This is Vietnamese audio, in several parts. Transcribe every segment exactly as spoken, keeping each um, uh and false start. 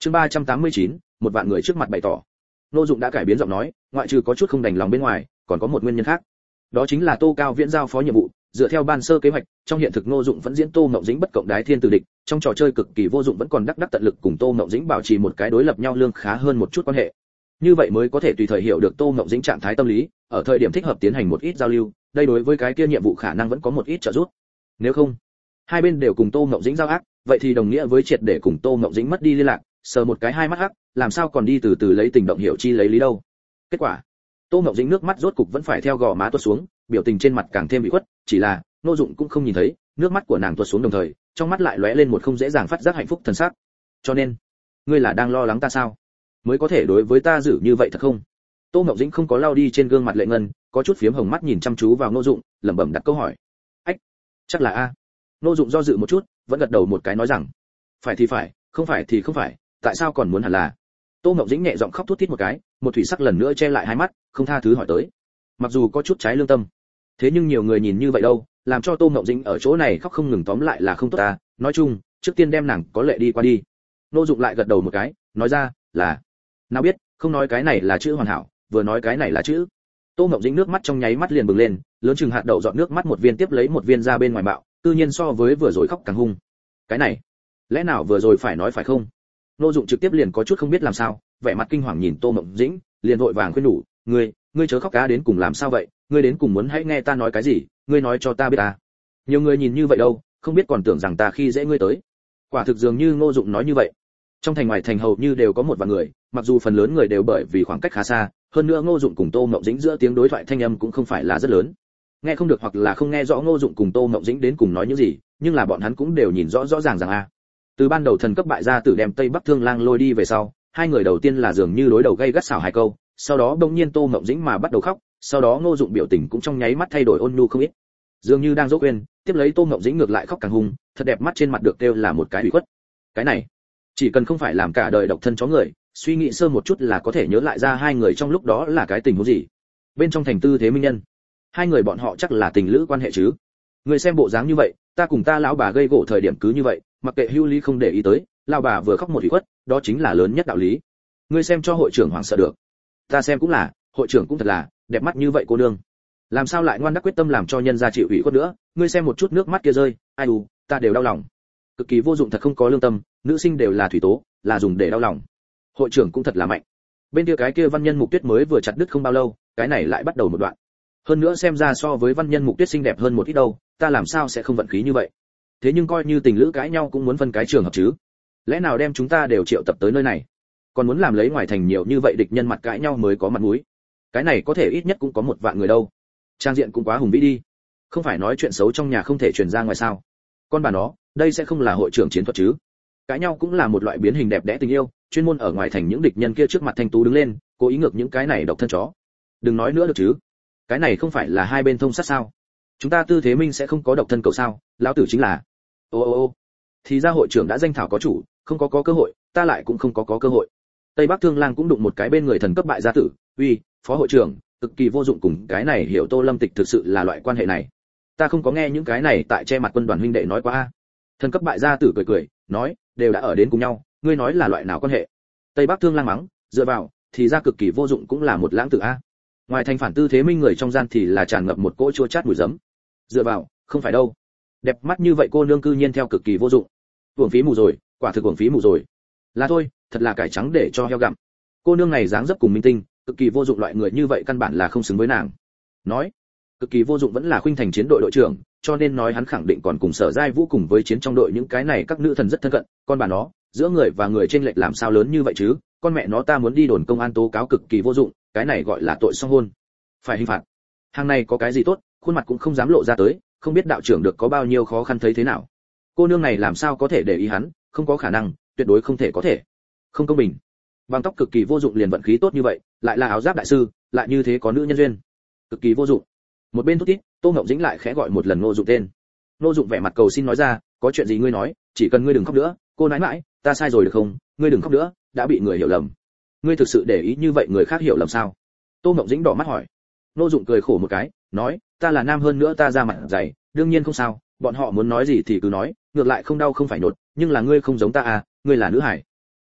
Chương ba trăm tám mươi chín, một vạn người trước mặt bày tỏ. Ngô Dụng đã cải biến giọng nói, ngoại trừ có chút không đành lòng bên ngoài, còn có một nguyên nhân khác. Đó chính là Tô Cao Viễn giao phó nhiệm vụ, dựa theo ban sơ kế hoạch, trong hiện thực Ngô Dụng vẫn diễn Tô Mộng Dĩnh bất cộng đái thiên tử địch, trong trò chơi cực kỳ vô dụng vẫn còn đắc đắc tận lực cùng Tô Mộng Dĩnh bảo trì một cái đối lập nhau lương khá hơn một chút quan hệ. Như vậy mới có thể tùy thời hiểu được Tô Mộng Dĩnh trạng thái tâm lý, ở thời điểm thích hợp tiến hành một ít giao lưu, đây đối với cái kia nhiệm vụ khả năng vẫn có một ít trợ giúp. Nếu không, hai bên đều cùng Tô Mộng Dĩnh giao ác, vậy thì đồng nghĩa với triệt để cùng Tô Mộng Dĩnh mất đi liên lạc, sờ một cái hai mắt hắc, làm sao còn đi từ từ lấy tình động hiểu chi lấy lý đâu. Kết quả, Tô Mộng Dĩnh nước mắt rốt cục vẫn phải theo gò má tuột xuống, biểu tình trên mặt càng thêm bị khuất, chỉ là Ngô Dụng cũng không nhìn thấy, nước mắt của nàng tuột xuống đồng thời, trong mắt lại lóe lên một không dễ dàng phát giác hạnh phúc thần sắc. Cho nên, ngươi là đang lo lắng ta sao? Mới có thể đối với ta giữ như vậy thật không? Tô Mộng Dĩnh không có lau đi trên gương mặt lệ ngân, có chút phiếm hồng mắt nhìn chăm chú vào Ngô Dụng, lẩm bẩm đặt câu hỏi. Ách, chắc là a. Ngô Dụng do dự một chút, vẫn gật đầu một cái nói rằng, phải thì phải, không phải thì không phải, tại sao còn muốn hẳn là? Tô Mộng Dĩnh nhẹ giọng khóc thút thít một cái, một thủy sắc lần nữa che lại hai mắt, không tha thứ hỏi tới. Mặc dù có chút trái lương tâm, thế nhưng nhiều người nhìn như vậy đâu, làm cho Tô Mộng Dĩnh ở chỗ này khóc không ngừng tóm lại là không tốt ta, nói chung, trước tiên đem nàng có lệ đi qua đi. Ngô Dụng lại gật đầu một cái, nói ra, là, nào biết, không nói cái này là chữ hoàn hảo, vừa nói cái này là chữ. Tô Mộng Dĩnh nước mắt trong nháy mắt liền bừng lên, lớn chừng hạt đậu giọt nước mắt một viên tiếp lấy một viên ra bên ngoài bạo, tự nhiên so với vừa rồi khóc càng hung. Cái này, lẽ nào vừa rồi phải nói phải không? Ngô Dụng trực tiếp liền có chút không biết làm sao, vẻ mặt kinh hoàng nhìn Tô Mộng Dĩnh, liền vội vàng khuyên nhủ, ngươi, ngươi chớ khóc cá đến cùng làm sao vậy, ngươi đến cùng muốn hãy nghe ta nói cái gì, ngươi nói cho ta biết ta. Nhiều người nhìn như vậy đâu, không biết còn tưởng rằng ta khi dễ ngươi tới. Quả thực dường như Ngô Dụng nói như vậy. Trong thành ngoài thành hầu như đều có một vài người, mặc dù phần lớn người đều bởi vì khoảng cách khá xa, hơn nữa Ngô Dụng cùng Tô Mộng Dĩnh giữa tiếng đối thoại thanh âm cũng không phải là rất lớn. Nghe không được hoặc là không nghe rõ Ngô Dụng cùng Tô Mộng Dĩnh đến cùng nói những gì, nhưng là bọn hắn cũng đều nhìn rõ rõ ràng rằng a. Từ ban đầu thần cấp bại gia tử đem Tây Bắc Thương Lang lôi đi về sau, hai người đầu tiên là dường như đối đầu gay gắt xảo hai câu, sau đó đột nhiên Tô Mộng Dĩnh mà bắt đầu khóc, sau đó Ngô Dụng biểu tình cũng trong nháy mắt thay đổi ôn nhu không ít. Dường như đang dỗ quên, tiếp lấy Tô Mộng Dĩnh ngược lại khóc càng hung, thật đẹp mắt trên mặt được kêu là một cái ủy khuất. Cái này, chỉ cần không phải làm cả đời độc thân chó người, suy nghĩ sơ một chút là có thể nhớ lại ra hai người trong lúc đó là cái tình huống gì. Bên trong thành Tư Thế Minh Nhân, hai người bọn họ chắc là tình lữ quan hệ chứ. Người xem bộ dáng như vậy, ta cùng ta lão bà gây gỗ thời điểm cứ như vậy, mặc kệ hưu lý không để ý tới, lão bà vừa khóc một ủy khuất, đó chính là lớn nhất đạo lý. Ngươi xem cho hội trưởng hoảng sợ được. Ta xem cũng là, hội trưởng cũng thật là đẹp mắt như vậy cô nương, làm sao lại ngoan đắc quyết tâm làm cho nhân gia chịu ủy khuất nữa. Ngươi xem một chút nước mắt kia rơi, ai u, ta đều đau lòng. Cực kỳ vô dụng thật không có lương tâm, nữ sinh đều là thủy tố, là dùng để đau lòng. Hội trưởng cũng thật là mạnh. Bên kia cái kia Văn Nhân Mục Tuyết mới vừa chặt đứt không bao lâu, cái này lại bắt đầu một đoạn. Hơn nữa xem ra so với Văn Nhân Mục Tuyết xinh đẹp hơn một ít đâu, ta làm sao sẽ không vận khí như vậy. Thế nhưng coi như tình lữ cãi nhau cũng muốn phân cái trường hợp chứ. Lẽ nào đem chúng ta đều triệu tập tới nơi này, còn muốn làm lấy ngoài thành nhiều như vậy địch nhân mặt cãi nhau mới có mặt mũi. Cái này có thể ít nhất cũng có một vạn người đâu. Trang diện cũng quá hùng vĩ đi. Không phải nói chuyện xấu trong nhà không thể truyền ra ngoài sao? Con bà nó, đây sẽ không là hội trưởng chiến thuật chứ? Cãi nhau cũng là một loại biến hình đẹp đẽ tình yêu, chuyên môn ở ngoài thành những địch nhân kia trước mặt thanh tú đứng lên, cố ý ngược những cái này độc thân chó. Đừng nói nữa được chứ? Cái này không phải là hai bên thông sát sao? Chúng ta Tư Thế Minh sẽ không có độc thân cầu sao? Lão tử chính là. Ô ô ô. Thì ra hội trưởng đã danh thảo có chủ, không có có cơ hội, ta lại cũng không có có cơ hội. Tây Bắc Thương Lang cũng đụng một cái bên người thần cấp bại gia tử, uy, phó hội trưởng, cực kỳ vô dụng cùng cái này hiểu Tô Lâm Tịch thực sự là loại quan hệ này. Ta không có nghe những cái này tại che mặt quân đoàn huynh đệ nói qua a. Thần cấp bại gia tử cười cười, nói, đều đã ở đến cùng nhau, ngươi nói là loại nào quan hệ? Tây Bắc Thương Lang mắng, dựa vào, thì ra cực kỳ vô dụng cũng là một lãng tử a. Ngoài thành phản Tư Thế Minh người trong gian thì là tràn ngập một cỗ chua chát mùi giấm. Dựa vào, không phải đâu. Đẹp mắt như vậy cô nương cư nhiên theo cực kỳ vô dụng. Uổng phí mù rồi, quả thực uổng phí mù rồi. Là thôi, thật là cải trắng để cho heo gặm. Cô nương này dáng dấp cùng minh tinh, cực kỳ vô dụng, loại người như vậy căn bản là không xứng với nàng. Nói, cực kỳ vô dụng vẫn là khuynh thành chiến đội đội trưởng, cho nên nói hắn khẳng định còn cùng Sở Giai Vũ cùng với chiến trong đội những cái này các nữ thần rất thân cận, con bà nó, giữa người và người trên lệch làm sao lớn như vậy chứ? Con mẹ nó ta muốn đi đồn công an tố cáo cực kỳ vô dụng, cái này gọi là tội song hôn, phải hình phạt. Hàng này có cái gì tốt, khuôn mặt cũng không dám lộ ra tới, không biết đạo trưởng được có bao nhiêu khó khăn thấy thế nào. Cô nương này làm sao có thể để ý hắn, không có khả năng, tuyệt đối không thể có thể. Không công bình. Bằng tóc cực kỳ vô dụng liền vận khí tốt như vậy, lại là áo giáp đại sư, lại như thế có nữ nhân duyên. Cực kỳ vô dụng. Một bên thút thít, Tô Ngọc Dĩnh lại khẽ gọi một lần Ngô Dụng tên. Ngô Dụng vẻ mặt cầu xin nói ra, có chuyện gì ngươi nói, chỉ cần ngươi đừng khóc nữa, cô nói mãi, ta sai rồi được không, ngươi đừng khóc nữa, đã bị người hiểu lầm. Ngươi thực sự để ý như vậy người khác hiểu lầm sao? Tô Ngọc Dĩnh đỏ mắt hỏi. Ngô Dụng cười khổ một cái, nói, ta là nam hơn nữa ta ra mặt dày, đương nhiên không sao, bọn họ muốn nói gì thì cứ nói, ngược lại không đau không phải nột, nhưng là ngươi không giống ta à, ngươi là nữ hải.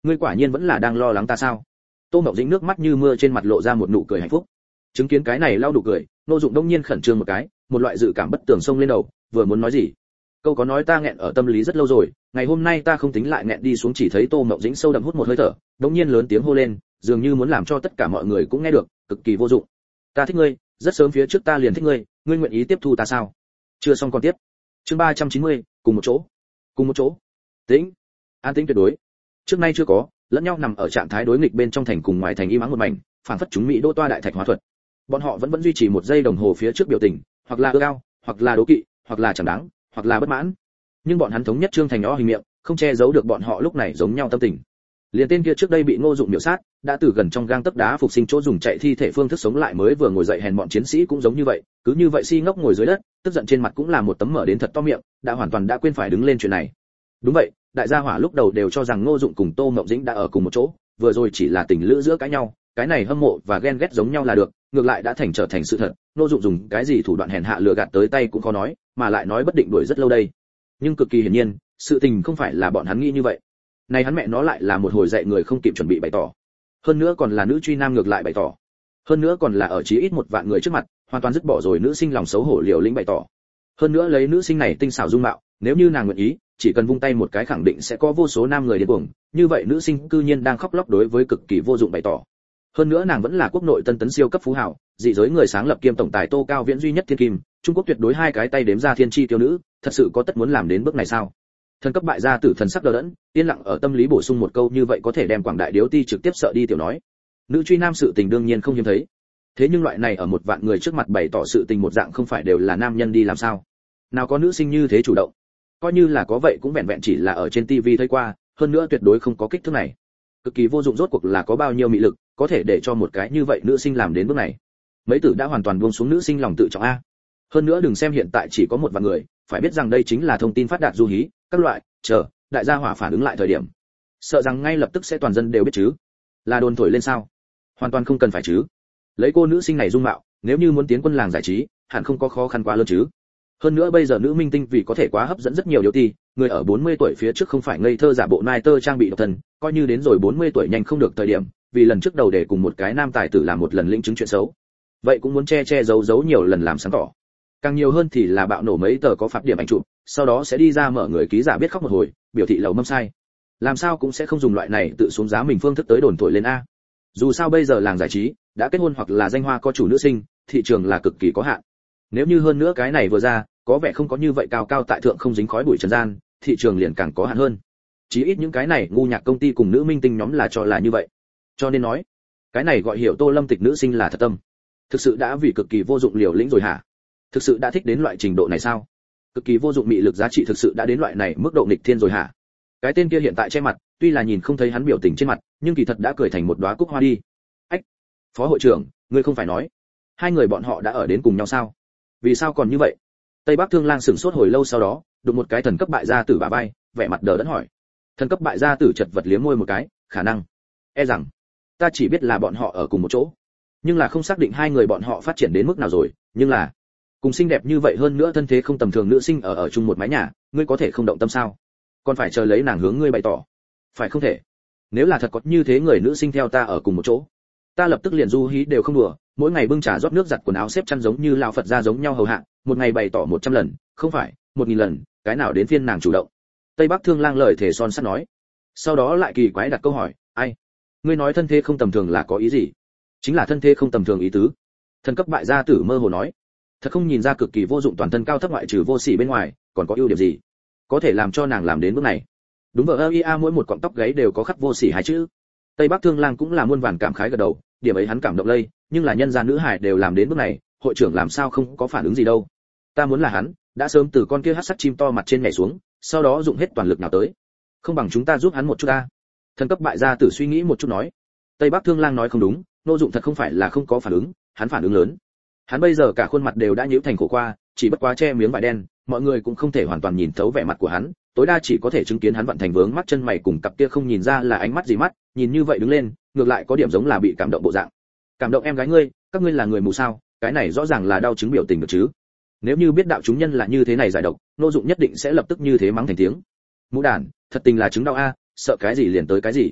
ngươi quả nhiên vẫn là đang lo lắng ta sao? Tô Mộng Dĩnh nước mắt như mưa trên mặt lộ ra một nụ cười hạnh phúc. Chứng kiến cái này lau đủ cười, Ngô Dụng đông nhiên khẩn trương một cái, một loại dự cảm bất tường xông lên đầu, vừa muốn nói gì, câu có nói ta nghẹn ở tâm lý rất lâu rồi, ngày hôm nay ta không tính lại nghẹn đi xuống, chỉ thấy Tô Mộng Dĩnh sâu đậm hút một hơi thở, đông nhiên lớn tiếng hô lên, dường như muốn làm cho tất cả mọi người cũng nghe được, cực kỳ vô dụng. Ta thích ngươi, rất sớm phía trước ta liền thích ngươi, ngươi nguyện ý tiếp thu ta sao? Chưa xong còn tiếp. Chương ba trăm chín mươi, cùng một chỗ. Cùng một chỗ. Tĩnh. An tĩnh tuyệt đối. Trước nay chưa có, lẫn nhau nằm ở trạng thái đối nghịch bên trong thành cùng ngoài thành im ắng một mảnh, phản phất chúng mỹ đô toa đại thạch hóa thuật. Bọn họ vẫn vẫn duy trì một giây đồng hồ phía trước biểu tình, hoặc là ưa ao, hoặc là đố kỵ, hoặc là chẳng đáng, hoặc là bất mãn. Nhưng bọn hắn thống nhất trương thành nó hình miệng, không che giấu được bọn họ lúc này giống nhau tâm tình. Liền tên kia trước đây bị Ngô Dụng miểu sát, đã từ gần trong gang tấc đá phục sinh chỗ dùng chạy thi thể phương thức sống lại mới vừa ngồi dậy hèn bọn chiến sĩ cũng giống như vậy, cứ như vậy si ngốc ngồi dưới đất, tức giận trên mặt cũng là một tấm mở đến thật to miệng, đã hoàn toàn đã quên phải đứng lên chuyện này. Đúng vậy, đại gia hỏa lúc đầu đều cho rằng Ngô Dụng cùng Tô Mộng Dĩnh đã ở cùng một chỗ, vừa rồi chỉ là tình lữ giữa cãi nhau, cái này hâm mộ và ghen ghét giống nhau là được, ngược lại đã thành trở thành sự thật. Ngô Dụng dùng cái gì thủ đoạn hèn hạ lừa gạt tới tay cũng khó nói, mà lại nói bất định đuổi rất lâu đây. Nhưng cực kỳ hiển nhiên, sự tình không phải là bọn hắn nghĩ như vậy. Này hắn mẹ nó lại là một hồi dạy người không kịp chuẩn bị bày tỏ. Hơn nữa còn là nữ truy nam ngược lại bày tỏ. Hơn nữa còn là ở chí ít một vạn người trước mặt, hoàn toàn dứt bỏ rồi nữ sinh lòng xấu hổ liều lĩnh bày tỏ. Hơn nữa lấy nữ sinh này tinh xảo dung mạo, nếu như nàng nguyện ý, chỉ cần vung tay một cái khẳng định sẽ có vô số nam người điên cuồng, như vậy nữ sinh cư nhiên đang khóc lóc đối với cực kỳ vô dụng bày tỏ. Hơn nữa nàng vẫn là quốc nội tân tấn siêu cấp phú hào, dị giới người sáng lập kiêm tổng tài Tô Cao Viễn duy nhất thiên kim, Trung Quốc tuyệt đối hai cái tay đếm ra thiên chi tiêu nữ, thật sự có tất muốn làm đến bước này sao? Thần cấp bại gia tử thần sắc đờ đẫn, yên lặng ở tâm lý bổ sung một câu như vậy có thể đem quảng đại điếu ti trực tiếp sợ đi tiểu nói. Nữ truy nam sự tình đương nhiên không hiếm thấy. Thế nhưng loại này ở một vạn người trước mặt bày tỏ sự tình một dạng không phải đều là nam nhân đi làm sao? Nào có nữ sinh như thế chủ động. Coi như là có vậy cũng vẹn vẹn chỉ là ở trên tivi thấy qua, hơn nữa tuyệt đối không có kích thước này. Cực kỳ vô dụng, rốt cuộc là có bao nhiêu mị lực, có thể để cho một cái như vậy nữ sinh làm đến bước này. Mấy tử đã hoàn toàn buông xuống nữ sinh lòng tự trọng a. Hơn nữa đừng xem hiện tại chỉ có một vạn người, phải biết rằng đây chính là thông tin phát đạt du hí, các loại, chờ, đại gia hỏa phản ứng lại thời điểm. Sợ rằng ngay lập tức sẽ toàn dân đều biết chứ. Là đồn thổi lên sao? Hoàn toàn không cần phải chứ. Lấy cô nữ sinh này dung mạo, nếu như muốn tiến quân làng giải trí, hẳn không có khó khăn quá lớn chứ. Hơn nữa bây giờ nữ minh tinh vì có thể quá hấp dẫn rất nhiều điều ti, người ở bốn mươi tuổi phía trước không phải ngây thơ giả bộ nai tơ trang bị độc thân, coi như đến rồi bốn mươi tuổi nhanh không được thời điểm, vì lần trước đầu để cùng một cái nam tài tử làm một lần lĩnh chứng chuyện xấu. Vậy cũng muốn che che giấu giấu nhiều lần làm sáng tỏ. Càng nhiều hơn thì là bạo nổ mấy tờ có phạt điểm ảnh chụp, sau đó sẽ đi ra mở người ký giả biết khóc một hồi, biểu thị lầu mâm sai. Làm sao cũng sẽ không dùng loại này tự xuống giá mình phương thức tới đồn thổi lên a. Dù sao bây giờ làng giải trí đã kết hôn hoặc là danh hoa có chủ nữ sinh, thị trường là cực kỳ có hạn. Nếu như hơn nữa cái này vừa ra, có vẻ không có như vậy cao cao tại thượng không dính khói bụi trần gian, thị trường liền càng có hạn hơn. Chí ít những cái này ngu nhạc công ty cùng nữ minh tinh nhóm là cho là như vậy. Cho nên nói, cái này gọi hiểu Tô Lâm Tịch nữ sinh là thật tâm. Thực sự đã vì cực kỳ vô dụng liều lĩnh rồi hả? Thực sự đã thích đến loại trình độ này sao? Cực kỳ vô dụng mị lực giá trị thực sự đã đến loại này mức độ nghịch thiên rồi hả? Cái tên kia hiện tại che mặt, tuy là nhìn không thấy hắn biểu tình trên mặt, nhưng kỳ thật đã cười thành một đóa cúc hoa đi. Ách, phó hội trưởng, ngươi không phải nói hai người bọn họ đã ở đến cùng nhau sao? Vì sao còn như vậy? Tây Bắc Thương Lang sửng sốt hồi lâu sau đó, đụng một cái thần cấp bại gia tử bả vai, vẻ mặt đờ đẫn hỏi. Thần cấp bại gia tử chật vật liếm môi một cái, khả năng, e rằng, ta chỉ biết là bọn họ ở cùng một chỗ, nhưng là không xác định hai người bọn họ phát triển đến mức nào rồi, nhưng là cùng xinh đẹp như vậy hơn nữa thân thế không tầm thường nữ sinh ở ở chung một mái nhà, ngươi có thể không động tâm sao? Còn phải chờ lấy nàng hướng ngươi bày tỏ, phải không thể? Nếu là thật có như thế người nữ sinh theo ta ở cùng một chỗ, ta lập tức liền du hí đều không đùa, mỗi ngày bưng trà rót nước giặt quần áo xếp chăn giống như lão Phật gia giống nhau hầu hạ, một ngày bày tỏ một trăm lần, không phải, một nghìn lần, cái nào đến phiên nàng chủ động. Tây Bắc Thương Lang lời thể son sắt nói. Sau đó lại kỳ quái đặt câu hỏi, ai? Ngươi nói thân thế không tầm thường là có ý gì? Chính là thân thế không tầm thường ý tứ. Thần cấp bại gia tử mơ hồ nói. Thật không nhìn ra cực kỳ vô dụng toàn thân cao thấp ngoại trừ vô sỉ bên ngoài, còn có ưu điểm gì? Có thể làm cho nàng làm đến bước này. Đúng vậy, ia mỗi một cọng tóc gáy đều có khắc vô sỉ hai chữ. Tây Bắc Thương Lang cũng là muôn vàn cảm khái gật đầu, điểm ấy hắn cảm động lây, nhưng là nhân gia nữ hải đều làm đến bước này, hội trưởng làm sao không có phản ứng gì đâu. Ta muốn là hắn, đã sớm từ con kia hắc sắc chim to mặt trên nhảy xuống, sau đó dùng hết toàn lực nào tới. Không bằng chúng ta giúp hắn một chút ta. Thần cấp bại gia tử suy nghĩ một chút nói. Tây Bắc Thương Lang nói không đúng, Ngô Dụng thật không phải là không có phản ứng, hắn phản ứng lớn. Hắn bây giờ cả khuôn mặt đều đã nhíu thành khổ qua, chỉ bất quá che miếng vải đen, mọi người cũng không thể hoàn toàn nhìn thấu vẻ mặt của hắn, tối đa chỉ có thể chứng kiến hắn vận thành vướng mắt chân mày cùng cặp kia không nhìn ra là ánh mắt gì mắt, nhìn như vậy đứng lên, ngược lại có điểm giống là bị cảm động bộ dạng. Cảm động em gái ngươi, các ngươi là người mù sao? Cái này rõ ràng là đau chứng biểu tình được chứ. Nếu như biết đạo chúng nhân là như thế này giải độc, Ngô Dụng nhất định sẽ lập tức như thế mắng thành tiếng. Mũ đàn, thật tình là chứng đau a, sợ cái gì liền tới cái gì.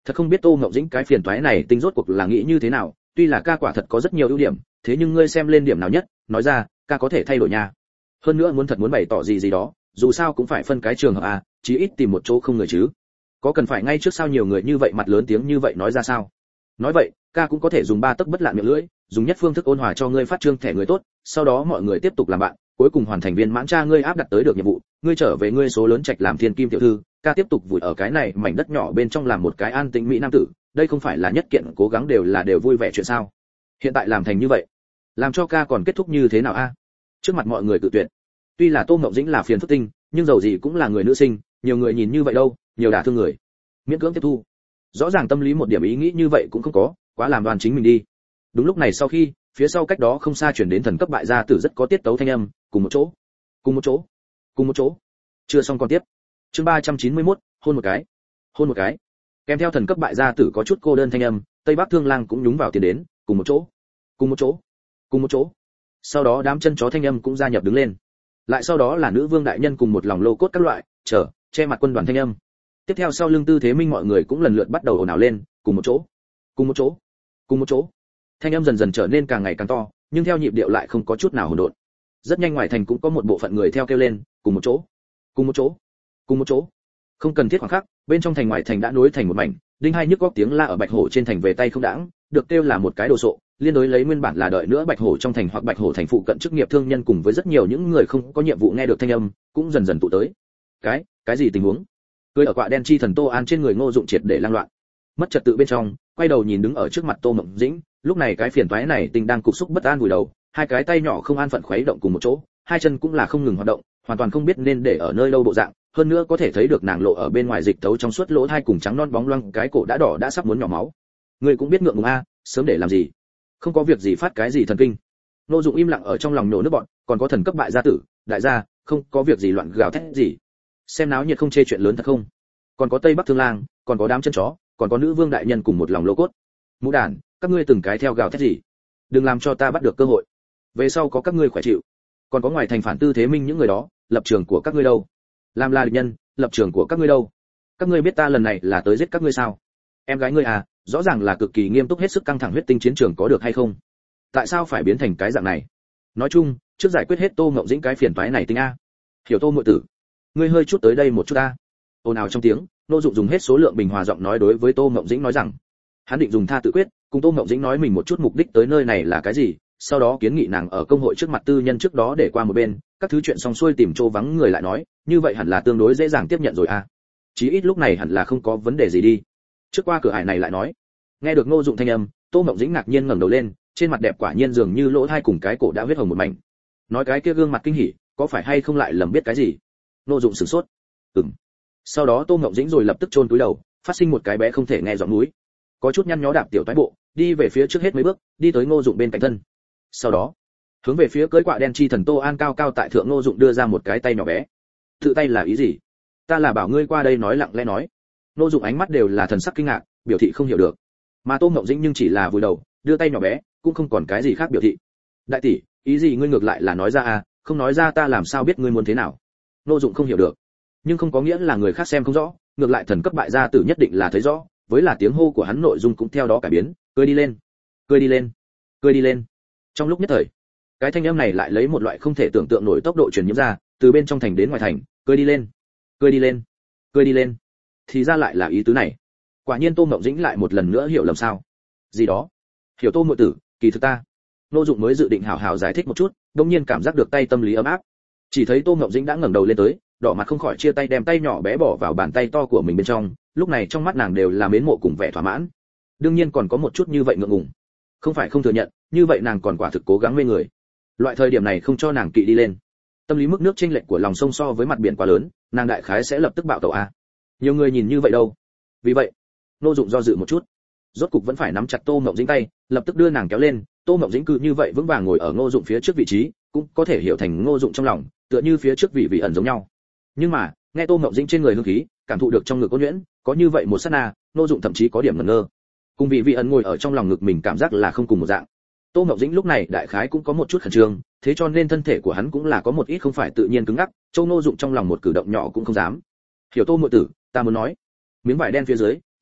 Thật không biết Tô Ngọc Dĩnh cái phiền toái này tính rốt cuộc là nghĩ như thế nào, tuy là ca quả thật có rất nhiều ưu điểm, thế nhưng ngươi xem lên điểm nào nhất, nói ra, ca có thể thay đổi nha. Hơn nữa muốn thật muốn bày tỏ gì gì đó, dù sao cũng phải phân cái trường hợp à, chí ít tìm một chỗ không người chứ. Có cần phải ngay trước sao nhiều người như vậy mặt lớn tiếng như vậy nói ra sao? Nói vậy, ca cũng có thể dùng ba tấc bất lạn miệng lưỡi, dùng nhất phương thức ôn hòa cho ngươi phát trương thẻ người tốt, sau đó mọi người tiếp tục làm bạn, cuối cùng hoàn thành viên mãn cha ngươi áp đặt tới được nhiệm vụ, ngươi trở về ngươi số lớn trạch làm thiên kim tiểu thư, ca tiếp tục vùi ở cái này mảnh đất nhỏ bên trong làm một cái an tĩnh mỹ nam tử, đây không phải là nhất kiện cố gắng đều là đều vui vẻ chuyện sao? Hiện tại làm thành như vậy, làm cho ca còn kết thúc như thế nào a? Trước mặt mọi người tự tuyệt. Tuy là Tô Ngọc Dĩnh là phiền phức tinh, nhưng dầu gì cũng là người nữ sinh, nhiều người nhìn như vậy đâu, nhiều đả thương người. Miễn cưỡng tiếp thu. Rõ ràng tâm lý một điểm ý nghĩ như vậy cũng không có, quá làm đoàn chính mình đi. Đúng lúc này sau khi, phía sau cách đó không xa chuyển đến thần cấp bại gia tử rất có tiết tấu thanh âm, cùng một chỗ, cùng một chỗ, cùng một chỗ. Chưa xong còn tiếp. Chương ba trăm chín mươi mốt, hôn một cái, hôn một cái. Kèm theo thần cấp bại gia tử có chút cô đơn thanh âm, Tây Bắc Thương Lang cũng nhúng vào tiến đến, cùng một chỗ, cùng một chỗ, cùng một chỗ. Sau đó đám chân chó thanh âm cũng gia nhập đứng lên. Lại sau đó là nữ vương đại nhân cùng một lòng lô cốt các loại, chờ, che mặt quân đoàn thanh âm. Tiếp theo sau lưng Tư Thế Minh mọi người cũng lần lượt bắt đầu ồn ào lên, cùng một chỗ, cùng một chỗ, cùng một chỗ. Thanh âm dần dần trở nên càng ngày càng to, nhưng theo nhịp điệu lại không có chút nào hỗn độn. Rất nhanh ngoài thành cũng có một bộ phận người theo kêu lên, cùng một chỗ, cùng một chỗ, cùng một chỗ. Không cần thiết khoảng khắc, bên trong thành ngoài thành đã nối thành một mảnh, đinh hai nhức góc tiếng la ở Bạch Hổ trên thành về tay không đãng, được kêu là một cái đồ sộ, liên đối lấy nguyên bản là đợi nữa Bạch Hổ trong thành hoặc Bạch Hổ thành phụ cận chức nghiệp thương nhân cùng với rất nhiều những người không có nhiệm vụ nghe được thanh âm, cũng dần dần tụ tới. Cái, cái gì tình huống? Cười ở quạ đen chi thần Tô An trên người Ngô Dụng triệt để lang loạn. Mất trật tự bên trong, quay đầu nhìn đứng ở trước mặt Tô Mộng Dĩnh, lúc này cái phiền toái này tình đang cục xúc bất an vùi đầu, hai cái tay nhỏ không an phận khuấy động cùng một chỗ, hai chân cũng là không ngừng hoạt động, hoàn toàn không biết nên để ở nơi đâu bộ dạng, hơn nữa có thể thấy được nàng lộ ở bên ngoài dịch tấu trong suốt lỗ thai cùng trắng non bóng loang, cái cổ đã đỏ đã sắp muốn nhỏ máu. Ngươi cũng biết ngượng ngùng a, sớm để làm gì? Không có việc gì phát cái gì thần kinh. Ngô Dụng im lặng ở trong lòng nổ nước bọn, còn có thần cấp bại gia tử, đại gia, không có việc gì loạn gào thét gì. Xem náo nhiệt không chê chuyện lớn thật không? Còn có Tây Bắc Thương Lang, còn có đám chân chó, còn có nữ vương đại nhân cùng một lòng lô cốt. Mũ đàn, các ngươi từng cái theo gào thét gì? Đừng làm cho ta bắt được cơ hội. Về sau có các ngươi khỏe chịu. Còn có ngoài thành phản Tư Thế Minh những người đó, lập trường của các ngươi đâu? Làm là địch nhân, lập trường của các ngươi đâu? Các ngươi biết ta lần này là tới giết các ngươi sao? Em gái ngươi à, rõ ràng là cực kỳ nghiêm túc hết sức căng thẳng huyết tinh chiến trường có được hay không? Tại sao phải biến thành cái dạng này? Nói chung, trước giải quyết hết Tô Ngộng Dĩnh cái phiền toái này tinh a. Hiểu Tô muội tử, ngươi hơi chút tới đây một chút a. Ồn ào trong tiếng, Nô Dụng dùng hết số lượng bình hòa giọng nói đối với Tô Ngộng Dĩnh nói rằng, hắn định dùng tha tự quyết, cùng Tô Ngộng Dĩnh nói mình một chút mục đích tới nơi này là cái gì, sau đó kiến nghị nàng ở công hội trước mặt tư nhân trước đó để qua một bên, các thứ chuyện xong xuôi tìm chỗ vắng người lại nói, như vậy hẳn là tương đối dễ dàng tiếp nhận rồi a. Chí ít lúc này hẳn là không có vấn đề gì đi. Trước qua cửa ải này lại nói. Nghe được Ngô Dụng thanh âm, Tô Mộng Dĩnh ngạc nhiên ngẩng đầu lên, trên mặt đẹp quả nhiên dường như lỗ thai cùng cái cổ đã huyết hồng một mảnh. Nói cái kia gương mặt kinh hỉ, có phải hay không lại lầm biết cái gì? Ngô Dụng sửng sốt. Ừm. Sau đó Tô Mộng Dĩnh rồi lập tức chôn túi đầu, phát sinh một cái bé không thể nghe giọng núi. Có chút nhăn nhó đạp tiểu toái bộ, đi về phía trước hết mấy bước, đi tới Ngô Dụng bên cạnh thân. Sau đó, hướng về phía cưỡi quạ đen chi thần Tô An cao cao tại thượng Ngô Dụng đưa ra một cái tay nhỏ bé. Tự tay là ý gì? Ta là bảo ngươi qua đây nói lặng lẽ nói. Ngô Dụng ánh mắt đều là thần sắc kinh ngạc, biểu thị không hiểu được. Mà Tô Mộng Dĩnh nhưng chỉ là vùi đầu, đưa tay nhỏ bé, cũng không còn cái gì khác biểu thị. Đại tỷ, ý gì ngươi ngược lại là nói ra à, không nói ra ta làm sao biết ngươi muốn thế nào? Ngô Dụng không hiểu được, nhưng không có nghĩa là người khác xem không rõ, ngược lại thần cấp bại gia tử nhất định là thấy rõ, với là tiếng hô của hắn nội dung cũng theo đó cải biến, cười đi lên, cười đi lên, cười đi lên. Trong lúc nhất thời, cái thanh âm này lại lấy một loại không thể tưởng tượng nổi tốc độ truyền nhiễm ra, từ bên trong thành đến ngoài thành, cười đi lên, cười đi lên, cười đi lên. Thì ra lại là ý tứ này. Quả nhiên Tô Mộng Dĩnh lại một lần nữa hiểu lầm sao? Gì đó? Hiểu Tô muội tử, kỳ thực ta. Nô Dụng mới dự định hào hào giải thích một chút, đột nhiên cảm giác được tay tâm lý ấm áp. Chỉ thấy Tô Mộng Dĩnh đã ngẩng đầu lên tới, đỏ mặt không khỏi chia tay đem tay nhỏ bé bỏ vào bàn tay to của mình bên trong, lúc này trong mắt nàng đều là mến mộ cùng vẻ thỏa mãn. Đương nhiên còn có một chút như vậy ngượng ngùng. Không phải không thừa nhận, như vậy nàng còn quả thực cố gắng mê người. Loại thời điểm này không cho nàng kỵ đi lên. Tâm lý mức nước chênh lệch của lòng sông so với mặt biển quá lớn, nàng đại khái sẽ lập tức bạo tẩu a. Nhiều người nhìn như vậy đâu. Vì vậy, Nô Dụng do dự một chút, rốt cục vẫn phải nắm chặt Tô Mộng Dĩnh tay, lập tức đưa nàng kéo lên. Tô Mộng Dĩnh cứ như vậy vững vàng ngồi ở Ngô Dụng phía trước vị trí, cũng có thể hiểu thành Ngô Dụng trong lòng, tựa như phía trước vị vị ẩn giống nhau. Nhưng mà, nghe Tô Mộng Dĩnh trên người hương khí, cảm thụ được trong ngực có nhuyễn, có như vậy một sát na, Ngô Dụng thậm chí có điểm ngẩn ngơ. Cùng vị vị ẩn ngồi ở trong lòng ngực mình cảm giác là không cùng một dạng. Tô Mộng Dĩnh lúc này đại khái cũng có một chút khẩn trương, thế cho nên thân thể của hắn cũng là có một ít không phải tự nhiên cứng ngắc, Châu Ngô Dụng trong lòng một cử động nhỏ cũng không dám. Hiểu Tô muội tử, ta muốn nói. Miếng vải đen phía dưới,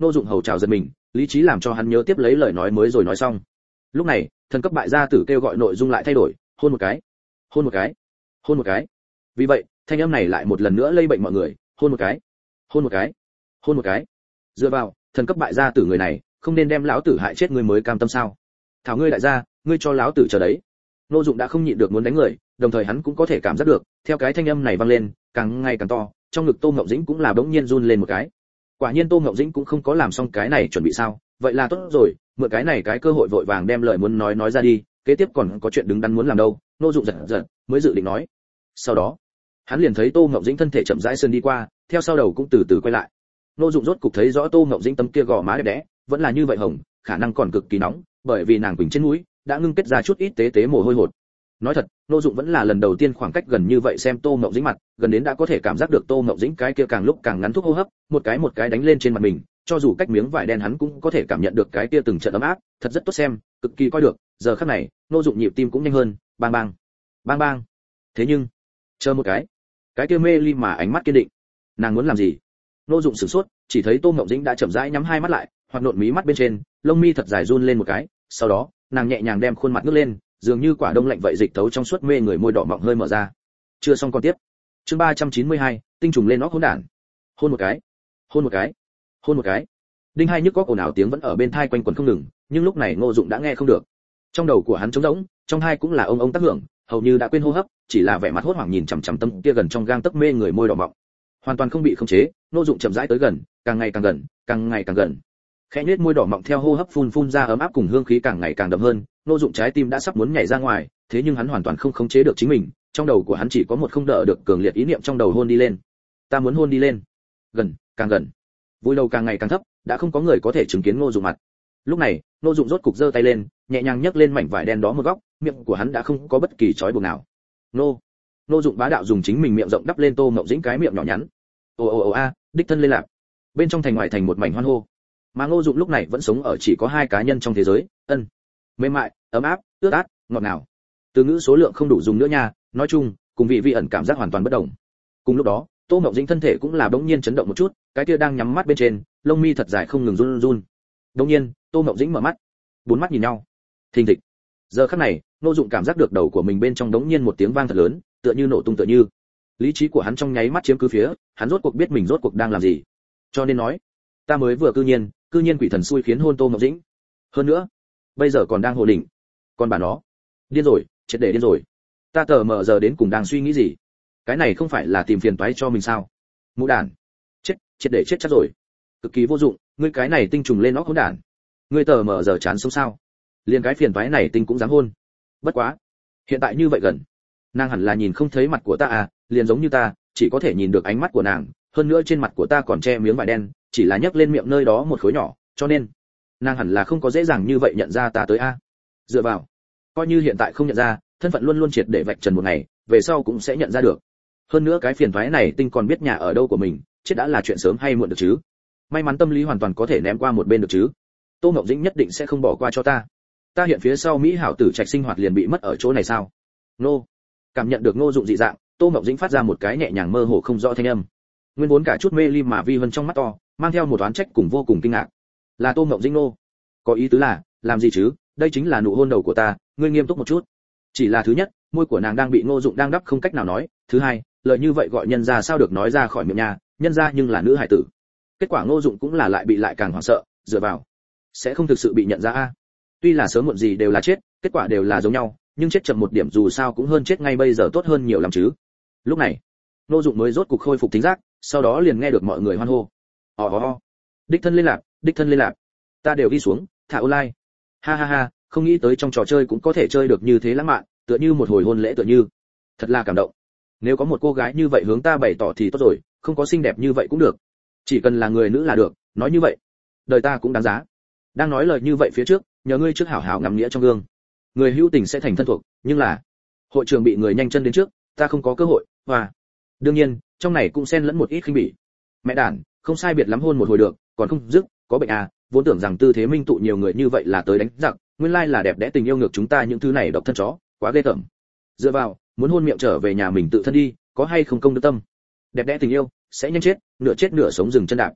Ngô Dụng hầu trào giật mình, lý trí làm cho hắn nhớ tiếp lấy lời nói mới rồi nói xong. Lúc này, thần cấp bại gia tử kêu gọi nội dung lại thay đổi, hôn một cái, hôn một cái, hôn một cái. Vì vậy, thanh âm này lại một lần nữa lây bệnh mọi người, hôn một cái, hôn một cái, hôn một cái. Dựa vào, thần cấp bại gia tử người này, không nên đem lão tử hại chết người mới cam tâm sao? Thảo ngươi đại gia, ngươi cho lão tử chờ đấy. Ngô Dụng đã không nhịn được muốn đánh người, đồng thời hắn cũng có thể cảm giác được, theo cái thanh âm này vang lên, càng ngày càng to, trong ngực Tô Ngọc Dĩnh cũng là bỗng nhiên run lên một cái. Quả nhiên Tô Ngọc Dĩnh cũng không có làm xong cái này chuẩn bị sao? Vậy là tốt rồi, mượn cái này cái cơ hội vội vàng đem lời muốn nói nói ra đi, kế tiếp còn có chuyện đứng đắn muốn làm đâu. Ngô Dụng giật giật, mới dự định nói. Sau đó, hắn liền thấy Tô Ngọc Dĩnh thân thể chậm rãi sơn đi qua, theo sau đầu cũng từ từ quay lại. Ngô Dụng rốt cục thấy rõ Tô Ngọc Dĩnh tấm kia gò má đẹp đẽ, vẫn là như vậy hồng, khả năng còn cực kỳ nóng, bởi vì nàng quỳnh trên mũi đã ngưng kết ra chút ít tế tế mồ hôi hột. Nói thật, Ngô Dụng vẫn là lần đầu tiên khoảng cách gần như vậy xem Tô Ngọc Dĩnh mặt, gần đến đã có thể cảm giác được Tô Ngọc Dĩnh cái kia càng lúc càng ngắn thuốc hô hấp, một cái một cái đánh lên trên mặt mình, cho dù cách miếng vải đen hắn cũng có thể cảm nhận được cái kia từng trận ấm áp, thật rất tốt xem, cực kỳ coi được. Giờ khắc này, Ngô Dụng nhịp tim cũng nhanh hơn, bang bang, bang bang. Thế nhưng, chờ một cái, cái kia mê ly mà ánh mắt kiên định, nàng muốn làm gì? Ngô Dụng sửng sốt, chỉ thấy Tô Ngọc Dĩnh đã chậm rãi nhắm hai mắt lại, hoạt nộn mí mắt bên trên, lông mi thật dài run lên một cái, sau đó, nàng nhẹ nhàng đem khuôn mặt ngước lên, dường như quả đông lạnh vậy dịch tấu trong suốt mê người môi đỏ mọng hơi mở ra. Chưa xong còn tiếp. Chương ba trăm chín mươi hai, tinh trùng lên óc hỗn đản. Hôn một cái, hôn một cái, hôn một cái. Đinh hai nhức óc ồn ào tiếng vẫn ở bên tai quanh quẩn không ngừng, nhưng lúc này Ngô Dụng đã nghe không được. Trong đầu của hắn trống rỗng, trong tai cũng là ông ông tác hưởng, hầu như đã quên hô hấp, chỉ là vẻ mặt hốt hoảng nhìn chằm chằm tâm kia gần trong gang tấc mê người môi đỏ mọng. Hoàn toàn không bị khống chế, Ngô Dụng chậm rãi tới gần, càng ngày càng gần, càng ngày càng gần. Khẽ nhếch môi đỏ mọng theo hô hấp phun phun ra ấm áp cùng hương khí càng ngày càng đậm hơn, Ngô Dụng trái tim đã sắp muốn nhảy ra ngoài, thế nhưng hắn hoàn toàn không khống chế được chính mình, trong đầu của hắn chỉ có một không đỡ được cường liệt ý niệm trong đầu hôn đi lên. Ta muốn hôn đi lên. Gần, càng gần. Vui đầu càng ngày càng thấp, đã không có người có thể chứng kiến Ngô Dụng mặt. Lúc này, Ngô Dụng rốt cục giơ tay lên, nhẹ nhàng nhấc lên mảnh vải đen đó một góc, miệng của hắn đã không có bất kỳ trói buộc nào. Nô. Ngô Dụng bá đạo dùng chính mình miệng rộng đắp lên Tô Ngọc Dĩnh cái miệng nhỏ nhắn. Ồ ồ ồ a, đích thân lên lạc. Bên trong thành ngoài thành một mảnh hoan hô. Mà Ngô Dụng lúc này vẫn sống ở chỉ có hai cá nhân trong thế giới, ân, mềm mại, ấm áp, ướt át, ngọt ngào. Từ ngữ số lượng không đủ dùng nữa nha, nói chung, cùng vị vị ẩn cảm giác hoàn toàn bất đồng. Cùng lúc đó, Tô Ngọc Dĩnh thân thể cũng là bỗng nhiên chấn động một chút, cái kia đang nhắm mắt bên trên, lông mi thật dài không ngừng run run. Bỗng nhiên, Tô Ngọc Dĩnh mở mắt, bốn mắt nhìn nhau. Thình thịch. Giờ khắc này, Ngô Dụng cảm giác được đầu của mình bên trong đống nhiên một tiếng vang thật lớn, tựa như nổ tung tựa như. Lý trí của hắn trong nháy mắt chiếm cứ phía, hắn rốt cuộc biết mình rốt cuộc đang làm gì. Cho nên nói, ta mới vừa cư nhiên, cư nhiên quỷ thần xui khiến hôn Tô Ngọc Dĩnh. Hơn nữa, bây giờ còn đang hồ đỉnh. Còn bà nó, điên rồi, triệt để điên rồi. Ta tờ mờ giờ đến cùng đang suy nghĩ gì? Cái này không phải là tìm phiền toái cho mình sao? Mụ đàn, chết, triệt để chết chắc rồi. Cực kỳ vô dụng, ngươi cái này tinh trùng lên óc hỗn đản. Ngươi tờ mờ giờ chán sống sao? Liên cái phiền toái này tinh cũng dám hôn. Bất quá, hiện tại như vậy gần, nàng hẳn là nhìn không thấy mặt của ta à, liền giống như ta, chỉ có thể nhìn được ánh mắt của nàng, hơn nữa trên mặt của ta còn che miếng vải đen, chỉ là nhấc lên miệng nơi đó một khối nhỏ, cho nên nàng hẳn là không có dễ dàng như vậy nhận ra ta tới a. Dựa vào, coi như hiện tại không nhận ra, thân phận luôn luôn triệt để vạch trần một ngày, về sau cũng sẽ nhận ra được. Hơn nữa cái phiền toái này tinh còn biết nhà ở đâu của mình, chết đã là chuyện sớm hay muộn được chứ. May mắn tâm lý hoàn toàn có thể ném qua một bên được chứ. Tô Ngọc Dĩnh nhất định sẽ không bỏ qua cho ta. Ta hiện phía sau mỹ hảo tử trạch sinh hoạt liền bị mất ở chỗ này sao? Nô. Cảm nhận được Ngô Dụng dị dạng, Tô Ngọc Dĩnh phát ra một cái nhẹ nhàng mơ hồ không rõ thanh âm. Nguyên vốn cả chút mê ly mà vi vân trong mắt to, mang theo một oán trách cùng vô cùng kinh ngạc. Là Tô Ngọc Dĩnh nô? Có ý tứ là, làm gì chứ? Đây chính là nụ hôn đầu của ta, ngươi nghiêm túc một chút. Chỉ là thứ nhất, môi của nàng đang bị Ngô Dụng đang đắp không cách nào nói, thứ hai, lời như vậy gọi nhân ra sao được nói ra khỏi miệng nhà, nhân ra nhưng là nữ hải tử. Kết quả Ngô Dụng cũng là lại bị lại càng hoảng sợ, dựa vào, sẽ không thực sự bị nhận ra a. Tuy là sớm muộn gì đều là chết, kết quả đều là giống nhau, nhưng chết chậm một điểm dù sao cũng hơn chết ngay bây giờ tốt hơn nhiều lắm chứ. Lúc này, Ngô Dụng mới rốt cục khôi phục thính giác, sau đó liền nghe được mọi người hoan hô. Ồ ồ ồ, đích thân lên lạc, đích thân lên lạc. Ta đều đi xuống, thả online. Ha ha ha, không nghĩ tới trong trò chơi cũng có thể chơi được như thế lãng mạn, tựa như một hồi hôn lễ tựa như. Thật là cảm động. Nếu có một cô gái như vậy hướng ta bày tỏ thì tốt rồi, không có xinh đẹp như vậy cũng được. Chỉ cần là người nữ là được, nói như vậy, đời ta cũng đáng giá. Đang nói lời như vậy phía trước, nhờ ngươi trước hảo hảo ngắm nghĩa trong gương. Người hữu tình sẽ thành thân thuộc, nhưng là hội trường bị người nhanh chân đến trước, ta không có cơ hội. Và đương nhiên, trong này cũng xen lẫn một ít khinh bỉ. Mẹ đản, không sai biệt lắm hôn một hồi được, còn không dứt, có bệnh à, vốn tưởng rằng tư thế minh tụ nhiều người như vậy là tới đánh giặc, nguyên lai là đẹp đẽ tình yêu ngược chúng ta những thứ này độc thân chó, quá ghê tởm. Dựa vào, muốn hôn miệng trở về nhà mình tự thân đi, có hay không công đức tâm. Đẹp đẽ tình yêu, sẽ nhanh chết, nửa chết nửa sống dừng chân đạp.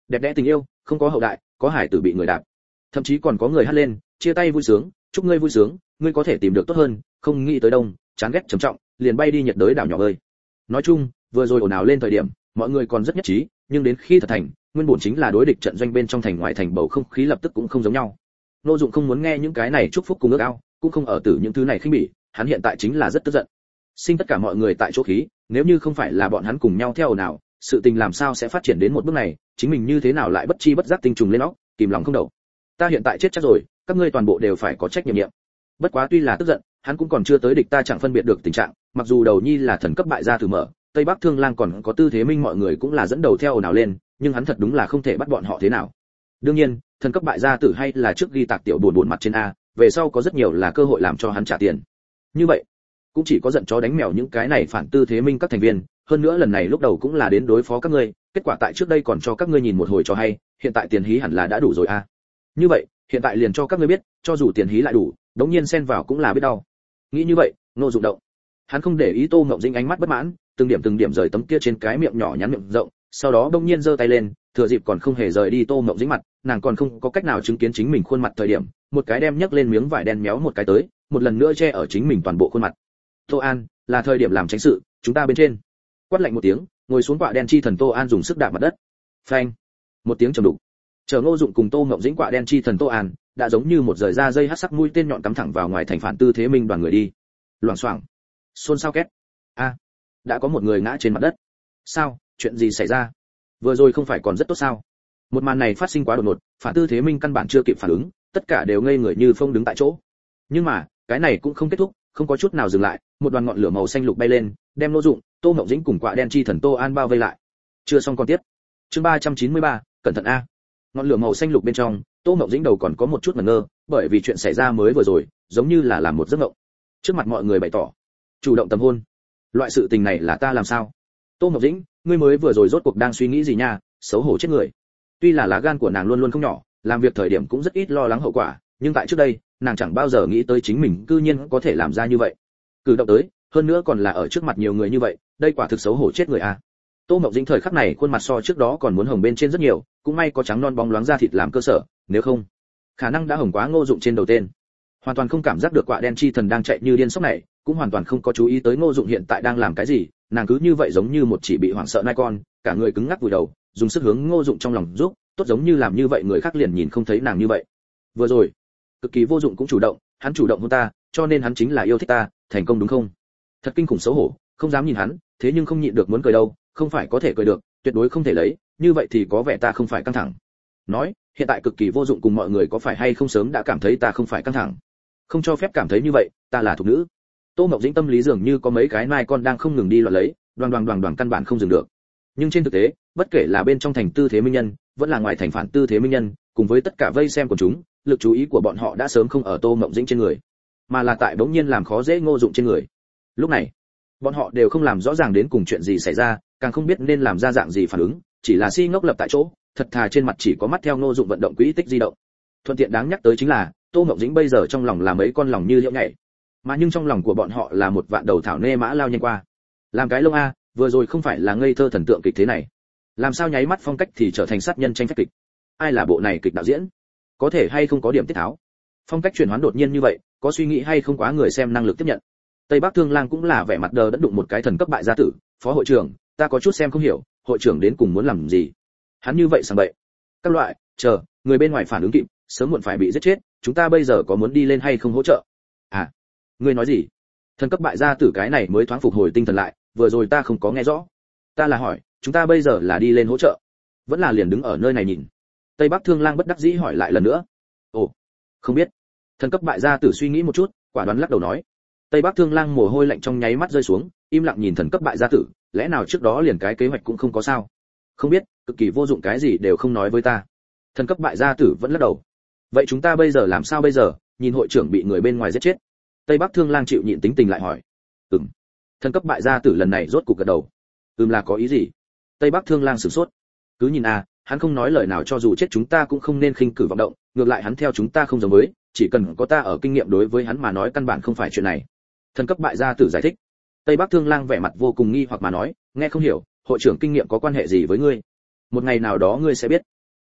đẹp đẽ tình yêu không có hậu đại, có hải tử bị người đạp, thậm chí còn có người hát lên chia tay vui sướng, chúc ngươi vui sướng, ngươi có thể tìm được tốt hơn, không nghĩ tới đông, chán ghét trầm trọng, liền bay đi nhiệt đới đảo nhỏ ơi. Nói chung, vừa rồi ồn ào lên thời điểm, mọi người còn rất nhất trí, nhưng đến khi thật thành, nguyên bổn chính là đối địch trận doanh bên trong thành ngoài thành bầu không khí lập tức cũng không giống nhau. Ngô Dụng không muốn nghe những cái này chúc phúc cùng ước ao, cũng không ở tử những thứ này khinh bỉ, hắn hiện tại chính là rất tức giận. Sinh tất cả mọi người tại chỗ khí, nếu như không phải là bọn hắn cùng nhau theo ồn ào, sự tình làm sao sẽ phát triển đến một bước này, chính mình như thế nào lại bất chi bất giác tinh trùng lên óc, kìm lòng không đầu. Ta hiện tại chết chắc rồi, các ngươi toàn bộ đều phải có trách nhiệm nhiệm. Bất quá tuy là tức giận, hắn cũng còn chưa tới địch ta chẳng phân biệt được tình trạng, mặc dù đầu nhi là thần cấp bại gia tử mở, Tây Bắc Thương Lang còn có Tư Thế Minh mọi người cũng là dẫn đầu theo ồn ào lên, nhưng hắn thật đúng là không thể bắt bọn họ thế nào. Đương nhiên, thần cấp bại gia tử hay là trước ghi tạc tiểu buồn buồn mặt trên a, về sau có rất nhiều là cơ hội làm cho hắn trả tiền. Như vậy, cũng chỉ có giận chó đánh mèo những cái này phản Tư Thế Minh các thành viên, hơn nữa lần này lúc đầu cũng là đến đối phó các ngươi, kết quả tại trước đây còn cho các ngươi nhìn một hồi cho hay, hiện tại tiền hí hẳn là đã đủ rồi a. Như vậy, hiện tại liền cho các ngươi biết, cho dù tiền hí lại đủ, đống nhiên xen vào cũng là biết đau. Nghĩ như vậy, Ngô Dụng động. Hắn không để ý Tô Ngộng Dĩnh ánh mắt bất mãn, từng điểm từng điểm rời tấm kia trên cái miệng nhỏ nhắn miệng rộng, sau đó đống nhiên giơ tay lên, thừa dịp còn không hề rời đi Tô Ngộng Dĩnh mặt, nàng còn không có cách nào chứng kiến chính mình khuôn mặt thời điểm, một cái đem nhấc lên miếng vải đen méo một cái tới, một lần nữa che ở chính mình toàn bộ khuôn mặt. Tô An, là thời điểm làm tránh sự, chúng ta bên trên. Quát lạnh một tiếng, ngồi xuống quạ đen chi thần Tô An dùng sức đạp mặt đất. Phanh. Một tiếng trầm đục. Chờ Ngô Dụng cùng Tô Ngộng Dĩnh quạ đen chi thần Tô An, đã giống như một rời ra dây hắc sắc mũi tên nhọn cắm thẳng vào ngoài thành phản Tư Thế Minh đoàn người đi. Loảng xoảng. Xôn xao két. A, đã có một người ngã trên mặt đất. Sao, chuyện gì xảy ra? Vừa rồi không phải còn rất tốt sao? Một màn này phát sinh quá đột ngột, phản Tư Thế Minh căn bản chưa kịp phản ứng, tất cả đều ngây người như phông đứng tại chỗ. Nhưng mà, cái này cũng không kết thúc, không có chút nào dừng lại, một đoàn ngọn lửa màu xanh lục bay lên, đem Ngô Dụng, Tô Ngộng Dĩnh cùng quạ đen chi thần Tô An bao vây lại. Chưa xong còn tiếp. Chương ba trăm chín mươi ba, cẩn thận a. Ngọn lửa màu xanh lục bên trong, Tô Ngộng Dĩnh đầu còn có một chút ngẩn ngơ, bởi vì chuyện xảy ra mới vừa rồi, giống như là làm một giấc mộng. Trước mặt mọi người bày tỏ, chủ động tầm hôn. Loại sự tình này là ta làm sao? Tô Ngộng Dĩnh, ngươi mới vừa rồi rốt cuộc đang suy nghĩ gì nha, xấu hổ chết người. Tuy là lá gan của nàng luôn luôn không nhỏ, làm việc thời điểm cũng rất ít lo lắng hậu quả, nhưng tại trước đây, nàng chẳng bao giờ nghĩ tới chính mình cư nhiên có thể làm ra như vậy. Cử động tới, hơn nữa còn là ở trước mặt nhiều người như vậy, đây quả thực xấu hổ chết người a. Tô Ngộng Dĩnh thời khắc này khuôn mặt so trước đó còn muốn hồng bên trên rất nhiều, cũng may có trắng non bóng loáng da thịt làm cơ sở, nếu không, khả năng đã hồng quá Ngô Dụng trên đầu tên. Hoàn toàn không cảm giác được quạ đen chi thần đang chạy như điên sốc này, cũng hoàn toàn không có chú ý tới Ngô Dụng hiện tại đang làm cái gì, nàng cứ như vậy giống như một chỉ bị hoảng sợ nai con, cả người cứng ngắc vùi đầu, dùng sức hướng Ngô Dụng trong lòng giúp, tốt giống như làm như vậy người khác liền nhìn không thấy nàng như vậy. Vừa rồi, cực kỳ vô dụng cũng chủ động, hắn chủ động hôn ta, cho nên hắn chính là yêu thích ta, thành công đúng không? Thật kinh khủng xấu hổ, không dám nhìn hắn, thế nhưng không nhịn được muốn cười đâu, không phải có thể cười được, tuyệt đối không thể lấy, như vậy thì có vẻ ta không phải căng thẳng. Nói, hiện tại cực kỳ vô dụng cùng mọi người có phải hay không sớm đã cảm thấy ta không phải căng thẳng. Không cho phép cảm thấy như vậy, ta là thuộc nữ. Tô Ngọc Dĩnh tâm lý dường như có mấy cái nai con đang không ngừng đi loạn lấy, đoàn đoàn đoàn đoàn căn bản không dừng được. Nhưng trên thực tế, bất kể là bên trong thành Tư Thế Minh nhân, vẫn là ngoài thành phản Tư Thế Minh nhân, cùng với tất cả vây xem của chúng, lực chú ý của bọn họ đã sớm không ở Tô Ngọc Dĩnh trên người, mà là tại bỗng nhiên làm khó dễ Ngô Dụng trên người. Lúc này, bọn họ đều không làm rõ ràng đến cùng chuyện gì xảy ra, càng không biết nên làm ra dạng gì phản ứng, chỉ là si ngốc lập tại chỗ, thật thà trên mặt chỉ có mắt theo Ngô Dụng vận động quỹ tích di động. Thuận tiện đáng nhắc tới chính là, Tô Ngọc Dĩnh bây giờ trong lòng là mấy con lòng như liễu nhảy, mà nhưng trong lòng của bọn họ là một vạn đầu thảo nê mã lao nhanh qua. Làm cái lông a, vừa rồi không phải là ngây thơ thần tượng kịch thế này, làm sao nháy mắt phong cách thì trở thành sát nhân tranh phách kịch? Ai là bộ này kịch đạo diễn? Có thể hay không có điểm tiết tháo? Phong cách chuyển hoán đột nhiên như vậy, có suy nghĩ hay không quá người xem năng lực tiếp nhận? Tây Bắc Thương Lang cũng là vẻ mặt đờ đẫn đụng một cái thần cấp bại gia tử, phó hội trưởng, ta có chút xem không hiểu, hội trưởng đến cùng muốn làm gì? Hắn như vậy sảng bậy. Các loại, chờ, người bên ngoài phản ứng kịp, sớm muộn phải bị giết chết, chúng ta bây giờ có muốn đi lên hay không hỗ trợ? À, ngươi nói gì? Thần cấp bại gia tử cái này mới thoáng phục hồi tinh thần lại, vừa rồi ta không có nghe rõ. Ta là hỏi, chúng ta bây giờ là đi lên hỗ trợ, vẫn là liền đứng ở nơi này nhìn? Tây Bắc Thương Lang bất đắc dĩ hỏi lại lần nữa. Ồ, không biết. Thần cấp bại gia tử suy nghĩ một chút, quả đoán lắc đầu nói. Tây Bắc Thương Lang mồ hôi lạnh trong nháy mắt rơi xuống, im lặng nhìn thần cấp bại gia tử, lẽ nào trước đó liền cái kế hoạch cũng không có sao? Không biết, cực kỳ vô dụng cái gì đều không nói với ta. Thần cấp bại gia tử vẫn lắc đầu. Vậy chúng ta bây giờ làm sao bây giờ? Nhìn hội trưởng bị người bên ngoài giết chết. Tây Bắc Thương Lang chịu nhịn tính tình lại hỏi. Ừm. Thần cấp bại gia tử lần này rốt cục gật đầu. Ừm là có ý gì? Tây Bắc Thương Lang sửng sốt. Cứ nhìn à, hắn không nói lời nào cho dù chết chúng ta cũng không nên khinh cử vọng động, ngược lại hắn theo chúng ta không giống với, chỉ cần có ta ở kinh nghiệm đối với hắn mà nói căn bản không phải chuyện này. Thần cấp bại gia tử giải thích. Tây Bắc Thương Lang vẻ mặt vô cùng nghi hoặc mà nói, nghe không hiểu, hội trưởng kinh nghiệm có quan hệ gì với ngươi? Một ngày nào đó ngươi sẽ biết.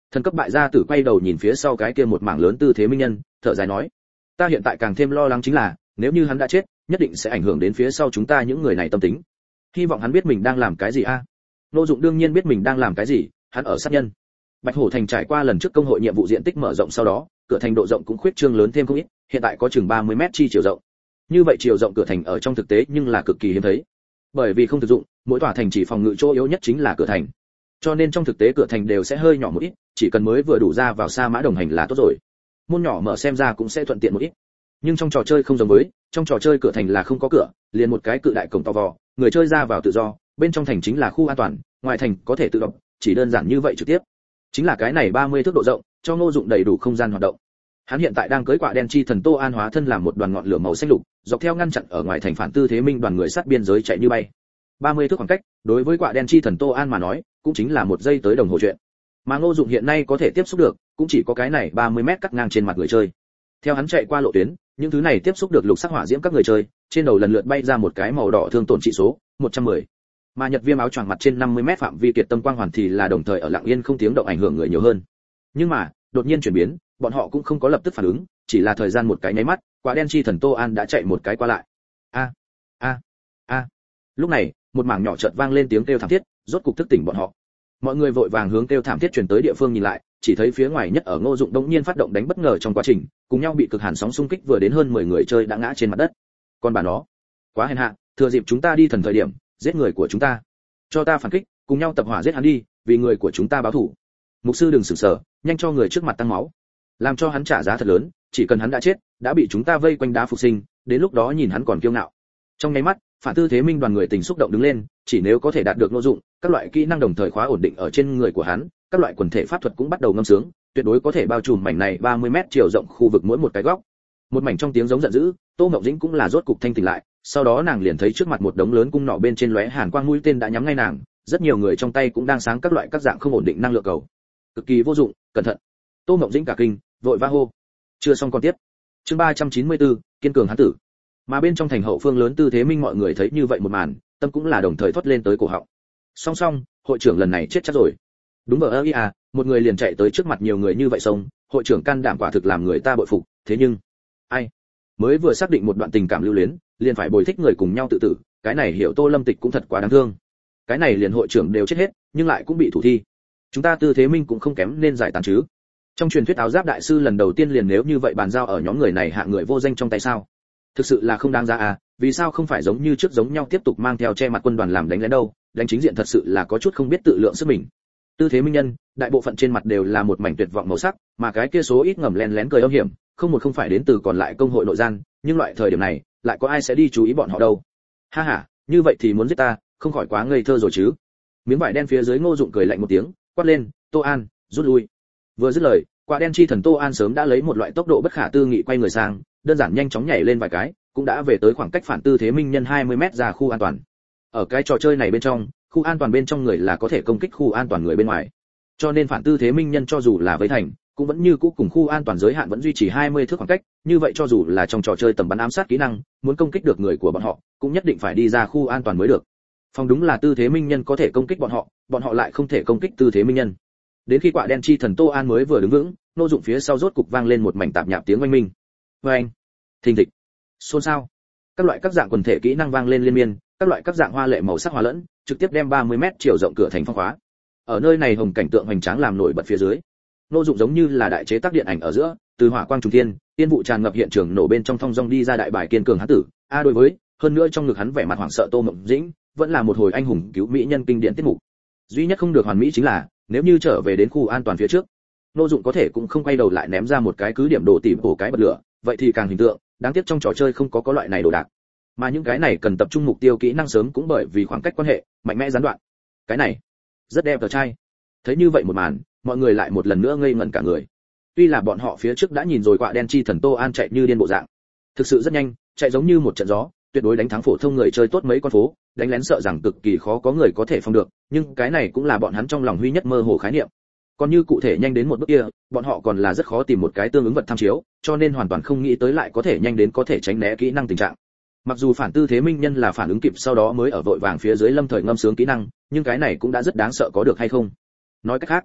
Thần cấp bại gia tử quay đầu nhìn phía sau cái kia một mảng lớn tư thế minh nhân, thở dài nói: ta hiện tại càng thêm lo lắng chính là, nếu như hắn đã chết, nhất định sẽ ảnh hưởng đến phía sau chúng ta những người này tâm tính. Hy vọng hắn biết mình đang làm cái gì a. Ngô Dụng đương nhiên biết mình đang làm cái gì, hắn ở sát nhân. Bạch Hổ thành trải qua lần trước công hội nhiệm vụ diện tích mở rộng sau đó, cửa thành độ rộng cũng khuyết trương lớn thêm không ít, hiện tại có chừng ba mươi mét chi chiều rộng. Như vậy chiều rộng cửa thành ở trong thực tế nhưng là cực kỳ hiếm thấy. Bởi vì không thực dụng, mỗi tòa thành chỉ phòng ngự chỗ yếu nhất chính là cửa thành. Cho nên trong thực tế cửa thành đều sẽ hơi nhỏ một ít, chỉ cần mới vừa đủ ra vào xa mã đồng hành là tốt rồi. Môn nhỏ mở xem ra cũng sẽ thuận tiện một ít. Nhưng trong trò chơi không giống với, trong trò chơi cửa thành là không có cửa, liền một cái cự đại cổng to vò, người chơi ra vào tự do, bên trong thành chính là khu an toàn, ngoài thành có thể tự động, chỉ đơn giản như vậy trực tiếp. Chính là cái này ba mươi thước độ rộng, cho Ngô Dụng đầy đủ không gian hoạt động. Hắn hiện tại đang cưỡi quạ đen chi thần Tô An hóa thân làm một đoàn ngọn lửa màu xanh lục, dọc theo ngăn chặn ở ngoài thành phản tư thế minh đoàn người sát biên giới chạy như bay. ba mươi thước khoảng cách, đối với quạ đen chi thần Tô An mà nói, cũng chính là một giây tới đồng hồ chuyện. Mà Ngô Dụng hiện nay có thể tiếp xúc được, cũng chỉ có cái này ba mươi mét cắt ngang trên mặt người chơi. Theo hắn chạy qua lộ tuyến, những thứ này tiếp xúc được lục sắc hỏa diễm các người chơi, trên đầu lần lượt bay ra một cái màu đỏ thương tổn trị số một trăm mười. Mà Nhật Viêm áo choàng mặt trên năm mươi mét phạm vi kiệt tâm quang hoàn thì là đồng thời ở lặng yên không tiếng động ảnh hưởng người nhiều hơn. Nhưng mà, đột nhiên chuyển biến, bọn họ cũng không có lập tức phản ứng, chỉ là thời gian một cái nháy mắt, quả đen chi thần Tô An đã chạy một cái qua lại. A a a. Lúc này, một mảng nhỏ chợt vang lên tiếng kêu thảm thiết, rốt cục thức tỉnh bọn họ. Mọi người vội vàng hướng kêu thảm thiết truyền tới địa phương nhìn lại, chỉ thấy phía ngoài nhất ở Ngô Dụng đống nhiên phát động đánh bất ngờ trong quá trình, cùng nhau bị cực hàn sóng xung kích vừa đến hơn mười người chơi đã ngã trên mặt đất. Còn bà nó, quá hèn hạ, thừa dịp chúng ta đi thần thời điểm, giết người của chúng ta. Cho ta phản kích, cùng nhau tập hỏa giết hắn đi, vì người của chúng ta báo thù. Mục sư đừng sửng sở, nhanh cho người trước mặt tăng máu, làm cho hắn trả giá thật lớn, chỉ cần hắn đã chết, đã bị chúng ta vây quanh đá phục sinh, đến lúc đó nhìn hắn còn kiêu ngạo. Trong nháy mắt, phản tư thế minh đoàn người tình xúc động đứng lên, chỉ nếu có thể đạt được Ngô Dụng, các loại kỹ năng đồng thời khóa ổn định ở trên người của hắn, các loại quần thể pháp thuật cũng bắt đầu ngâm sướng, tuyệt đối có thể bao trùm mảnh này ba mươi mét chiều rộng khu vực mỗi một cái góc. Một mảnh trong tiếng giống giận dữ, Tô Ngọc Dĩnh cũng là rốt cục thanh tỉnh lại, sau đó nàng liền thấy trước mặt một đống lớn cung nỏ bên trên lóe hàn quang mũi tên đã nhắm ngay nàng, rất nhiều người trong tay cũng đang sáng các loại các dạng không ổn định năng lượng cầu. Cực kỳ vô dụng, cẩn thận. Tô Ngọc Dĩnh cả kinh, vội vã hô. Chưa xong còn tiếp. Chương ba trăm chín mươi tư, kiên cường hán tử. Mà bên trong thành hậu phương lớn tư thế minh mọi người thấy như vậy một màn, tâm cũng là đồng thời thoát lên tới cổ họng. Song song, hội trưởng lần này chết chắc rồi. Đúng vậy ơi à, một người liền chạy tới trước mặt nhiều người như vậy xong, hội trưởng can đảm quả thực làm người ta bội phục, thế nhưng ai mới vừa xác định một đoạn tình cảm lưu luyến, liền phải bồi thích người cùng nhau tự tử, cái này hiểu Tô Lâm Tịch cũng thật quá đáng thương. Cái này liền hội trưởng đều chết hết, nhưng lại cũng bị thủ thi. Chúng ta tư thế minh cũng không kém nên giải tán chứ. Trong truyền thuyết áo giáp đại sư lần đầu tiên liền nếu như vậy bàn giao ở nhóm người này hạ người vô danh trong tay sao? Thực sự là không đáng giá à, vì sao không phải giống như trước giống nhau tiếp tục mang theo che mặt quân đoàn làm đánh lén đâu, đánh chính diện thật sự là có chút không biết tự lượng sức mình. Tư thế minh nhân, đại bộ phận trên mặt đều là một mảnh tuyệt vọng màu sắc, mà cái kia số ít ngầm lén lén cười âm hiểm, không một không phải đến từ còn lại công hội nội gian, nhưng loại thời điểm này, lại có ai sẽ đi chú ý bọn họ đâu? Ha ha, như vậy thì muốn giết ta, không khỏi quá ngây thơ rồi chứ. Miếng vải đen phía dưới Ngô Dụng cười lạnh một tiếng, quát lên, Tô An, rút lui. Vừa dứt lời, quả đen chi thần Tô An sớm đã lấy một loại tốc độ bất khả tư nghị quay người sang, đơn giản nhanh chóng nhảy lên vài cái, cũng đã về tới khoảng cách phản tư thế minh nhân hai mươi mét ra khu an toàn. Ở cái trò chơi này bên trong, khu an toàn bên trong người là có thể công kích khu an toàn người bên ngoài. Cho nên phản tư thế minh nhân cho dù là với thành, cũng vẫn như cũ cùng khu an toàn giới hạn vẫn duy trì hai mươi thước khoảng cách, như vậy cho dù là trong trò chơi tầm bắn ám sát kỹ năng, muốn công kích được người của bọn họ, cũng nhất định phải đi ra khu an toàn mới được. Phòng đúng là tư thế minh nhân có thể công kích bọn họ, bọn họ lại không thể công kích tư thế minh nhân. Đến khi quả đen chi thần Tô An mới vừa đứng vững, Ngô Dụng phía sau rốt cục vang lên một mảnh tạp nhạp tiếng oanh minh. Oanh, thình thịch, xôn xao. Các loại các dạng quần thể kỹ năng vang lên liên miên, các loại các dạng hoa lệ màu sắc hòa lẫn, trực tiếp đem ba mươi mét chiều rộng cửa thành phong khóa. Ở nơi này hồng cảnh tượng hoành tráng làm nổi bật phía dưới, Ngô Dụng giống như là đại chế tác điện ảnh ở giữa, từ hỏa quang trùng thiên, tiên vụ tràn ngập hiện trường nổ bên trong thong dong đi ra đại bài kiên cường hán tử. A đối với, hơn nữa trong ngực hắn vẻ mặt hoảng sợ Tô Mộng Dĩnh, vẫn là một hồi anh hùng cứu mỹ nhân kinh điển tiết mục. Duy nhất không được hoàn mỹ chính là, nếu như trở về đến khu an toàn phía trước, Ngô Dụng có thể cũng không quay đầu lại ném ra một cái cứ điểm đồ tìm bổ cái bật lửa, vậy thì càng hình tượng, đáng tiếc trong trò chơi không có có loại này đồ đạc. Mà những cái này cần tập trung mục tiêu kỹ năng sớm cũng bởi vì khoảng cách quan hệ, mạnh mẽ gián đoạn. Cái này, rất đẹp tờ trai. Thấy như vậy một màn, mọi người lại một lần nữa ngây ngẩn cả người. Tuy là bọn họ phía trước đã nhìn rồi quạ đen chi thần Tô An chạy như điên bộ dạng, thực sự rất nhanh, chạy giống như một trận gió, tuyệt đối đánh thắng phổ thông người chơi tốt mấy con phố, đánh lén sợ rằng cực kỳ khó có người có thể phòng được, nhưng cái này cũng là bọn hắn trong lòng huy nhất mơ hồ khái niệm. Còn như cụ thể nhanh đến một bước kia, bọn họ còn là rất khó tìm một cái tương ứng vật tham chiếu, cho nên hoàn toàn không nghĩ tới lại có thể nhanh đến có thể tránh né kỹ năng tình trạng. Mặc dù phản tư thế minh nhân là phản ứng kịp sau đó mới ở vội vàng phía dưới lâm thời ngâm sướng kỹ năng, nhưng cái này cũng đã rất đáng sợ có được hay không. Nói cách khác,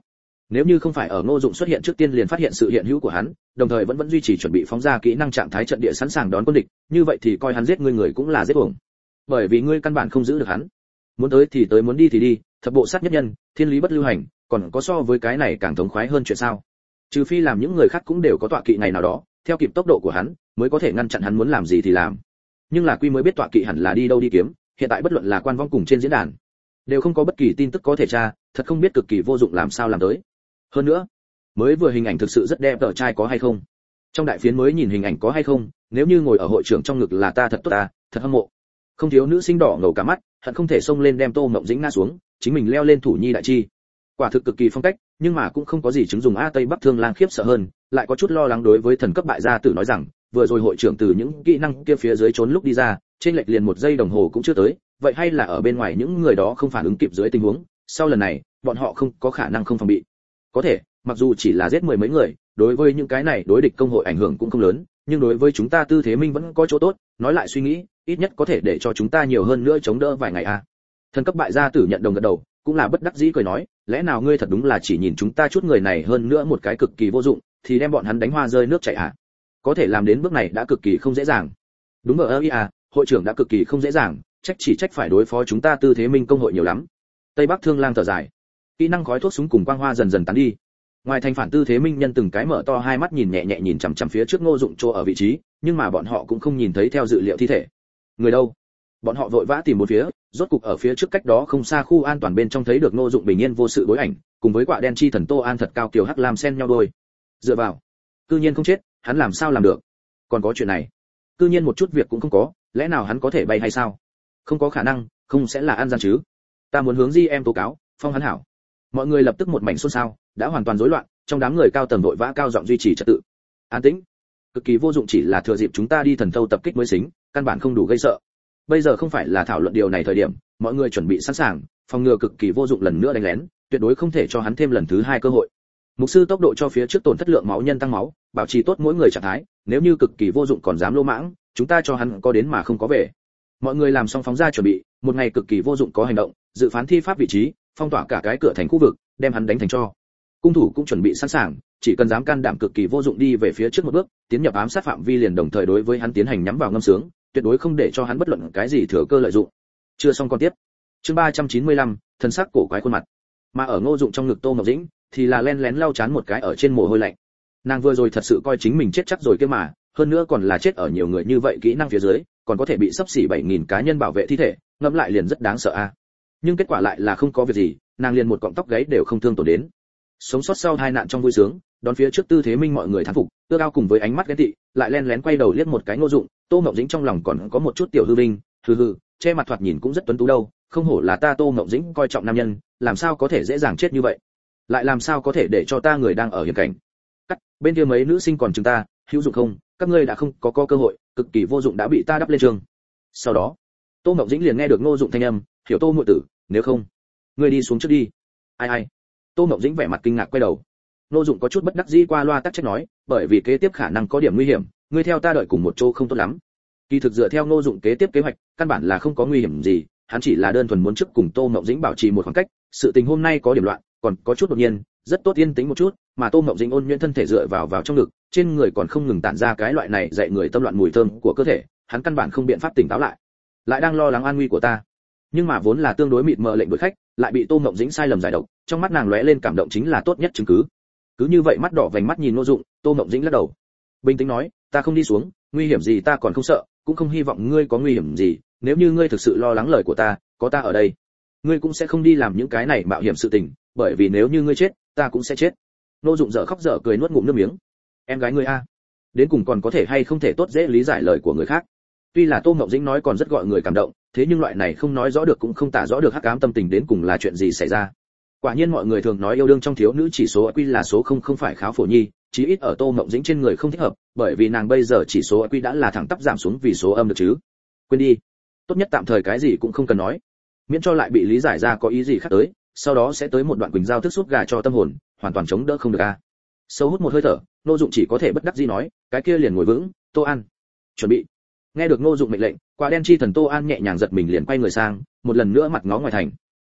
Nếu như không phải ở Ngô Dụng xuất hiện trước tiên liền phát hiện sự hiện hữu của hắn, đồng thời vẫn vẫn duy trì chuẩn bị phóng ra kỹ năng trạng thái trận địa sẵn sàng đón quân địch, như vậy thì coi hắn giết ngươi người cũng là giết uổng. Bởi vì ngươi căn bản không giữ được hắn. Muốn tới thì tới, muốn đi thì đi, thập bộ sát nhất nhân, thiên lý bất lưu hành, còn có so với cái này càng thống khoái hơn chuyện sao? Trừ phi làm những người khác cũng đều có tọa kỵ ngày nào đó, theo kịp tốc độ của hắn, mới có thể ngăn chặn hắn muốn làm gì thì làm. Nhưng là Quy mới biết tọa kỵ hẳn là đi đâu đi kiếm, hiện tại bất luận là quan vong cùng trên diễn đàn, đều không có bất kỳ tin tức có thể tra, thật không biết cực kỳ vô dụng làm sao làm tới. Hơn nữa, mới vừa hình ảnh thực sự rất đẹp, tờ trai có hay không? Trong đại phiến mới nhìn hình ảnh có hay không? Nếu như ngồi ở hội trưởng trong ngực là ta thật tốt ta, thật hâm mộ. Không thiếu nữ sinh đỏ ngầu cả mắt, hận không thể xông lên đem Tô Mộng Dĩnh ngã xuống, chính mình leo lên thủ nhi đại chi. Quả thực cực kỳ phong cách, nhưng mà cũng không có gì chứng dùng. A Tây Bắc Thương Lang khiếp sợ hơn, lại có chút lo lắng đối với thần cấp bại gia tử nói rằng, vừa rồi hội trưởng từ những kỹ năng kia phía dưới trốn lúc đi ra, trên lệch liền một giây đồng hồ cũng chưa tới, vậy hay là ở bên ngoài những người đó không phản ứng kịp dưới tình huống, sau lần này, bọn họ không có khả năng không phòng bị. Có thể, mặc dù chỉ là giết mười mấy người, đối với những cái này đối địch công hội ảnh hưởng cũng không lớn, nhưng đối với chúng ta Tư Thế Minh vẫn có chỗ tốt, nói lại suy nghĩ, ít nhất có thể để cho chúng ta nhiều hơn nữa chống đỡ vài ngày a. À. Thần cấp bại gia tử nhận đồng gật đầu, cũng là bất đắc dĩ cười nói, lẽ nào ngươi thật đúng là chỉ nhìn chúng ta chút người này hơn nữa một cái cực kỳ vô dụng, thì đem bọn hắn đánh hoa rơi nước chảy à? Có thể làm đến bước này đã cực kỳ không dễ dàng. Đúng rồi à, hội trưởng đã cực kỳ không dễ dàng, trách chỉ trách phải đối phó chúng ta Tư Thế Minh công hội nhiều lắm. Tây Bắc Thương Lang thở dài, kỹ năng khói thuốc súng cùng quang hoa dần dần tán đi. Ngoài thành phản Tư Thế Minh nhân từng cái mở to hai mắt nhìn nhẹ nhẹ nhìn chằm chằm phía trước Ngô Dụng chỗ ở vị trí, nhưng mà bọn họ cũng không nhìn thấy theo dự liệu thi thể. Người đâu? Bọn họ vội vã tìm một phía, rốt cục ở phía trước cách đó không xa khu an toàn bên trong thấy được Ngô Dụng bình yên vô sự đối ảnh, cùng với quạ đen chi thần Tô An thật cao kiều hắc lam xen nhau đôi. Dựa vào, cư nhiên không chết, hắn làm sao làm được? Còn có chuyện này, cư nhiên một chút việc cũng không có, lẽ nào hắn có thể bay hay sao? Không có khả năng, không sẽ là ăn gian chứ? Ta muốn hướng Di em tố cáo, phong hắn hảo. Mọi người lập tức một mảnh xôn xao, đã hoàn toàn rối loạn, trong đám người cao tầng vội vã cao giọng duy trì trật tự. An tĩnh, cực kỳ vô dụng, chỉ là thừa dịp chúng ta đi thần thâu tập kích mới xính, căn bản không đủ gây sợ. Bây giờ không phải là thảo luận điều này thời điểm, mọi người chuẩn bị sẵn sàng, phòng ngừa cực kỳ vô dụng lần nữa đánh lén, tuyệt đối không thể cho hắn thêm lần thứ hai cơ hội. Mục sư tốc độ cho phía trước tổn thất lượng máu nhân tăng máu, bảo trì tốt mỗi người trạng thái, nếu như cực kỳ vô dụng còn dám lô mãng, chúng ta cho hắn có đến mà không có về. Mọi người làm xong phóng ra chuẩn bị, một ngày cực kỳ vô dụng có hành động, dự phán thi pháp vị trí, phong tỏa cả cái cửa thành khu vực, đem hắn đánh thành tro. Cung thủ cũng chuẩn bị sẵn sàng, chỉ cần dám can đảm cực kỳ vô dụng đi về phía trước một bước, tiến nhập ám sát phạm vi liền đồng thời đối với hắn tiến hành nhắm vào ngâm sướng, tuyệt đối không để cho hắn bất luận cái gì thừa cơ lợi dụng. Chưa xong con tiếp. Chương ba trăm chín mươi lăm, thần sắc cổ quái khuôn mặt. Mà ở Ngô Dụng trong ngực Tô Ngọc Dĩnh, thì là len lén lau chán một cái ở trên mồ hôi lạnh. Nàng vừa rồi thật sự coi chính mình chết chắc rồi kia mà, hơn nữa còn là chết ở nhiều người như vậy kỹ năng phía dưới, còn có thể bị sắp xỉ bảy nghìn cá nhân bảo vệ thi thể, ngẫm lại liền rất đáng sợ a. À. Nhưng kết quả lại là không có việc gì, nàng liền một cọng tóc gáy đều không thương tổn đến. Sống sót sau hai nạn trong vui sướng, đón phía trước Tư Thế Minh mọi người thán phục, ưa cao cùng với ánh mắt ghen tị, lại len lén quay đầu liếc một cái Ngô Dụng, Tô Ngọc Dĩnh trong lòng còn có một chút tiểu hư vinh, hừ hừ, che mặt thoạt nhìn cũng rất tuấn tú đâu, không hổ là ta Tô Ngọc Dĩnh coi trọng nam nhân, làm sao có thể dễ dàng chết như vậy? Lại làm sao có thể để cho ta người đang ở hiểm cảnh? Cắt, bên kia mấy nữ sinh còn chúng ta, hữu dụng không? Các ngươi đã không có, có cơ hội, cực kỳ vô dụng đã bị ta đắp lên trường. Sau đó, Tô Ngọc Dĩnh liền nghe được Ngô Dụng thanh âm, "Hiểu Tô muội tử, nếu không, ngươi đi xuống trước đi." Ai ai? Tô Ngọc Dĩnh vẻ mặt kinh ngạc quay đầu. Ngô Dụng có chút bất đắc dĩ qua loa tắc trách nói, "Bởi vì kế tiếp khả năng có điểm nguy hiểm, ngươi theo ta đợi cùng một chỗ không tốt lắm." Kỳ thực dựa theo Ngô Dụng kế tiếp kế hoạch, căn bản là không có nguy hiểm gì, hắn chỉ là đơn thuần muốn trước cùng Tô Ngọc Dĩnh bảo trì một khoảng cách, sự tình hôm nay có điểm loạn, còn có chút đột nhiên, rất tốt yên tĩnh một chút, mà Tô Ngọc Dĩnh ôn nhuyễn thân thể dựa vào vào trong ngực, trên người còn không ngừng tản ra cái loại này dạy người tâm loạn mùi thơm của cơ thể, hắn căn bản không biện pháp tỉnh táo lại, lại đang lo lắng an nguy của ta. Nhưng mà vốn là tương đối mịt mờ lệnh đuổi khách, lại bị Tô Ngọc Dĩnh sai lầm giải độc, trong mắt nàng lóe lên cảm động chính là tốt nhất chứng cứ. Cứ như vậy mắt đỏ vành mắt nhìn Ngô Dụng, Tô Ngọc Dĩnh lắc đầu, bình tĩnh nói, "Ta không đi xuống, nguy hiểm gì ta còn không sợ, cũng không hy vọng ngươi có nguy hiểm gì, nếu như ngươi thực sự lo lắng lời của ta, có ta ở đây, ngươi cũng sẽ không đi làm những cái này mạo hiểm sự tình, bởi vì nếu như ngươi chết, ta cũng sẽ chết." Ngô Dụng dở khóc dở cười nuốt ngụm nước miếng. Em gái ngươi a, đến cùng còn có thể hay không thể tốt dễ lý giải lời của người khác. Tuy là Tô Ngọc Dĩnh nói còn rất gọi người cảm động, thế nhưng loại này không nói rõ được cũng không tả rõ được hắc ám tâm tình đến cùng là chuyện gì xảy ra. Quả nhiên mọi người thường nói yêu đương trong thiếu nữ chỉ số i kiu là số không không phải kháo phổ nhi, chí ít ở Tô Ngọc Dĩnh trên người không thích hợp, bởi vì nàng bây giờ chỉ số i kiu đã là thẳng tắp giảm xuống vì số âm được chứ. Quên đi, tốt nhất tạm thời cái gì cũng không cần nói, miễn cho lại bị lý giải ra có ý gì khác tới, sau đó sẽ tới một đoạn quỳnh giao thức sút gà cho tâm hồn, hoàn toàn chống đỡ không được a. Sâu hút một hơi thở, Ngô Dụng chỉ có thể bất đắc dĩ nói, cái kia liền ngồi vững, Tô An, chuẩn bị. Nghe được Ngô Dụng mệnh lệnh, quả đen chi thần Tô An nhẹ nhàng giật mình liền quay người sang, một lần nữa mặt ngó ngoài thành.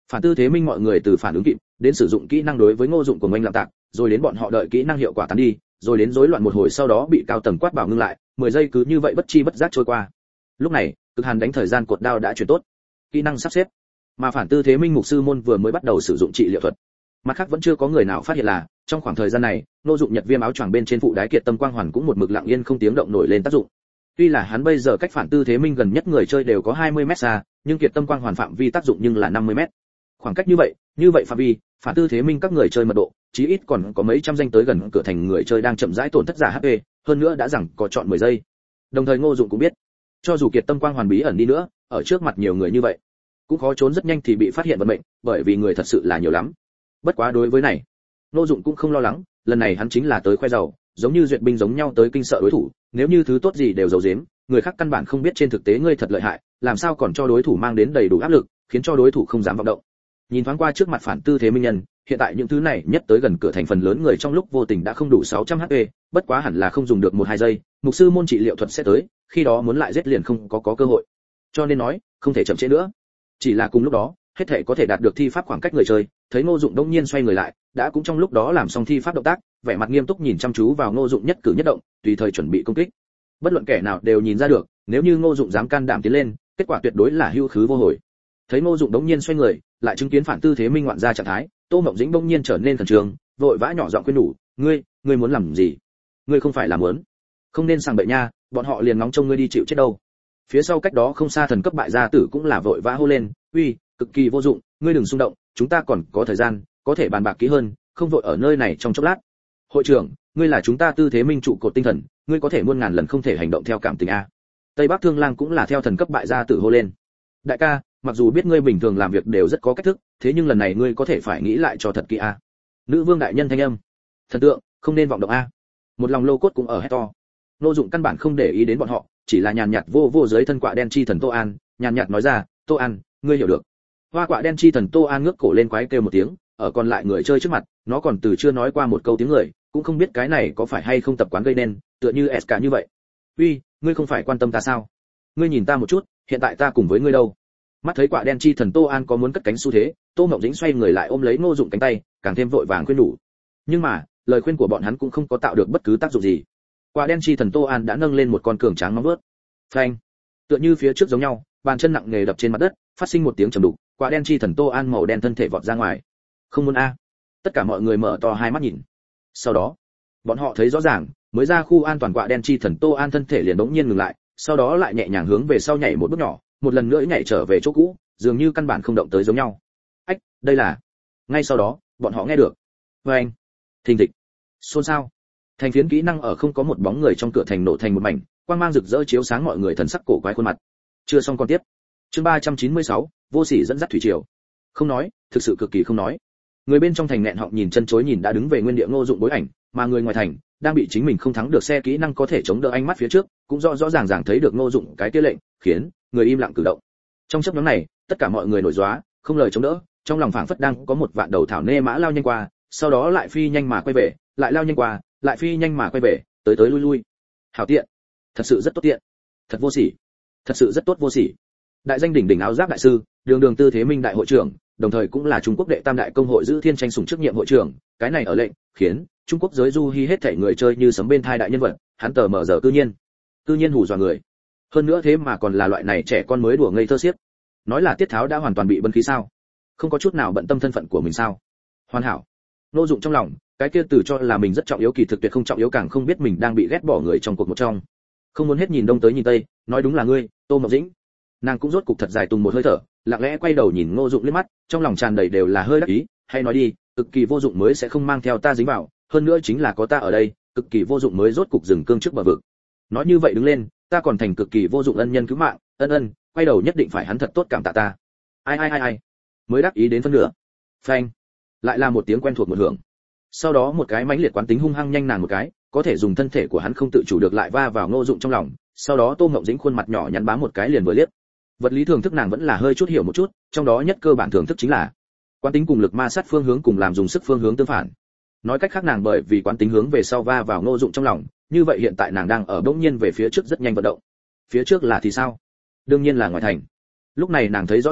Phản tư thế minh mọi người từ phản ứng kịp đến sử dụng kỹ năng đối với Ngô Dụng của Ngoanh Lạm Tạc, rồi đến bọn họ đợi kỹ năng hiệu quả tán đi, rồi đến rối loạn một hồi sau đó bị cao tầng quát bảo ngưng lại, mười giây cứ như vậy bất chi bất giác trôi qua. Lúc này, cực hàn đánh thời gian cột đao đã chuyển tốt, kỹ năng sắp xếp, mà phản tư thế minh mục sư môn vừa mới bắt đầu sử dụng trị liệu thuật. Mặt khác vẫn chưa có người nào phát hiện là trong khoảng thời gian này, Ngô Dụng Nhật Viêm áo choàng bên trên phụ đái kiệt tâm quang hoàn cũng một mực lặng yên không tiếng động nổi lên tác dụng. Tuy là hắn bây giờ cách phản tư thế minh gần nhất người chơi đều có hai mươi mét xa, nhưng kiệt tâm quang hoàn phạm vi tác dụng nhưng là năm mươi mét. Khoảng cách như vậy, như vậy phạm vi, phản tư thế minh các người chơi mật độ, chí ít còn có mấy trăm danh tới gần cửa thành người chơi đang chậm rãi tổn thất giả hát pê, hơn nữa đã rằng có chọn mười giây. Đồng thời Ngô Dụng cũng biết, cho dù kiệt tâm quang hoàn bí ẩn đi nữa, ở trước mặt nhiều người như vậy, cũng khó trốn rất nhanh thì bị phát hiện vận mệnh, bởi vì người thật sự là nhiều lắm. Bất quá đối với này, Ngô Dụng cũng không lo lắng, lần này hắn chính là tới khoe giàu, giống như duyệt binh giống nhau tới kinh sợ đối thủ, nếu như thứ tốt gì đều giấu giếm, người khác căn bản không biết trên thực tế ngươi thật lợi hại, làm sao còn cho đối thủ mang đến đầy đủ áp lực, khiến cho đối thủ không dám vọng động. Nhìn thoáng qua trước mặt phản tư thế minh nhân, hiện tại những thứ này nhất tới gần cửa thành phần lớn người trong lúc vô tình đã không đủ sáu trăm hát pê, bất quá hẳn là không dùng được một hai giây, mục sư môn trị liệu thuật sẽ tới, khi đó muốn lại giết liền không có có cơ hội. Cho nên nói, không thể chậm trễ nữa. Chỉ là cùng lúc đó, hết thảy có thể đạt được thi pháp khoảng cách người chơi, thấy Ngô Dụng đông nhiên xoay người lại, đã cũng trong lúc đó làm xong thi pháp động tác, vẻ mặt nghiêm túc nhìn chăm chú vào Ngô Dụng nhất cử nhất động, tùy thời chuẩn bị công kích. Bất luận kẻ nào đều nhìn ra được, nếu như Ngô Dụng dám can đảm tiến lên, kết quả tuyệt đối là hưu khứ vô hồi. Thấy Ngô Dụng đống nhiên xoay người, lại chứng kiến phản tư thế minh ngoạn ra trạng thái, Tô Mộng Dĩnh đống nhiên trở nên khẩn trương, vội vã nhỏ giọng khuyên nhủ, "Ngươi, ngươi muốn làm gì? Ngươi không phải là muốn? Không nên sằng bậy nha, bọn họ liền ngóng trông ngươi đi chịu chết đâu." Phía sau cách đó không xa thần cấp bại gia tử cũng là vội vã hô lên, "Uy, cực kỳ vô dụng, ngươi đừng xung động, chúng ta còn có thời gian, có thể bàn bạc kỹ hơn, không vội ở nơi này trong chốc lát. Hội trưởng, ngươi là chúng ta tư thế minh trụ cột tinh thần, ngươi có thể muôn ngàn lần không thể hành động theo cảm tình a." Tây Bắc Thương Lang cũng là theo thần cấp bại gia tử hô lên, "Đại ca, mặc dù biết ngươi bình thường làm việc đều rất có cách thức, thế nhưng lần này ngươi có thể phải nghĩ lại cho thật kỹ a." Nữ vương đại nhân thanh âm, "Thần tượng, không nên vọng động a." Một lòng lô cốt cũng ở hét to. Ngô Dụng căn bản không để ý đến bọn họ, chỉ là nhàn nhạt vô vô dưới thân quạ đen chi thần Tô An, nhàn nhạt nói ra, "Tô An, ngươi hiểu được." Hoa quạ đen chi thần Tô An ngước cổ lên quái kêu một tiếng, ở còn lại người chơi trước mặt, nó còn từ chưa nói qua một câu tiếng người, cũng không biết cái này có phải hay không tập quán gây nên, tựa như ét ca như vậy. "Uy, ngươi không phải quan tâm ta sao? Ngươi nhìn ta một chút, hiện tại ta cùng với ngươi đâu?" Mắt thấy quạ đen chi thần Tô An có muốn cất cánh xu thế, Tô Ngọc Dĩnh xoay người lại ôm lấy Ngô Dụng cánh tay, càng thêm vội vàng khuyên nhủ. Nhưng mà, lời khuyên của bọn hắn cũng không có tạo được bất cứ tác dụng gì. Quạ đen chi thần Tô An đã nâng lên một con cường tráng móng vuốt. Phanh! Tựa như phía trước giống nhau, bàn chân nặng nề đập trên mặt đất, phát sinh một tiếng trầm đục, quạ đen chi thần Tô An màu đen thân thể vọt ra ngoài. Không muốn a. Tất cả mọi người mở to hai mắt nhìn. Sau đó, bọn họ thấy rõ ràng, mới ra khu an toàn quạ đen chi thần Tô An thân thể liền bỗng nhiên ngừng lại, sau đó lại nhẹ nhàng hướng về sau nhảy một bước nhỏ, một lần nữa nhảy trở về chỗ cũ, dường như căn bản không động tới giống nhau. Ách, đây là. Ngay sau đó, bọn họ nghe được. Oeng, thình thịch, xôn xao. Thành phiến kỹ năng ở không có một bóng người trong cửa thành nổ thành một mảnh, quang mang rực rỡ chiếu sáng mọi người thần sắc cổ quái khuôn mặt. Chưa xong con tiếp. Chương ba trăm chín mươi sáu, vô sỉ dẫn dắt thủy triều. Không nói, thực sự cực kỳ không nói. Người bên trong thành nghẹn họng nhìn chân chối nhìn đã đứng về nguyên địa Ngô Dụng bối ảnh, mà người ngoài thành đang bị chính mình không thắng được xe kỹ năng có thể chống đỡ ánh mắt phía trước, cũng rõ rõ ràng ràng thấy được Ngô Dụng cái kia lệnh, khiến người im lặng cử động. Trong chốc ngắn này, tất cả mọi người nổi gióa, không lời chống đỡ, trong lòng phảng phất đang có một vạn đầu thảo nê mã lao nhanh qua, sau đó lại phi nhanh mà quay về, lại lao nhanh qua, lại phi nhanh mà quay về, tới tới lui lui. Hảo tiện, thật sự rất tốt tiện, thật vô sỉ, thật sự rất tốt vô sỉ. Đại danh đỉnh đỉnh áo giáp đại sư, đường đường tư thế minh đại hội trưởng, đồng thời cũng là Trung Quốc đệ tam đại công hội giữ thiên tranh sủng chức nhiệm hội trưởng, cái này ở lệnh, khiến Trung Quốc giới du hi hết thảy người chơi như sấm bên thai đại nhân vật, hắn tờ mở giờ cư nhiên, cư nhiên hù dọa người. Hơn nữa thế mà còn là loại này trẻ con mới đùa ngây thơ xiếc. Nói là Tiết Tháo đã hoàn toàn bị bấn khí sao? Không có chút nào bận tâm thân phận của mình sao? Hoàn hảo. Ngô Dụng trong lòng, cái kia từ cho là mình rất trọng yếu kỳ thực tuyệt không trọng yếu càng không biết mình đang bị ghét bỏ người trong cuộc một trong. Không muốn hết nhìn đông tới nhìn tây, nói đúng là ngươi, Tô Mộng Dĩnh. Nàng cũng rốt cục thật dài tùng một hơi thở, lặng lẽ quay đầu nhìn Ngô Dụng liếc mắt, trong lòng tràn đầy đều là hơi đắc ý, hay nói đi, cực kỳ vô dụng mới sẽ không mang theo ta dính vào, hơn nữa chính là có ta ở đây, cực kỳ vô dụng mới rốt cục dừng cương trước bờ vực. Nói như vậy đứng lên, ta còn thành cực kỳ vô dụng ân nhân cứu mạng, ân ân, quay đầu nhất định phải hắn thật tốt cảm tạ ta. Ai ai ai ai. Mới đắc ý đến phân nửa. Phanh. Lại là một tiếng quen thuộc một hưởng. Sau đó một cái mãnh liệt quán tính hung hăng nhanh nàng một cái, có thể dùng thân thể của hắn không tự chủ được lại va vào Ngô Dụng trong lòng, sau đó Tô Ngộng Dĩnh khuôn mặt nhỏ nhắn bám một cái liền vừa liếc. Vật lý thường thức nàng vẫn là hơi chút hiểu một chút, trong đó nhất cơ bản thường thức chính là quán tính cùng lực ma sát phương hướng cùng làm dùng sức phương hướng tương phản. Nói cách khác nàng bởi vì quán tính hướng về sau va vào Ngô Dụng trong lòng, như vậy hiện tại nàng đang ở bỗng nhiên về phía trước rất nhanh vận động. Phía trước là thì sao? Đương nhiên là ngoài thành. Lúc này nàng thấy rõ ràng,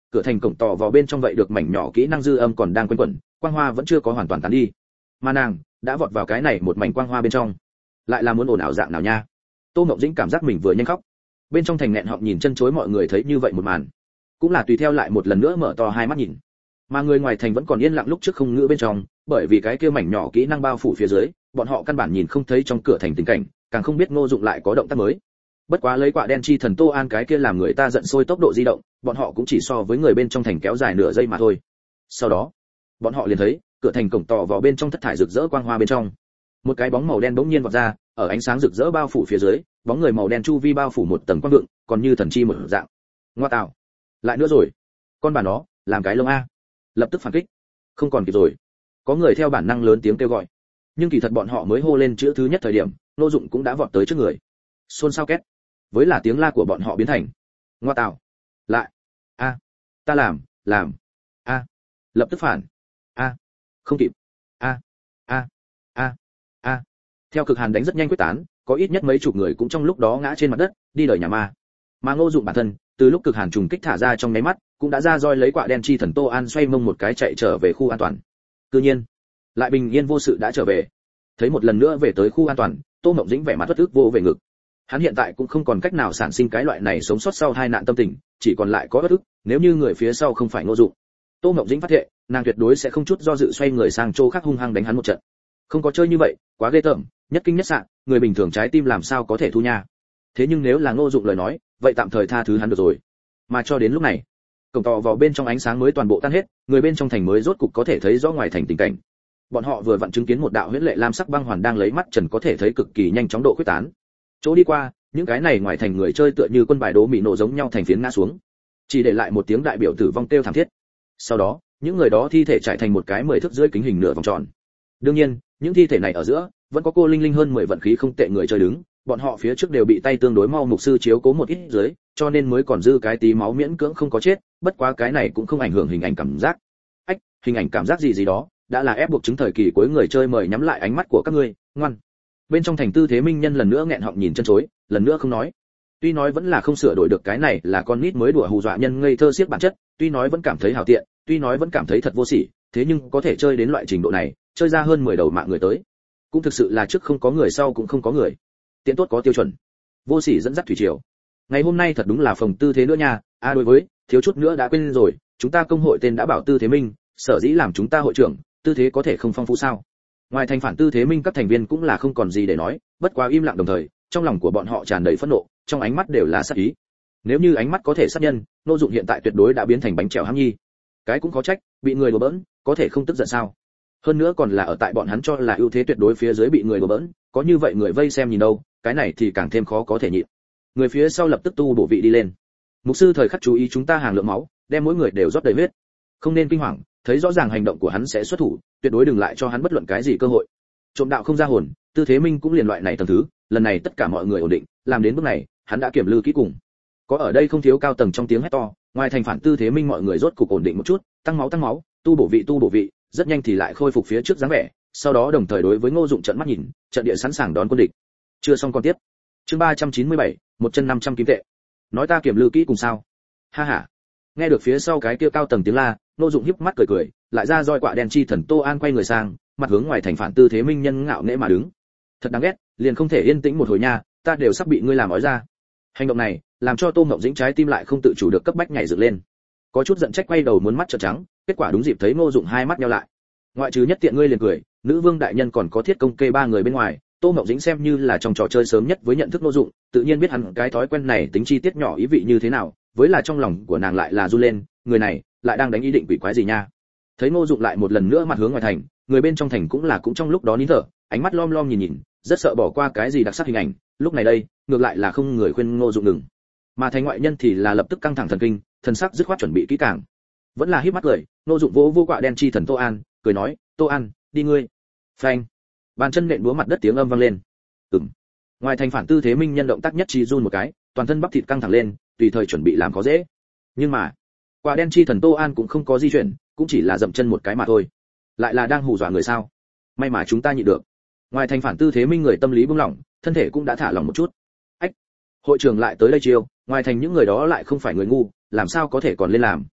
cửa thành cổng tò vào bên trong vậy được mảnh nhỏ kỹ năng dư âm còn đang quanh quẩn, quang hoa vẫn chưa có hoàn toàn tán đi, mà nàng đã vọt vào cái này một mảnh quang hoa bên trong, lại là muốn ồn ào dạng nào nha. Tô Ngọc Dĩnh cảm giác mình vừa nhanh khóc. Bên trong thành nghẹn họng nhìn chân chối mọi người thấy như vậy một màn, cũng là tùy theo lại một lần nữa mở to hai mắt nhìn. Mà người ngoài thành vẫn còn yên lặng lúc trước không ngữ bên trong, bởi vì cái kia mảnh nhỏ kỹ năng bao phủ phía dưới, bọn họ căn bản nhìn không thấy trong cửa thành tình cảnh, càng không biết Ngô Dụng lại có động tác mới. Bất quá lấy quả đen chi thần Tô An cái kia làm người ta giận sôi tốc độ di động, bọn họ cũng chỉ so với người bên trong thành kéo dài nửa giây mà thôi. Sau đó, bọn họ liền thấy, cửa thành cổng tỏ vào bên trong thất thải rực rỡ quang hoa bên trong, một cái bóng màu đen bỗng nhiên vọt ra, ở ánh sáng rực rỡ bao phủ phía dưới, bóng người màu đen chu vi bao phủ một tầng quang vượng, còn như thần chi một dạng. Ngoa tạo, lại nữa rồi, con bà nó, làm cái lông a, lập tức phản kích, không còn kịp rồi. Có người theo bản năng lớn tiếng kêu gọi, nhưng kỳ thật bọn họ mới hô lên chữ thứ nhất thời điểm, Ngô Dụng cũng đã vọt tới trước người. Xôn xao két, với là tiếng la của bọn họ biến thành ngoa tạo, lại, a, ta làm, làm, a, lập tức phản, a, không kịp, a, a, a, a. Theo cực hàn đánh rất nhanh quyết tán, có ít nhất mấy chục người cũng trong lúc đó ngã trên mặt đất, đi đời nhà ma. Mà Ngô Dụng bản thân, từ lúc cực hàn trùng kích thả ra trong nháy mắt, cũng đã ra roi lấy quả đen chi thần Tô An xoay mông một cái chạy trở về khu an toàn. Tự nhiên, lại bình yên vô sự đã trở về. Thấy một lần nữa về tới khu an toàn, Tô Mộng Dĩnh vẻ mặt bất ức vô về ngực. Hắn hiện tại cũng không còn cách nào sản sinh cái loại này sống sót sau hai nạn tâm tình, chỉ còn lại có bất ức, nếu như người phía sau không phải Ngô Dụng. Tô Mộng Dĩnh phát thệ, nàng tuyệt đối sẽ không chút do dự xoay người sang chỗ khác hung hăng đánh hắn một trận. Không có chơi như vậy, quá ghê tởm, nhất kinh nhất sạn, người bình thường trái tim làm sao có thể thu nha. Thế nhưng nếu là Ngô Dụng lời nói, vậy tạm thời tha thứ hắn được rồi. Mà cho đến lúc này, cổng tò vào bên trong ánh sáng mới toàn bộ tan hết, người bên trong thành mới rốt cục có thể thấy rõ ngoài thành tình cảnh. Bọn họ vừa vặn chứng kiến một đạo huyễn lệ lam sắc băng hoàn đang lấy mắt trần có thể thấy cực kỳ nhanh chóng độ quyết tán. Chỗ đi qua, những cái này ngoài thành người chơi tựa như quân bài đố mị nổ giống nhau thành phiến ngã xuống, chỉ để lại một tiếng đại biểu tử vong kêu thảm thiết. Sau đó, những người đó thi thể trải thành một cái mười thước dưới kính hình nửa vòng tròn. Đương nhiên, những thi thể này ở giữa vẫn có cô linh linh hơn mười vận khí không tệ người chơi đứng, bọn họ phía trước đều bị tay tương đối mau mục sư chiếu cố một ít dưới, cho nên mới còn dư cái tí máu miễn cưỡng không có chết, bất quá cái này cũng không ảnh hưởng hình ảnh cảm giác. Ách, hình ảnh cảm giác gì gì đó, đã là ép buộc chứng thời kỳ cuối người chơi mời nhắm lại ánh mắt của các ngươi, ngoan. Bên trong thành Tư Thế Minh Nhân lần nữa nghẹn họng nhìn chân chối, lần nữa không nói. Tuy nói vẫn là không sửa đổi được cái này là con nít mới đùa hù dọa nhân ngây thơ xiếc bản chất, tuy nói vẫn cảm thấy hảo tiện, tuy nói vẫn cảm thấy thật vô sỉ, thế nhưng có thể chơi đến loại trình độ này, chơi ra hơn mười đầu mạng người tới, cũng thực sự là trước không có người sau cũng không có người. Tiện tốt có tiêu chuẩn, vô sỉ dẫn dắt thủy triều. Ngày hôm nay thật đúng là phòng Tư Thế nữa nha, a à, đối với, thiếu chút nữa đã quên rồi, chúng ta công hội tên đã bảo Tư Thế Minh, sở dĩ làm chúng ta hội trưởng, tư thế có thể không phong phú sao? Ngoài thành phản Tư Thế Minh các thành viên cũng là không còn gì để nói, bất quá im lặng đồng thời, trong lòng của bọn họ tràn đầy phẫn nộ, trong ánh mắt đều là sát ý. Nếu như ánh mắt có thể sát nhân, Ngô Dụng hiện tại tuyệt đối đã biến thành bánh trèo hám nhi. Cái cũng có trách, bị người đùa bỡn, có thể không tức giận sao? Hơn nữa còn là ở tại bọn hắn cho là ưu thế tuyệt đối phía dưới bị người đùa bỡn, có như vậy người vây xem nhìn đâu, cái này thì càng thêm khó có thể nhịn. Người phía sau lập tức tu bổ vị đi lên. Mục sư thời khắc chú ý chúng ta hàng lượng máu, đem mỗi người đều rót đầy huyết. Không nên kinh hoàng, thấy rõ ràng hành động của hắn sẽ xuất thủ, tuyệt đối đừng lại cho hắn bất luận cái gì cơ hội. Trộm đạo không ra hồn, Tư Thế Minh cũng liền loại này tầng thứ, lần này tất cả mọi người ổn định, làm đến bước này, hắn đã kiểm lư kỹ cùng. Có ở đây không thiếu cao tầng trong tiếng hét to, ngoài thành phản Tư Thế Minh mọi người rốt cục ổn định một chút, tăng máu tăng máu, tu bổ vị tu bổ vị, rất nhanh thì lại khôi phục phía trước dáng vẻ, sau đó đồng thời đối với Ngô Dụng trợn mắt nhìn, trận địa sẵn sàng đón quân địch. Chưa xong con tiếp. Chương ba trăm chín mươi bảy, một chân năm trăm kim tệ. Nói ta kiểm lư kỹ cùng sao? Ha ha. Nghe được phía sau cái kia cao tầng tiếng la, Ngô Dụng híp mắt cười cười, lại ra roi quạ đen chi thần Tô An quay người sang, mặt hướng ngoài thành phản Tư Thế Minh nhân ngạo nghễ mà đứng. Thật đáng ghét, liền không thể yên tĩnh một hồi nha, ta đều sắp bị ngươi làm ói ra. Hành động này, làm cho Tô Ngọc Dĩnh trái tim lại không tự chủ được cấp bách nhảy dựng lên. Có chút giận trách quay đầu muốn mắt trợn trắng, kết quả đúng dịp thấy Ngô Dụng hai mắt nheo lại. Ngoại trừ nhất tiện ngươi liền cười, nữ vương đại nhân còn có thiết công kê ba người bên ngoài, Tô Ngọc Dĩnh xem như là trong trò chơi sớm nhất với nhận thức Ngô Dụng, tự nhiên biết hắn cái thói quen này tính chi tiết nhỏ ý vị như thế nào, với là trong lòng của nàng lại là run lên, người này lại đang đánh ý định quỷ quái gì nha. Thấy Ngô Dụng lại một lần nữa mặt hướng ngoài thành, người bên trong thành cũng là cũng trong lúc đó nín thở, ánh mắt lom lom nhìn nhìn, rất sợ bỏ qua cái gì đặc sắc hình ảnh, lúc này đây, ngược lại là không người khuyên Ngô Dụng ngừng. Mà thành ngoại nhân thì là lập tức căng thẳng thần kinh, thần sắc dứt khoát chuẩn bị kỹ càng. Vẫn là híp mắt cười, Ngô Dụng vỗ vô quạ đen chi thần Tô An, cười nói, "Tô An, đi ngươi." Phanh. Bàn chân nện búa mặt đất tiếng âm vang lên. Ừm. Ngoài thành phản Tư Thế Minh nhân động tác nhất chi run một cái, toàn thân bắp thịt căng thẳng lên, tùy thời chuẩn bị làm khó dễ. Nhưng mà, quả đen chi thần Tô An cũng không có di chuyển, cũng chỉ là dậm chân một cái mà thôi. Lại là đang hù dọa người sao? May mà chúng ta nhịn được. Ngoài thành phản Tư Thế Minh người tâm lý buông lỏng, thân thể cũng đã thả lỏng một chút. Ách, hội trưởng lại tới đây chiêu, ngoài thành những người đó lại không phải người ngu, làm sao có thể còn lên làm?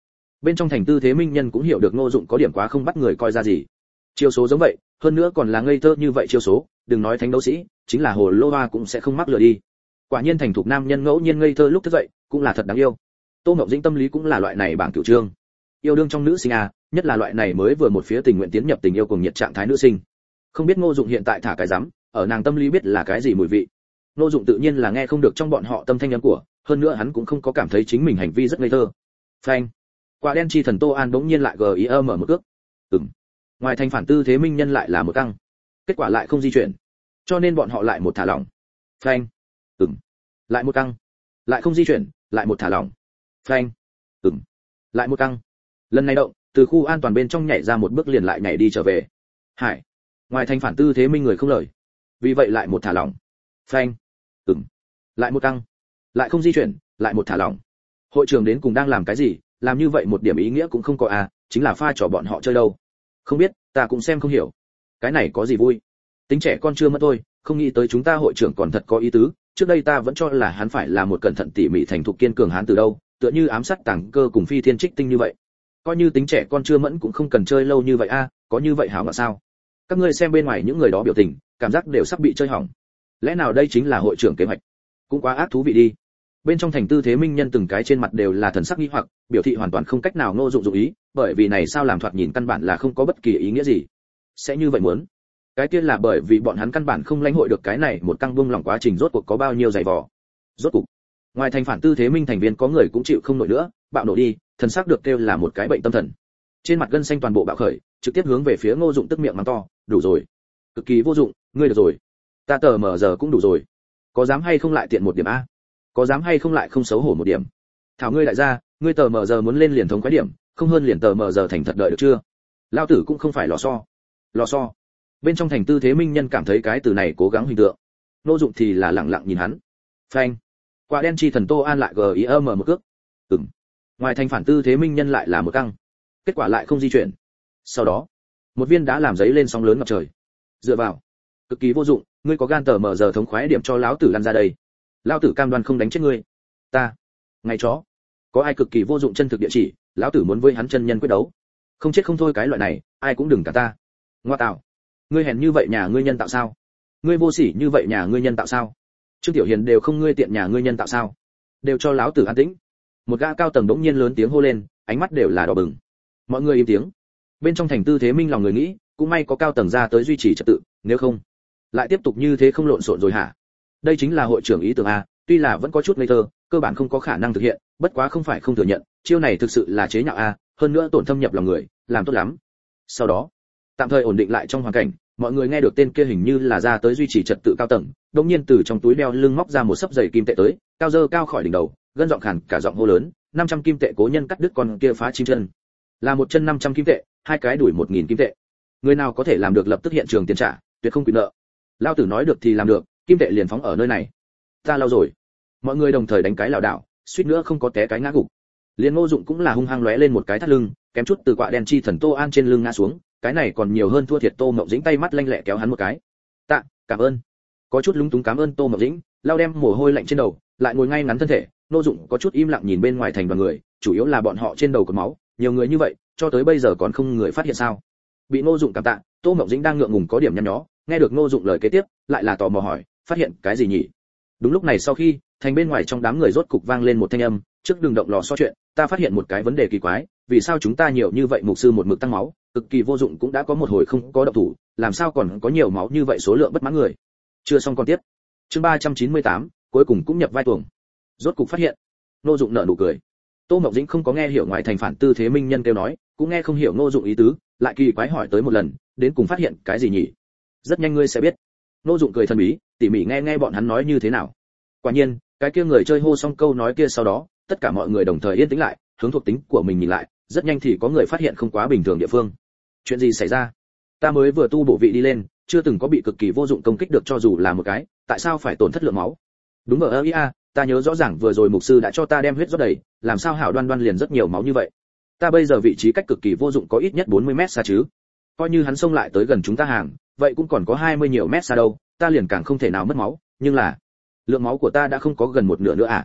Bên trong thành Tư Thế Minh Nhân cũng hiểu được Ngô Dụng có điểm quá không bắt người coi ra gì. Chiêu số giống vậy, hơn nữa còn là ngây thơ như vậy chiêu số, đừng nói thánh đấu sĩ, chính là hồ lô hoa cũng sẽ không mắc lừa đi. Quả nhiên thành thục nam nhân ngẫu nhiên ngây thơ lúc thức dậy, cũng là thật đáng yêu. Tô Ngọc Dĩnh tâm lý cũng là loại này bảng cửu trương. Yêu đương trong nữ sinh à, nhất là loại này mới vừa một phía tình nguyện tiến nhập tình yêu cùng nhiệt trạng thái nữ sinh. Không biết Ngô Dụng hiện tại thả cái rắm, ở nàng tâm lý biết là cái gì mùi vị. Ngô Dụng tự nhiên là nghe không được trong bọn họ tâm thanh âm của, hơn nữa hắn cũng không có cảm thấy chính mình hành vi rất ngây thơ. Phanh. Quả đen chi thần Tô An bỗng nhiên lại gờ ý âm ở một cước. Ừm. Ngoài thành phản Tư Thế Minh Nhân lại là một căng. Kết quả lại không di chuyển. Cho nên bọn họ lại một thả lỏng. Phanh. Ừm. Lại một căng. Lại không di chuyển, lại một thả lỏng. Phanh. Ừm. Lại một căng. Lần này động, từ khu an toàn bên trong nhảy ra một bước liền lại nhảy đi trở về. Hải. Ngoài thành phản Tư Thế Minh người không lời. Vì vậy lại một thả lỏng. Phanh. Ừm. Lại một căng. Lại không di chuyển, lại một thả lỏng. Hội trưởng đến cùng đang làm cái gì, làm như vậy một điểm ý nghĩa cũng không có à, chính là pha trò bọn họ chơi đâu. Không biết, ta cũng xem không hiểu. Cái này có gì vui? Tính trẻ con chưa mất thôi, không nghĩ tới chúng ta hội trưởng còn thật có ý tứ, trước đây ta vẫn cho là hắn phải là một cẩn thận tỉ mỉ thành thục kiên cường hắn từ đâu, tựa như ám sát tàng cơ cùng phi thiên trích tinh như vậy. Coi như tính trẻ con chưa mẫn cũng không cần chơi lâu như vậy a, à, có như vậy hảo mà sao? Các ngươi xem bên ngoài những người đó biểu tình, cảm giác đều sắp bị chơi hỏng. Lẽ nào đây chính là hội trưởng kế hoạch? Cũng quá ác thú vị đi. Bên trong thành Tư Thế Minh Nhân từng cái trên mặt đều là thần sắc nghi hoặc, biểu thị hoàn toàn không cách nào Ngô Dụng dụng ý, bởi vì này sao làm thoạt nhìn căn bản là không có bất kỳ ý nghĩa gì. Sẽ như vậy muốn? Cái kia là bởi vì bọn hắn căn bản không lãnh hội được cái này một căng buông lỏng quá trình rốt cuộc có bao nhiêu dày vò. Rốt cuộc, ngoài thành phản Tư Thế Minh thành viên có người cũng chịu không nổi nữa, bạo nổ đi, thần sắc được kêu là một cái bệnh tâm thần. Trên mặt gân xanh toàn bộ bạo khởi, trực tiếp hướng về phía Ngô Dụng tức miệng mắng to, đủ rồi, cực kỳ vô dụng, ngươi được rồi, ta tờ mờ giờ cũng đủ rồi, có dám hay không lại tiện một điểm a? Có dám hay không lại không xấu hổ một điểm? Thảo ngươi đại gia, ngươi tờ mờ giờ muốn lên liền thống khoái điểm, không hơn liền tờ mờ giờ thành thật đợi được chưa? Lao tử cũng không phải lò xo. Lò xo. Bên trong thành Tư Thế Minh Nhân cảm thấy cái từ này cố gắng hình tượng. Ngô Dụng thì là lặng lặng nhìn hắn. Phanh. Quả đen chi thần Tô An lại gờ ý âm một cước. Ừm. Ngoài thành phản Tư Thế Minh Nhân lại là một căng. Kết quả lại không di chuyển. Sau đó, một viên đá làm giấy lên sóng lớn ngập trời. Dựa vào. Cực kỳ vô dụng, ngươi có gan tờ mờ giờ thống khoái điểm cho lão tử lăn ra đây. Lão tử cam đoan không đánh chết ngươi. Ta. Ngày chó. Có ai cực kỳ vô dụng chân thực địa chỉ, lão tử muốn với hắn chân nhân quyết đấu. Không chết không thôi cái loại này, ai cũng đừng cả ta. Ngoa tạo. Ngươi hèn như vậy nhà ngươi nhân tạo sao? Ngươi vô sỉ như vậy nhà ngươi nhân tạo sao? Trương Tiểu Hiền đều không ngươi tiện nhà ngươi nhân tạo sao? Đều cho lão tử an tĩnh. Một gã cao tầng đống nhiên lớn tiếng hô lên, ánh mắt đều là đỏ bừng. Mọi người im tiếng. Bên trong thành Tư Thế Minh lòng người nghĩ, cũng may có cao tầng ra tới duy trì trật tự, nếu không, lại tiếp tục như thế không lộn xộn rồi hả? Đây chính là hội trưởng ý tưởng a, tuy là vẫn có chút ngây thơ, cơ bản không có khả năng thực hiện, bất quá không phải không thừa nhận, chiêu này thực sự là chế nhạo a, hơn nữa tổn thâm nhập lòng người, làm tốt lắm. Sau đó, tạm thời ổn định lại trong hoàn cảnh, mọi người nghe được tên kia hình như là ra tới duy trì trật tự cao tầng, đột nhiên từ trong túi đeo lưng móc ra một sấp giày kim tệ tới, cao dơ cao khỏi đỉnh đầu, gân giọng khàn cả giọng hô lớn, năm trăm kim tệ cố nhân cắt đứt con kia phá chim chân. Là một chân năm trăm kim tệ, hai cái đuổi một nghìn kim tệ. Người nào có thể làm được lập tức hiện trường tiền trả, tuyệt không quyền nợ. Lao tử nói được thì làm được, kim tệ liền phóng ở nơi này. Ta lao rồi. Mọi người đồng thời đánh cái lảo đảo, suýt nữa không có té cái ngã gục. Liên Ngô Dụng cũng là hung hăng lóe lên một cái thắt lưng, kém chút từ quạ đen chi thần Tô An trên lưng ngã xuống, cái này còn nhiều hơn thua thiệt Tô Mộng Dĩnh tay mắt lanh lẹ kéo hắn một cái. Tạ, cảm ơn. Có chút lúng túng cảm ơn Tô Mộng Dĩnh, lao đem mồ hôi lạnh trên đầu, lại ngồi ngay ngắn thân thể. Ngô Dụng có chút im lặng nhìn bên ngoài thành đoàn người, chủ yếu là bọn họ trên đầu có máu, nhiều người như vậy, cho tới bây giờ còn không người phát hiện sao? Bị Ngô Dụng cảm tạ, Tô Mộng Dĩnh đang ngượng ngùng có điểm nhăn nhó, nghe được Ngô Dụng lời kế tiếp, lại là tò mò hỏi, phát hiện cái gì nhỉ? Đúng lúc này sau khi, thành bên ngoài trong đám người rốt cục vang lên một thanh âm, trước đường động lò so chuyện, ta phát hiện một cái vấn đề kỳ quái, vì sao chúng ta nhiều như vậy mục sư một mực tăng máu, cực kỳ vô dụng cũng đã có một hồi không có động thủ, làm sao còn có nhiều máu như vậy số lượng bất mãn người. Chưa xong còn tiếp. Chương ba trăm chín mươi tám, cuối cùng cũng nhập vai tuồng. Rốt cục phát hiện. Ngô Dụng nở nụ cười. Tô Mộng Dĩnh không có nghe hiểu ngoài thành phản Tư Thế Minh Nhân kêu nói, cũng nghe không hiểu Ngô Dụng ý tứ, lại kỳ quái hỏi tới một lần, đến cùng phát hiện cái gì nhỉ? Rất nhanh ngươi sẽ biết. Ngô Dụng cười thần bí, tỉ mỉ nghe nghe bọn hắn nói như thế nào. Quả nhiên, cái kia người chơi hô xong câu nói kia sau đó, tất cả mọi người đồng thời yên tĩnh lại, hướng thuộc tính của mình nhìn lại, rất nhanh thì có người phát hiện không quá bình thường địa phương. Chuyện gì xảy ra? Ta mới vừa tu bổ vị đi lên, chưa từng có bị cực kỳ vô dụng công kích được cho dù là một cái, tại sao phải tổn thất lượng máu? Đúng ở ơ a, ta nhớ rõ ràng vừa rồi mục sư đã cho ta đem huyết rót đầy, làm sao hảo đoan đoan liền rất nhiều máu như vậy? Ta bây giờ vị trí cách cực kỳ vô dụng có ít nhất bốn mươi mét xa chứ. Coi như hắn xông lại tới gần chúng ta hàng, vậy cũng còn có hai mươi nhiều mét xa đâu, ta liền càng không thể nào mất máu, nhưng là lượng máu của ta đã không có gần một nửa nữa à?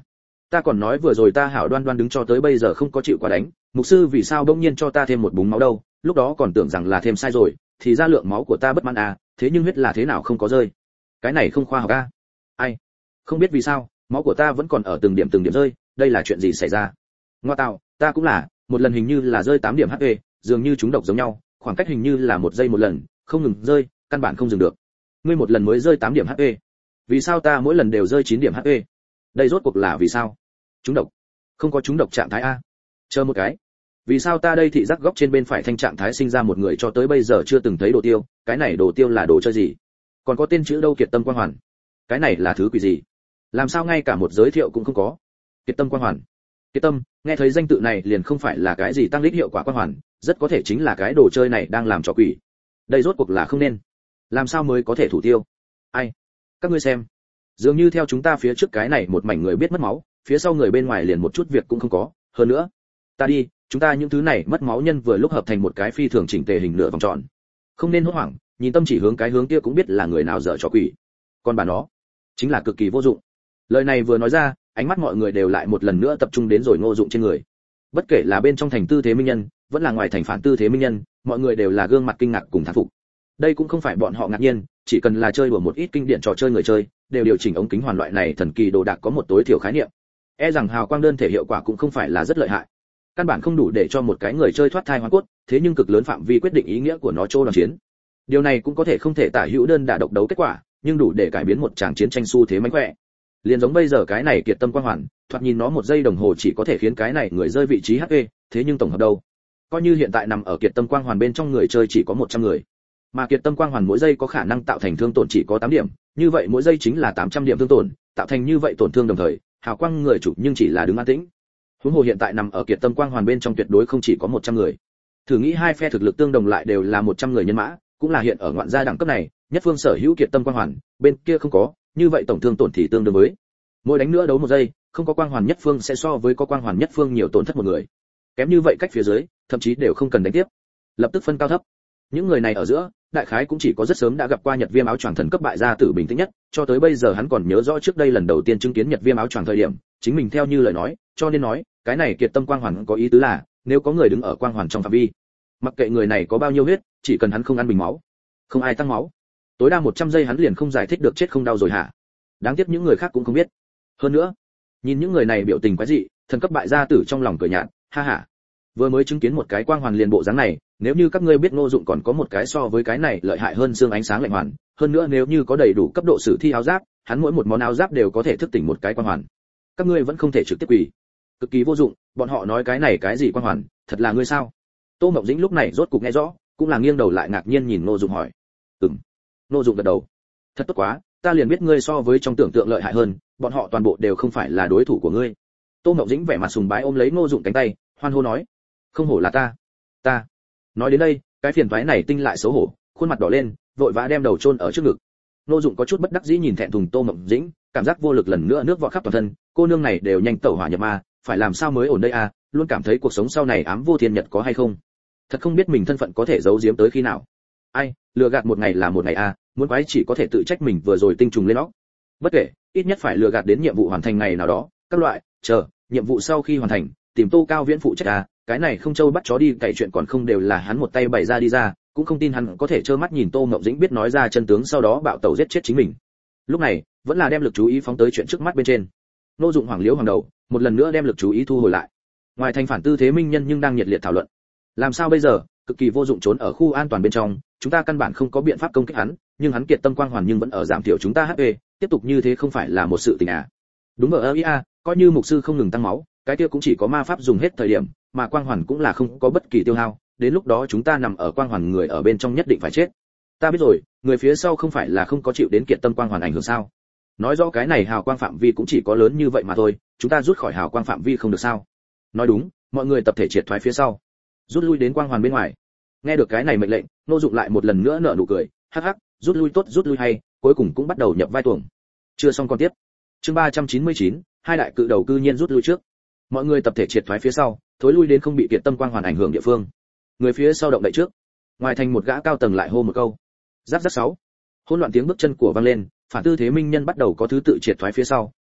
Ta còn nói vừa rồi ta hảo đoan đoan đứng cho tới bây giờ không có chịu qua đánh, mục sư vì sao bỗng nhiên cho ta thêm một búng máu đâu, lúc đó còn tưởng rằng là thêm sai rồi, thì ra lượng máu của ta bất mãn à, thế nhưng huyết là thế nào không có rơi. Cái này không khoa học a. Ai? Không biết vì sao, máu của ta vẫn còn ở từng điểm từng điểm rơi, đây là chuyện gì xảy ra? Ngoa tạo, ta cũng là, một lần hình như là rơi tám điểm hát pê, dường như chúng độc giống nhau, khoảng cách hình như là một giây một lần, không ngừng rơi, căn bản không dừng được. Ngươi một lần mới rơi tám điểm hát pê. Vì sao ta mỗi lần đều rơi chín điểm hát pê? Đây rốt cuộc là vì sao? Chúng độc. Không có chúng độc trạng thái a. Chờ một cái. Vì sao ta đây thị giác góc trên bên phải thanh trạng thái sinh ra một người cho tới bây giờ chưa từng thấy đồ tiêu, cái này đồ tiêu là đồ chơi gì? Còn có tên chữ đâu Kiệt Tâm Quang Hoàn? Cái này là thứ quỷ gì? Làm sao ngay cả một giới thiệu cũng không có? Kiệt Tâm Quang Hoàn. Kiệt Tâm, nghe thấy danh tự này liền không phải là cái gì tăng lích hiệu quả quang hoàn, rất có thể chính là cái đồ chơi này đang làm trò quỷ. Đây rốt cuộc là không nên. Làm sao mới có thể thủ tiêu? Ai? Các ngươi xem. Dường như theo chúng ta phía trước cái này một mảnh người biết mất máu, phía sau người bên ngoài liền một chút việc cũng không có, hơn nữa. Ta đi, chúng ta những thứ này mất máu nhân vừa lúc hợp thành một cái phi thường chỉnh tề hình nửa vòng tròn. Không nên hốt hoảng, nhìn Tâm chỉ hướng cái hướng kia cũng biết là người nào dở trò quỷ. Còn bà nó, chính là cực kỳ vô dụng. Lời này vừa nói ra, ánh mắt mọi người đều lại một lần nữa tập trung đến rồi Ngô Dụng trên người. Bất kể là bên trong thành Tư Thế Minh Nhân, vẫn là ngoài thành phản Tư Thế Minh Nhân, mọi người đều là gương mặt kinh ngạc cùng thán phục. Đây cũng không phải bọn họ ngạc nhiên, chỉ cần là chơi đùa một ít kinh điển trò chơi người chơi, đều điều chỉnh ống kính hoàn loại này thần kỳ đồ đạc có một tối thiểu khái niệm. E rằng hào quang đơn thể hiệu quả cũng không phải là rất lợi hại. Căn bản không đủ để cho một cái người chơi thoát thai hóa cốt, thế nhưng cực lớn phạm vi quyết định ý nghĩa của nó chỗ đoàn chiến. Điều này cũng có thể không thể tả hữu đơn đả độc đấu kết quả, nhưng đủ để cải biến một tràng chiến tranh xu thế mãnh khỏe. Liền giống bây giờ cái này Kiệt Tâm Quang Hoàn, thoạt nhìn nó một giây đồng hồ chỉ có thể khiến cái này người rơi vị trí hát pê, thế nhưng tổng hợp đâu? Coi như hiện tại nằm ở Kiệt Tâm Quang Hoàn bên trong người chơi chỉ có một trăm người, mà Kiệt Tâm Quang Hoàn mỗi giây có khả năng tạo thành thương tổn chỉ có tám điểm, như vậy mỗi giây chính là tám trăm điểm thương tổn, tạo thành như vậy tổn thương đồng thời, hào quang người chủ nhưng chỉ là đứng an tĩnh. Huống hồ hiện tại nằm ở Kiệt Tâm Quang Hoàn bên trong tuyệt đối không chỉ có một trăm người. Thử nghĩ hai phe thực lực tương đồng lại đều là một trăm người nhân mã, cũng là hiện ở ngoạn gia đẳng cấp này, nhất phương sở hữu Kiệt Tâm Quang Hoàn, bên kia không có, như vậy tổng thương tổn thì tương đương với mỗi đánh nữa đấu một giây, không có quang hoàn nhất phương sẽ so với có quang hoàn nhất phương nhiều tổn thất một người. Kém như vậy cách phía dưới, thậm chí đều không cần đánh tiếp, lập tức phân cao thấp. Những người này ở giữa, đại khái cũng chỉ có rất sớm đã gặp qua Nhật Viêm áo choàng thần cấp bại gia tử bình tĩnh nhất, cho tới bây giờ hắn còn nhớ rõ trước đây lần đầu tiên chứng kiến Nhật Viêm áo choàng thời điểm, chính mình theo như lời nói, cho nên nói, cái này Kiệt Tâm Quang Hoàn có ý tứ là, nếu có người đứng ở quang hoàn trong phạm vi, mặc kệ người này có bao nhiêu huyết, chỉ cần hắn không ăn bình máu, không ai tăng máu, tối đa một trăm giây hắn liền không giải thích được chết không đau rồi hả? Đáng tiếc những người khác cũng không biết. Hơn nữa, nhìn những người này biểu tình quái dị, thần cấp bại gia tử trong lòng cười nhạt, ha ha. Vừa mới chứng kiến một cái quang hoàn liền bộ dáng này, nếu như các ngươi biết Ngô Dụng còn có một cái so với cái này lợi hại hơn xương ánh sáng lạnh hoàn, hơn nữa nếu như có đầy đủ cấp độ sử thi áo giáp, hắn mỗi một món áo giáp đều có thể thức tỉnh một cái quang hoàn. Các ngươi vẫn không thể trực tiếp quỳ. Cực kỳ vô dụng, bọn họ nói cái này cái gì quang hoàn, thật là ngươi sao? Tô Mộng Dĩnh lúc này rốt cục nghe rõ, cũng là nghiêng đầu lại ngạc nhiên nhìn Ngô Dụng hỏi. Ừm. Ngô Dụng gật đầu. Thật tốt quá, ta liền biết ngươi so với trong tưởng tượng lợi hại hơn, bọn họ toàn bộ đều không phải là đối thủ của ngươi. Tô Mộng Dĩnh vẻ mặt sùng bái ôm lấy Ngô Dụng cánh tay, hoan hô nói, không hổ là ta, ta. Nói đến đây, cái phiền toái này tinh lại xấu hổ, khuôn mặt đỏ lên, vội vã đem đầu chôn ở trước ngực. Ngô Dụng có chút bất đắc dĩ nhìn thẹn thùng Tô Mộng Dĩnh, cảm giác vô lực lần nữa nước vọt khắp toàn thân, cô nương này đều nhanh tẩu hỏa nhập ma, phải làm sao mới ổn đây à, luôn cảm thấy cuộc sống sau này ám vô thiên nhật có hay không. Thật không biết mình thân phận có thể giấu giếm tới khi nào. Ai, lừa gạt một ngày là một ngày à, muốn quái chỉ có thể tự trách mình vừa rồi tinh trùng lên óc. Bất kể, ít nhất phải lừa gạt đến nhiệm vụ hoàn thành ngày nào đó, các loại, chờ, nhiệm vụ sau khi hoàn thành, tìm Tô Cao Viễn phụ trách à, cái này không châu bắt chó đi cày chuyện còn không đều là hắn một tay bày ra đi ra, cũng không tin hắn có thể trơ mắt nhìn Tô Ngọc Dĩnh biết nói ra chân tướng sau đó bạo tẩu giết chết chính mình. Lúc này, vẫn là đem lực chú ý phóng tới chuyện trước mắt bên trên. Ngô Dụng Hoàng Liễu Hoàng đầu, một lần nữa đem lực chú ý thu hồi lại. Ngoài thành phản Tư Thế Minh Nhân nhưng đang nhiệt liệt thảo luận. Làm sao bây giờ, cực kỳ vô dụng trốn ở khu an toàn bên trong, chúng ta căn bản không có biện pháp công kích hắn, nhưng hắn Kiệt Tâm Quang Hoàn nhưng vẫn ở giảm thiểu chúng ta hát pê, tiếp tục như thế không phải là một sự tình à? Đúng ở ia, coi như mục sư không ngừng tăng máu, cái kia cũng chỉ có ma pháp dùng hết thời điểm, mà quang hoàn cũng là không có bất kỳ tiêu hao, đến lúc đó chúng ta nằm ở quang hoàn người ở bên trong nhất định phải chết. Ta biết rồi, người phía sau không phải là không có chịu đến Kiệt Tâm Quang Hoàn ảnh hưởng sao? Nói rõ cái này hào quang phạm vi cũng chỉ có lớn như vậy mà thôi, chúng ta rút khỏi hào quang phạm vi không được sao? Nói đúng, mọi người tập thể triệt thoái phía sau, rút lui đến quang hoàn bên ngoài. Nghe được cái này mệnh lệnh, Ngô Dụng lại một lần nữa nở nụ cười, hắc hắc, rút lui tốt rút lui hay, cuối cùng cũng bắt đầu nhập vai tuồng. Chưa xong con tiếp. Chương ba trăm chín mươi chín, hai đại cự đầu cư nhiên rút lui trước. Mọi người tập thể triệt thoái phía sau, thối lui đến không bị Kiệt Tâm Quang Hoàn ảnh hưởng địa phương. Người phía sau động đậy trước. Ngoài thành một gã cao tầng lại hô một câu. Giáp giáp sáu. Hỗn loạn tiếng bước chân của vang lên, phản Tư Thế Minh Nhân bắt đầu có thứ tự triệt thoái phía sau,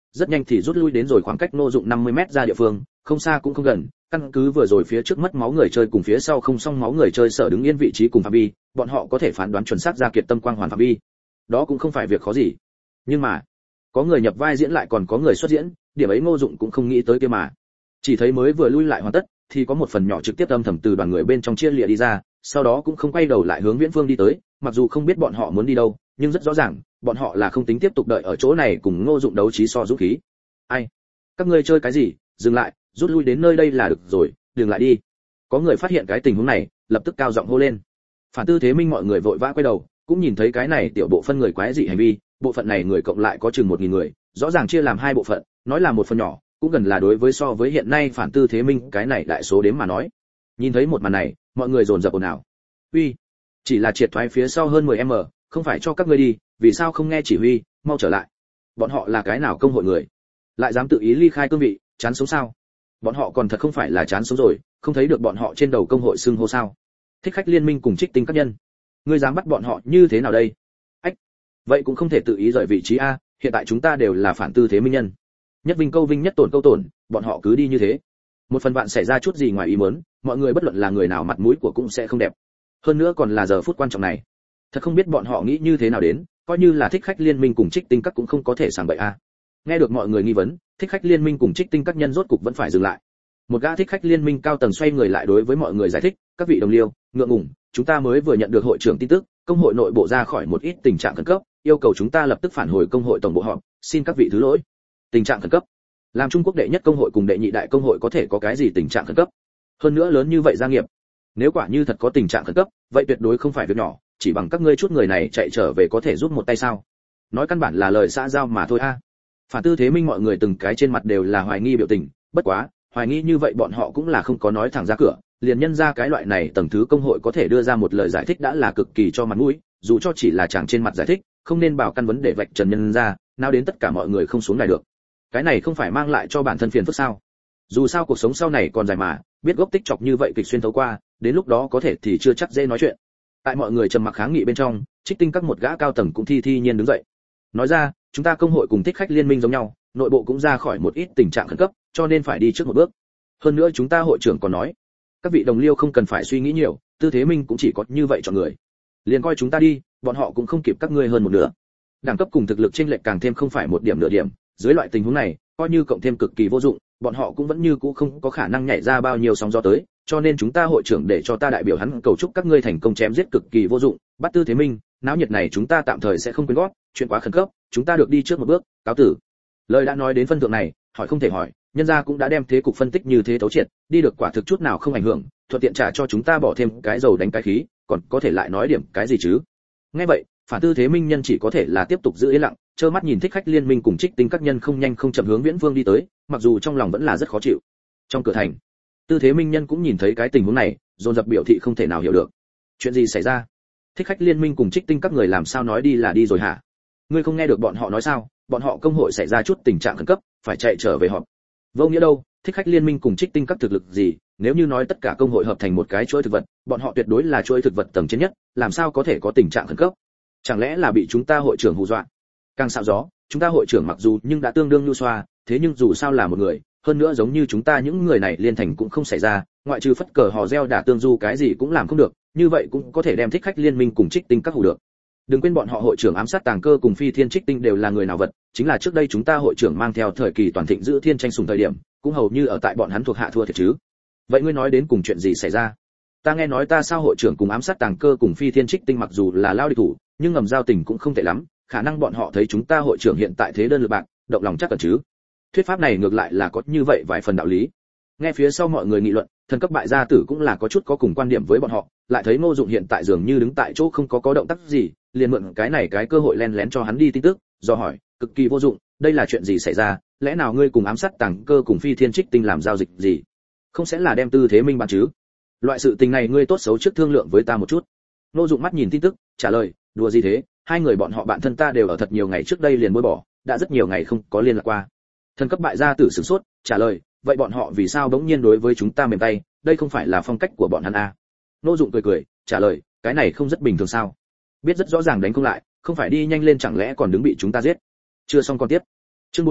rất nhanh thì rút lui đến rồi khoảng cách Ngô Dụng năm mươi mét ra địa phương, không xa cũng không gần, căn cứ vừa rồi phía trước mất máu người chơi cùng phía sau không xong máu người chơi sở đứng yên vị trí cùng phạm vi, bọn họ có thể phán đoán chuẩn xác ra kiệt tâm quang hoàn phạm vi. Đó cũng không phải việc khó gì. Nhưng mà, có người nhập vai diễn lại còn có người xuất diễn, điểm ấy Ngô Dụng cũng không nghĩ tới kia mà. Chỉ thấy mới vừa lui lại hoàn tất, thì có một phần nhỏ trực tiếp âm thầm từ đoàn người bên trong chia lìa đi ra, sau đó cũng không quay đầu lại hướng Viễn Phương đi tới, mặc dù không biết bọn họ muốn đi đâu, nhưng rất rõ ràng, bọn họ là không tính tiếp tục đợi ở chỗ này cùng Ngô Dụng đấu trí so dũng khí. Ai? Các ngươi chơi cái gì? Dừng lại, rút lui đến nơi đây là được rồi, đừng lại đi. Có người phát hiện cái tình huống này, lập tức cao giọng hô lên. Phản Tư Thế Minh mọi người vội vã quay đầu, cũng nhìn thấy cái này tiểu bộ phân người quái dị hành vi, bộ phận này người cộng lại có chừng một nghìn người, rõ ràng chia làm hai bộ phận, nói là một phần nhỏ, cũng gần là đối với so với hiện nay Phản Tư Thế Minh cái này đại số đếm mà nói. Nhìn thấy một màn này, mọi người dồn dập ồn ào. Uy, chỉ là triệt thoái phía sau hơn mười mét, không phải cho các ngươi đi, vì sao không nghe chỉ huy, mau trở lại. Bọn họ là cái nào công hội người, lại dám tự ý ly khai cương vị, chán sống sao? Bọn họ còn thật không phải là chán sống rồi, không thấy được bọn họ trên đầu công hội xưng hô sao? Thích Khách Liên Minh cùng Trích Tinh các nhân, ngươi dám bắt bọn họ như thế nào đây? Ách, vậy cũng không thể tự ý rời vị trí a, hiện tại chúng ta đều là Phản Tư Thế Minh nhân. Nhất vinh câu vinh nhất tổn câu tổn, bọn họ cứ đi như thế. Một phần vạn xảy ra chút gì ngoài ý muốn, mọi người bất luận là người nào mặt mũi của cũng sẽ không đẹp. Hơn nữa còn là giờ phút quan trọng này. Thật không biết bọn họ nghĩ như thế nào đến, coi như là Thích Khách Liên Minh cùng Trích Tinh các cũng không có thể sảng bậy a. Nghe được mọi người nghi vấn, Thích Khách Liên Minh cùng Trích Tinh các nhân rốt cục vẫn phải dừng lại. Một gã Thích Khách Liên Minh cao tầng xoay người lại đối với mọi người giải thích, các vị đồng liêu, ngượng ngùng, chúng ta mới vừa nhận được hội trưởng tin tức, công hội nội bộ ra khỏi một ít tình trạng khẩn cấp, yêu cầu chúng ta lập tức phản hồi công hội tổng bộ họp, xin các vị thứ lỗi. Tình trạng khẩn cấp? Làm Trung Quốc đệ nhất công hội cùng đệ nhị đại công hội có thể có cái gì tình trạng khẩn cấp? Hơn nữa lớn như vậy gia nghiệp, nếu quả như thật có tình trạng khẩn cấp, vậy tuyệt đối không phải việc nhỏ, chỉ bằng các ngươi chút người này chạy trở về có thể giúp một tay sao? Nói căn bản là lời xã giao mà thôi a. Phản Tư Thế Minh mọi người từng cái trên mặt đều là hoài nghi biểu tình, bất quá, hoài nghi như vậy bọn họ cũng là không có nói thẳng ra cửa, liền nhân ra cái loại này tầng thứ công hội có thể đưa ra một lời giải thích đã là cực kỳ cho mặt mũi, dù cho chỉ là chẳng trên mặt giải thích, không nên bảo căn vấn để vạch trần nhân ra, nào đến tất cả mọi người không xuống đài được. Cái này không phải mang lại cho bản thân phiền phức sao? Dù sao cuộc sống sau này còn dài mà, biết gốc tích chọc như vậy kịch xuyên thấu qua, đến lúc đó có thể thì chưa chắc dễ nói chuyện. Tại mọi người trầm mặc kháng nghị bên trong, Trích Tinh các một gã cao tầng cũng thi thi nhiên đứng dậy. Nói ra, chúng ta công hội cùng Thích Khách Liên Minh giống nhau, nội bộ cũng ra khỏi một ít tình trạng khẩn cấp, cho nên phải đi trước một bước. Hơn nữa chúng ta hội trưởng còn nói, các vị đồng liêu không cần phải suy nghĩ nhiều, Tư Thế Minh cũng chỉ có như vậy chọn người. Liền coi chúng ta đi, bọn họ cũng không kịp các ngươi hơn một nửa. Đẳng cấp cùng thực lực chênh lệch càng thêm không phải một điểm nửa điểm, dưới loại tình huống này, coi như cộng thêm cực kỳ vô dụng, bọn họ cũng vẫn như cũ không có khả năng nhảy ra bao nhiêu sóng gió tới, cho nên chúng ta hội trưởng để cho ta đại biểu hắn cầu chúc các ngươi thành công chém giết cực kỳ vô dụng, bắt Tư Thế Minh, náo nhiệt này chúng ta tạm thời sẽ không quên gót, chuyện quá khẩn cấp, chúng ta được đi trước một bước, cáo tử. Lời đã nói đến phân thượng này, hỏi không thể hỏi, nhân gia cũng đã đem thế cục phân tích như thế thấu triệt, đi được quả thực chút nào không ảnh hưởng, thuận tiện trả cho chúng ta bỏ thêm cái dầu đánh cái khí, còn có thể lại nói điểm cái gì chứ? Nghe vậy, Phản Tư Thế Minh nhân chỉ có thể là tiếp tục giữ yên lặng, trơ mắt nhìn Thích Khách Liên Minh cùng Trích Tinh các nhân không nhanh không chậm hướng Viễn Vương đi tới, mặc dù trong lòng vẫn là rất khó chịu. Trong cửa thành, Tư Thế Minh nhân cũng nhìn thấy cái tình huống này, dồn dập biểu thị không thể nào hiểu được. Chuyện gì xảy ra? Thích Khách Liên Minh cùng Trích Tinh các người làm sao nói đi là đi rồi hả? Ngươi không nghe được bọn họ nói sao? Bọn họ công hội xảy ra chút tình trạng khẩn cấp, phải chạy trở về họp. Vô nghĩa đâu, Thích Khách Liên Minh cùng Trích Tinh các thực lực gì, nếu như nói tất cả công hội hợp thành một cái chuỗi thực vật, bọn họ tuyệt đối là chuỗi thực vật tầng trên nhất, làm sao có thể có tình trạng khẩn cấp? Chẳng lẽ là bị chúng ta hội trưởng hù dọa? Càng xạo gió, chúng ta hội trưởng mặc dù nhưng đã tương đương nhu xoa, thế nhưng dù sao là một người, hơn nữa giống như chúng ta những người này liên thành cũng không xảy ra, ngoại trừ phất cờ hò reo đả tương du cái gì cũng làm không được, như vậy cũng có thể đem Thích Khách Liên Minh cùng Trích Tinh các hù được. Đừng quên bọn họ hội trưởng ám sát tàng cơ cùng Phi Thiên Trích Tinh đều là người nào vật, chính là trước đây chúng ta hội trưởng mang theo thời kỳ toàn thịnh giữ thiên tranh sùng thời điểm, cũng hầu như ở tại bọn hắn thuộc hạ thua thiệt chứ. Vậy ngươi nói đến cùng chuyện gì xảy ra? Ta nghe nói ta sao hội trưởng cùng ám sát tàng cơ cùng Phi Thiên Trích Tinh mặc dù là lao địch thủ, nhưng ngầm giao tình cũng không tệ lắm, khả năng bọn họ thấy chúng ta hội trưởng hiện tại thế đơn lực bạc, động lòng chắc cần chứ. Thuyết pháp này ngược lại là có như vậy vài phần đạo lý. Nghe phía sau mọi người nghị luận, thần cấp bại gia tử cũng là có chút có cùng quan điểm với bọn họ, lại thấy Ngô Dụng hiện tại dường như đứng tại chỗ không có có động tác gì, liền mượn cái này cái cơ hội len lén cho hắn đi tin tức, do hỏi, cực kỳ vô dụng, đây là chuyện gì xảy ra, lẽ nào ngươi cùng ám sát tàng cơ cùng Phi Thiên Trích Tinh làm giao dịch gì? Không sẽ là đem Tư Thế Minh bán chứ? Loại sự tình này ngươi tốt xấu trước thương lượng với ta một chút. Ngô Dụng mắt nhìn tin tức, trả lời, đùa gì thế, hai người bọn họ bạn thân ta đều ở thật nhiều ngày trước đây liền buông bỏ, đã rất nhiều ngày không có liên lạc qua. Thần cấp bại gia tử sửng sốt, trả lời, vậy bọn họ vì sao bỗng nhiên đối với chúng ta mềm tay, đây không phải là phong cách của bọn hắn à? Ngô Dụng cười cười, trả lời, cái này không rất bình thường sao? Biết rất rõ ràng đánh không lại, không phải đi nhanh lên chẳng lẽ còn đứng bị chúng ta giết? Chưa xong còn tiếp. Chương bốn trăm,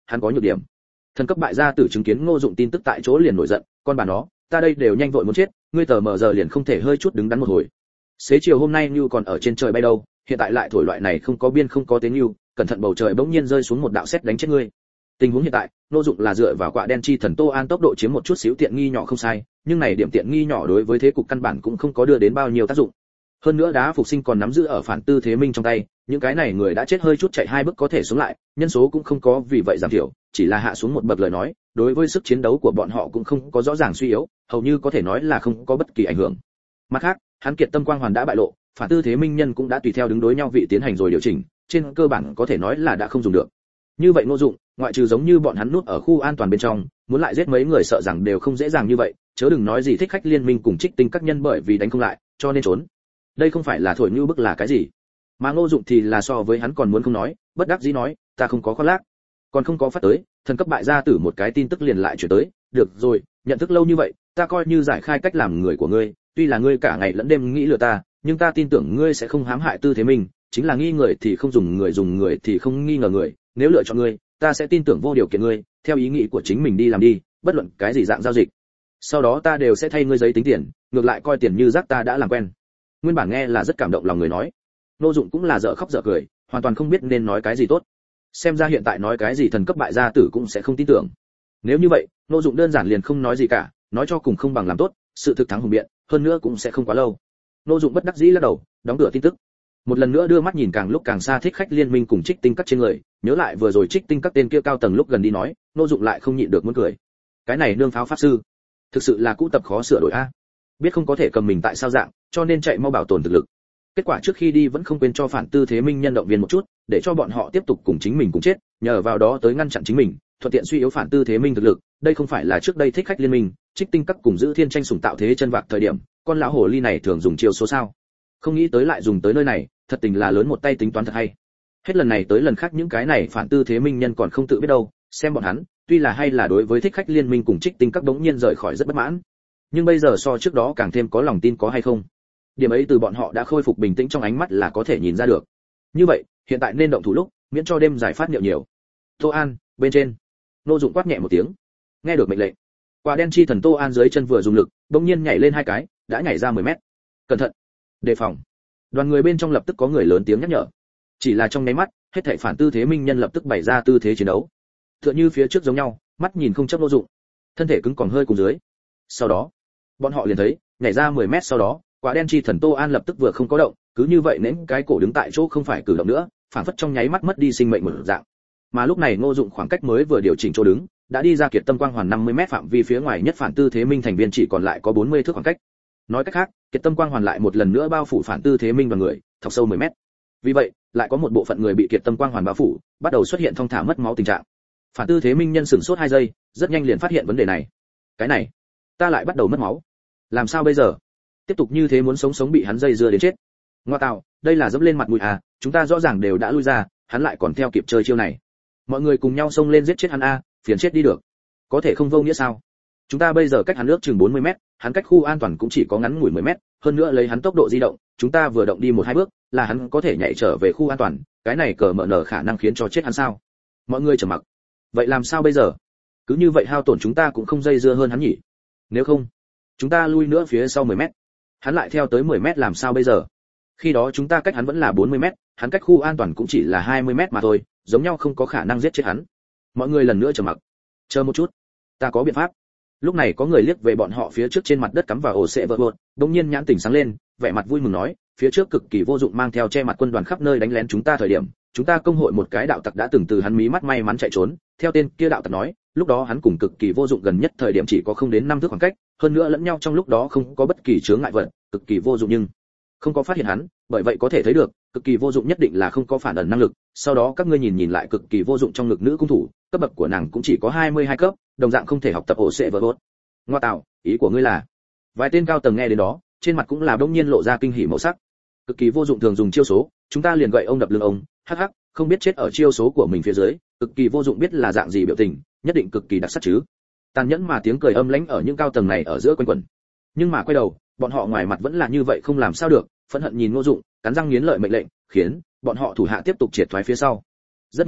hắn có nhược điểm. Thần cấp bại gia tử chứng kiến Ngô Dụng tin tức tại chỗ liền nổi giận, con bà nó, ta đây đều nhanh vội muốn chết, ngươi tờ mờ giờ liền không thể hơi chút đứng đắn một hồi. Xế chiều hôm nay như còn ở trên trời bay đâu, hiện tại lại thổi loại này không có biên không có tiếng như, cẩn thận bầu trời bỗng nhiên rơi xuống một đạo sét đánh chết ngươi. Tình huống hiện tại, Ngô Dụng là dựa vào quạ đen chi thần Tô An tốc độ chiếm một chút xíu tiện nghi nhỏ không sai, nhưng này điểm tiện nghi nhỏ đối với thế cục căn bản cũng không có đưa đến bao nhiêu tác dụng. Hơn nữa đá phục sinh còn nắm giữ ở phản tư thế minh trong tay, những cái này người đã chết hơi chút chạy hai bước có thể sống lại, nhân số cũng không có vì vậy giảm thiểu, chỉ là hạ xuống một bậc lời nói, đối với sức chiến đấu của bọn họ cũng không có rõ ràng suy yếu, hầu như có thể nói là không có bất kỳ ảnh hưởng. Mặt khác, hắn kiệt tâm quang hoàn đã bại lộ, phản tư thế minh nhân cũng đã tùy theo đứng đối nhau vị tiến hành rồi điều chỉnh, trên cơ bản có thể nói là đã không dùng được. Như vậy Ngô Dụng, ngoại trừ giống như bọn hắn núp ở khu an toàn bên trong, muốn lại giết mấy người sợ rằng đều không dễ dàng như vậy, chớ đừng nói gì thích khách liên minh cùng trích tinh các nhân bởi vì đánh không lại, cho nên trốn. Đây không phải là thổi như bức là cái gì? Mà Ngô Dụng thì là so với hắn còn muốn không nói, bất đắc dĩ nói, ta không có khoác lác. Còn không có phát tới, thần cấp bại gia tử một cái tin tức liền lại chuyển tới, được rồi, nhận thức lâu như vậy, ta coi như giải khai cách làm người của ngươi, tuy là ngươi cả ngày lẫn đêm nghĩ lừa ta, nhưng ta tin tưởng ngươi sẽ không hãm hại tư thế minh, chính là nghi người thì không dùng người, dùng người thì không nghi ngờ người, nếu lựa chọn ngươi, ta sẽ tin tưởng vô điều kiện ngươi, theo ý nghĩ của chính mình đi làm đi, bất luận cái gì dạng giao dịch. Sau đó ta đều sẽ thay ngươi giấy tính tiền, ngược lại coi tiền như rác ta đã làm quen. Nguyên bản nghe là rất cảm động lòng người nói. Ngô Dụng cũng là dở khóc dở cười, hoàn toàn không biết nên nói cái gì tốt. Xem ra hiện tại nói cái gì thần cấp bại gia tử cũng sẽ không tin tưởng. Nếu như vậy, Ngô Dụng đơn giản liền không nói gì cả, nói cho cùng không bằng làm tốt, sự thực thắng hùng biện, hơn nữa cũng sẽ không quá lâu. Ngô Dụng bất đắc dĩ lắc đầu, đóng cửa tin tức. Một lần nữa đưa mắt nhìn càng lúc càng xa thích khách liên minh cùng trích tinh các trên người, nhớ lại vừa rồi trích tinh các tên kia cao tầng lúc gần đi nói, Ngô Dụng lại không nhịn được muốn cười. Cái này nương pháo pháp sư, thực sự là cũ tập khó sửa đổi a. Biết không có thể cầm mình tại sao dạng, cho nên chạy mau bảo tồn thực lực. Kết quả trước khi đi vẫn không quên cho phản tư thế minh nhân động viên một chút, để cho bọn họ tiếp tục cùng chính mình cùng chết, nhờ vào đó tới ngăn chặn chính mình, thuận tiện suy yếu phản tư thế minh thực lực. Đây không phải là trước đây thích khách liên minh, trích tinh các cùng giữ thiên tranh sủng tạo thế chân vạc thời điểm, con lão hồ ly này thường dùng chiêu số sao? Không nghĩ tới lại dùng tới nơi này, thật tình là lớn một tay tính toán thật hay. Hết lần này tới lần khác những cái này phản tư thế minh nhân còn không tự biết đâu, xem bọn hắn, tuy là hay là đối với thích khách liên minh cùng trích tinh các đống nhiên rời khỏi rất bất mãn, nhưng bây giờ so trước đó càng thêm có lòng tin có hay không. Điểm ấy từ bọn họ đã khôi phục bình tĩnh trong ánh mắt là có thể nhìn ra được. Như vậy, hiện tại nên động thủ lúc, miễn cho đêm giải phát niệu nhiều. Tô An, bên trên. Ngô Dụng quát nhẹ một tiếng. Nghe được mệnh lệnh, quả đen chi thần Tô An dưới chân vừa dùng lực, bỗng nhiên nhảy lên hai cái, đã nhảy ra mười mét. Cẩn thận, đề phòng. Đoàn người bên trong lập tức có người lớn tiếng nhắc nhở. Chỉ là trong nháy mắt, hết thảy phản tư thế minh nhân lập tức bày ra tư thế chiến đấu. Tựa như phía trước giống nhau, mắt nhìn không chấp Ngô Dụng, thân thể cứng còn hơi cùng dưới. Sau đó, bọn họ liền thấy, nhảy ra mười mét sau đó, quả đen chi thần Tô An lập tức vừa không có động, cứ như vậy nén cái cổ đứng tại chỗ không phải cử động nữa, phản phất trong nháy mắt mất đi sinh mệnh một dạng. Mà lúc này Ngô Dụng khoảng cách mới vừa điều chỉnh chỗ đứng, đã đi ra kiệt tâm quang hoàn năm mươi mét phạm vi phía ngoài nhất phản tư thế minh thành viên chỉ còn lại có bốn mươi thước khoảng cách. Nói cách khác, kiệt tâm quang hoàn lại một lần nữa bao phủ phản tư thế minh đoàn người, thọc sâu mười mét. Vì vậy, lại có một bộ phận người bị kiệt tâm quang hoàn bao phủ, bắt đầu xuất hiện thong thả mất máu tình trạng. Phản tư thế minh nhân sửng sốt hai giây, rất nhanh liền phát hiện vấn đề này. Cái này, ta lại bắt đầu mất máu. Làm sao bây giờ? Tiếp tục như thế muốn sống sống bị hắn dây dưa đến chết. Ngoa tạo, đây là dẫm lên mặt mũi à, chúng ta rõ ràng đều đã lui ra, hắn lại còn theo kịp chơi chiêu này. Mọi người cùng nhau xông lên giết chết hắn a, phiền chết đi được. Có thể không vô nghĩa sao? Chúng ta bây giờ cách hắn ước chừng bốn mươi mét, hắn cách khu an toàn cũng chỉ có ngắn ngủi mười mét, hơn nữa lấy hắn tốc độ di động, chúng ta vừa động đi một hai bước, là hắn có thể nhảy trở về khu an toàn, cái này cờ mở nở khả năng khiến cho chết hắn sao? Mọi người trầm mặc. Vậy làm sao bây giờ? Cứ như vậy hao tổn chúng ta cũng không dây dưa hơn hắn nhỉ? Nếu không, chúng ta lui nữa phía sau mười mét. Hắn lại theo tới mười mét làm sao bây giờ? Khi đó chúng ta cách hắn vẫn là bốn mươi mét, hắn cách khu an toàn cũng chỉ là hai mươi mét mà thôi, giống nhau không có khả năng giết chết hắn. Mọi người lần nữa trầm mặc. Chờ một chút, ta có biện pháp. Lúc này có người liếc về bọn họ phía trước trên mặt đất cắm vào ổ sệ vỡ vụn, đột nhiên nhãn tỉnh sáng lên, vẻ mặt vui mừng nói, phía trước cực kỳ vô dụng mang theo che mặt quân đoàn khắp nơi đánh lén chúng ta thời điểm, chúng ta công hội một cái đạo tặc đã từng từ hắn mí mắt may mắn chạy trốn, theo tên kia đạo tặc nói, lúc đó hắn cùng cực kỳ vô dụng gần nhất thời điểm chỉ có không đến năm thước khoảng cách, hơn nữa lẫn nhau trong lúc đó không có bất kỳ chướng ngại vật, cực kỳ vô dụng nhưng không có phát hiện hắn, bởi vậy có thể thấy được, cực kỳ vô dụng nhất định là không có phản ẩn năng lực. Sau đó các ngươi nhìn nhìn lại cực kỳ vô dụng trong ngực nữ cung thủ, cấp bậc của nàng cũng chỉ có hai mươi hai cấp, đồng dạng không thể học tập ổ sệ vỡ vụn. Ngoa tạo, ý của ngươi là? Vài tên cao tầng nghe đến đó, trên mặt cũng là đống nhiên lộ ra kinh hỉ màu sắc. Cực kỳ vô dụng thường dùng chiêu số, chúng ta liền gậy ông đập lưng ông, hắc hắc, không biết chết ở chiêu số của mình phía dưới, cực kỳ vô dụng biết là dạng gì biểu tình, nhất định cực kỳ đặc sắc chứ. Tàn nhẫn mà tiếng cười âm lãnh ở những cao tầng này ở giữa quanh quẩn. Nhưng mà quay đầu, bọn họ ngoài mặt vẫn là như vậy không làm sao được, phẫn hận nhìn Ngô Dụng, cắn răng nghiến lợi mệnh lệnh, khiến bọn họ thủ hạ tiếp tục triệt thoái phía sau. Rất nhanh,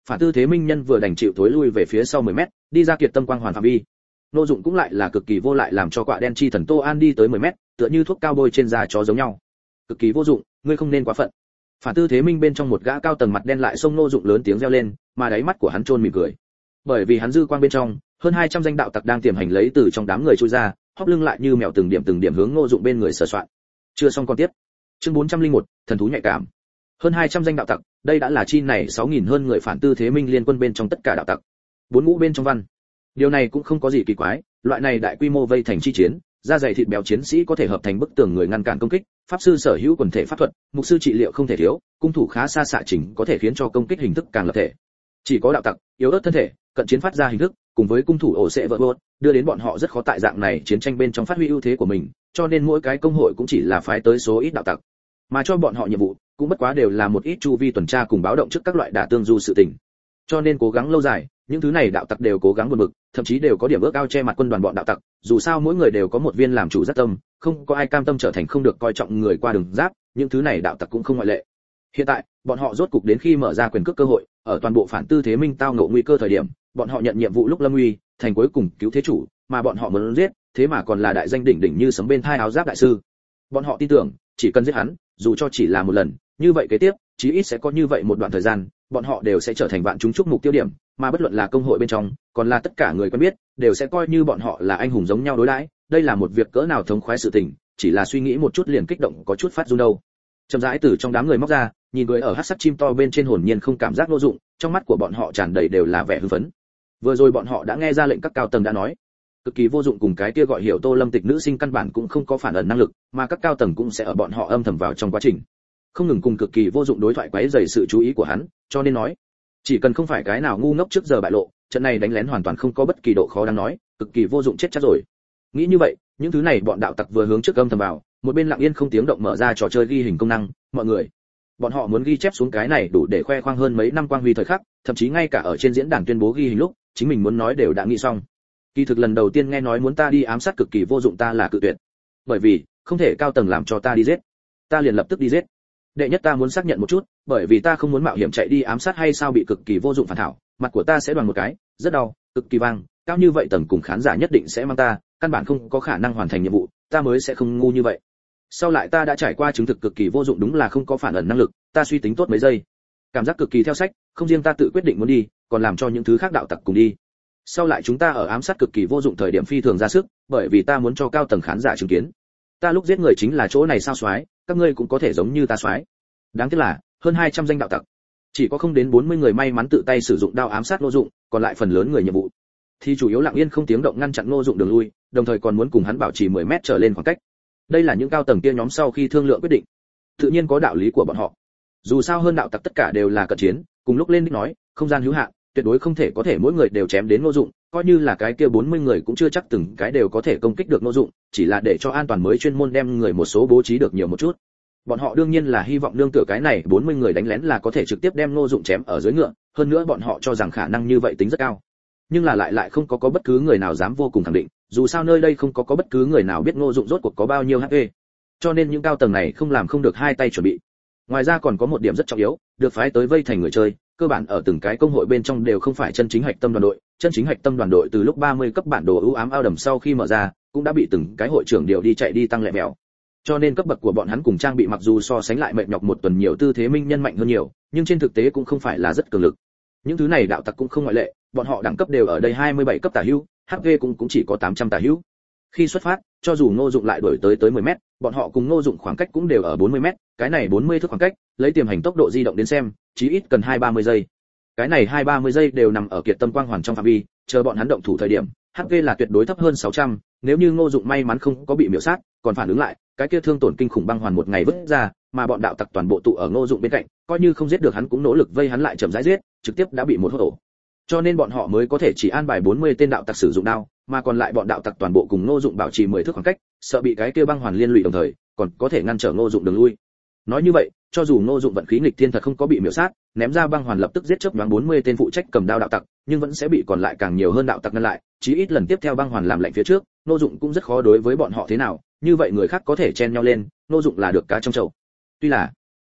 Phản Tư Thế Minh nhân vừa đành chịu thối lui về phía sau mười mét, đi ra Kiệt Tâm Quang Hoàn phạm vi. Ngô Dụng cũng lại là cực kỳ vô lại làm cho quạ đen chi thần Tô An đi tới mười mét, tựa như thuốc cao bôi trên da chó giống nhau. Cực kỳ vô dụng, ngươi không nên quá phận. Phản Tư Thế Minh bên trong một gã cao tầng mặt đen lại xông Ngô Dụng lớn tiếng reo lên, mà đáy mắt của hắn trôn mỉm cười. Bởi vì hắn dư quang bên trong, hơn hai trăm danh đạo tặc đang tiềm hành lấy từ trong đám người chui ra, hóp lưng lại như mèo từng điểm từng điểm hướng Ngô Dụng bên người sờ soạn. Chưa xong con tiếp. Chương bốn trăm lẻ một, thần thú nhạy cảm. Hơn hai trăm danh đạo tặc, đây đã là chi này sáu nghìn hơn người Phản Tư Thế Minh liên quân bên trong tất cả đạo tặc. Bốn ngũ bên trong văn. Điều này cũng không có gì kỳ quái, loại này đại quy mô vây thành chi chiến, da dày thịt béo chiến sĩ có thể hợp thành bức tường người ngăn cản công kích, pháp sư sở hữu quần thể pháp thuật, mục sư trị liệu không thể thiếu, cung thủ khá xa xạ chỉnh có thể khiến cho công kích hình thức càng lập thể. Chỉ có đạo tặc, yếu ớt thân thể, cận chiến phát ra hình thức, cùng với cung thủ ổ sẽ vỡ vụn, đưa đến bọn họ rất khó tại dạng này chiến tranh bên trong phát huy ưu thế của mình, cho nên mỗi cái công hội cũng chỉ là phái tới số ít đạo tặc, mà cho bọn họ nhiệm vụ, cũng bất quá đều là một ít chu vi tuần tra cùng báo động trước các loại đả tương du sự tình. Cho nên cố gắng lâu dài, những thứ này đạo tặc đều cố gắng buồn bực, thậm chí đều có điểm ước ao che mặt quân đoàn bọn đạo tặc, dù sao mỗi người đều có một viên làm chủ giác tâm, không có ai cam tâm trở thành không được coi trọng người qua đường giáp, những thứ này đạo tặc cũng không ngoại lệ. Hiện tại, bọn họ rốt cục đến khi mở ra quyền cước cơ hội, ở toàn bộ Phản Tư Thế Minh tao ngộ nguy cơ thời điểm, bọn họ nhận nhiệm vụ lúc lâm nguy, thành cuối cùng cứu thế chủ, mà bọn họ muốn giết, thế mà còn là đại danh đỉnh đỉnh như sấm bên thai áo giáp đại sư. Bọn họ tin tưởng, chỉ cần giết hắn, dù cho chỉ là một lần, như vậy kế tiếp, chí ít sẽ có như vậy một đoạn thời gian, bọn họ đều sẽ trở thành vạn chúng chúc mục tiêu điểm, mà bất luận là công hội bên trong, còn là tất cả người quen biết, đều sẽ coi như bọn họ là anh hùng giống nhau đối đãi. Đây là một việc cỡ nào thống khoái sự tình, chỉ là suy nghĩ một chút liền kích động có chút phát run đâu. Chậm rãi từ trong đám người móc ra, nhìn người ở hắc sắc chim to bên trên hồn nhiên không cảm giác vô dụng, trong mắt của bọn họ tràn đầy đều là vẻ hưng phấn. Vừa rồi bọn họ đã nghe ra lệnh các cao tầng đã nói, cực kỳ vô dụng cùng cái kia gọi hiểu Tô Lâm Tịch nữ sinh căn bản cũng không có phản ẩn năng lực, mà các cao tầng cũng sẽ ở bọn họ âm thầm vào trong quá trình, không ngừng cùng cực kỳ vô dụng đối thoại quấy rầy sự chú ý của hắn, cho nên nói, chỉ cần không phải cái nào ngu ngốc trước giờ bại lộ, trận này đánh lén hoàn toàn không có bất kỳ độ khó đáng nói, cực kỳ vô dụng chết chắc rồi. Nghĩ như vậy, những thứ này bọn đạo tặc vừa hướng trước âm thầm vào, một bên lặng yên không tiếng động mở ra trò chơi ghi hình công năng, mọi người, bọn họ muốn ghi chép xuống cái này đủ để khoe khoang hơn mấy năm quang huy thời khắc, thậm chí ngay cả ở trên diễn đàn tuyên bố ghi hình lúc, chính mình muốn nói đều đã nghĩ xong. Kỳ thực lần đầu tiên nghe nói muốn ta đi ám sát cực kỳ vô dụng ta là cự tuyệt, bởi vì không thể cao tầng làm cho ta đi giết, ta liền lập tức đi giết. Đệ nhất ta muốn xác nhận một chút, bởi vì ta không muốn mạo hiểm chạy đi ám sát hay sao bị cực kỳ vô dụng phản thảo, mặt của ta sẽ đoàn một cái, rất đau, cực kỳ vang, cao như vậy tầng cùng khán giả nhất định sẽ mang ta, căn bản không có khả năng hoàn thành nhiệm vụ, ta mới sẽ không ngu như vậy. Sau lại ta đã trải qua chứng thực cực kỳ vô dụng đúng là không có phản ẩn năng lực, ta suy tính tốt mấy giây, cảm giác cực kỳ theo sách, không riêng ta tự quyết định muốn đi, còn làm cho những thứ khác đạo tặc cùng đi. Sau lại chúng ta ở ám sát cực kỳ vô dụng thời điểm phi thường ra sức, bởi vì ta muốn cho cao tầng khán giả chứng kiến, ta lúc giết người chính là chỗ này sao soái, các ngươi cũng có thể giống như ta soái. Đáng tiếc là hơn hai trăm danh đạo tặc, chỉ có không đến bốn mươi người may mắn tự tay sử dụng đao ám sát Ngô Dụng, còn lại phần lớn người nhiệm vụ thì chủ yếu lặng yên không tiếng động ngăn chặn Ngô Dụng đường lui, đồng thời còn muốn cùng hắn bảo trì mười mét trở lên khoảng cách. Đây là những cao tầng kia nhóm sau khi thương lượng quyết định, tự nhiên có đạo lý của bọn họ. Dù sao hơn đạo tặc tất cả đều là cận chiến, cùng lúc lên đích nói, không gian hữu hạn, tuyệt đối không thể có thể mỗi người đều chém đến Ngô Dụng, coi như là cái kia bốn mươi người cũng chưa chắc từng cái đều có thể công kích được Ngô Dụng, chỉ là để cho an toàn mới chuyên môn đem người một số bố trí được nhiều một chút. Bọn họ đương nhiên là hy vọng nương tựa cái này bốn mươi người đánh lén là có thể trực tiếp đem Ngô Dụng chém ở dưới ngựa, hơn nữa bọn họ cho rằng khả năng như vậy tính rất cao. Nhưng là lại lại không có có bất cứ người nào dám vô cùng khẳng định, dù sao nơi đây không có có bất cứ người nào biết Ngô Dụng rốt cuộc có bao nhiêu hát pê. Cho nên những cao tầng này không làm không được hai tay chuẩn bị. Ngoài ra còn có một điểm rất trọng yếu, được phái tới vây thành người chơi, cơ bản ở từng cái công hội bên trong đều không phải chân chính hạch tâm đoàn đội, chân chính hạch tâm đoàn đội từ lúc ba mươi cấp bản đồ ưu ám ao đầm sau khi mở ra, cũng đã bị từng cái hội trưởng điều đi chạy đi tăng lẹ mèo. Cho nên cấp bậc của bọn hắn cùng trang bị mặc dù so sánh lại mệt nhọc một tuần nhiều Tư Thế Minh nhân mạnh hơn nhiều, nhưng trên thực tế cũng không phải là rất cường lực. Những thứ này đạo tặc cũng không ngoại lệ, bọn họ đẳng cấp đều ở đây hai mươi bảy cấp tả hữu, hát pê cũng cũng chỉ có tám trăm tả hữu. Khi xuất phát, cho dù Ngô Dụng lại đuổi tới tới mười mét, bọn họ cùng Ngô Dụng khoảng cách cũng đều ở bốn mươi mét, cái này bốn mươi thước khoảng cách, lấy tiềm hành tốc độ di động đến xem, chí ít cần hai ba mươi giây. Cái này hai ba mươi giây đều nằm ở Kiệt Tâm Quang Hoàn trong phạm vi, chờ bọn hắn động thủ thời điểm, hát pê là tuyệt đối thấp hơn sáu trăm, nếu như Ngô Dụng may mắn không có bị miểu sát, còn phản ứng lại, cái kia thương tổn kinh khủng băng hoàn một ngày vứt ra, mà bọn đạo tặc toàn bộ tụ ở Ngô Dụng bên cạnh, coi như không giết được hắn cũng nỗ lực vây hắn lại chậm rãi giết, trực tiếp đã bị một hốt ổ. Cho nên bọn họ mới có thể chỉ an bài bốn mươi tên đạo tặc sử dụng đao, mà còn lại bọn đạo tặc toàn bộ cùng Ngô Dụng bảo trì mười thước khoảng cách, sợ bị cái kia băng hoàn liên lụy đồng thời, còn có thể ngăn trở Ngô Dụng đường lui. Nói như vậy, cho dù Ngô Dụng vận khí nghịch thiên thật không có bị miểu sát, ném ra băng hoàn lập tức giết chớp nhoáng bốn mươi tên phụ trách cầm đao đạo tặc, nhưng vẫn sẽ bị còn lại càng nhiều hơn đạo tặc ngăn lại, chí ít lần tiếp theo băng hoàn làm lạnh phía trước, Ngô Dụng cũng rất khó đối với bọn họ thế nào, như vậy người khác có thể chen nhau lên, Ngô Dụng là được cá trong chậu. Tuy là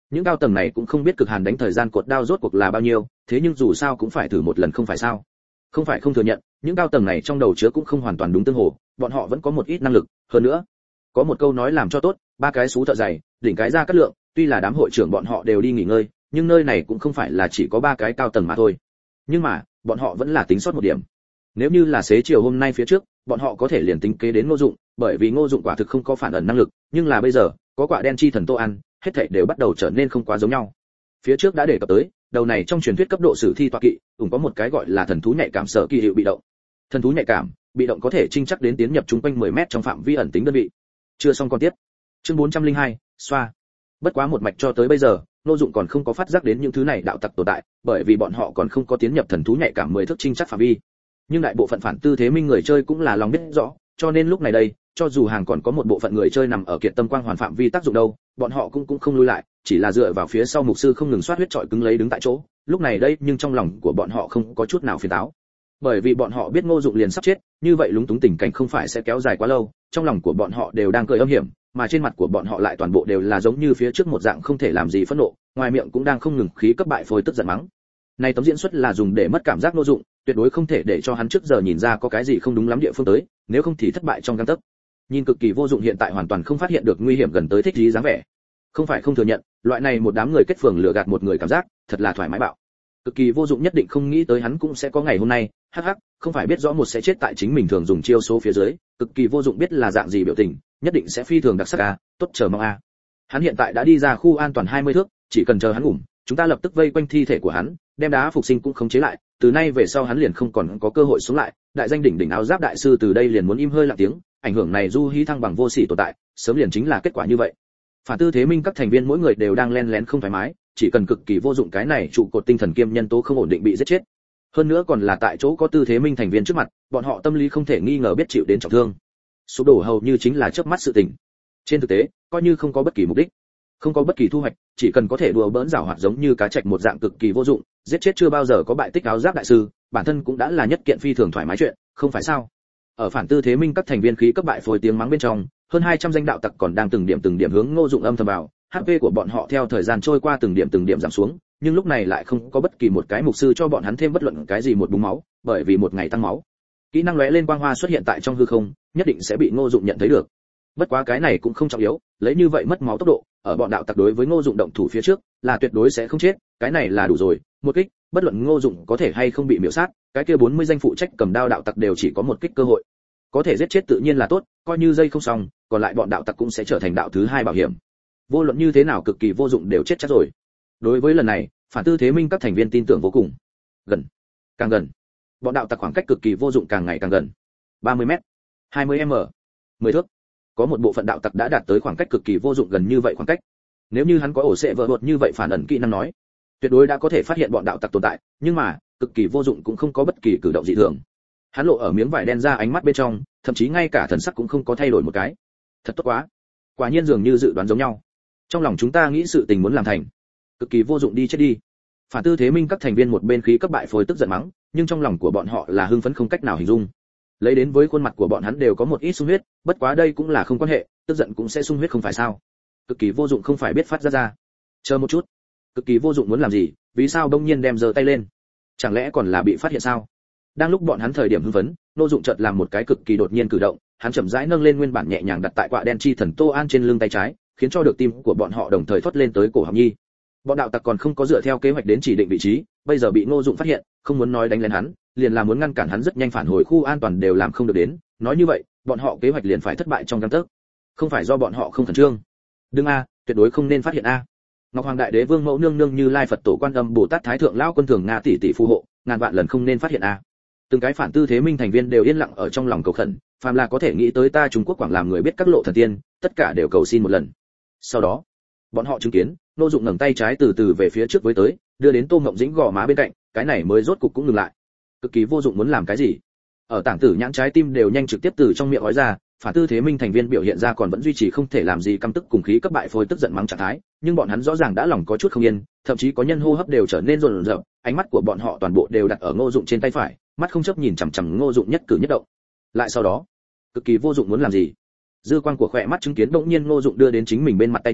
Những cao tầng này cũng không biết cực hàn đánh thời gian cột đao rốt cuộc là bao nhiêu, thế nhưng dù sao cũng phải thử một lần không phải sao? Không phải không thừa nhận, những cao tầng này trong đầu chứa cũng không hoàn toàn đúng tương hồ, bọn họ vẫn có một ít năng lực, hơn nữa, có một câu nói làm cho tốt, ba cái xú thợ dày, đỉnh cái ra cắt lượng, tuy là đám hội trưởng bọn họ đều đi nghỉ ngơi, nhưng nơi này cũng không phải là chỉ có ba cái cao tầng mà thôi. Nhưng mà, bọn họ vẫn là tính sót một điểm. Nếu như là xế chiều hôm nay phía trước, bọn họ có thể liền tính kế đến Ngô Dụng, bởi vì Ngô Dụng quả thực không có phản ẩn năng lực, nhưng là bây giờ, có quả đen chi thần Tô An, hết thảy đều bắt đầu trở nên không quá giống nhau. Phía trước đã đề cập tới, đầu này trong truyền thuyết cấp độ sử thi tọa kỵ, cũng có một cái gọi là thần thú nhạy cảm sở kỳ hiệu bị động. Thần thú nhạy cảm, bị động có thể trinh chắc đến tiến nhập trung quanh mười mét trong phạm vi ẩn tính đơn vị. Chưa xong con tiếp. Chương bốn trăm linh hai, xoa. Bất quá một mạch cho tới bây giờ, Ngô Dụng còn không có phát giác đến những thứ này đạo tặc tồn tại, bởi vì bọn họ còn không có tiến nhập thần thú nhạy cảm mười thước trinh chắc phạm vi. Nhưng đại bộ phận phản tư thế minh người chơi cũng là lòng biết rõ, cho nên lúc này đây, cho dù hàng còn có một bộ phận người chơi nằm ở kiệt tâm quang hoàn phạm vi tác dụng đâu, bọn họ cũng cũng không lui lại, chỉ là dựa vào phía sau mục sư không ngừng xoát huyết trọi cứng lấy đứng tại chỗ. Lúc này đây, nhưng trong lòng của bọn họ không có chút nào phiền táo, bởi vì bọn họ biết Ngô Dụng liền sắp chết, như vậy lúng túng tình cảnh không phải sẽ kéo dài quá lâu, trong lòng của bọn họ đều đang cười âm hiểm, mà trên mặt của bọn họ lại toàn bộ đều là giống như phía trước một dạng không thể làm gì phẫn nộ, ngoài miệng cũng đang không ngừng khí cấp bại phôi tức giận mắng. Này tấm diễn xuất là dùng để mất cảm giác Ngô Dụng, tuyệt đối không thể để cho hắn trước giờ nhìn ra có cái gì không đúng lắm địa phương tới, nếu không thì thất bại trong gang tấc. Nhìn cực kỳ vô dụng hiện tại hoàn toàn không phát hiện được nguy hiểm gần tới thích trí dáng vẻ. Không phải không thừa nhận, loại này một đám người kết phường lừa gạt một người cảm giác, thật là thoải mái bạo. Cực kỳ vô dụng nhất định không nghĩ tới hắn cũng sẽ có ngày hôm nay, hắc hắc, không phải biết rõ một sẽ chết tại chính mình thường dùng chiêu số phía dưới, cực kỳ vô dụng biết là dạng gì biểu tình, nhất định sẽ phi thường đặc sắc a, tốt chờ mong a. Hắn hiện tại đã đi ra khu an toàn hai mươi thước, chỉ cần chờ hắn ngủm, chúng ta lập tức vây quanh thi thể của hắn, đem đá phục sinh cũng khống chế lại, từ nay về sau hắn liền không còn có cơ hội sống lại, đại danh đỉnh đỉnh áo giáp đại sư từ đây liền muốn im hơi lặng tiếng, ảnh hưởng này du hí thăng bằng vô sỉ tồn tại, sớm liền chính là kết quả như vậy. Phản tư thế minh các thành viên mỗi người đều đang len lén không thoải mái, chỉ cần cực kỳ vô dụng cái này trụ cột tinh thần kiêm nhân tố không ổn định bị giết chết. Hơn nữa còn là tại chỗ có tư thế minh thành viên trước mặt, bọn họ tâm lý không thể nghi ngờ biết chịu đến trọng thương. Sụp đổ hầu như chính là chớp mắt sự tình. Trên thực tế, coi như không có bất kỳ mục đích, không có bất kỳ thu hoạch, chỉ cần có thể đùa bỡn giảo hoạt giống như cá trạch một dạng cực kỳ vô dụng, giết chết chưa bao giờ có bại tích áo giáp đại sư, bản thân cũng đã là nhất kiện phi thường thoải mái chuyện, không phải sao? Ở phản tư thế minh các thành viên khí cấp bại phôi tiếng mắng bên trong, hơn hai trăm danh đạo tặc còn đang từng điểm từng điểm hướng Ngô Dụng âm thầm vào, hát pê của bọn họ theo thời gian trôi qua từng điểm từng điểm giảm xuống, nhưng lúc này lại không có bất kỳ một cái mục sư cho bọn hắn thêm bất luận cái gì một búng máu, bởi vì một ngày tăng máu, kỹ năng lóe lên quang hoa xuất hiện tại trong hư không, nhất định sẽ bị Ngô Dụng nhận thấy được. Bất quá cái này cũng không trọng yếu, lấy như vậy mất máu tốc độ, ở bọn đạo tặc đối với Ngô Dụng động thủ phía trước, là tuyệt đối sẽ không chết, cái này là đủ rồi, một kích, bất luận Ngô Dụng có thể hay không bị miểu sát, cái kia bốn mươi danh phụ trách cầm đao đạo tặc đều chỉ có một kích cơ hội. Có thể giết chết tự nhiên là tốt, coi như dây không xong, còn lại bọn đạo tặc cũng sẽ trở thành đạo thứ hai bảo hiểm. Vô luận như thế nào cực kỳ vô dụng đều chết chắc rồi. Đối với lần này, phản tư thế minh các thành viên tin tưởng vô cùng. Gần, càng gần. Bọn đạo tặc khoảng cách cực kỳ vô dụng càng ngày càng gần. ba mươi mét, hai mươi mét, mười thước. Có một bộ phận đạo tặc đã đạt tới khoảng cách cực kỳ vô dụng gần như vậy khoảng cách. Nếu như hắn có ổ xệ vợ đột như vậy phản ẩn kỹ năng nói, tuyệt đối đã có thể phát hiện bọn đạo tặc tồn tại, nhưng mà, cực kỳ vô dụng cũng không có bất kỳ cử động dị thường. Hắn lộ ở miếng vải đen ra ánh mắt bên trong, thậm chí ngay cả thần sắc cũng không có thay đổi một cái. Thật tốt quá. Quả nhiên dường như dự đoán giống nhau. Trong lòng chúng ta nghĩ sự tình muốn làm thành, cực kỳ vô dụng đi chết đi. Phản tư thế minh các thành viên một bên khí cấp bại phôi tức giận mắng, nhưng trong lòng của bọn họ là hưng phấn không cách nào hình dung. Lấy đến với khuôn mặt của bọn hắn đều có một ít sung huyết, bất quá đây cũng là không quan hệ, tức giận cũng sẽ sung huyết không phải sao? Cực kỳ vô dụng không phải biết phát ra ra. Chờ một chút, cực kỳ vô dụng muốn làm gì? Vì sao đông nhiên đem giơ tay lên? Chẳng lẽ còn là bị phát hiện sao? Đang lúc bọn hắn thời điểm hưng phấn, Ngô Dụng chợt làm một cái cực kỳ đột nhiên cử động, hắn chậm rãi nâng lên nguyên bản nhẹ nhàng đặt tại quạ đen chi thần Tô An trên lưng tay trái, khiến cho được tim của bọn họ đồng thời thoát lên tới cổ họng nhi. Bọn đạo tặc còn không có dựa theo kế hoạch đến chỉ định vị trí, bây giờ bị Ngô Dụng phát hiện, không muốn nói đánh lên hắn, liền là muốn ngăn cản hắn rất nhanh phản hồi khu an toàn đều làm không được đến, nói như vậy, bọn họ kế hoạch liền phải thất bại trong gang tấc. Không phải do bọn họ không khẩn trương. Đừng a, tuyệt đối không nên phát hiện a. Ngọc Hoàng Đại Đế Vương Mẫu nương nương Như Lai Phật Tổ Quan Âm Bồ Tát Thái Thượng Lão Quân Thường Nga tỷ tỷ phù hộ, ngàn vạn lần không nên phát hiện a. Từng cái phản tư thế minh thành viên đều yên lặng ở trong lòng cầu khẩn, phàm là có thể nghĩ tới ta Trung Quốc Quảng làm người biết các lộ thần tiên, tất cả đều cầu xin một lần. Sau đó, bọn họ chứng kiến, Ngô Dụng ngẩng tay trái từ từ về phía trước với tới, đưa đến Tô Ngộng Dĩnh gò má bên cạnh, cái này mới rốt cục cũng ngừng lại. Cực kỳ vô dụng muốn làm cái gì? Ở Tảng Tử Nhãn trái tim đều nhanh trực tiếp từ trong miệng ói ra, phản tư thế minh thành viên biểu hiện ra còn vẫn duy trì không thể làm gì căm tức cùng khí cấp bại phôi tức giận mắng trạng thái, nhưng bọn hắn rõ ràng đã lòng có chút không yên, thậm chí có nhân hô hấp đều trở nên rồn rợn, ánh mắt của bọn họ toàn bộ đều đặt ở Ngô Dụng trên tay phải, mắt không chớp nhìn chằm chằm Ngô Dụng nhất cử nhất động. Lại sau đó, cực kỳ vô dụng muốn làm gì? Dư quang của khỏe mắt chứng kiến đột nhiên Ngô Dụng đưa đến chính mình bên mặt tay trái,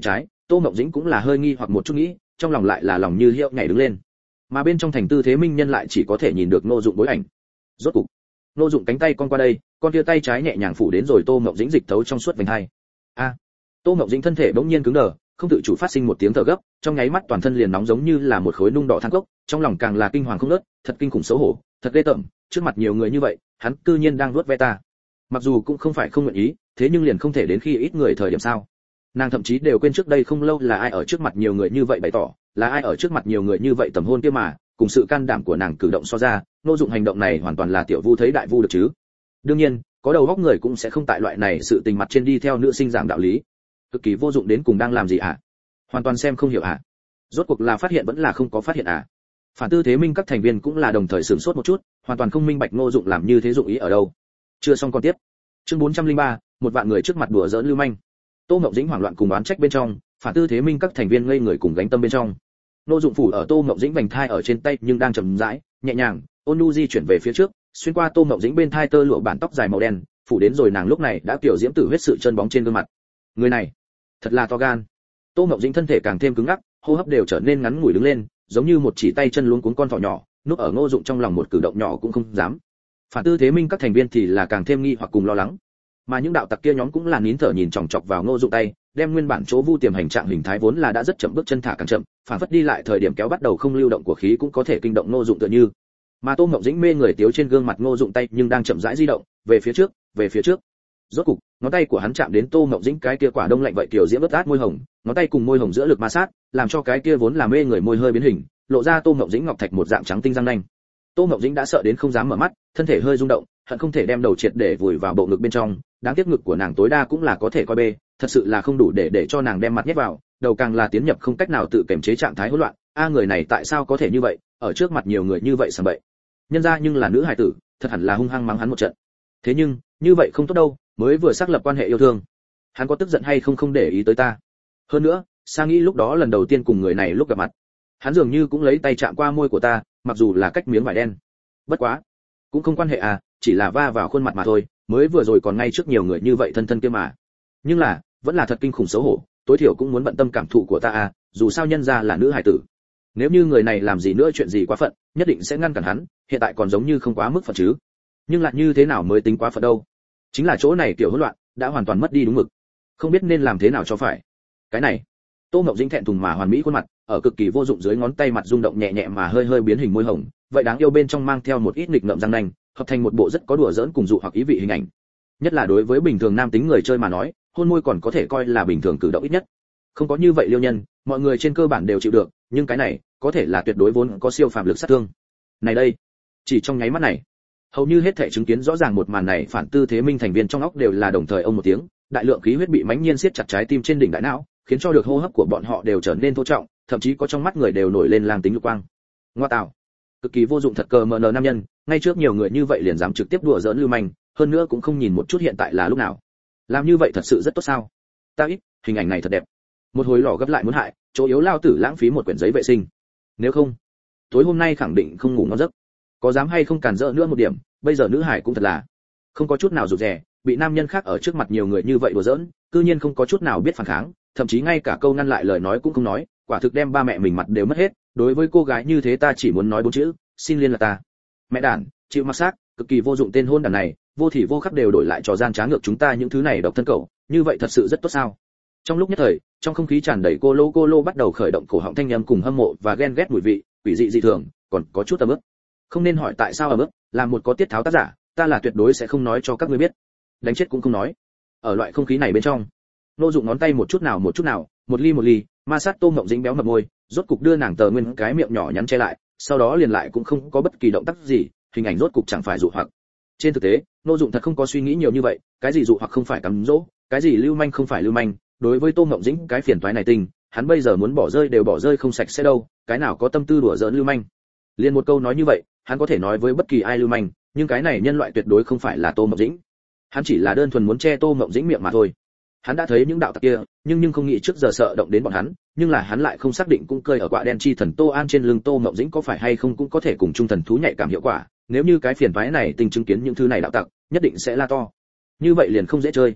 Tô Mộng Dĩnh cũng là hơi nghi hoặc một chút nghĩ, trong lòng lại là lòng như hiệu nhảy đứng lên. Mà bên trong thành Tư Thế Minh nhân lại chỉ có thể nhìn được Ngô Dụng bối ảnh. Rốt cục, Ngô Dụng cánh tay con qua đây, con kia tay trái nhẹ nhàng phủ đến rồi Tô Mộng Dĩnh dịch thấu trong suốt vành hai. A! À, Tô Mộng Dĩnh thân thể bỗng nhiên cứng đờ, không tự chủ phát sinh một tiếng thở gấp, trong nháy mắt toàn thân liền nóng giống như là một khối nung đỏ than cốc, trong lòng càng là kinh hoàng không ngớt, thật kinh khủng xấu hổ, thật ghê tởm, trước mặt nhiều người như vậy, hắn cư nhiên đang nuốt ve ta. Mặc dù cũng không phải không nguyện ý, thế nhưng liền không thể đến khi ít người thời điểm sao? Nàng thậm chí đều quên trước đây không lâu là ai ở trước mặt nhiều người như vậy bày tỏ, là ai ở trước mặt nhiều người như vậy tầm hôn kia mà, cùng sự can đảm của nàng cử động so ra, Ngô Dụng hành động này hoàn toàn là tiểu vu thấy đại vu được chứ. Đương nhiên, có đầu óc người cũng sẽ không tại loại này sự tình mặt trên đi theo nữ sinh giảng đạo lý. Cực kỳ vô dụng đến cùng đang làm gì ạ? À? Hoàn toàn xem không hiểu ạ. À? Rốt cuộc là phát hiện vẫn là không có phát hiện à? Phản Tư Thế Minh các thành viên cũng là đồng thời sửng sốt một chút, hoàn toàn không minh bạch Ngô Dụng làm như thế dụng ý ở đâu. Chưa xong con tiếp. Chương bốn trăm lẻ ba, một vạn người trước mặt đùa giỡn lưu manh. Tô Ngọc Dĩnh hoảng loạn cùng oán trách bên trong, Phản Tư Thế Minh các thành viên ngây người cùng gánh tâm bên trong. Ngô Dụng phủ ở Tô Ngọc Dĩnh vành thai ở trên tay nhưng đang chậm rãi, nhẹ nhàng, ôn nhu di chuyển về phía trước, xuyên qua Tô Ngọc Dĩnh bên thai tơ lụa bản tóc dài màu đen, phủ đến rồi nàng lúc này đã tiểu diễm tử huyết sự chân bóng trên gương mặt. Người này, thật là to gan. Tô Ngọc Dĩnh thân thể càng thêm cứng ngắc, hô hấp đều trở nên ngắn ngủi đứng lên, giống như một chỉ tay chân luống cuống con thỏ nhỏ, núp ở Ngô Dụng trong lòng một cử động nhỏ cũng không dám. Phản Tư Thế Minh các thành viên thì là càng thêm nghi hoặc cùng lo lắng. Mà những đạo tặc kia nhóm cũng là nín thở nhìn chòng chọc vào Ngô Dụng tay, đem nguyên bản chỗ vu tiềm hành trạng hình thái vốn là đã rất chậm bước chân thả càng chậm, phản phất đi lại thời điểm kéo bắt đầu không lưu động của khí cũng có thể kinh động Ngô Dụng tựa như. Mà Tô Ngọc Dĩnh mê người tiếu trên gương mặt Ngô Dụng tay nhưng đang chậm rãi di động, về phía trước, về phía trước. Rốt cục, ngón tay của hắn chạm đến Tô Ngọc Dĩnh cái kia quả đông lạnh vậy kiểu diễm ướt át môi hồng, ngón tay cùng môi hồng giữa lực ma sát, làm cho cái kia vốn là mê người môi hơi biến hình, lộ ra Tô Ngọc Dĩnh ngọc thạch một dạng trắng tinh răng nanh. Tô Ngọc Dĩnh đã sợ đến không dám mở mắt, thân thể hơi rung động, hận không thể đem đầu triệt để vùi vào bộ ngực bên trong, đáng tiếc ngực của nàng tối đa cũng là có thể coi bê, thật sự là không đủ để để cho nàng đem mặt nhét vào, đầu càng là tiến nhập không cách nào tự kiềm chế trạng thái hỗn loạn. A người này tại sao có thể như vậy, ở trước mặt nhiều người như vậy sảng bậy. Nhân ra nhưng là nữ hài tử, thật hẳn là hung hăng mắng hắn một trận. Thế nhưng, như vậy không tốt đâu, mới vừa xác lập quan hệ yêu thương. Hắn có tức giận hay không không để ý tới ta. Hơn nữa, Sa nghĩ lúc đó lần đầu tiên cùng người này lúc gặp mặt, hắn dường như cũng lấy tay chạm qua môi của ta, mặc dù là cách miếng vải đen. Bất quá, cũng không quan hệ à, chỉ là va vào khuôn mặt mà thôi, mới vừa rồi còn ngay trước nhiều người như vậy thân thân kia mà. Nhưng là, vẫn là thật kinh khủng xấu hổ, tối thiểu cũng muốn bận tâm cảm thụ của ta à, dù sao nhân ra là nữ hài tử. Nếu như người này làm gì nữa chuyện gì quá phận, nhất định sẽ ngăn cản hắn, hiện tại còn giống như không quá mức phận chứ. Nhưng lại như thế nào mới tính quá phận đâu? Chính là chỗ này kiểu hỗn loạn, đã hoàn toàn mất đi đúng mực. Không biết nên làm thế nào cho phải. Cái này, Tô Ngọc Dĩnh thẹn thùng mà hoàn mỹ khuôn mặt, ở cực kỳ vô dụng dưới ngón tay mặt rung động nhẹ nhẹ mà hơi hơi biến hình môi hồng, vậy đáng yêu bên trong mang theo một ít nghịch ngợm răng nanh, hợp thành một bộ rất có đùa giỡn cùng dụ hoặc ý vị hình ảnh. Nhất là đối với bình thường nam tính người chơi mà nói, hôn môi còn có thể coi là bình thường cử động ít nhất. Không có như vậy liêu nhân, mọi người trên cơ bản đều chịu được, nhưng cái này, có thể là tuyệt đối vốn có siêu phàm lực sát thương. Này đây, chỉ trong nháy mắt này, hầu như hết thảy chứng kiến rõ ràng một màn này, Phản Tư Thế Minh thành viên trong óc đều là đồng thời ông một tiếng, đại lượng khí huyết bị mãnh nhiên siết chặt trái tim trên đỉnh đại não, khiến cho được hô hấp của bọn họ đều trở nên thô trọng, thậm chí có trong mắt người đều nổi lên lang tính lục quang. Ngoa tạo, cực kỳ vô dụng thật cờ mờ nờ nam nhân, ngay trước nhiều người như vậy liền dám trực tiếp đùa giỡn lưu manh, hơn nữa cũng không nhìn một chút hiện tại là lúc nào. Làm như vậy thật sự rất tốt sao? Ta ít, hình ảnh này thật đẹp. Một hồi lò gấp lại muốn hại, chỗ yếu lao tử lãng phí một quyển giấy vệ sinh. Nếu không, tối hôm nay khẳng định không ngủ ngon giấc. Có dám hay không cản rỡ nữa một điểm, bây giờ nữ hải cũng thật là không có chút nào rụt rè, bị nam nhân khác ở trước mặt nhiều người như vậy đùa giỡn, cư nhiên không có chút nào biết phản kháng, thậm chí ngay cả câu ngăn lại lời nói cũng không nói, quả thực đem ba mẹ mình mặt đều mất hết. Đối với cô gái như thế ta chỉ muốn nói bốn chữ, xin liên là ta. Mẹ đản, chịu mặc xác, cực kỳ vô dụng tên hôn đản này, vô thì vô khắc đều đổi lại trò gian trá ngược chúng ta những thứ này độc thân cậu, như vậy thật sự rất tốt sao? Trong lúc nhất thời, trong không khí tràn đầy cô lô cô lô bắt đầu khởi động cổ họng thanh âm cùng hâm mộ và ghen ghét mùi vị, quỷ dị dị thường, còn có chút ấm ức. Không nên hỏi tại sao ấm ức, là một có tiết tháo tác giả, ta là tuyệt đối sẽ không nói cho các ngươi biết. Đánh chết cũng không nói. Ở loại không khí này bên trong, Nô Dụng ngón tay một chút nào một chút nào, một ly một ly, ma sát Tô Ngọc Dĩnh béo mập môi, rốt cục đưa nàng tờ nguyên cái miệng nhỏ nhắn che lại, sau đó liền lại cũng không có bất kỳ động tác gì, hình ảnh rốt cục chẳng phải dụ hoặc. Trên thực tế, Nô Dụng thật không có suy nghĩ nhiều như vậy, cái gì dụ hoặc không phải cắm dỗ, cái gì lưu manh không phải lưu manh, đối với Tô Ngọc Dĩnh cái phiền toái này tình, hắn bây giờ muốn bỏ rơi đều bỏ rơi không sạch sẽ đâu, cái nào có tâm tư đùa giỡn lưu manh. Liên một câu nói như vậy, hắn có thể nói với bất kỳ ai lưu manh, nhưng cái này nhân loại tuyệt đối không phải là Tô Ngọc Dĩnh. Hắn chỉ là đơn thuần muốn che Tô Ngọc Dĩnh miệng mà thôi. Hắn đã thấy những đạo tặc kia, nhưng nhưng không nghĩ trước giờ sợ động đến bọn hắn, nhưng là hắn lại không xác định cũng cơi ở quạ đen chi thần Tô An trên lưng Tô Ngọc Dĩnh có phải hay không cũng có thể cùng trung thần thú nhạy cảm hiệu quả, nếu như cái phiền toái này tình chứng kiến những thứ này đạo tặc, nhất định sẽ la to. Như vậy liền không dễ chơi.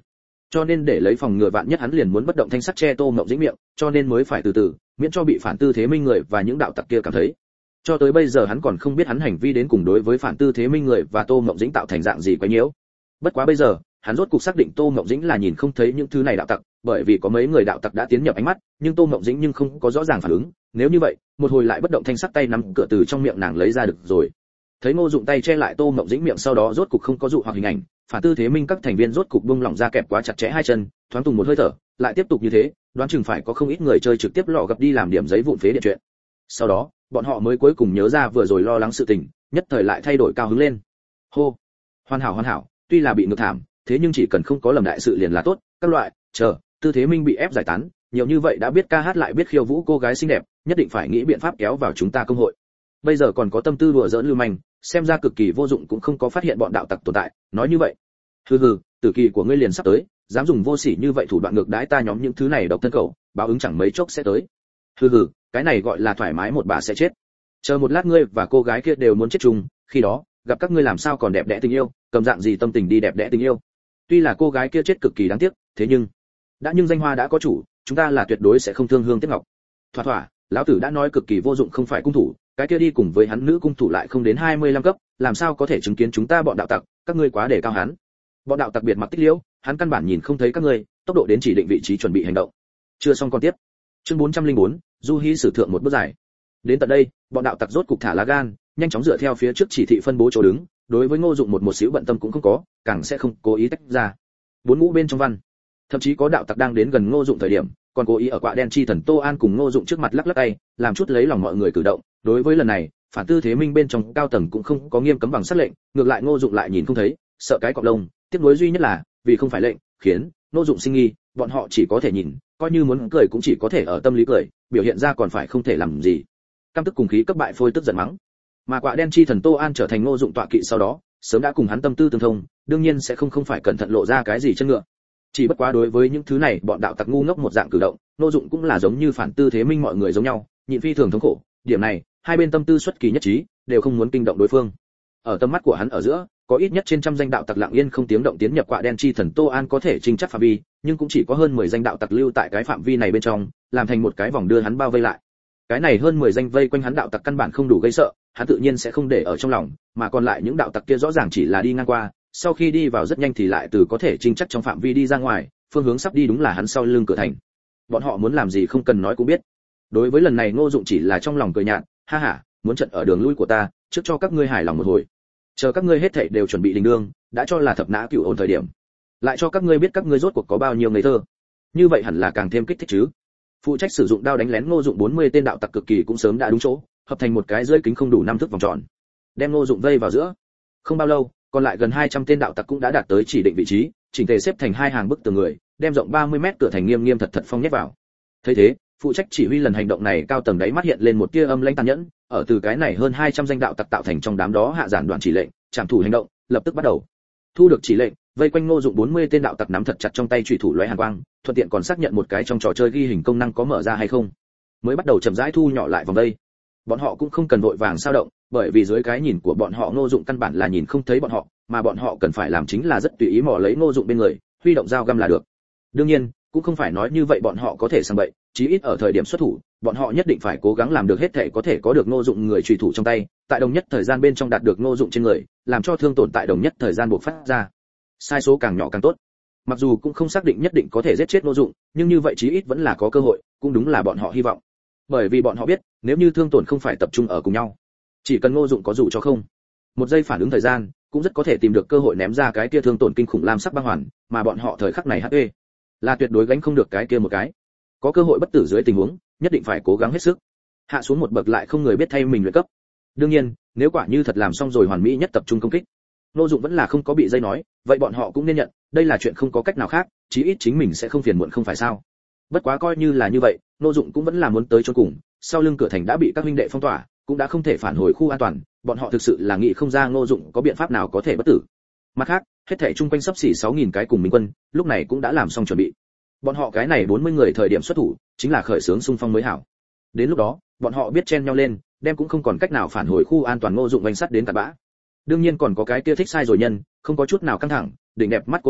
cho nên để lấy phòng ngừa vạn nhất hắn liền muốn bất động thanh sắc che Tô Mộng Dĩnh miệng, cho nên mới phải từ từ, miễn cho bị phản tư thế minh người và những đạo tặc kia cảm thấy. Cho tới bây giờ hắn còn không biết hắn hành vi đến cùng đối với phản tư thế minh người và Tô Mộng Dĩnh tạo thành dạng gì quấy nhiễu. Bất quá bây giờ, hắn rốt cục xác định Tô Mộng Dĩnh là nhìn không thấy những thứ này đạo tặc, bởi vì có mấy người đạo tặc đã tiến nhập ánh mắt, nhưng Tô Mộng Dĩnh nhưng không có rõ ràng phản ứng, nếu như vậy, một hồi lại bất động thanh sắc tay nắm cửa từ trong miệng nàng lấy ra được rồi. Thấy Ngô Dụng tay che lại Tô Mộng Dĩnh miệng, sau đó rốt cục không có dụ hoặc hình ảnh, phản tư thế minh các thành viên rốt cục buông lỏng ra kẹp quá chặt chẽ hai chân, thoáng tùng một hơi thở, lại tiếp tục như thế, đoán chừng phải có không ít người chơi trực tiếp lọ gặp đi làm điểm giấy vụn phế điện chuyện. Sau đó, bọn họ mới cuối cùng nhớ ra vừa rồi lo lắng sự tình, nhất thời lại thay đổi cao hứng lên. Hô, hoàn hảo hoàn hảo, tuy là bị ngược thảm, thế nhưng chỉ cần không có lầm đại sự liền là tốt, các loại, chờ, tư thế minh bị ép giải tán, nhiều như vậy đã biết ca hát lại biết khiêu vũ cô gái xinh đẹp, nhất định phải nghĩ biện pháp kéo vào chúng ta công hội. Bây giờ còn có tâm tư đùa giỡn lưu manh, xem ra cực kỳ vô dụng cũng không có phát hiện bọn đạo tặc tồn tại, nói như vậy, hừ hừ, tử kỳ của ngươi liền sắp tới, dám dùng vô sỉ như vậy thủ đoạn ngược đãi ta nhóm những thứ này độc thân cậu, báo ứng chẳng mấy chốc sẽ tới. Hừ hừ, cái này gọi là thoải mái một bà sẽ chết. Chờ một lát ngươi và cô gái kia đều muốn chết chung, khi đó, gặp các ngươi làm sao còn đẹp đẽ tình yêu, cầm dạng gì tâm tình đi đẹp đẽ tình yêu. Tuy là cô gái kia chết cực kỳ đáng tiếc, thế nhưng đã nhưng danh hoa đã có chủ, chúng ta là tuyệt đối sẽ không thương hương tiếc ngọc. Thỏa thỏa, lão tử đã nói cực kỳ vô dụng không phải cung thủ, cái kia đi cùng với hắn nữ cung thủ lại không đến hai mươi lăm cấp, làm sao có thể chứng kiến chúng ta bọn đạo tặc, các ngươi quá để cao hắn. Bọn đạo tặc biệt mặc tích liễu, hắn căn bản nhìn không thấy các ngươi, tốc độ đến chỉ định vị trí chuẩn bị hành động. Chưa xong con tiếp. Chương bốn trăm lẻ bốn, Du Hí sử thượng một bước dài. Đến tận đây, bọn đạo tặc rốt cục thả lá gan, nhanh chóng dựa theo phía trước chỉ thị phân bố chỗ đứng, đối với Ngô Dụng một một xíu bận tâm cũng không có, càng sẽ không cố ý tách ra. Bốn ngũ bên trong văn, thậm chí có đạo tặc đang đến gần Ngô Dụng thời điểm, còn cố ý ở quạ đen chi thần Tô An cùng Ngô Dụng trước mặt lắc lắc tay, làm chút lấy lòng mọi người cử động. Đối với lần này, phản tư thế minh bên trong cao tầng cũng không có nghiêm cấm bằng sắc lệnh, ngược lại Ngô Dụng lại nhìn không thấy, sợ cái cọp lông. Tiếc nuối duy nhất là, vì không phải lệnh, khiến Ngô Dụng sinh nghi, bọn họ chỉ có thể nhìn, coi như muốn cười cũng chỉ có thể ở tâm lý cười, biểu hiện ra còn phải không thể làm gì. Căm tức cùng khí cấp bại phôi tức giận mắng. Mà quạ đen chi thần Tô An trở thành Ngô Dụng tọa kỵ sau đó, sớm đã cùng hắn tâm tư tương thông, đương nhiên sẽ không không phải cẩn thận lộ ra cái gì chân ngựa. Chỉ bất quá đối với những thứ này, bọn đạo tặc ngu ngốc một dạng cử động, Ngô Dụng cũng là giống như phản tư thế minh mọi người giống nhau, nhịn phi thường thống khổ, điểm này, hai bên tâm tư xuất kỳ nhất trí, đều không muốn kinh động đối phương. Ở tầm mắt của hắn ở giữa, có ít nhất trên trăm danh đạo tặc lặng yên không tiếng động tiến nhập quạ đen chi thần Tô An có thể trinh chắc phạm vi, nhưng cũng chỉ có hơn mười danh đạo tặc lưu tại cái phạm vi này bên trong, làm thành một cái vòng đưa hắn bao vây lại. Cái này hơn mười danh vây quanh hắn đạo tặc căn bản không đủ gây sợ, hắn tự nhiên sẽ không để ở trong lòng, mà còn lại những đạo tặc kia rõ ràng chỉ là đi ngang qua, sau khi đi vào rất nhanh thì lại từ có thể trinh chắc trong phạm vi đi ra ngoài, phương hướng sắp đi đúng là hắn sau lưng cửa thành. Bọn họ muốn làm gì không cần nói cũng biết. Đối với lần này Ngô Dụng chỉ là trong lòng cười nhạt, ha ha, muốn trận ở đường lui của ta, trước cho các ngươi hài lòng một hồi. Chờ các ngươi hết thảy đều chuẩn bị đình đương, đã cho là thập nã cửu ổn thời điểm, lại cho các ngươi biết các ngươi rốt cuộc có bao nhiêu ngây thơ. Như vậy hẳn là càng thêm kích thích chứ. Phụ trách sử dụng đao đánh lén Ngô Dụng bốn mươi tên đạo tặc cực kỳ cũng sớm đã đúng chỗ, hợp thành một cái rưỡi kính không đủ năm thước vòng tròn, đem Ngô Dụng vây vào giữa. Không bao lâu, còn lại gần hai trăm tên đạo tặc cũng đã đạt tới chỉ định vị trí, chỉnh tề xếp thành hai hàng bức tường người, đem rộng ba mươi mét cửa thành nghiêm nghiêm thật thật phong nhét vào. Thấy thế, phụ trách chỉ huy lần hành động này cao tầng đáy mắt hiện lên một tia âm lãnh tàn nhẫn, ở từ cái này hơn hai trăm danh đạo tặc tạo thành trong đám đó hạ giản đoạn chỉ lệnh, trảm thủ hành động, lập tức bắt đầu. Thu được chỉ lệnh, vây quanh Ngô Dụng bốn mươi tên đạo tặc nắm thật chặt trong tay chủy thủ lóe hàn quang, thuận tiện còn xác nhận một cái trong trò chơi ghi hình công năng có mở ra hay không. Mới bắt đầu chậm rãi thu nhỏ lại vòng đây. Bọn họ cũng không cần vội vàng sao động, bởi vì dưới cái nhìn của bọn họ Ngô Dụng căn bản là nhìn không thấy bọn họ, mà bọn họ cần phải làm chính là rất tùy ý mò lấy Ngô Dụng bên người, huy động dao găm là được. Đương nhiên, cũng không phải nói như vậy bọn họ có thể sang bậy, chí ít ở thời điểm xuất thủ, bọn họ nhất định phải cố gắng làm được hết thể có thể có được Ngô Dụng người chủy thủ trong tay, tại đồng nhất thời gian bên trong đạt được Ngô Dụng trên người, làm cho thương tổn tại đồng nhất thời gian bộc phát ra. Sai số càng nhỏ càng tốt. Mặc dù cũng không xác định nhất định có thể giết chết Ngô Dụng, nhưng như vậy chí ít vẫn là có cơ hội, cũng đúng là bọn họ hy vọng. Bởi vì bọn họ biết, nếu như thương tổn không phải tập trung ở cùng nhau, chỉ cần Ngô Dụng có dù cho không một giây phản ứng thời gian, cũng rất có thể tìm được cơ hội ném ra cái kia thương tổn kinh khủng lam sắc băng hoàn, mà bọn họ thời khắc này hát pê là tuyệt đối gánh không được cái kia một cái. Có cơ hội bất tử dưới tình huống, nhất định phải cố gắng hết sức. Hạ xuống một bậc lại không người biết thay mình luyện cấp. Đương nhiên, nếu quả như thật làm xong rồi hoàn mỹ nhất tập trung công kích, Ngô Dụng vẫn là không có bị dây nói, vậy bọn họ cũng nên nhận, đây là chuyện không có cách nào khác, chí ít chính mình sẽ không phiền muộn không phải sao? Bất quá coi như là như vậy, Ngô Dụng cũng vẫn là muốn tới chốn cùng, sau lưng cửa thành đã bị các huynh đệ phong tỏa, cũng đã không thể phản hồi khu an toàn, bọn họ thực sự là nghĩ không ra Ngô Dụng có biện pháp nào có thể bất tử. Mặt khác, hết thảy chung quanh sắp xỉ sáu nghìn cái cùng minh quân, lúc này cũng đã làm xong chuẩn bị. Bọn họ cái này bốn mươi người thời điểm xuất thủ, chính là khởi xướng xung phong mới hảo. Đến lúc đó, bọn họ biết chen nhau lên, đem cũng không còn cách nào phản hồi khu an toàn Ngô Dụng vành sắt đến tạt bã. Đương nhiên còn có cái kia thích sai rồi nhân, không có chút nào căng thẳng, đỉnh đẹp mắt cô đường,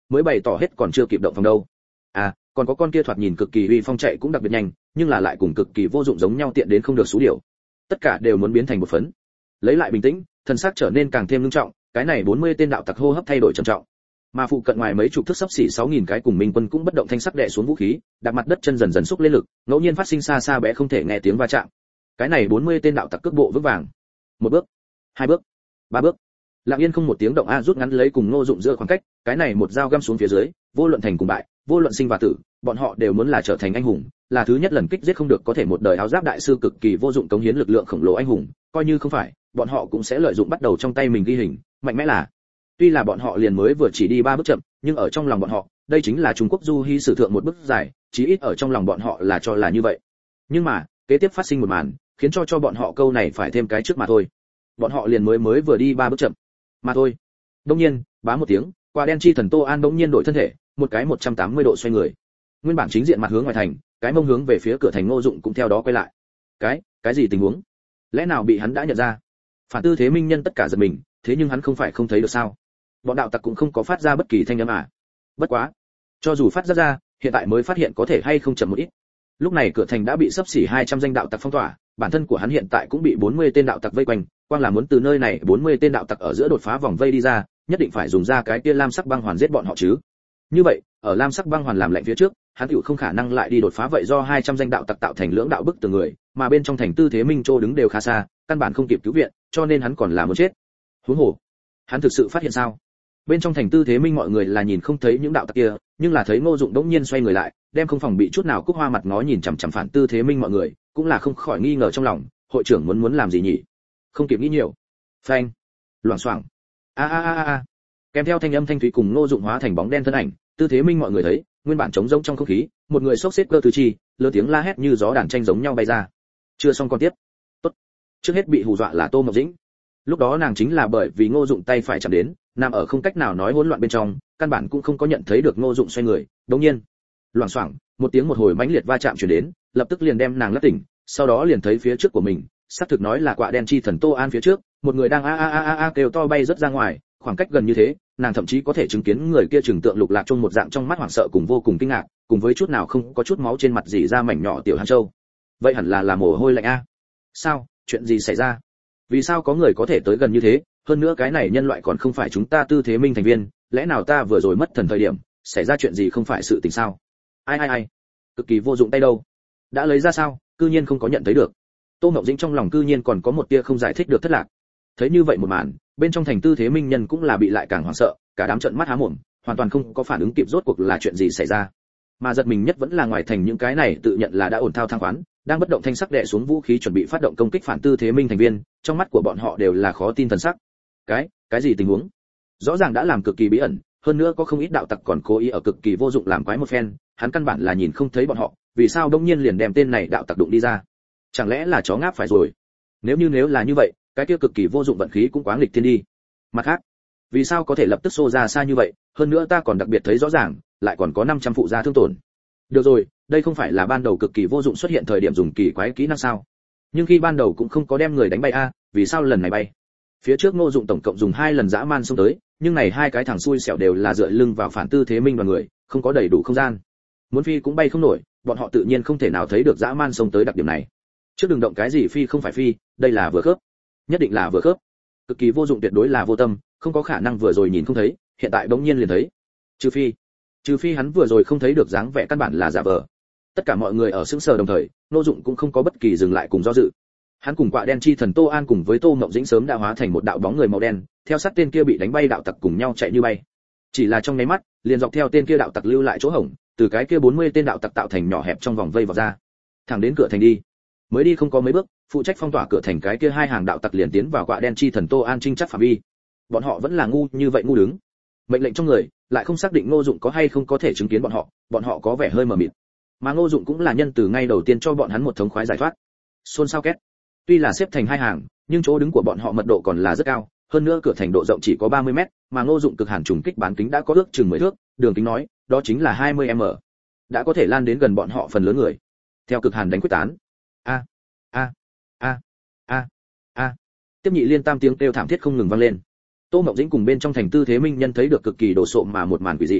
mới bày tỏ hết còn chưa kịp động phòng đâu. À, còn có con kia thoạt nhìn cực kỳ uy phong chạy cũng đặc biệt nhanh, nhưng là lại cùng cực kỳ vô dụng giống nhau tiện đến không được số điều. Tất cả đều muốn biến thành một phấn. Lấy lại bình tĩnh, thần sắc trở nên càng thêm nghiêm trọng, cái này bốn mươi tên đạo tặc hô hấp thay đổi trầm trọng. Mà phụ cận ngoài mấy chục thước sắp xỉ sáu nghìn cái cùng minh quân cũng bất động thanh sắc đè xuống vũ khí, đạp mặt đất chân dần dần xúc lên lực, ngẫu nhiên phát sinh xa xa bé không thể nghe tiếng va chạm. Cái này bốn mươi tên đạo tặc cước bộ vững vàng. Một bước, hai bước, ba bước. Lặng yên không một tiếng động a rút ngắn lấy cùng Ngô Dụng giữa khoảng cách, cái này một dao găm xuống phía dưới, vô luận thành cùng bại, vô luận sinh và tử, bọn họ đều muốn là trở thành anh hùng, là thứ nhất lần kích giết không được có thể một đời áo giáp đại sư cực kỳ vô dụng cống hiến lực lượng khổng lồ anh hùng, coi như không phải, bọn họ cũng sẽ lợi dụng bắt đầu trong tay mình ghi hình, mạnh mẽ là. Tuy là bọn họ liền mới vừa chỉ đi ba bước chậm, nhưng ở trong lòng bọn họ, đây chính là Trung Quốc du hy sử thượng một bước dài, chí ít ở trong lòng bọn họ là cho là như vậy. Nhưng mà, kế tiếp phát sinh một màn, khiến cho cho bọn họ câu này phải thêm cái trước mà thôi. Bọn họ liền mới mới vừa đi ba bước chậm, mà thôi. Đột nhiên, bá một tiếng, quả đen chi thần Tô An bỗng nhiên đổi thân thể, một cái một trăm tám mươi độ xoay người. Nguyên bản chính diện mặt hướng ngoài thành, cái mông hướng về phía cửa thành Ngô Dụng cũng theo đó quay lại. Cái, cái gì tình huống? Lẽ nào bị hắn đã nhận ra? Phản Tư Thế Minh nhân tất cả giật mình, thế nhưng hắn không phải không thấy được sao? Bọn đạo tặc cũng không có phát ra bất kỳ thanh âm à? Bất quá, cho dù phát ra ra, hiện tại mới phát hiện có thể hay không chậm một ít. Lúc này cửa thành đã bị sắp xỉ hai trăm danh đạo tặc phong tỏa, bản thân của hắn hiện tại cũng bị bốn mươi tên đạo tặc vây quanh, quang là muốn từ nơi này bốn mươi tên đạo tặc ở giữa đột phá vòng vây đi ra, nhất định phải dùng ra cái kia lam sắc băng hoàn giết bọn họ chứ. Như vậy, ở lam sắc băng hoàn làm lạnh phía trước, hắn hữu không khả năng lại đi đột phá vậy do hai trăm danh đạo tặc tạo thành lưỡng đạo bức tường người, mà bên trong thành Tư Thế Minh Trô đứng đều khá xa, căn bản không kịp cứu viện, cho nên hắn còn là muốn chết. Huống hồ, hắn thực sự phát hiện sao? Bên trong thành Tư Thế Minh mọi người là nhìn không thấy những đạo tặc kia, nhưng là thấy Ngô Dụng đống nhiên xoay người lại, đem không phòng bị chút nào cúc hoa mặt ngó nhìn chằm chằm Phản Tư Thế Minh mọi người, cũng là không khỏi nghi ngờ trong lòng, hội trưởng muốn muốn làm gì nhỉ? Không kịp nghĩ nhiều. Phanh, loảng xoảng. A a a a. Kèm theo thanh âm thanh thúy cùng Ngô Dụng hóa thành bóng đen thân ảnh, Tư Thế Minh mọi người thấy, nguyên bản trống rỗng trong không khí, một người xốc xếp cơ tứ chi, lớn tiếng la hét như gió đàn tranh giống nhau bay ra. Chưa xong con tiếp. Tốt. Trước hết bị hù dọa là Tô Ngọc Dĩnh. Lúc đó nàng chính là bởi vì Ngô Dụng tay phải chạm đến, nằm ở không cách nào nói hỗn loạn bên trong, căn bản cũng không có nhận thấy được Ngô Dụng xoay người. Đột nhiên, loảng xoảng, một tiếng một hồi mãnh liệt va chạm truyền đến, lập tức liền đem nàng lắc tỉnh, sau đó liền thấy phía trước của mình, xác thực nói là quạ đen chi thần Tô An phía trước, một người đang a a a a a kêu to bay rất ra ngoài, khoảng cách gần như thế, nàng thậm chí có thể chứng kiến người kia trừng tượng lục lạc trong một dạng trong mắt hoảng sợ cùng vô cùng kinh ngạc, cùng với chút nào không có chút máu trên mặt dỉ ra mảnh nhỏ tiểu hàn châu. Vậy hẳn là là mồ hôi lạnh a. Sao, chuyện gì xảy ra? Vì sao có người có thể tới gần như thế, hơn nữa cái này nhân loại còn không phải chúng ta Tư Thế Minh thành viên, lẽ nào ta vừa rồi mất thần thời điểm, xảy ra chuyện gì không phải sự tình sao? Ai ai ai, cực kỳ vô dụng tay đâu. Đã lấy ra sao, cư nhiên không có nhận thấy được. Tô Ngọc Dĩnh trong lòng cư nhiên còn có một tia không giải thích được thất lạc. Thấy như vậy một màn, bên trong thành Tư Thế Minh nhân cũng là bị lại càng hoảng sợ, cả đám trợn mắt há mồm, hoàn toàn không có phản ứng kịp rốt cuộc là chuyện gì xảy ra. Mà giật mình nhất vẫn là ngoài thành những cái này tự nhận là đã ổn thao thang khoán, đang bất động thanh sắc đè xuống vũ khí chuẩn bị phát động công kích phản Tư Thế Minh thành viên, trong mắt của bọn họ đều là khó tin thần sắc. Cái, cái gì tình huống? Rõ ràng đã làm cực kỳ bí ẩn, hơn nữa có không ít đạo tặc còn cố ý ở cực kỳ vô dụng làm quái một phen, hắn căn bản là nhìn không thấy bọn họ, vì sao đông nhiên liền đem tên này đạo tặc đụng đi ra? Chẳng lẽ là chó ngáp phải rồi? Nếu như nếu là như vậy, cái kia cực kỳ vô dụng vận khí cũng quá nghịch thiên đi. Mặt khác, vì sao có thể lập tức xô ra xa như vậy, hơn nữa ta còn đặc biệt thấy rõ ràng, lại còn có năm trăm phụ gia thương tổn. Được rồi, đây không phải là ban đầu cực kỳ vô dụng xuất hiện thời điểm dùng kỳ quái kỹ năng sao? Nhưng khi ban đầu cũng không có đem người đánh bay a, vì sao lần này bay? Phía trước Ngô Dụng tổng cộng dùng hai lần dã man xông tới, nhưng này hai cái thằng xui xẻo đều là dựa lưng vào Phản Tư Thế Minh đoàn người, không có đầy đủ không gian. Muốn phi cũng bay không nổi, bọn họ tự nhiên không thể nào thấy được dã man xông tới đặc điểm này. Trước đừng động cái gì phi không phải phi, đây là vừa khớp. Nhất định là vừa khớp. Cực kỳ vô dụng tuyệt đối là vô tâm, không có khả năng vừa rồi nhìn không thấy, hiện tại bỗng nhiên liền thấy. Trừ phi, trừ phi hắn vừa rồi không thấy được dáng vẻ căn bản là giả vờ. Tất cả mọi người ở sững sờ đồng thời, Ngô Dụng cũng không có bất kỳ dừng lại cùng do dự. Hắn cùng quạ đen chi thần Tô An cùng với Tô Ngọc Dĩnh sớm đã hóa thành một đạo bóng người màu đen, theo sát tên kia bị đánh bay đạo tặc cùng nhau chạy như bay. Chỉ là trong nháy mắt, liền dọc theo tên kia đạo tặc lưu lại chỗ hổng, từ cái kia bốn mươi tên đạo tặc tạo thành nhỏ hẹp trong vòng vây vào ra, thẳng đến cửa thành đi. Mới đi không có mấy bước, phụ trách phong tỏa cửa thành cái kia hai hàng đạo tặc liền tiến vào quạ đen chi thần Tô An trinh chắc phạm vi. Bọn họ vẫn là ngu như vậy ngu đứng. Mệnh lệnh trong người, lại không xác định Ngô Dụng có hay không có thể chứng kiến bọn họ, bọn họ có vẻ hơi mờ mịt. Mà Ngô Dụng cũng là nhân từ ngay đầu tiên cho bọn hắn một thống khoái giải thoát. Xôn xao két. Tuy là xếp thành hai hàng, nhưng chỗ đứng của bọn họ mật độ còn là rất cao, hơn nữa cửa thành độ rộng chỉ có ba mươi mét, mà Ngô Dụng cực hàn trùng kích bán kính đã có ước chừng mười thước, đường kính nói, đó chính là hai mươi mét, đã có thể lan đến gần bọn họ phần lớn người. Theo cực hàn đánh quyết tán. A a a a a. Tiếp nhị liên tam tiếng kêu thảm thiết không ngừng vang lên. Tô Ngọc Dĩnh cùng bên trong thành Tư Thế Minh nhân thấy được cực kỳ đồ sộ mà một màn quỷ dị,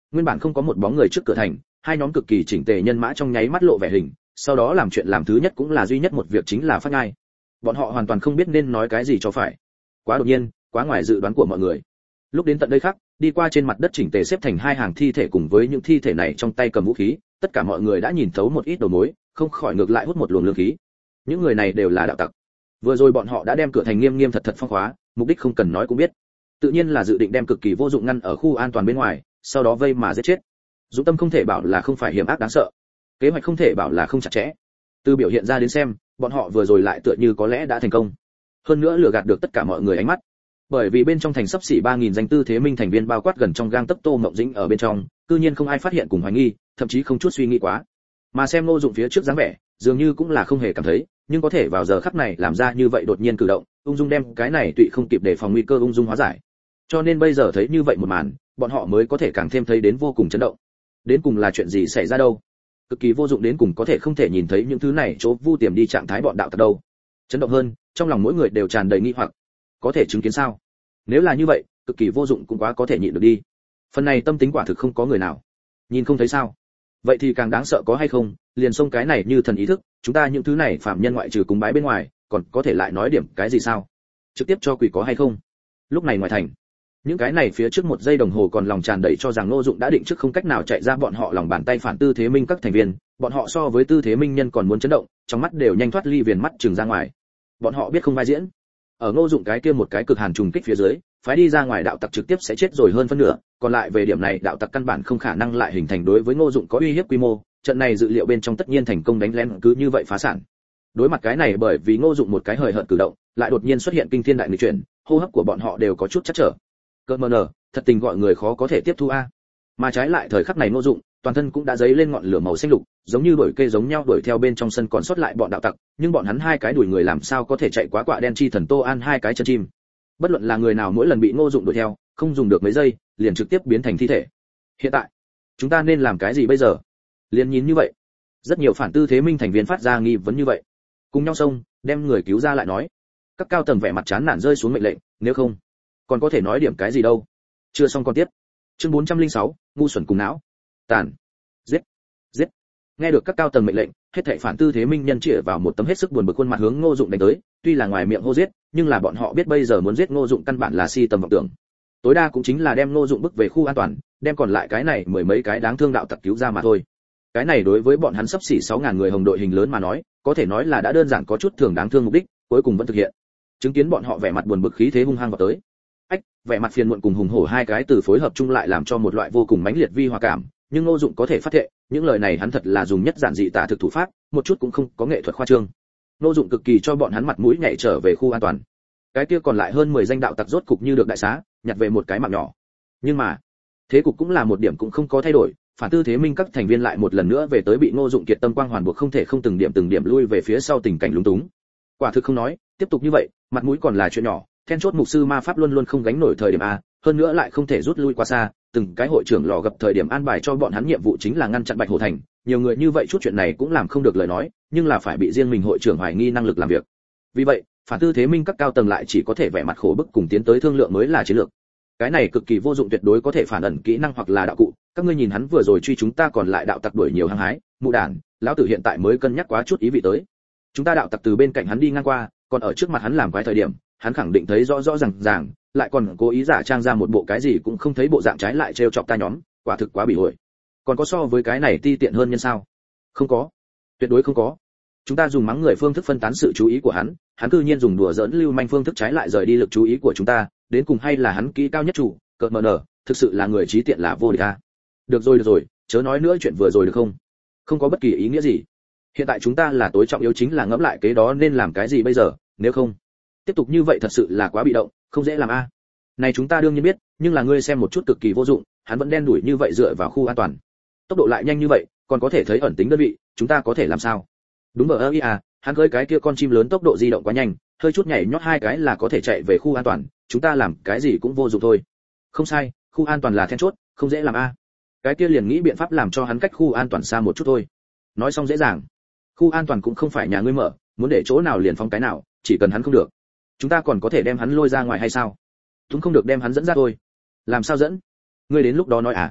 Nguyên bản không có một bóng người trước cửa thành, hai nhóm cực kỳ chỉnh tề nhân mã trong nháy mắt lộ vẻ hình, sau đó làm chuyện làm thứ nhất cũng là duy nhất một việc chính là phát ngai. Bọn họ hoàn toàn không biết nên nói cái gì cho phải. Quá đột nhiên, quá ngoài dự đoán của mọi người. Lúc đến tận đây khác, đi qua trên mặt đất chỉnh tề xếp thành hai hàng thi thể cùng với những thi thể này trong tay cầm vũ khí, tất cả mọi người đã nhìn thấu một ít đầu mối, không khỏi ngược lại hút một luồng lương khí. Những người này đều là đạo tặc. Vừa rồi bọn họ đã đem cửa thành nghiêm nghiêm thật thật phong khóa, mục đích không cần nói cũng biết. Tự nhiên là dự định đem cực kỳ vô dụng ngăn ở khu an toàn bên ngoài, sau đó vây mà giết chết. Dũng tâm không thể bảo là không phải hiểm ác đáng sợ, kế hoạch không thể bảo là không chặt chẽ. Từ biểu hiện ra đến xem, bọn họ vừa rồi lại tựa như có lẽ đã thành công. Hơn nữa lừa gạt được tất cả mọi người ánh mắt. Bởi vì bên trong thành sắp xỉ ba nghìn danh tư thế minh thành viên bao quát gần trong gang tấc Tô Mộng Dĩnh ở bên trong, cư nhiên không ai phát hiện cùng hoài nghi, thậm chí không chút suy nghĩ quá. Mà xem Ngô Dụng phía trước dáng vẻ, dường như cũng là không hề cảm thấy, nhưng có thể vào giờ khắc này làm ra như vậy đột nhiên cử động, ung dung đem cái này tụy không kịp để phòng nguy cơ ung dung hóa giải. Cho nên bây giờ thấy như vậy một màn, bọn họ mới có thể càng thêm thấy đến vô cùng chấn động. Đến cùng là chuyện gì xảy ra đâu? Cực kỳ vô dụng đến cùng có thể không thể nhìn thấy những thứ này chỗ vu tiềm đi trạng thái bọn đạo tặc đâu. Chấn động hơn, trong lòng mỗi người đều tràn đầy nghi hoặc. Có thể chứng kiến sao? Nếu là như vậy, cực kỳ vô dụng cũng quá có thể nhịn được đi. Phần này tâm tính quả thực không có người nào. Nhìn không thấy sao? Vậy thì càng đáng sợ có hay không, liền xông cái này như thần ý thức, chúng ta những thứ này phạm nhân ngoại trừ cúng bái bên ngoài, còn có thể lại nói điểm cái gì sao? Trực tiếp cho quỷ có hay không? Lúc này ngoài thành, những cái này phía trước một giây đồng hồ còn lòng tràn đầy cho rằng Ngô Dụng đã định trước không cách nào chạy ra bọn họ lòng bàn tay phản tư thế minh các thành viên, bọn họ so với tư thế minh nhân còn muốn chấn động, trong mắt đều nhanh thoát ly viền mắt trừng ra ngoài. Bọn họ biết không vai diễn. Ở Ngô Dụng cái kia một cái cực hàn trùng kích phía dưới, phái đi ra ngoài đạo tặc trực tiếp sẽ chết rồi hơn phân nửa, còn lại về điểm này đạo tặc căn bản không khả năng lại hình thành đối với Ngô Dụng có uy hiếp quy mô, trận này dự liệu bên trong tất nhiên thành công đánh lén cứ như vậy phá sản. Đối mặt cái này bởi vì Ngô Dụng một cái hời hợt cử động, lại đột nhiên xuất hiện kinh thiên đại nghịch chuyển, hô hấp của bọn họ đều có chút chật trở. Cơn mờ nở, thật tình gọi người khó có thể tiếp thu a. Mà trái lại thời khắc này Ngô Dụng, toàn thân cũng đã dấy lên ngọn lửa màu xanh lục, giống như đuổi cây giống nhau đuổi theo bên trong sân còn sót lại bọn đạo tặc, nhưng bọn hắn hai cái đuổi người làm sao có thể chạy quá quạ đen chi thần Tô An hai cái chân chim. Bất luận là người nào mỗi lần bị Ngô Dụng đuổi theo, không dùng được mấy giây, liền trực tiếp biến thành thi thể. Hiện tại, chúng ta nên làm cái gì bây giờ? Liền nhìn như vậy, rất nhiều phản tư thế minh thành viên phát ra nghi vấn như vậy. Cùng nhau xông, đem người cứu ra lại nói. Các cao tầng vẻ mặt chán nản rơi xuống mệnh lệnh, nếu không, còn có thể nói điểm cái gì đâu. Chưa xong còn tiếp. Chương bốn trăm lẻ sáu, ngu xuẩn cùng não. Tàn. Giết. Giết. Nghe được các cao tầng mệnh lệnh, hết thảy phản tư thế minh nhân chĩa vào một tấm hết sức buồn bực khuôn mặt hướng Ngô Dụng đánh tới, tuy là ngoài miệng hô giết, nhưng là bọn họ biết bây giờ muốn giết Ngô Dụng căn bản là si tầm vọng tưởng. Tối đa cũng chính là đem Ngô Dụng bức về khu an toàn, đem còn lại cái này mười mấy cái đáng thương đạo tặc cứu ra mà thôi. Cái này đối với bọn hắn sắp xỉ sáu ngàn người hồng đội hình lớn mà nói, có thể nói là đã đơn giản có chút thường đáng thương mục đích, cuối cùng vẫn thực hiện. Chứng kiến bọn họ vẻ mặt buồn bực khí thế hung hăng vào tới. Ách, vẻ mặt phiền muộn cùng hùng hổ hai cái từ phối hợp chung lại làm cho một loại vô cùng mãnh liệt vi hòa cảm, nhưng Ngô Dụng có thể phát thệ, những lời này hắn thật là dùng nhất giản dị tả thực thủ pháp, một chút cũng không có nghệ thuật khoa trương. Ngô Dụng cực kỳ cho bọn hắn mặt mũi nhảy trở về khu an toàn. Cái kia còn lại hơn mười danh đạo tặc rốt cục như được đại xá, nhặt về một cái mạng nhỏ. Nhưng mà, thế cục cũng là một điểm cũng không có thay đổi, phản tư thế minh các thành viên lại một lần nữa về tới bị Ngô Dụng kiệt tâm quang hoàn buộc không thể không từng điểm từng điểm lui về phía sau tình cảnh lúng túng. Quả thực không nói, tiếp tục như vậy, mặt mũi còn là chuyện nhỏ, then chốt mục sư ma pháp luôn luôn không gánh nổi thời điểm a, hơn nữa lại không thể rút lui quá xa, từng cái hội trưởng lò gặp thời điểm an bài cho bọn hắn nhiệm vụ chính là ngăn chặn Bạch Hổ Thành, nhiều người như vậy chút chuyện này cũng làm không được lời nói, nhưng là phải bị riêng mình hội trưởng hoài nghi năng lực làm việc. Vì vậy, phản tư thế minh các cao tầng lại chỉ có thể vẻ mặt khổ bức cùng tiến tới thương lượng mới là chiến lược. Cái này cực kỳ vô dụng, tuyệt đối có thể phản ẩn kỹ năng hoặc là đạo cụ, các ngươi nhìn hắn vừa rồi truy chúng ta còn lại đạo tặc đuổi nhiều hăng hái, mụ đản, lão tử hiện tại mới cân nhắc quá chút ý vị tới. Chúng ta đạo tặc từ bên cạnh hắn đi ngang qua, còn ở trước mặt hắn làm quái thời điểm, hắn khẳng định thấy rõ rõ ràng ràng, lại còn cố ý giả trang ra một bộ cái gì cũng không thấy bộ dạng trái lại trêu chọc ta nhóm, quả thực quá bị ổi. Còn có so với cái này ti tiện hơn nhân sao? Không có, tuyệt đối không có. Chúng ta dùng mắng người phương thức phân tán sự chú ý của hắn, hắn cư nhiên dùng đùa giỡn lưu manh phương thức trái lại rời đi lực chú ý của chúng ta, đến cùng hay là hắn kỹ cao nhất chủ, cợt mờ nở, thực sự là người trí tiện là vô địch a. Được rồi được rồi, chớ nói nữa chuyện vừa rồi được không? Không có bất kỳ ý nghĩa gì. Hiện tại chúng ta là tối trọng yếu chính là ngẫm lại kế đó nên làm cái gì bây giờ, nếu không tiếp tục như vậy thật sự là quá bị động, không dễ làm a. Này chúng ta đương nhiên biết, nhưng là ngươi xem một chút cực kỳ vô dụng, hắn vẫn đen đuổi như vậy dựa vào khu an toàn, tốc độ lại nhanh như vậy, còn có thể thấy ẩn tính đơn vị, chúng ta có thể làm sao? Đúng ở ơi à, hắn cưỡi cái kia con chim lớn tốc độ di động quá nhanh, hơi chút nhảy nhót hai cái là có thể chạy về khu an toàn, chúng ta làm cái gì cũng vô dụng thôi. Không sai, khu an toàn là then chốt, không dễ làm a. Cái kia liền nghĩ biện pháp làm cho hắn cách khu an toàn xa một chút thôi. Nói xong dễ dàng. Khu an toàn cũng không phải nhà ngươi mở, muốn để chỗ nào liền phóng cái nào, chỉ cần hắn không được, chúng ta còn có thể đem hắn lôi ra ngoài hay sao? Chúng không được đem hắn dẫn ra thôi. Làm sao dẫn? Ngươi đến lúc đó nói à?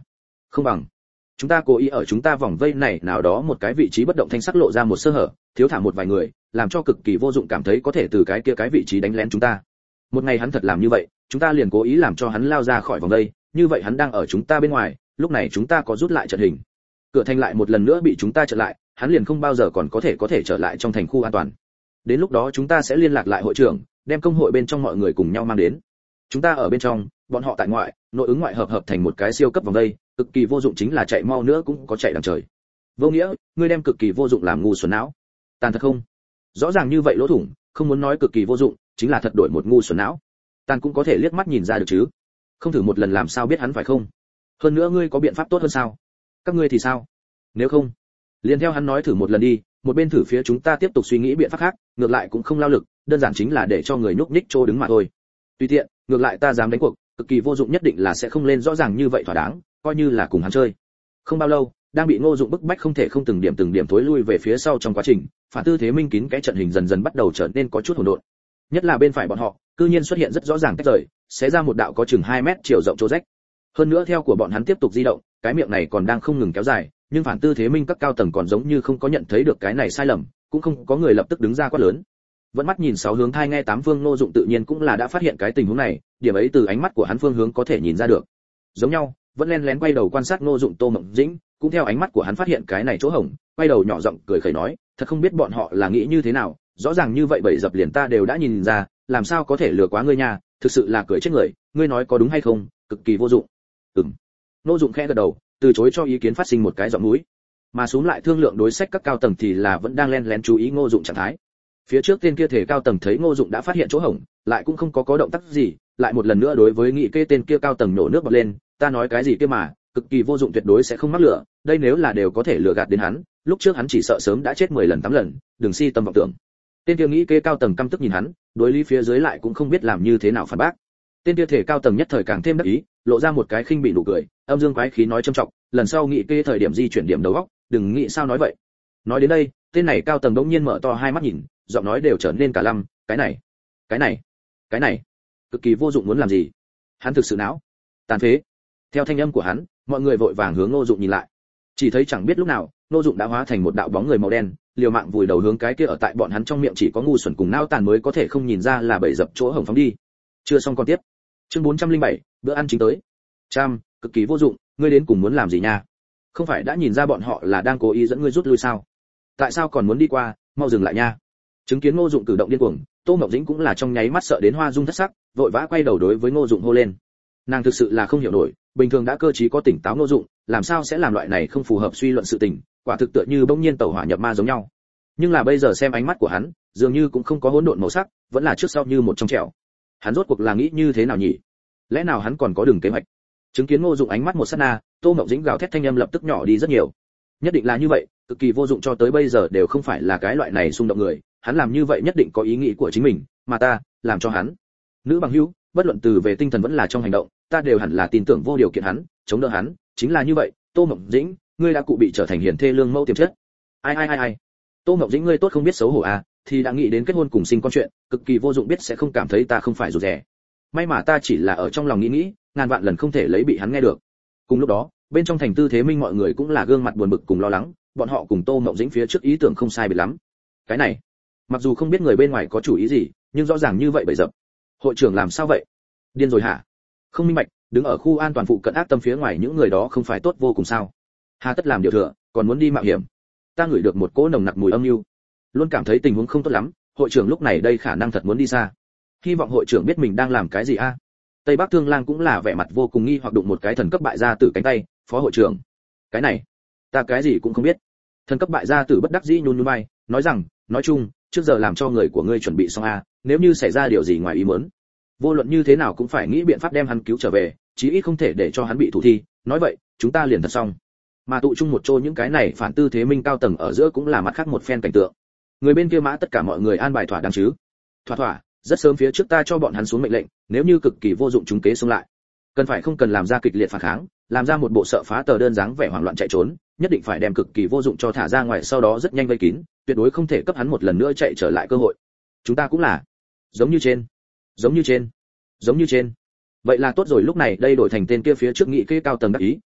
Không bằng chúng ta cố ý ở chúng ta vòng vây này nào đó một cái vị trí bất động thanh sắc lộ ra một sơ hở, thiếu thả một vài người, làm cho cực kỳ vô dụng cảm thấy có thể từ cái kia cái vị trí đánh lén chúng ta. Một ngày hắn thật làm như vậy, chúng ta liền cố ý làm cho hắn lao ra khỏi vòng vây, như vậy hắn đang ở chúng ta bên ngoài, lúc này chúng ta có rút lại trận hình. Cửa thành lại một lần nữa bị chúng ta chặn lại, hắn liền không bao giờ còn có thể có thể trở lại trong thành khu an toàn. Đến lúc đó chúng ta sẽ liên lạc lại hội trưởng, đem công hội bên trong mọi người cùng nhau mang đến. Chúng ta ở bên trong, bọn họ tại ngoại, nội ứng ngoại hợp hợp thành một cái siêu cấp vòng vây, cực kỳ vô dụng chính là chạy mau nữa cũng có chạy đằng trời. Vô nghĩa, ngươi đem cực kỳ vô dụng làm ngu xuẩn não. Tàn thật không? Rõ ràng như vậy lỗ thủng, không muốn nói cực kỳ vô dụng, chính là thật đổi một ngu xuẩn não. Tàn cũng có thể liếc mắt nhìn ra được chứ. Không thử một lần làm sao biết hắn phải không? Hơn nữa ngươi có biện pháp tốt hơn sao? Các ngươi thì sao? Nếu không, liền theo hắn nói thử một lần đi, một bên thử phía chúng ta tiếp tục suy nghĩ biện pháp khác, ngược lại cũng không lao lực, đơn giản chính là để cho người nhúc nhích trô đứng mà thôi. Tùy tiện, ngược lại ta dám đánh cuộc, cực kỳ vô dụng nhất định là sẽ không lên rõ ràng như vậy thỏa đáng, coi như là cùng hắn chơi. Không bao lâu, đang bị Ngô Dụng bức bách không thể không từng điểm từng điểm tối lui về phía sau trong quá trình, phản tư thế minh kín cái trận hình dần dần bắt đầu trở nên có chút hỗn độn. Nhất là bên phải bọn họ, cư nhiên xuất hiện rất rõ ràng tách rời, xé ra một đạo có chừng hai mét chiều rộng chỗ rách. Hơn nữa theo của bọn hắn tiếp tục di động, cái miệng này còn đang không ngừng kéo dài, nhưng phản tư thế minh các cao tầng còn giống như không có nhận thấy được cái này sai lầm, cũng không có người lập tức đứng ra quát lớn. Vẫn mắt nhìn sáu hướng thai nghe tám phương, Ngô Dụng tự nhiên cũng là đã phát hiện cái tình huống này, điểm ấy từ ánh mắt của hắn phương hướng có thể nhìn ra được. Giống nhau, vẫn lén lén quay đầu quan sát Ngô Dụng Tô Mộng Dĩnh, cũng theo ánh mắt của hắn phát hiện cái này chỗ hổng, quay đầu nhỏ giọng cười khẩy nói, thật không biết bọn họ là nghĩ như thế nào, rõ ràng như vậy bảy dập liền ta đều đã nhìn ra, làm sao có thể lừa quá ngươi nha, thực sự là cười chết người, ngươi nói có đúng hay không, cực kỳ vô dụng. Ừm. Ngô Dụng khẽ gật đầu, từ chối cho ý kiến phát sinh một cái giọng mũi. Mà xuống lại thương lượng đối sách các cao tầng thì là vẫn đang lén lén chú ý Ngô Dụng trạng thái. Phía trước tên kia thể cao tầng thấy Ngô Dụng đã phát hiện chỗ hổng, lại cũng không có có động tác gì, lại một lần nữa đối với nghị kê tên kia cao tầng nổ nước bọt lên, ta nói cái gì kia mà, cực kỳ vô dụng tuyệt đối sẽ không mắc lửa, đây nếu là đều có thể lừa gạt đến hắn, lúc trước hắn chỉ sợ sớm đã chết mười lần tám lần, đừng si tâm vọng tưởng. Tên kia nghĩ kê cao tầng căm tức nhìn hắn, đối lý phía dưới lại cũng không biết làm như thế nào phản bác. Tên kia thể cao tầng nhất thời càng thêm đắc ý, lộ ra một cái khinh bị nụ cười, âm dương quái khí nói trầm trọng, lần sau nghị kê thời điểm di chuyển điểm đầu óc, đừng nghĩ sao nói vậy. Nói đến đây, tên này cao tầng đống nhiên mở to hai mắt nhìn, giọng nói đều trở nên cả lăm, cái này, cái này, cái này, cực kỳ vô dụng muốn làm gì? Hắn thực sự não, tàn phế. Theo thanh âm của hắn, mọi người vội vàng hướng Ngô Dụng nhìn lại. Chỉ thấy chẳng biết lúc nào, Ngô Dụng đã hóa thành một đạo bóng người màu đen, liều mạng vùi đầu hướng cái kia ở tại bọn hắn trong miệng chỉ có ngu xuẩn cùng não tàn mới có thể không nhìn ra là bẫy dập chỗ hổng phóng đi. Chưa xong còn tiếp. Chương bốn trăm lẻ bảy, bữa ăn chính tới. Trăm, cực kỳ vô dụng, ngươi đến cùng muốn làm gì nha? Không phải đã nhìn ra bọn họ là đang cố ý dẫn ngươi rút lui sao? Tại sao còn muốn đi qua, mau dừng lại nha. Chứng kiến Ngô Dụng cử động điên cuồng, Tô Mộng Dĩnh cũng là trong nháy mắt sợ đến hoa dung thất sắc, vội vã quay đầu đối với Ngô Dụng hô lên. Nàng thực sự là không hiểu nổi, bình thường đã cơ trí có tỉnh táo Ngô Dụng, làm sao sẽ làm loại này không phù hợp suy luận sự tình, quả thực tựa như bỗng nhiên tẩu hỏa nhập ma giống nhau. Nhưng là bây giờ xem ánh mắt của hắn, dường như cũng không có hỗn độn màu sắc, vẫn là trước sau như một trong trẻo. Hắn rốt cuộc là nghĩ như thế nào nhỉ? Lẽ nào hắn còn có đường kế hoạch? Chứng kiến Ngô Dụng ánh mắt một sát na, Tô Mộng Dĩnh gào thét thanh âm lập tức nhỏ đi rất nhiều. Nhất định là như vậy, cực kỳ vô dụng cho tới bây giờ đều không phải là cái loại này xung động người, hắn làm như vậy nhất định có ý nghĩ của chính mình, mà ta, làm cho hắn. Nữ bằng hữu, bất luận từ về tinh thần vẫn là trong hành động, ta đều hẳn là tin tưởng vô điều kiện hắn, chống đỡ hắn, chính là như vậy, Tô Mộng Dĩnh, ngươi đã cụ bị trở thành hiền thê lương mẫu tiềm chất. Ai ai ai ai. Tô Mộng Dĩnh ngươi tốt không biết xấu hổ à, thì đã nghĩ đến kết hôn cùng sinh con chuyện, cực kỳ vô dụng biết sẽ không cảm thấy ta không phải rụt rè. May mà ta chỉ là ở trong lòng nghĩ nghĩ, ngàn vạn lần không thể lấy bị hắn nghe được. Cùng lúc đó, bên trong thành Tư Thế Minh mọi người cũng là gương mặt buồn bực cùng lo lắng, bọn họ cùng Tô Mộng Dĩnh phía trước ý tưởng không sai biệt lắm. Cái này, mặc dù không biết người bên ngoài có chủ ý gì, nhưng rõ ràng như vậy bậy dập. Hội trưởng làm sao vậy? Điên rồi hả? Không minh bạch, đứng ở khu an toàn phụ cận ác tâm phía ngoài những người đó không phải tốt vô cùng sao? Hà tất làm điều thừa, còn muốn đi mạo hiểm. Ta ngửi được một cỗ nồng nặc mùi âm mưu, luôn cảm thấy tình huống không tốt lắm, hội trưởng lúc này đây khả năng thật muốn đi xa. Hy vọng hội trưởng biết mình đang làm cái gì a. À? Tây Bắc Thương Lang cũng là vẻ mặt vô cùng nghi hoặc đụng một cái thần cấp bại gia tử cánh tay, phó hội trưởng. Cái này, ta cái gì cũng không biết. Thần cấp bại gia tử bất đắc dĩ nhún nhún vai, nói rằng, nói chung, trước giờ làm cho người của ngươi chuẩn bị xong a, à, nếu như xảy ra điều gì ngoài ý muốn, vô luận như thế nào cũng phải nghĩ biện pháp đem hắn cứu trở về, chí ít không thể để cho hắn bị thủ thi, nói vậy, chúng ta liền thật xong. Mà tụ chung một chỗ những cái này phản Tư Thế Minh cao tầng ở giữa cũng là mặt khác một phen cảnh tượng. Người bên kia mã tất cả mọi người an bài thỏa đáng chứ? Thỏa thỏa, rất sớm phía trước ta cho bọn hắn xuống mệnh lệnh, nếu như cực kỳ vô dụng chúng kế xông lại, cần phải không cần làm ra kịch liệt phản kháng, làm ra một bộ sợ phá tờ đơn dáng vẻ hoảng loạn chạy trốn, nhất định phải đem cực kỳ vô dụng cho thả ra ngoài, sau đó rất nhanh vây kín, tuyệt đối không thể cấp hắn một lần nữa chạy trở lại cơ hội. Chúng ta cũng là giống như trên, giống như trên, giống như trên. Vậy là tốt rồi, lúc này đây đổi thành tên kia phía trước nghị kê cao tầng đắc ý,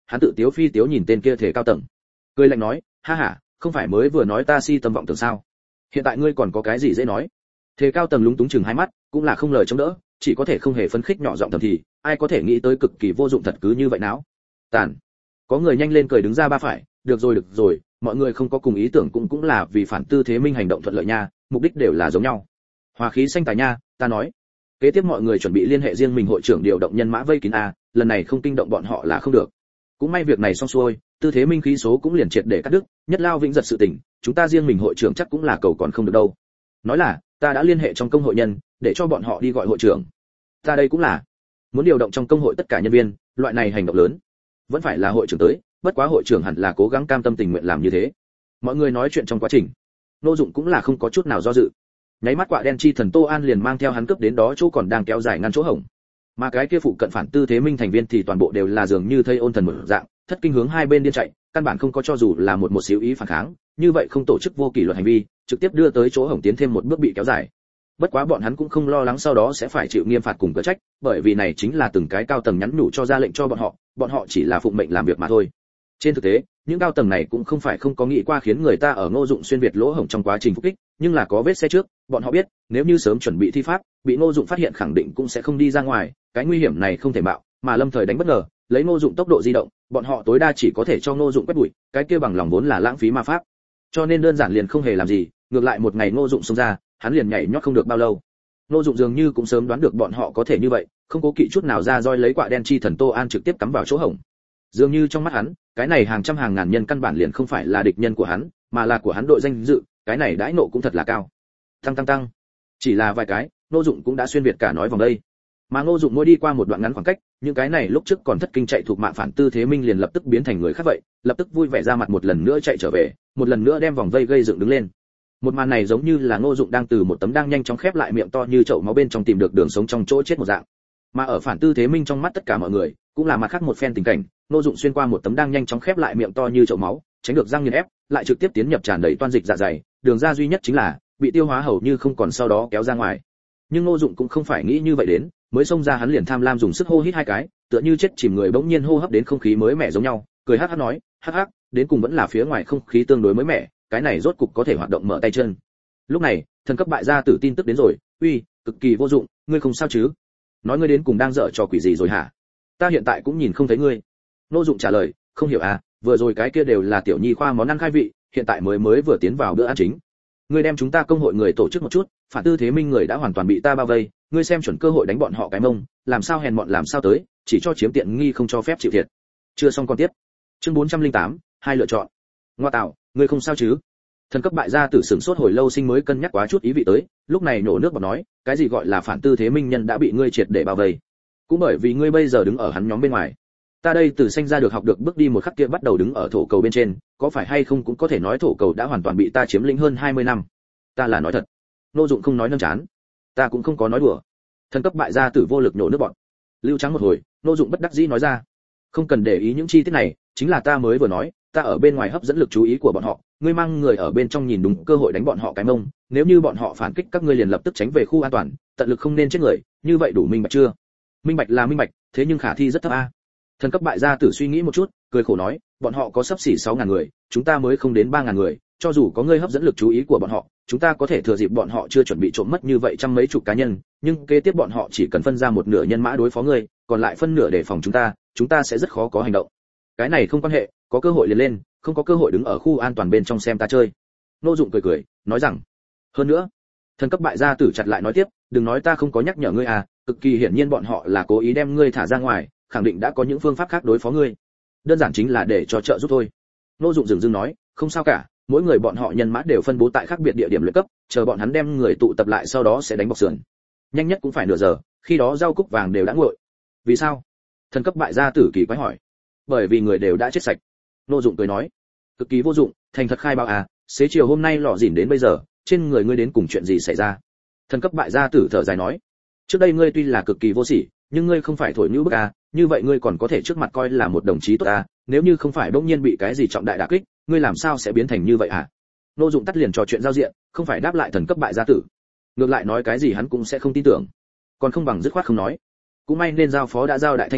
hắn tự tiếu phi tiếu nhìn tên kia thể cao tầng, cười lạnh nói, ha ha, không phải mới vừa nói ta si tâm vọng tưởng sao? Hiện tại ngươi còn có cái gì dễ nói? Thể cao tầng lúng túng chừng hai mắt, cũng là không lời chống đỡ, chỉ có thể không hề phấn khích nhỏ giọng thầm thì, ai có thể nghĩ tới cực kỳ vô dụng thật cứ như vậy não. Tàn. Có người nhanh lên cười đứng ra ba phải, được rồi được rồi, mọi người không có cùng ý tưởng cũng cũng là vì phản Tư Thế Minh hành động thuận lợi nha, mục đích đều là giống nhau. Hòa khí xanh tài nha, ta nói. Kế tiếp mọi người chuẩn bị liên hệ riêng mình hội trưởng điều động nhân mã vây kín a, lần này không kinh động bọn họ là không được. Cũng may việc này xong xuôi, Tư Thế Minh khí số cũng liền triệt để cắt đứt, nhất lao vĩnh giật sự tình, chúng ta riêng mình hội trưởng chắc cũng là cầu còn không được đâu. Nói là, ta đã liên hệ trong công hội nhân, để cho bọn họ đi gọi hội trưởng. Ta đây cũng là muốn điều động trong công hội tất cả nhân viên, loại này hành động lớn, vẫn phải là hội trưởng tới, bất quá hội trưởng hẳn là cố gắng cam tâm tình nguyện làm như thế. Mọi người nói chuyện trong quá trình, Nô Dụng cũng là không có chút nào do dự. Nháy mắt quạ đen chi thần Tô An liền mang theo hắn cướp đến đó chỗ còn đang kéo dài ngăn chỗ hổng. Mà cái kia phụ cận phản Tư Thế Minh thành viên thì toàn bộ đều là dường như thây ôn thần một dạng, thất kinh hướng hai bên điên chạy, căn bản không có cho dù là một một xíu ý phản kháng, như vậy không tổ chức vô kỷ luật hành vi, trực tiếp đưa tới chỗ hổng tiến thêm một bước bị kéo dài. Bất quá bọn hắn cũng không lo lắng sau đó sẽ phải chịu nghiêm phạt cùng cỡ trách, bởi vì này chính là từng cái cao tầng nhắn nhủ cho ra lệnh cho bọn họ, bọn họ chỉ là phụng mệnh làm việc mà thôi. Trên thực tế, những cao tầng này cũng không phải không có nghĩ qua khiến người ta ở Ngô Dụng xuyên việt lỗ hổng trong quá trình phục kích, nhưng là có vết xe trước, bọn họ biết, nếu như sớm chuẩn bị thi pháp, bị Ngô Dụng phát hiện khẳng định cũng sẽ không đi ra ngoài, cái nguy hiểm này không thể mạo, mà lâm thời đánh bất ngờ, lấy Ngô Dụng tốc độ di động, bọn họ tối đa chỉ có thể cho Ngô Dụng quét bụi, cái kia bằng lòng vốn là lãng phí ma pháp. Cho nên đơn giản liền không hề làm gì, ngược lại một ngày Ngô Dụng xông ra, hắn liền nhảy nhót không được bao lâu. Ngô Dụng dường như cũng sớm đoán được bọn họ có thể như vậy, không cố kỵ chút nào ra roi lấy quạ đen chi thần Tô An trực tiếp cắm vào chỗ hổng. Dường như trong mắt hắn, cái này hàng trăm hàng ngàn nhân căn bản liền không phải là địch nhân của hắn, mà là của hắn đội danh dự, cái này đãi nộ cũng thật là cao. Tăng tăng tăng. Chỉ là vài cái, Ngô Dụng cũng đã xuyên việt cả nói vòng đây. Mà Ngô Dụng mỗi đi qua một đoạn ngắn khoảng cách, những cái này lúc trước còn thất kinh chạy thuộc mạng phản Tư Thế Minh liền lập tức biến thành người khác vậy, lập tức vui vẻ ra mặt một lần nữa chạy trở về, một lần nữa đem vòng vây gây dựng đứng lên. Một màn này giống như là Ngô Dụng đang từ một tấm đang nhanh chóng khép lại miệng to như chậu máu bên trong tìm được đường sống trong chỗ chết một dạng. Mà ở phản Tư Thế Minh trong mắt tất cả mọi người, cũng là mặt khác một phen tình cảnh, Ngô Dụng xuyên qua một tấm đang nhanh chóng khép lại miệng to như chậu máu, tránh được răng nghiền ép, lại trực tiếp tiến nhập tràn đầy toan dịch dạ dày, đường ra duy nhất chính là bị tiêu hóa hầu như không còn sau đó kéo ra ngoài. Nhưng Ngô Dụng cũng không phải nghĩ như vậy đến, mới xông ra hắn liền tham lam dùng sức hô hít hai cái, tựa như chết chìm người bỗng nhiên hô hấp đến không khí mới mẻ giống nhau, cười hắc hắc nói, hắc hắc, đến cùng vẫn là phía ngoài không khí tương đối mới mẻ, cái này rốt cục có thể hoạt động mở tay chân. Lúc này, thần cấp bại gia tử tin tức đến rồi, uy, cực kỳ vô dụng, ngươi không sao chứ? Nói ngươi đến cùng đang dở trò quỷ gì rồi hả? Ta hiện tại cũng nhìn không thấy ngươi. Ngô Dụng trả lời, không hiểu à, vừa rồi cái kia đều là tiểu nhi khoa món ăn khai vị, hiện tại mới mới vừa tiến vào bữa ăn chính. Ngươi đem chúng ta công hội người tổ chức một chút, phản Tư Thế Minh người đã hoàn toàn bị ta bao vây, ngươi xem chuẩn cơ hội đánh bọn họ cái mông, làm sao hèn mọn làm sao tới, chỉ cho chiếm tiện nghi không cho phép chịu thiệt. Chưa xong con tiếp. Chương bốn trăm lẻ tám, hai lựa chọn. Ngoa tạo, ngươi không sao chứ? Thần cấp bại gia tử sửng sốt hồi lâu sinh mới cân nhắc quá chút ý vị tới, lúc này nổ nước bọt nói, cái gì gọi là phản Tư Thế Minh nhân đã bị ngươi triệt để bao vây. Cũng bởi vì ngươi bây giờ đứng ở hắn nhóm bên ngoài. Ta đây từ sinh ra được học được bước đi một khắc kia bắt đầu đứng ở thổ cầu bên trên, có phải hay không cũng có thể nói thổ cầu đã hoàn toàn bị ta chiếm lĩnh hơn hai mươi năm. Ta là nói thật. Ngô Dụng không nói nâng chán. Ta cũng không có nói đùa. Thần cấp bại gia tử vô lực nổ nước bọt. Lưu trắng một hồi, Ngô Dụng bất đắc dĩ nói ra, không cần để ý những chi tiết này, chính là ta mới vừa nói, ta ở bên ngoài hấp dẫn lực chú ý của bọn họ, ngươi mang người ở bên trong nhìn đúng cơ hội đánh bọn họ cái mông, nếu như bọn họ phản kích các ngươi liền lập tức tránh về khu an toàn, tận lực không nên chết người, như vậy đủ minh bạch chưa? Minh bạch là minh bạch, thế nhưng khả thi rất thấp a. Thần cấp bại gia tử suy nghĩ một chút, cười khổ nói, bọn họ có sắp xỉ sáu ngàn người, chúng ta mới không đến ba ngàn người, cho dù có ngươi hấp dẫn lực chú ý của bọn họ, chúng ta có thể thừa dịp bọn họ chưa chuẩn bị trộm mất như vậy trăm mấy chục cá nhân, nhưng kế tiếp bọn họ chỉ cần phân ra một nửa nhân mã đối phó ngươi, còn lại phân nửa để phòng chúng ta, chúng ta sẽ rất khó có hành động. Cái này không quan hệ, có cơ hội liền lên, không có cơ hội đứng ở khu an toàn bên trong xem ta chơi. Ngô Dụng cười cười, nói rằng, hơn nữa, thần cấp bại gia tử chặt lại nói tiếp, đừng nói ta không có nhắc nhở ngươi à, cực kỳ hiển nhiên bọn họ là cố ý đem ngươi thả ra ngoài, khẳng định đã có những phương pháp khác đối phó ngươi, đơn giản chính là để cho trợ giúp thôi. Ngô Dụng dừng dưng nói, không sao cả, mỗi người bọn họ nhân mã đều phân bố tại khác biệt địa điểm luyện cấp, chờ bọn hắn đem người tụ tập lại sau đó sẽ đánh bọc sườn, nhanh nhất cũng phải nửa giờ, khi đó rau cúc vàng đều đã nguội. Vì sao? Thần cấp bại gia tử kỳ quái hỏi. Bởi vì người đều đã chết sạch. Ngô Dụng cười nói, cực kỳ vô dụng, thành thật khai báo à, xế chiều hôm nay lọ dỉn đến bây giờ, trên người ngươi đến cùng chuyện gì xảy ra? Thần cấp bại gia tử thở dài nói, trước đây ngươi tuy là cực kỳ vô sỉ, nhưng ngươi không phải thổi nhũ bức à, như vậy ngươi còn có thể trước mặt coi là một đồng chí tốt à, nếu như không phải bỗng nhiên bị cái gì trọng đại đả kích, ngươi làm sao sẽ biến thành như vậy à? Ngô Dụng tắt liền trò chuyện giao diện, không phải đáp lại thần cấp bại gia tử, ngược lại nói cái gì hắn cũng sẽ không tin tưởng, còn không bằng dứt khoát không nói. Cũng may nên giao phó đã giao đại thanh sở,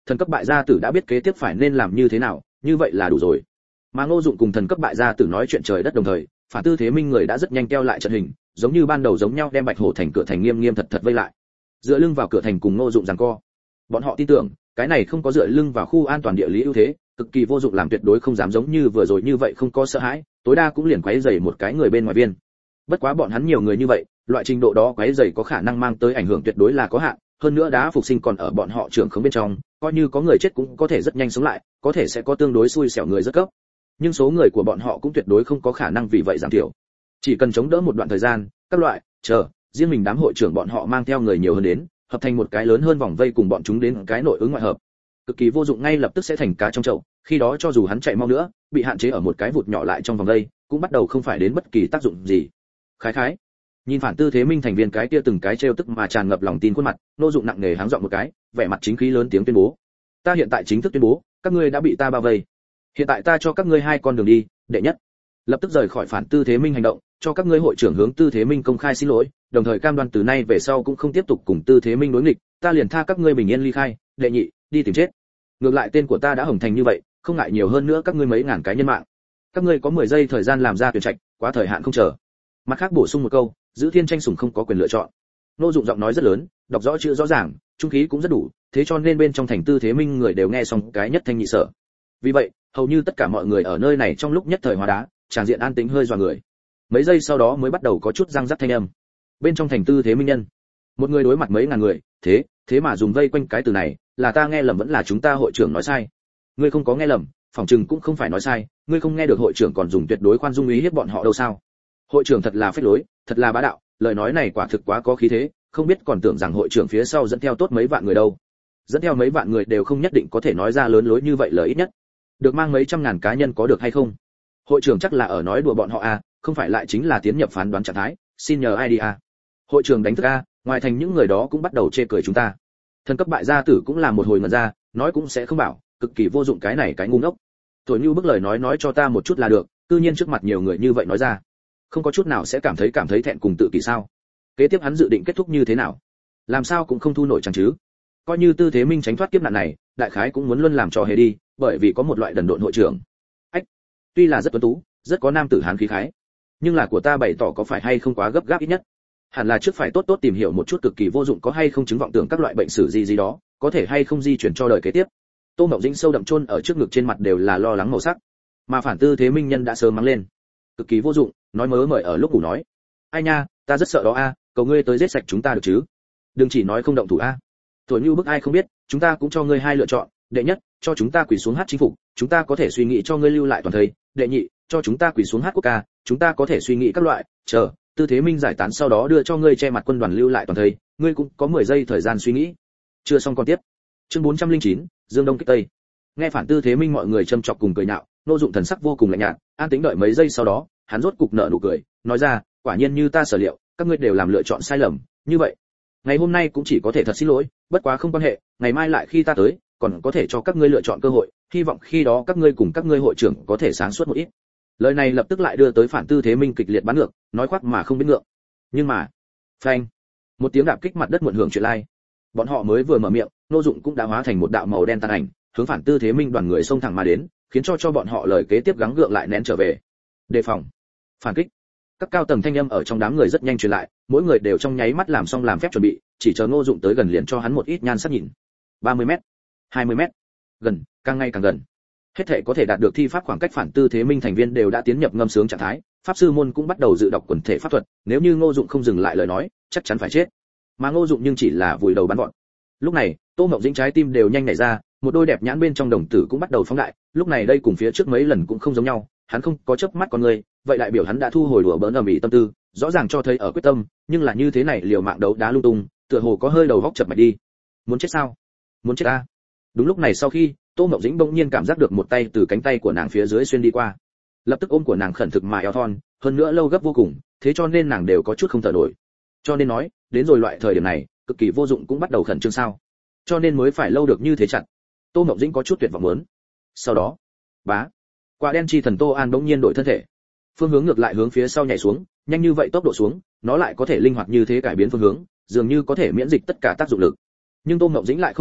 thần cấp bại gia tử đã biết kế tiếp phải nên làm như thế nào, như vậy là đủ rồi. Mà Ngô Dụng cùng thần cấp bại gia tử nói chuyện trời đất đồng thời, Phản Tư Thế Minh người đã rất nhanh keo lại trận hình, giống như ban đầu giống nhau đem Bạch Hổ thành cửa thành nghiêm nghiêm thật thật vây lại. Dựa lưng vào cửa thành cùng Ngô Dụng giằng co. Bọn họ tin tưởng, cái này không có dựa lưng vào khu an toàn địa lý ưu thế, cực kỳ vô dụng làm tuyệt đối không dám giống như vừa rồi như vậy không có sợ hãi, tối đa cũng liền quấy rầy một cái người bên ngoài viên. Bất quá bọn hắn nhiều người như vậy, loại trình độ đó quấy rầy có khả năng mang tới ảnh hưởng tuyệt đối là có hạn, hơn nữa đá phục sinh còn ở bọn họ trưởng khống bên trong, coi như có người chết cũng có thể rất nhanh sống lại, có thể sẽ có tương đối xui xẻo người rất cấp. Nhưng số người của bọn họ cũng tuyệt đối không có khả năng vì vậy giảm thiểu. Chỉ cần chống đỡ một đoạn thời gian, các loại, chờ, riêng mình đám hội trưởng bọn họ mang theo người nhiều hơn đến, hợp thành một cái lớn hơn vòng vây cùng bọn chúng đến cái nội ứng ngoại hợp. Cực kỳ vô dụng ngay lập tức sẽ thành cá trong chậu, khi đó cho dù hắn chạy mau nữa, bị hạn chế ở một cái vụt nhỏ lại trong vòng vây, cũng bắt đầu không phải đến bất kỳ tác dụng gì. Khái khái. Nhìn Phản Tư Thế Minh thành viên cái kia từng cái trêu tức mà tràn ngập lòng tin khuôn mặt, Ngô Dụng nặng nề háng giọng một cái, vẻ mặt chính khí lớn tiếng tuyên bố: "Ta hiện tại chính thức tuyên bố, các ngươi đã bị ta bao vây. Hiện tại ta cho các ngươi hai con đường đi, đệ nhất, lập tức rời khỏi Phản Tư Thế Minh hành động, cho các ngươi hội trưởng hướng Tư Thế Minh công khai xin lỗi, đồng thời cam đoan từ nay về sau cũng không tiếp tục cùng Tư Thế Minh đối nghịch, ta liền tha các ngươi bình yên ly khai, đệ nhị, đi tìm chết. Ngược lại tên của ta đã hồng thành như vậy, không ngại nhiều hơn nữa các ngươi mấy ngàn cái nhân mạng. Các ngươi có mười giây thời gian làm ra tuyển trạch, quá thời hạn không chờ." Mặt khác bổ sung một câu, giữ thiên tranh sủng không có quyền lựa chọn. Ngô Dụng giọng nói rất lớn, đọc rõ chữ rõ ràng, trung khí cũng rất đủ, thế cho nên bên trong thành Tư Thế Minh người đều nghe xong cái nhất thanh nhị sở. Vì vậy, hầu như tất cả mọi người ở nơi này trong lúc nhất thời hóa đá, tràng diện an tĩnh hơi dọa người. Mấy giây sau đó mới bắt đầu có chút răng rắc thanh âm. Bên trong thành Tư Thế Minh nhân, một người đối mặt mấy ngàn người, thế, thế mà dùng vây quanh cái từ này, là ta nghe lầm vẫn là chúng ta hội trưởng nói sai? Ngươi không có nghe lầm, phỏng chừng cũng không phải nói sai, ngươi không nghe được hội trưởng còn dùng tuyệt đối khoan dung ý hiếp bọn họ đâu sao? Hội trưởng thật là phách lối, thật là bá đạo, lời nói này quả thực quá có khí thế, không biết còn tưởng rằng hội trưởng phía sau dẫn theo tốt mấy vạn người đâu. Dẫn theo mấy vạn người đều không nhất định có thể nói ra lớn lối như vậy lời ít nhất. Được mang mấy trăm ngàn cá nhân có được hay không? Hội trưởng chắc là ở nói đùa bọn họ à, không phải lại chính là tiến nhập phán đoán trạng thái, xin nhờ ai đi à. Hội trưởng đánh thức a, ngoài thành những người đó cũng bắt đầu chê cười chúng ta. Thần cấp bại gia tử cũng là một hồi ngẩn ra, nói cũng sẽ không bảo, cực kỳ vô dụng cái này cái ngu ngốc. Thổi như bức lời nói nói cho ta một chút là được, tự nhiên trước mặt nhiều người như vậy nói ra, không có chút nào sẽ cảm thấy cảm thấy thẹn cùng tự kỷ sao? Kế tiếp hắn dự định kết thúc như thế nào? Làm sao cũng không thu nổi chẳng chứ? Coi như Tư Thế Minh tránh thoát kiếp nạn này, đại khái cũng muốn luôn làm trò hề đi, bởi vì có một loại đần độn hội trưởng. Ách, tuy là rất tuấn tú, rất có nam tử hán khí khái, nhưng là của ta bày tỏ có phải hay không quá gấp gáp ít nhất. Hẳn là trước phải tốt tốt tìm hiểu một chút cực kỳ vô dụng có hay không chứng vọng tưởng các loại bệnh sử gì gì đó, có thể hay không di chuyển cho đời kế tiếp. Tô Mộng Dĩnh sâu đậm chôn ở trước ngực trên mặt đều là lo lắng màu sắc, mà Phản Tư Thế Minh nhân đã sớm mắng lên. Cực kỳ vô dụng, nói mớ mời ở lúc ngủ nói. Ai nha, ta rất sợ đó a, cầu ngươi tới giết sạch chúng ta được chứ? Đừng chỉ nói không động thủ a. Tuổi như bức ai không biết, chúng ta cũng cho ngươi hai lựa chọn, đệ nhất, cho chúng ta quỳ xuống hát chính phục, chúng ta có thể suy nghĩ cho ngươi lưu lại toàn thây, đệ nhị, cho chúng ta quỳ xuống hát quốc ca, chúng ta có thể suy nghĩ các loại, chờ, Tư Thế Minh giải tán sau đó đưa cho ngươi che mặt quân đoàn lưu lại toàn thây, ngươi cũng có mười giây thời gian suy nghĩ. Chưa xong còn tiếp. Chương bốn trăm lẻ chín, Dương Đông kích Tây. Nghe Phản Tư Thế Minh mọi người châm chọc cùng cười nhạo, Ngô Dụng thần sắc vô cùng lạnh nhạt, an tĩnh đợi mấy giây sau đó, hắn rốt cục nở nụ cười, nói ra, quả nhiên như ta sở liệu, các ngươi đều làm lựa chọn sai lầm, như vậy, ngày hôm nay cũng chỉ có thể thật xin lỗi, bất quá không quan hệ, ngày mai lại khi ta tới, còn có thể cho các ngươi lựa chọn cơ hội, hy vọng khi đó các ngươi cùng các ngươi hội trưởng có thể sáng suốt một ít. Lời này lập tức lại đưa tới Phản Tư Thế Minh kịch liệt bắn ngược, nói khoác mà không biết ngượng. Nhưng mà, phanh, một tiếng đạp kích mặt đất muộn hưởng chuyện lai. Bọn họ mới vừa mở miệng, Ngô Dụng cũng đã hóa thành một đạo màu đen tàn ảnh, hướng Phản Tư Thế Minh đoàn người xông thẳng mà đến, khiến cho cho bọn họ lời kế tiếp gắng gượng lại nén trở về. Đề phòng, phản kích. Các cao tầng thanh âm ở trong đám người rất nhanh truyền lại, mỗi người đều trong nháy mắt làm xong làm phép chuẩn bị, chỉ chờ Ngô Dụng tới gần liền cho hắn một ít nhan sắc nhìn. ba mươi mét, hai mươi mét, gần, càng ngày càng gần. Hết thảy có thể đạt được thi pháp khoảng cách Phản Tư Thế Minh thành viên đều đã tiến nhập ngâm sướng trạng thái, pháp sư môn cũng bắt đầu dự đọc quần thể pháp thuật, nếu như Ngô Dụng không dừng lại lời nói, chắc chắn phải chết. Mà Ngô Dụng nhưng chỉ là vùi đầu bắn gọn. Lúc này, Tô Mộng Dĩnh trái tim đều nhanh nảy ra, một đôi đẹp nhãn bên trong đồng tử cũng bắt đầu phóng đại, lúc này đây cùng phía trước mấy lần cũng không giống nhau, hắn không có chớp mắt con người, vậy đại biểu hắn đã thu hồi đùa bỡn ầm ĩ tâm tư, rõ ràng cho thấy ở quyết tâm, nhưng là như thế này liều mạng đấu đá lung tung, tựa hồ có hơi đầu góc chập mạch đi. Muốn chết sao? Muốn chết a. Đúng lúc này sau khi, Tô Mộng Dĩnh bỗng nhiên cảm giác được một tay từ cánh tay của nàng phía dưới xuyên đi qua. Lập tức ôm của nàng khẩn thực mà eo thon, hơn nữa lâu gấp vô cùng, thế cho nên nàng đều có chút không thở nổi. Cho nên nói, đến rồi loại thời điểm này, cực kỳ vô dụng cũng bắt đầu khẩn trương sao? Cho nên mới phải lâu được như thế chặt. Tô Mộng Dĩnh có chút tuyệt vọng muốn. Sau đó, bá, quả đen chi thần Tô An bỗng nhiên đổi thân thể, phương hướng ngược lại hướng phía sau nhảy xuống, nhanh như vậy tốc độ xuống, nó lại có thể linh hoạt như thế cải biến phương hướng, dường như có thể miễn dịch tất cả tác dụng lực. Nhưng Tô Mộng Dĩnh lại không thể,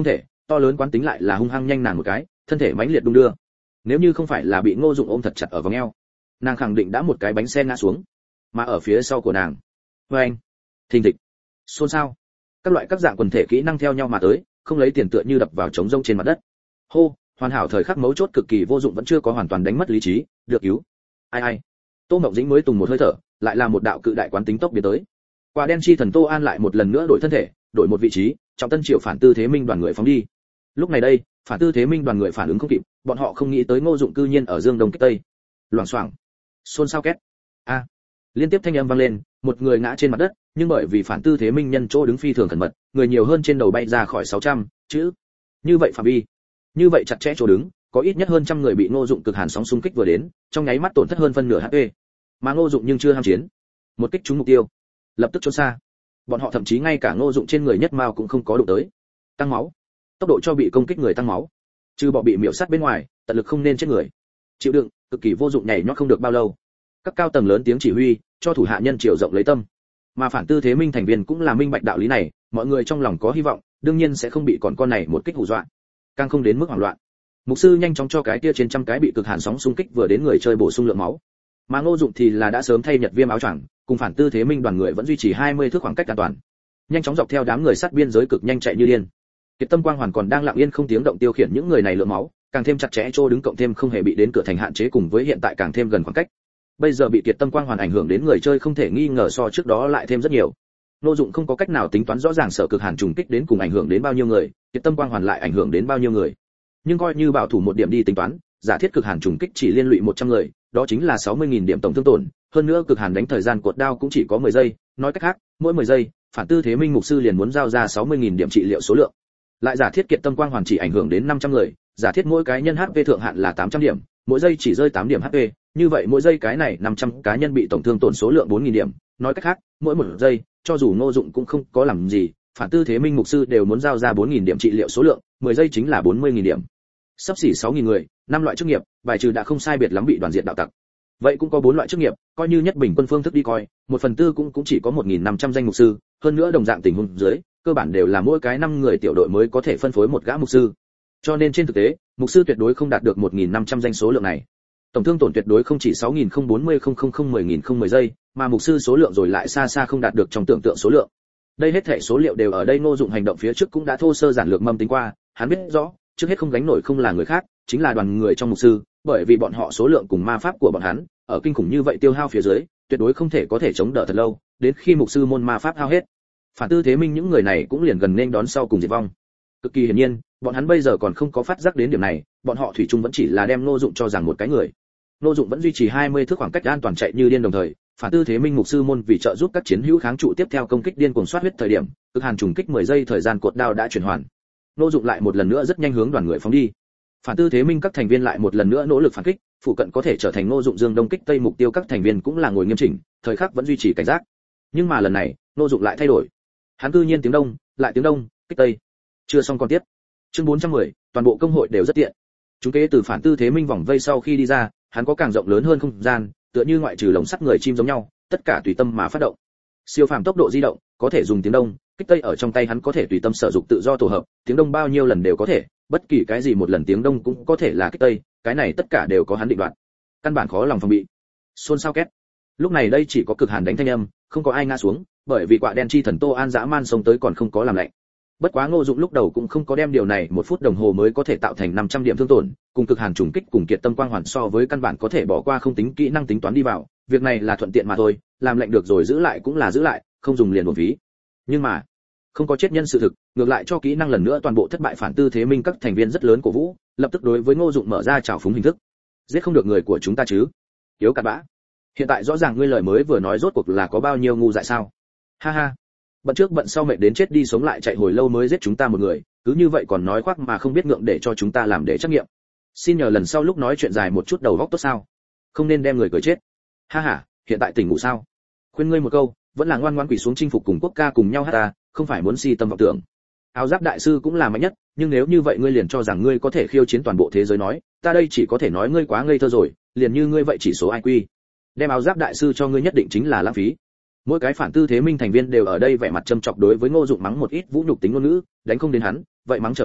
to lớn quán tính lại là hung hăng nhanh nàng một cái, thân thể mãnh liệt đung đưa. Nếu như không phải là bị Ngô Dụng ôm thật chặt ở vòng eo, nàng khẳng định đã một cái bánh xe ngã xuống. Mà ở phía sau của nàng, oeng, thình thịch, xôn xao, các loại các dạng quần thể kỹ năng theo nhau mà tới, không lấy tiền tựa như đập vào trống rông trên mặt đất. Hô, hoàn hảo thời khắc mấu chốt cực kỳ vô dụng vẫn chưa có hoàn toàn đánh mất lý trí, được cứu. Ai ai. Tô Mộng Dĩnh mới tùng một hơi thở, lại là một đạo cự đại quán tính tốc biến tới. Quả đen chi thần Tô An lại một lần nữa đổi thân thể, đổi một vị trí, trọng tân triệu phản tư thế minh đoàn người phóng đi. Lúc này đây, phản tư thế minh đoàn người phản ứng không kịp, bọn họ không nghĩ tới Ngô Dụng cư nhiên ở dương đông kích tây. Loảng xoảng, xôn xao két. A. Liên tiếp thanh âm vang lên, một người ngã trên mặt đất, nhưng bởi vì phản tư thế minh nhân chỗ đứng phi thường cẩn mật, người nhiều hơn trên đầu bay ra khỏi sáu trăm chữ. Như vậy phạm vi, như vậy chặt chẽ chỗ đứng, có ít nhất hơn trăm người bị Ngô Dụng cực hàn sóng xung kích vừa đến, trong nháy mắt tổn thất hơn phân nửa hát pê. Mà Ngô Dụng nhưng chưa ham chiến, một kích trúng mục tiêu, lập tức trốn xa. Bọn họ thậm chí ngay cả Ngô Dụng trên người nhất mao cũng không có đụng tới. Tăng máu, tốc độ cho bị công kích người tăng máu, trừ bỏ bị miểu sát bên ngoài, tận lực không nên chết người. Chịu đựng, cực kỳ vô dụng nhảy nhót không được bao lâu. Các cao tầng lớn tiếng chỉ huy, cho thủ hạ nhân chiều rộng lấy tâm. Mà phản tư thế minh thành viên cũng là minh bạch đạo lý này, mọi người trong lòng có hy vọng, đương nhiên sẽ không bị còn con này một kích hù dọa, càng không đến mức hoảng loạn. Mục sư nhanh chóng cho cái kia trên trăm cái bị cực hàn sóng xung kích vừa đến người chơi bổ sung lượng máu. Mà Ngô Dụng thì là đã sớm thay nhật viêm áo choàng, cùng phản tư thế minh đoàn người vẫn duy trì hai mươi thước khoảng cách an toàn. Nhanh chóng dọc theo đám người sát biên giới cực nhanh chạy như điên. Kiệt Tâm Quang hoàn còn đang lặng yên không tiếng động tiêu khiển những người này lượng máu, càng thêm chặt chẽ trô đứng cộng thêm không hề bị đến cửa thành hạn chế cùng với hiện tại càng thêm gần khoảng cách. Bây giờ bị Kiệt Tâm Quang hoàn ảnh hưởng đến người chơi không thể nghi ngờ so trước đó lại thêm rất nhiều. Ngô Dụng không có cách nào tính toán rõ ràng sở cực hàn trùng kích đến cùng ảnh hưởng đến bao nhiêu người, Kiệt Tâm Quang hoàn lại ảnh hưởng đến bao nhiêu người. Nhưng coi như bảo thủ một điểm đi tính toán, giả thiết cực hàn trùng kích chỉ liên lụy một trăm người, đó chính là sáu mươi nghìn điểm tổng thương tổn, hơn nữa cực hàn đánh thời gian cột đao cũng chỉ có mười giây, nói cách khác, mỗi mười giây, phản tư thế minh mục sư liền muốn giao ra sáu mươi nghìn điểm trị liệu số lượng. Lại giả thiết Kiệt Tâm Quang hoàn chỉ ảnh hưởng đến năm trăm người, giả thiết mỗi cái nhân hát pê thượng hạn là tám trăm điểm, mỗi giây chỉ rơi tám điểm hát pê, như vậy mỗi giây cái này năm trăm cá nhân bị tổng thương tổn số lượng bốn nghìn điểm, nói cách khác, mỗi một giây, cho dù Ngô Dụng cũng không có làm gì, phản tư thế minh mục sư đều muốn giao ra bốn nghìn điểm trị liệu số lượng, mười giây chính là bốn mươi nghìn điểm. Sắp xỉ sáu nghìn người, năm loại chức nghiệp, bài trừ đã không sai biệt lắm bị đoàn diện đạo tặc. Vậy cũng có bốn loại chức nghiệp, coi như nhất bình quân phương thức đi coi, một phần tư cũng cũng chỉ có một nghìn năm trăm danh mục sư, hơn nữa đồng dạng tình huống dưới, cơ bản đều là mỗi cái năm người tiểu đội mới có thể phân phối một gã mục sư. Cho nên trên thực tế, mục sư tuyệt đối không đạt được một nghìn năm trăm danh số lượng này. Tổng thương tổn tuyệt đối không chỉ sáu nghìn không trăm bốn mươi không không không mười nghìn không mười giây, mà mục sư số lượng rồi lại xa xa không đạt được trong tưởng tượng số lượng. Đây hết thảy số liệu đều ở đây Ngô Dụng hành động phía trước cũng đã thô sơ giản lược mâm tính qua, hắn biết rõ, trước hết không gánh nổi không là người khác, chính là đoàn người trong mục sư, bởi vì bọn họ số lượng cùng ma pháp của bọn hắn, ở kinh khủng như vậy tiêu hao phía dưới, tuyệt đối không thể có thể chống đỡ thật lâu, đến khi mục sư môn ma pháp hao hết. Phản tư thế minh những người này cũng liền gần nên đón sau cùng diệt vong. Cực kỳ hiển nhiên, bọn hắn bây giờ còn không có phát giác đến điểm này, bọn họ thủy chung vẫn chỉ là đem Ngô Dụng cho rằng một cái người. Ngô Dụng vẫn duy trì hai mươi thước khoảng cách an toàn chạy như điên đồng thời, phản tư thế minh mục sư môn vì trợ giúp các chiến hữu kháng trụ tiếp theo công kích điên cuồng soát huyết thời điểm, cực hàn trùng kích mười giây thời gian cột đao đã chuyển hoàn. Ngô Dụng lại một lần nữa rất nhanh hướng đoàn người phóng đi. Phản tư thế minh các thành viên lại một lần nữa nỗ lực phản kích, phụ cận có thể trở thành Ngô Dụng dương đông kích tây mục tiêu các thành viên cũng là ngồi nghiêm chỉnh, thời khắc vẫn duy trì cảnh giác. Nhưng mà lần này, Ngô Dụng lại thay đổi. Hắn cư nhiên tiếng đông, lại tiếng đông, kích tây. Chưa xong còn tiếp. Chương bốn trăm mười, toàn bộ công hội đều rất tiện. Chúng kế từ phản tư thế minh vòng vây sau khi đi ra, hắn có càng rộng lớn hơn không gian, tựa như ngoại trừ lồng sắt người chim giống nhau, tất cả tùy tâm mà phát động. Siêu phàm tốc độ di động, có thể dùng tiếng đông, kích tây ở trong tay hắn có thể tùy tâm sử dụng tự do tổ hợp, tiếng đông bao nhiêu lần đều có thể, bất kỳ cái gì một lần tiếng đông cũng có thể là kích tây, cái này tất cả đều có hắn định đoạt. Căn bản khó lòng phòng bị. Xôn xao két. Lúc này đây chỉ có cực hàn đánh thanh âm, không có ai ngã xuống, bởi vì quả đen chi thần Tô An dã man sống tới còn không có làm lạnh. Bất quá Ngô Dụng lúc đầu cũng không có đem điều này một phút đồng hồ mới có thể tạo thành năm trăm điểm thương tổn, cùng cực hàn trùng kích cùng Kiệt Tâm Quang hoàn so với căn bản có thể bỏ qua không tính kỹ năng tính toán đi vào, việc này là thuận tiện mà thôi, làm lệnh được rồi giữ lại cũng là giữ lại, không dùng liền uổng phí. Nhưng mà, không có chết nhân sự thực, ngược lại cho kỹ năng lần nữa toàn bộ thất bại phản tư thế minh các thành viên rất lớn cổ vũ, lập tức đối với Ngô Dụng mở ra trào phúng hình thức. Giết không được người của chúng ta chứ? Yếu cặn bã. Hiện tại rõ ràng ngươi lời mới vừa nói rốt cuộc là có bao nhiêu ngu dại sao? Ha ha. Bận trước bận sau mệt đến chết đi sống lại chạy hồi lâu mới giết chúng ta một người, cứ như vậy còn nói khoác mà không biết ngượng để cho chúng ta làm để trắc nghiệm. Xin nhờ lần sau lúc nói chuyện dài một chút đầu óc tốt sao? Không nên đem người cười chết. Ha ha, hiện tại tỉnh ngủ sao? Khuyên ngươi một câu, vẫn là ngoan ngoãn quỳ xuống chinh phục cùng quốc ca cùng nhau hát ta, không phải muốn si tâm vọng tưởng. Áo giáp đại sư cũng là mạnh nhất, nhưng nếu như vậy ngươi liền cho rằng ngươi có thể khiêu chiến toàn bộ thế giới nói, ta đây chỉ có thể nói ngươi quá ngây thơ rồi, liền như ngươi vậy chỉ số i kiu. Đem áo giáp đại sư cho ngươi nhất định chính là lãng phí. Mỗi cái phản tư thế minh thành viên đều ở đây vẻ mặt châm chọc đối với Ngô Dụng mắng một ít vũ nhục tính ngôn ngữ, đánh không đến hắn, vậy mắng trở về,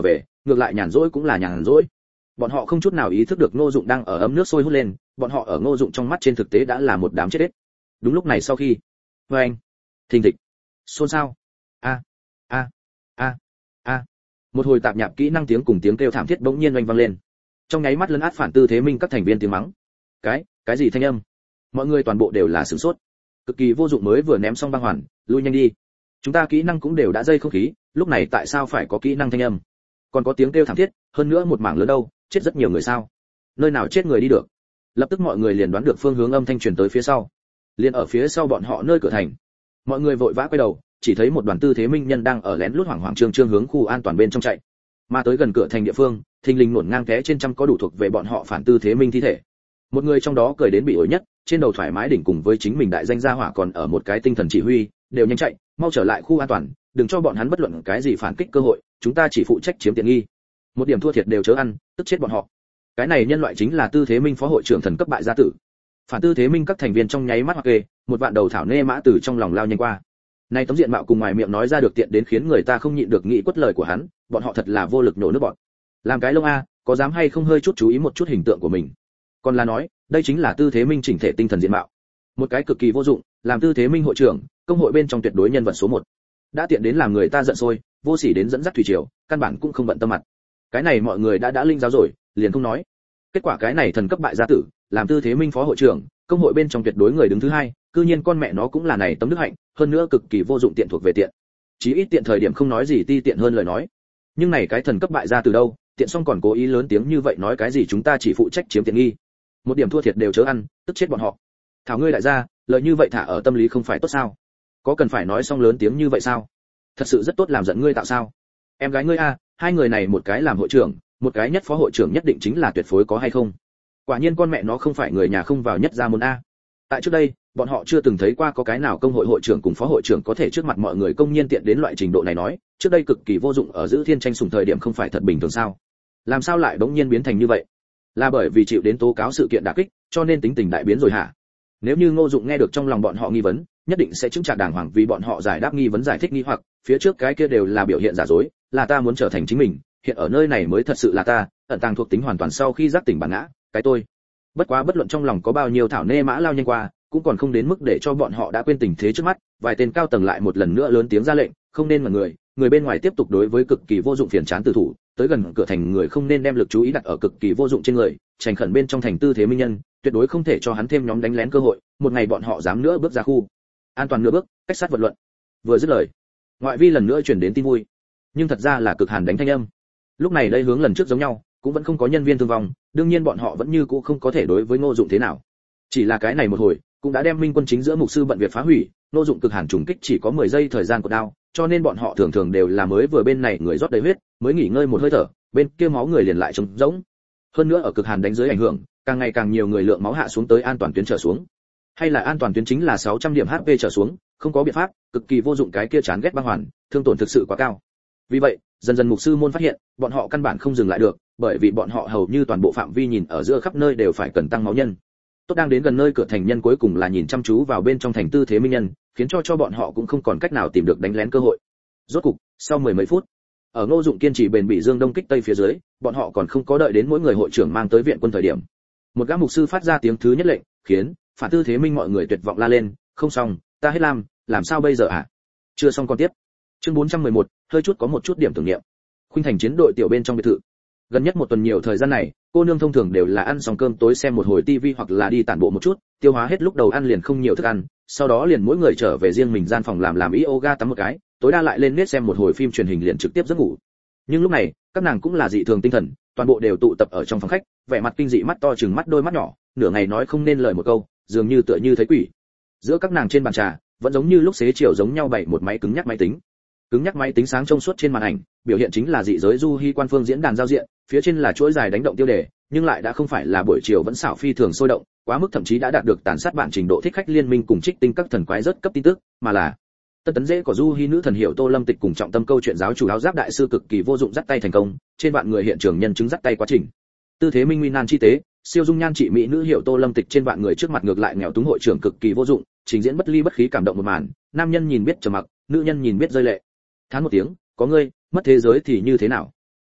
ngược lại nhàn rỗi cũng là nhàn rỗi. Bọn họ không chút nào ý thức được Ngô Dụng đang ở ấm nước sôi hút lên, bọn họ ở Ngô Dụng trong mắt trên thực tế đã là một đám chết hết. Đúng lúc này sau khi, với anh, thình thịch, xôn xao, a, a, a, a, một hồi tạp nhạp kỹ năng tiếng cùng tiếng kêu thảm thiết bỗng nhiên oanh vang lên. Trong nháy mắt lấn át phản tư thế minh các thành viên tiếng mắng. Cái, cái gì thanh âm? Mọi người toàn bộ đều là sửng sốt. Cực kỳ vô dụng mới vừa ném xong băng hoàn, lui nhanh đi. Chúng ta kỹ năng cũng đều đã dây không khí, lúc này tại sao phải có kỹ năng thanh âm? Còn có tiếng kêu thảm thiết, hơn nữa một mảng lớn đâu, chết rất nhiều người sao? Nơi nào chết người đi được? Lập tức mọi người liền đoán được phương hướng âm thanh truyền tới phía sau. Liền ở phía sau bọn họ nơi cửa thành. Mọi người vội vã quay đầu, chỉ thấy một đoàn tư thế minh nhân đang ở lén lút hoảng hoảng trương trương hướng khu an toàn bên trong chạy. Mà tới gần cửa thành địa phương, thình lình nổn ngang té trên trăm có đủ thuộc về bọn họ phản tư thế minh thi thể. Một người trong đó cười đến bị ổi nhất, trên đầu thoải mái đỉnh cùng với chính mình đại danh gia hỏa còn ở một cái tinh thần chỉ huy, đều nhanh chạy, mau trở lại khu an toàn, đừng cho bọn hắn bất luận cái gì phản kích cơ hội, chúng ta chỉ phụ trách chiếm tiện nghi. Một điểm thua thiệt đều chớ ăn, tức chết bọn họ. Cái này nhân loại chính là tư thế minh phó hội trưởng thần cấp bại gia tử. Phản tư thế minh các thành viên trong nháy mắt hoặc kê, một vạn đầu thảo nê mã từ trong lòng lao nhanh qua. Này tấm diện mạo cùng ngoài miệng nói ra được tiện đến khiến người ta không nhịn được nghĩ quất lời của hắn, bọn họ thật là vô lực nổ nước bọn. Làm cái lông a, có dám hay không hơi chút chú ý một chút hình tượng của mình. Còn là nói, đây chính là tư thế minh chỉnh thể tinh thần diện mạo. Một cái cực kỳ vô dụng, làm tư thế minh hội trưởng, công hội bên trong tuyệt đối nhân vật số một. Đã tiện đến làm người ta giận sôi, vô sỉ đến dẫn dắt thủy triều, căn bản cũng không bận tâm mặt. Cái này mọi người đã đã linh giáo rồi, liền không nói. Kết quả cái này thần cấp bại gia tử, làm tư thế minh phó hội trưởng, công hội bên trong tuyệt đối người đứng thứ hai, cư nhiên con mẹ nó cũng là này tấm đức hạnh, hơn nữa cực kỳ vô dụng tiện thuộc về tiện. Chí ít tiện thời điểm không nói gì ti tiện hơn lời nói. Nhưng này cái thần cấp bại gia từ đâu, tiện xong còn cố ý lớn tiếng như vậy nói cái gì chúng ta chỉ phụ trách chiếm tiện nghi. Một điểm thua thiệt đều chớ ăn, tức chết bọn họ. Thảo ngươi đại gia, lời như vậy thả ở tâm lý không phải tốt sao? Có cần phải nói xong lớn tiếng như vậy sao? Thật sự rất tốt làm giận ngươi tạo sao? Em gái ngươi a, hai người này một cái làm hội trưởng, một cái nhất phó hội trưởng nhất định chính là tuyệt phối có hay không? Quả nhiên con mẹ nó không phải người nhà không vào nhất gia môn a. Tại trước đây, bọn họ chưa từng thấy qua có cái nào công hội hội trưởng cùng phó hội trưởng có thể trước mặt mọi người công nhiên tiện đến loại trình độ này nói, trước đây cực kỳ vô dụng ở giữ thiên tranh sủng thời điểm không phải thật bình thường sao? Làm sao lại bỗng nhiên biến thành như vậy? Là bởi vì chịu đến tố cáo sự kiện đả kích, cho nên tính tình đại biến rồi hả? Nếu như Ngô Dụng nghe được trong lòng bọn họ nghi vấn, nhất định sẽ chứng trả đàng hoàng vì bọn họ giải đáp nghi vấn giải thích nghi hoặc, phía trước cái kia đều là biểu hiện giả dối, là ta muốn trở thành chính mình, hiện ở nơi này mới thật sự là ta, ẩn tàng thuộc tính hoàn toàn sau khi giác tỉnh bản ngã, cái tôi. Bất quá bất luận trong lòng có bao nhiêu thảo nê mã lao nhanh qua, cũng còn không đến mức để cho bọn họ đã quên tình thế trước mắt, vài tên cao tầng lại một lần nữa lớn tiếng ra lệnh, không nên mà người, người bên ngoài tiếp tục đối với cực kỳ vô dụng phiền chán tử thủ, tới gần cửa thành người không nên đem lực chú ý đặt ở cực kỳ vô dụng trên người, trành khẩn bên trong thành tư thế minh nhân, tuyệt đối không thể cho hắn thêm nhóm đánh lén cơ hội, một ngày bọn họ dám nữa bước ra khu an toàn nửa bước, cách sát vật luận. Vừa dứt lời, ngoại vi lần nữa truyền đến tin vui, nhưng thật ra là cực hàn đánh thanh âm. Lúc này đây hướng lần trước giống nhau, cũng vẫn không có nhân viên thương vong, đương nhiên bọn họ vẫn như cũ không có thể đối với Ngô Dụng thế nào. Chỉ là cái này một hồi, cũng đã đem Minh Quân chính giữa mục sư bận việc phá hủy, Ngô Dụng cực hàn trùng kích chỉ có mười giây thời gian của đao, cho nên bọn họ thường thường đều là mới vừa bên này người rót đầy huyết, mới nghỉ ngơi một hơi thở, bên kia máu người liền lại trống rỗng. Hơn nữa ở cực hàn đánh dưới ảnh hưởng, càng ngày càng nhiều người lượng máu hạ xuống tới an toàn tuyến trở xuống. Hay là an toàn tuyến chính là sáu trăm điểm hát pê trở xuống, không có biện pháp, cực kỳ vô dụng cái kia chán ghét băng hoàn, thương tổn thực sự quá cao. Vì vậy, dần dần mục sư môn phát hiện, bọn họ căn bản không dừng lại được, bởi vì bọn họ hầu như toàn bộ phạm vi nhìn ở giữa khắp nơi đều phải cần tăng máu nhân. Tốt đang đến gần nơi cửa thành nhân cuối cùng là nhìn chăm chú vào bên trong thành tư thế minh nhân, khiến cho cho bọn họ cũng không còn cách nào tìm được đánh lén cơ hội. Rốt cục, sau mười mấy phút, ở Ngô Dụng kiên trì bền bỉ dương đông kích tây phía dưới, bọn họ còn không có đợi đến mỗi người hội trưởng mang tới viện quân thời điểm. Một gã mục sư phát ra tiếng thứ nhất lệnh, khiến phản tư thế minh mọi người tuyệt vọng la lên, không xong, ta hết lam, làm sao bây giờ ạ? À? Chưa xong con tiếp. Chương bốn trăm mười một, hơi chút có một chút điểm tưởng niệm. Khuynh thành chiến đội tiểu bên trong biệt thự. Gần nhất một tuần nhiều thời gian này, cô nương thông thường đều là ăn xong cơm tối xem một hồi tivi hoặc là đi tản bộ một chút, tiêu hóa hết lúc đầu ăn liền không nhiều thức ăn, sau đó liền mỗi người trở về riêng mình gian phòng làm làm yoga tắm một cái, tối đa lại lên nét xem một hồi phim truyền hình liền trực tiếp giấc ngủ. Nhưng lúc này, các nàng cũng là dị thường tinh thần, toàn bộ đều tụ tập ở trong phòng khách, vẻ mặt kinh dị mắt to trừng mắt đôi mắt nhỏ, nửa ngày nói không nên lời một câu, dường như tựa như thấy quỷ. Giữa các nàng trên bàn trà, vẫn giống như lúc xế chiều giống nhau bày một máy cứng nhắc máy tính. Cứng nhắc máy tính sáng trong suốt trên màn ảnh, biểu hiện chính là dị giới du hy quan phương diễn đàn giao diện, phía trên là chuỗi dài đánh động tiêu đề, nhưng lại đã không phải là buổi chiều vẫn xảo phi thường sôi động, quá mức thậm chí đã đạt được tàn sát bản trình độ thích khách liên minh cùng trích tinh các thần quái rất cấp tin tức, mà là tân tấn dễ của du hy nữ thần hiệu Tô Lâm Tịch cùng trọng tâm câu chuyện giáo chủ áo giáp đại sư cực kỳ vô dụng dắt tay thành công, trên vạn người hiện trường nhân chứng dắt tay quá trình. Tư thế minh nguy nan chi tế, siêu dung nhan trị mỹ nữ hiệu Tô Lâm Tịch trên vạn người trước mặt ngược lại nghèo túng hội trưởng cực kỳ vô dụng, trình diễn bất ly bất khí cảm động một màn, nam nhân nhìn biết trầm mặc, nữ nhân nhìn biết rơi lệ. Thán một tiếng, có ngươi, mất thế giới thì như thế nào?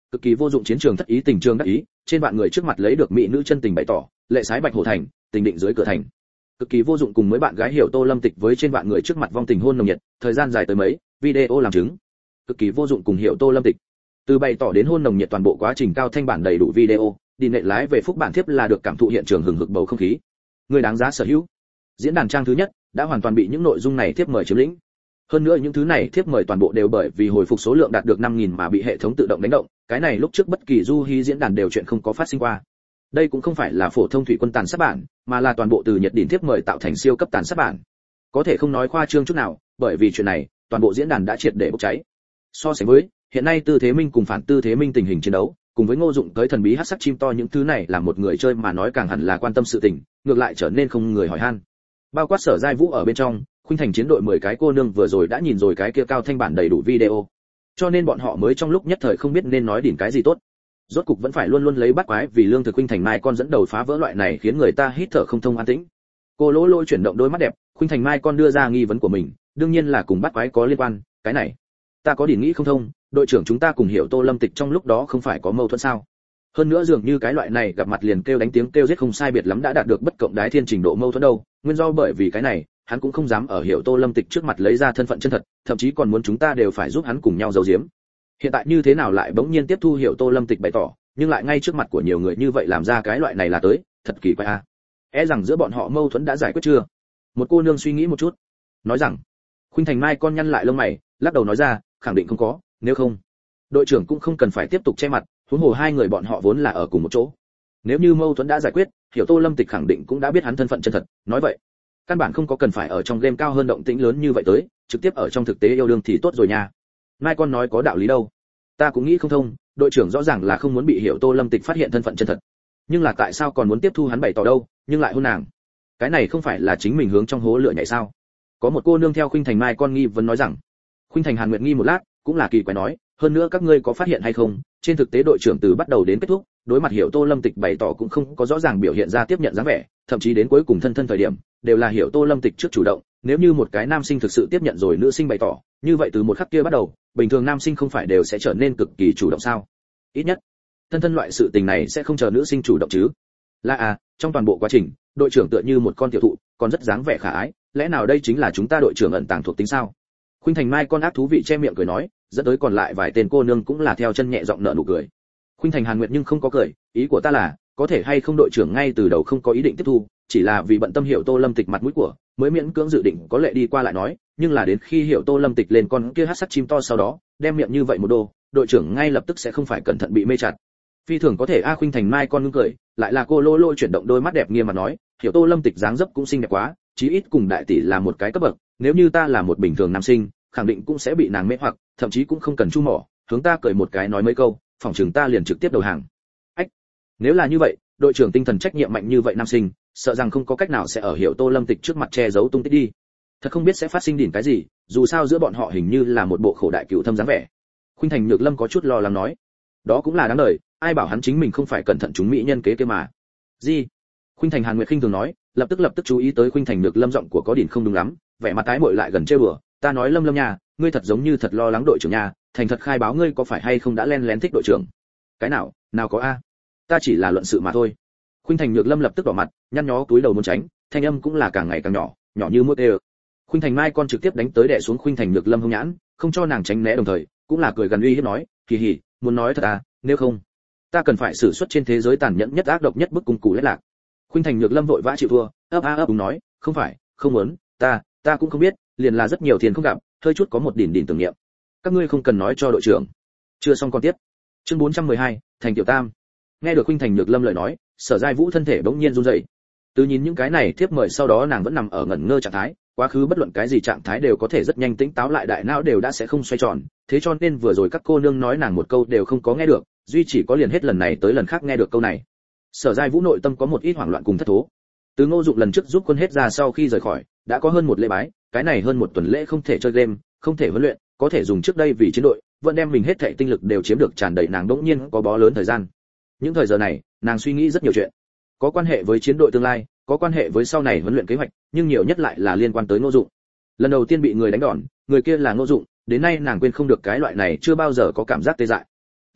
Cực kỳ vô dụng chiến trường thất ý tình trường đắc ý, trên vạn người trước mặt lấy được mỹ nữ chân tình bày tỏ, lệ sái bạch hổ thành, tình định dưới cửa thành. Cực kỳ vô dụng cùng với bạn gái Hiểu Tô Lâm Tịch với trên vạn người trước mặt vong tình hôn nồng nhiệt, thời gian dài tới mấy, video làm chứng. Cực kỳ vô dụng cùng Hiểu Tô Lâm Tịch. Từ bày tỏ đến hôn nồng nhiệt toàn bộ quá trình cao thanh bản đầy đủ video, đi nệ lái về phúc bản thiếp là được cảm thụ hiện trường hừng hực bầu không khí. Người đáng giá sở hữu. Diễn đàn trang thứ nhất đã hoàn toàn bị những nội dung này thiếp mời chiếm lĩnh. Hơn nữa những thứ này thiếp mời toàn bộ đều bởi vì hồi phục số lượng đạt được năm nghìn mà bị hệ thống tự động đánh động, cái này lúc trước bất kỳ du hí diễn đàn đều chuyện không có phát sinh qua. Đây cũng không phải là phổ thông thủy quân tàn sát bản, mà là toàn bộ từ Nhật đỉnh thiếp mời tạo thành siêu cấp tàn sát bản. Có thể không nói khoa trương chút nào, bởi vì chuyện này, toàn bộ diễn đàn đã triệt để bốc cháy. So sánh với, hiện nay Tư Thế Minh cùng phản Tư Thế Minh tình hình chiến đấu, cùng với Ngô Dụng tới thần bí hắc sắc chim to những thứ này là một người chơi mà nói càng hẳn là quan tâm sự tình, ngược lại trở nên không người hỏi han. Bao quát Sở Giai Vũ ở bên trong, Khuynh Thành chiến đội mười cái cô nương vừa rồi đã nhìn rồi cái kia cao thanh bản đầy đủ video. Cho nên bọn họ mới trong lúc nhất thời không biết nên nói đỉnh cái gì tốt. Rốt cục vẫn phải luôn luôn lấy bắt quái vì lương thực. Khuynh Thành Mai con dẫn đầu phá vỡ loại này khiến người ta hít thở không thông an tĩnh. Cô Lỗ Lỗ chuyển động đôi mắt đẹp, Khuynh Thành Mai con đưa ra nghi vấn của mình, đương nhiên là cùng bắt quái có liên quan, cái này ta có điểm nghĩ không thông, đội trưởng chúng ta cùng Hiểu Tô Lâm Tịch trong lúc đó không phải có mâu thuẫn sao? Hơn nữa dường như cái loại này gặp mặt liền kêu đánh tiếng kêu giết không sai biệt lắm đã đạt được bất cộng đái thiên trình độ mâu thuẫn đâu, nguyên do bởi vì cái này, hắn cũng không dám ở Hiểu Tô Lâm Tịch trước mặt lấy ra thân phận chân thật, thậm chí còn muốn chúng ta đều phải giúp hắn cùng nhau giấu giếm. Hiện tại như thế nào lại bỗng nhiên tiếp thu Hiểu Tô Lâm Tịch bày tỏ, nhưng lại ngay trước mặt của nhiều người như vậy làm ra cái loại này là tới, thật kỳ quái a. É rằng giữa bọn họ mâu thuẫn đã giải quyết chưa? Một cô nương suy nghĩ một chút, nói rằng. Khuynh Thành Mai con nhăn lại lông mày, lắc đầu nói ra, khẳng định không có, nếu không, đội trưởng cũng không cần phải tiếp tục che mặt, huống hồ hai người bọn họ vốn là ở cùng một chỗ. Nếu như mâu thuẫn đã giải quyết, Hiểu Tô Lâm Tịch khẳng định cũng đã biết hắn thân phận chân thật, nói vậy, căn bản không có cần phải ở trong game cao hơn động tĩnh lớn như vậy tới, trực tiếp ở trong thực tế yêu đương thì tốt rồi nha. Mai con nói có đạo lý đâu. Ta cũng nghĩ không thông, đội trưởng rõ ràng là không muốn bị Hiểu Tô Lâm Tịch phát hiện thân phận chân thật, nhưng là tại sao còn muốn tiếp thu hắn bày tỏ đâu, nhưng lại hôn nàng. Cái này không phải là chính mình hướng trong hố lửa nhảy sao? Có một cô nương theo Khuynh Thành Mai con nghi vấn nói rằng. Khuynh Thành Hàn Nguyệt nghi một lát, cũng là kỳ quái nói, hơn nữa các ngươi có phát hiện hay không, trên thực tế đội trưởng từ bắt đầu đến kết thúc, đối mặt Hiểu Tô Lâm Tịch bày tỏ cũng không có rõ ràng biểu hiện ra tiếp nhận dáng vẻ, thậm chí đến cuối cùng thân thân thời điểm, đều là Hiểu Tô Lâm Tịch trước chủ động, nếu như một cái nam sinh thực sự tiếp nhận rồi nữ sinh bày tỏ, như vậy từ một khắc kia bắt đầu, bình thường nam sinh không phải đều sẽ trở nên cực kỳ chủ động sao? Ít nhất, thân thân loại sự tình này sẽ không chờ nữ sinh chủ động chứ. Là à, trong toàn bộ quá trình, đội trưởng tựa như một con tiểu thụ, còn rất dáng vẻ khả ái, lẽ nào đây chính là chúng ta đội trưởng ẩn tàng thuộc tính sao? Khuynh Thành Mai con ác thú vị che miệng cười nói, dẫn tới còn lại vài tên cô nương cũng là theo chân nhẹ giọng nở nụ cười. Khuynh Thành Hàn Nguyệt nhưng không có cười, ý của ta là, có thể hay không đội trưởng ngay từ đầu không có ý định tiếp thu, chỉ là vì bận tâm Hiểu Tô Lâm Tịch mặt mũi của, mới miễn cưỡng dự định có lệ đi qua lại nói, nhưng là đến khi Hiểu Tô Lâm Tịch lên con kia hắc sắc chim to sau đó, đem miệng như vậy một đồ, đội trưởng ngay lập tức sẽ không phải cẩn thận bị mê chặt. Phi thường có thể a. Khuynh Thành Mai con ngưng cười, lại là cô Lô Lô chuyển động đôi mắt đẹp nghiêm mà nói, Hiểu Tô Lâm Tịch dáng dấp cũng xinh đẹp quá, chí ít cùng đại tỷ là một cái cấp bậc, nếu như ta là một bình thường nam sinh, khẳng định cũng sẽ bị nàng mê hoặc, thậm chí cũng không cần chu mỏ, hướng ta cười một cái nói mấy câu, phòng trường ta liền trực tiếp đầu hàng. Ách, nếu là như vậy, đội trưởng tinh thần trách nhiệm mạnh như vậy nam sinh, sợ rằng không có cách nào sẽ ở Hiểu Tô Lâm Tịch trước mặt che giấu tung tích đi. Thật không biết sẽ phát sinh đỉnh cái gì, dù sao giữa bọn họ hình như là một bộ khổ đại cựu thâm dáng vẻ. Khuynh Thành Nhược Lâm có chút lo lắng nói, đó cũng là đáng đời, ai bảo hắn chính mình không phải cẩn thận chúng mỹ nhân kế kia mà. Gì? Khuynh Thành Hàn Nguyệt khinh thường nói, lập tức lập tức chú ý tới Khuynh Thành Nhược Lâm giọng của có đỉnh không đúng lắm, vẻ mặt tái muội lại gần trêu đùa, ta nói Lâm Lâm nha, ngươi thật giống như thật lo lắng đội trưởng nha, thành thật khai báo ngươi có phải hay không đã len lén thích đội trưởng. Cái nào, nào có a, ta chỉ là luận sự mà thôi. Khuynh Thành Nhược Lâm lập tức đỏ mặt, nhăn nhó túi đầu muốn tránh, thanh âm cũng là càng ngày càng nhỏ, nhỏ như muốt đều. Khuynh Thành Mai con trực tiếp đánh tới đè xuống Khuynh Thành Nhược Lâm hung nhãn, không cho nàng tránh né đồng thời, cũng là cười gần uy hiếp nói, kỳ hỉ, muốn nói thật à, nếu không, ta cần phải sử xuất trên thế giới tàn nhẫn nhất ác độc nhất bức cung cụ lết lạc. Khuynh Thành Nhược Lâm vội vã chịu thua, ấp a ấp đúng nói, không phải, không muốn, ta, ta cũng không biết, liền là rất nhiều tiền không gặp, hơi chút có một đỉnh đỉnh tưởng niệm. Các ngươi không cần nói cho đội trưởng. Chưa xong con tiếp. Chương bốn trăm mười hai, Thành Tiểu Tam. Nghe được Khuynh Thành Nhược Lâm lời nói, Sở Giai Vũ thân thể bỗng nhiên run rẩy. Từ nhìn những cái này tiếp mời sau đó nàng vẫn nằm ở ngẩn ngơ trạng thái, quá khứ bất luận cái gì trạng thái đều có thể rất nhanh tỉnh táo lại, đại não đều đã sẽ không xoay tròn, thế cho nên vừa rồi các cô nương nói nàng một câu đều không có nghe được, duy chỉ có liền hết lần này tới lần khác nghe được câu này. Sở Giai Vũ nội tâm có một ít hoảng loạn cùng thất thố. Từ Ngô Dụng lần trước giúp quân hết ra sau khi rời khỏi, đã có hơn một lễ bái, cái này hơn một tuần lễ không thể chơi game, không thể huấn luyện, có thể dùng trước đây vì chiến đội, vẫn đem mình hết thảy tinh lực đều chiếm được tràn đầy, nàng đỗng nhiên có bó lớn thời gian. Những thời giờ này, nàng suy nghĩ rất nhiều chuyện, có quan hệ với chiến đội tương lai, có quan hệ với sau này huấn luyện kế hoạch, nhưng nhiều nhất lại là liên quan tới Ngô Dụng. Lần đầu tiên bị người đánh đòn, người kia là Ngô Dụng, đến nay nàng quên không được cái loại này chưa bao giờ có cảm giác tê dại.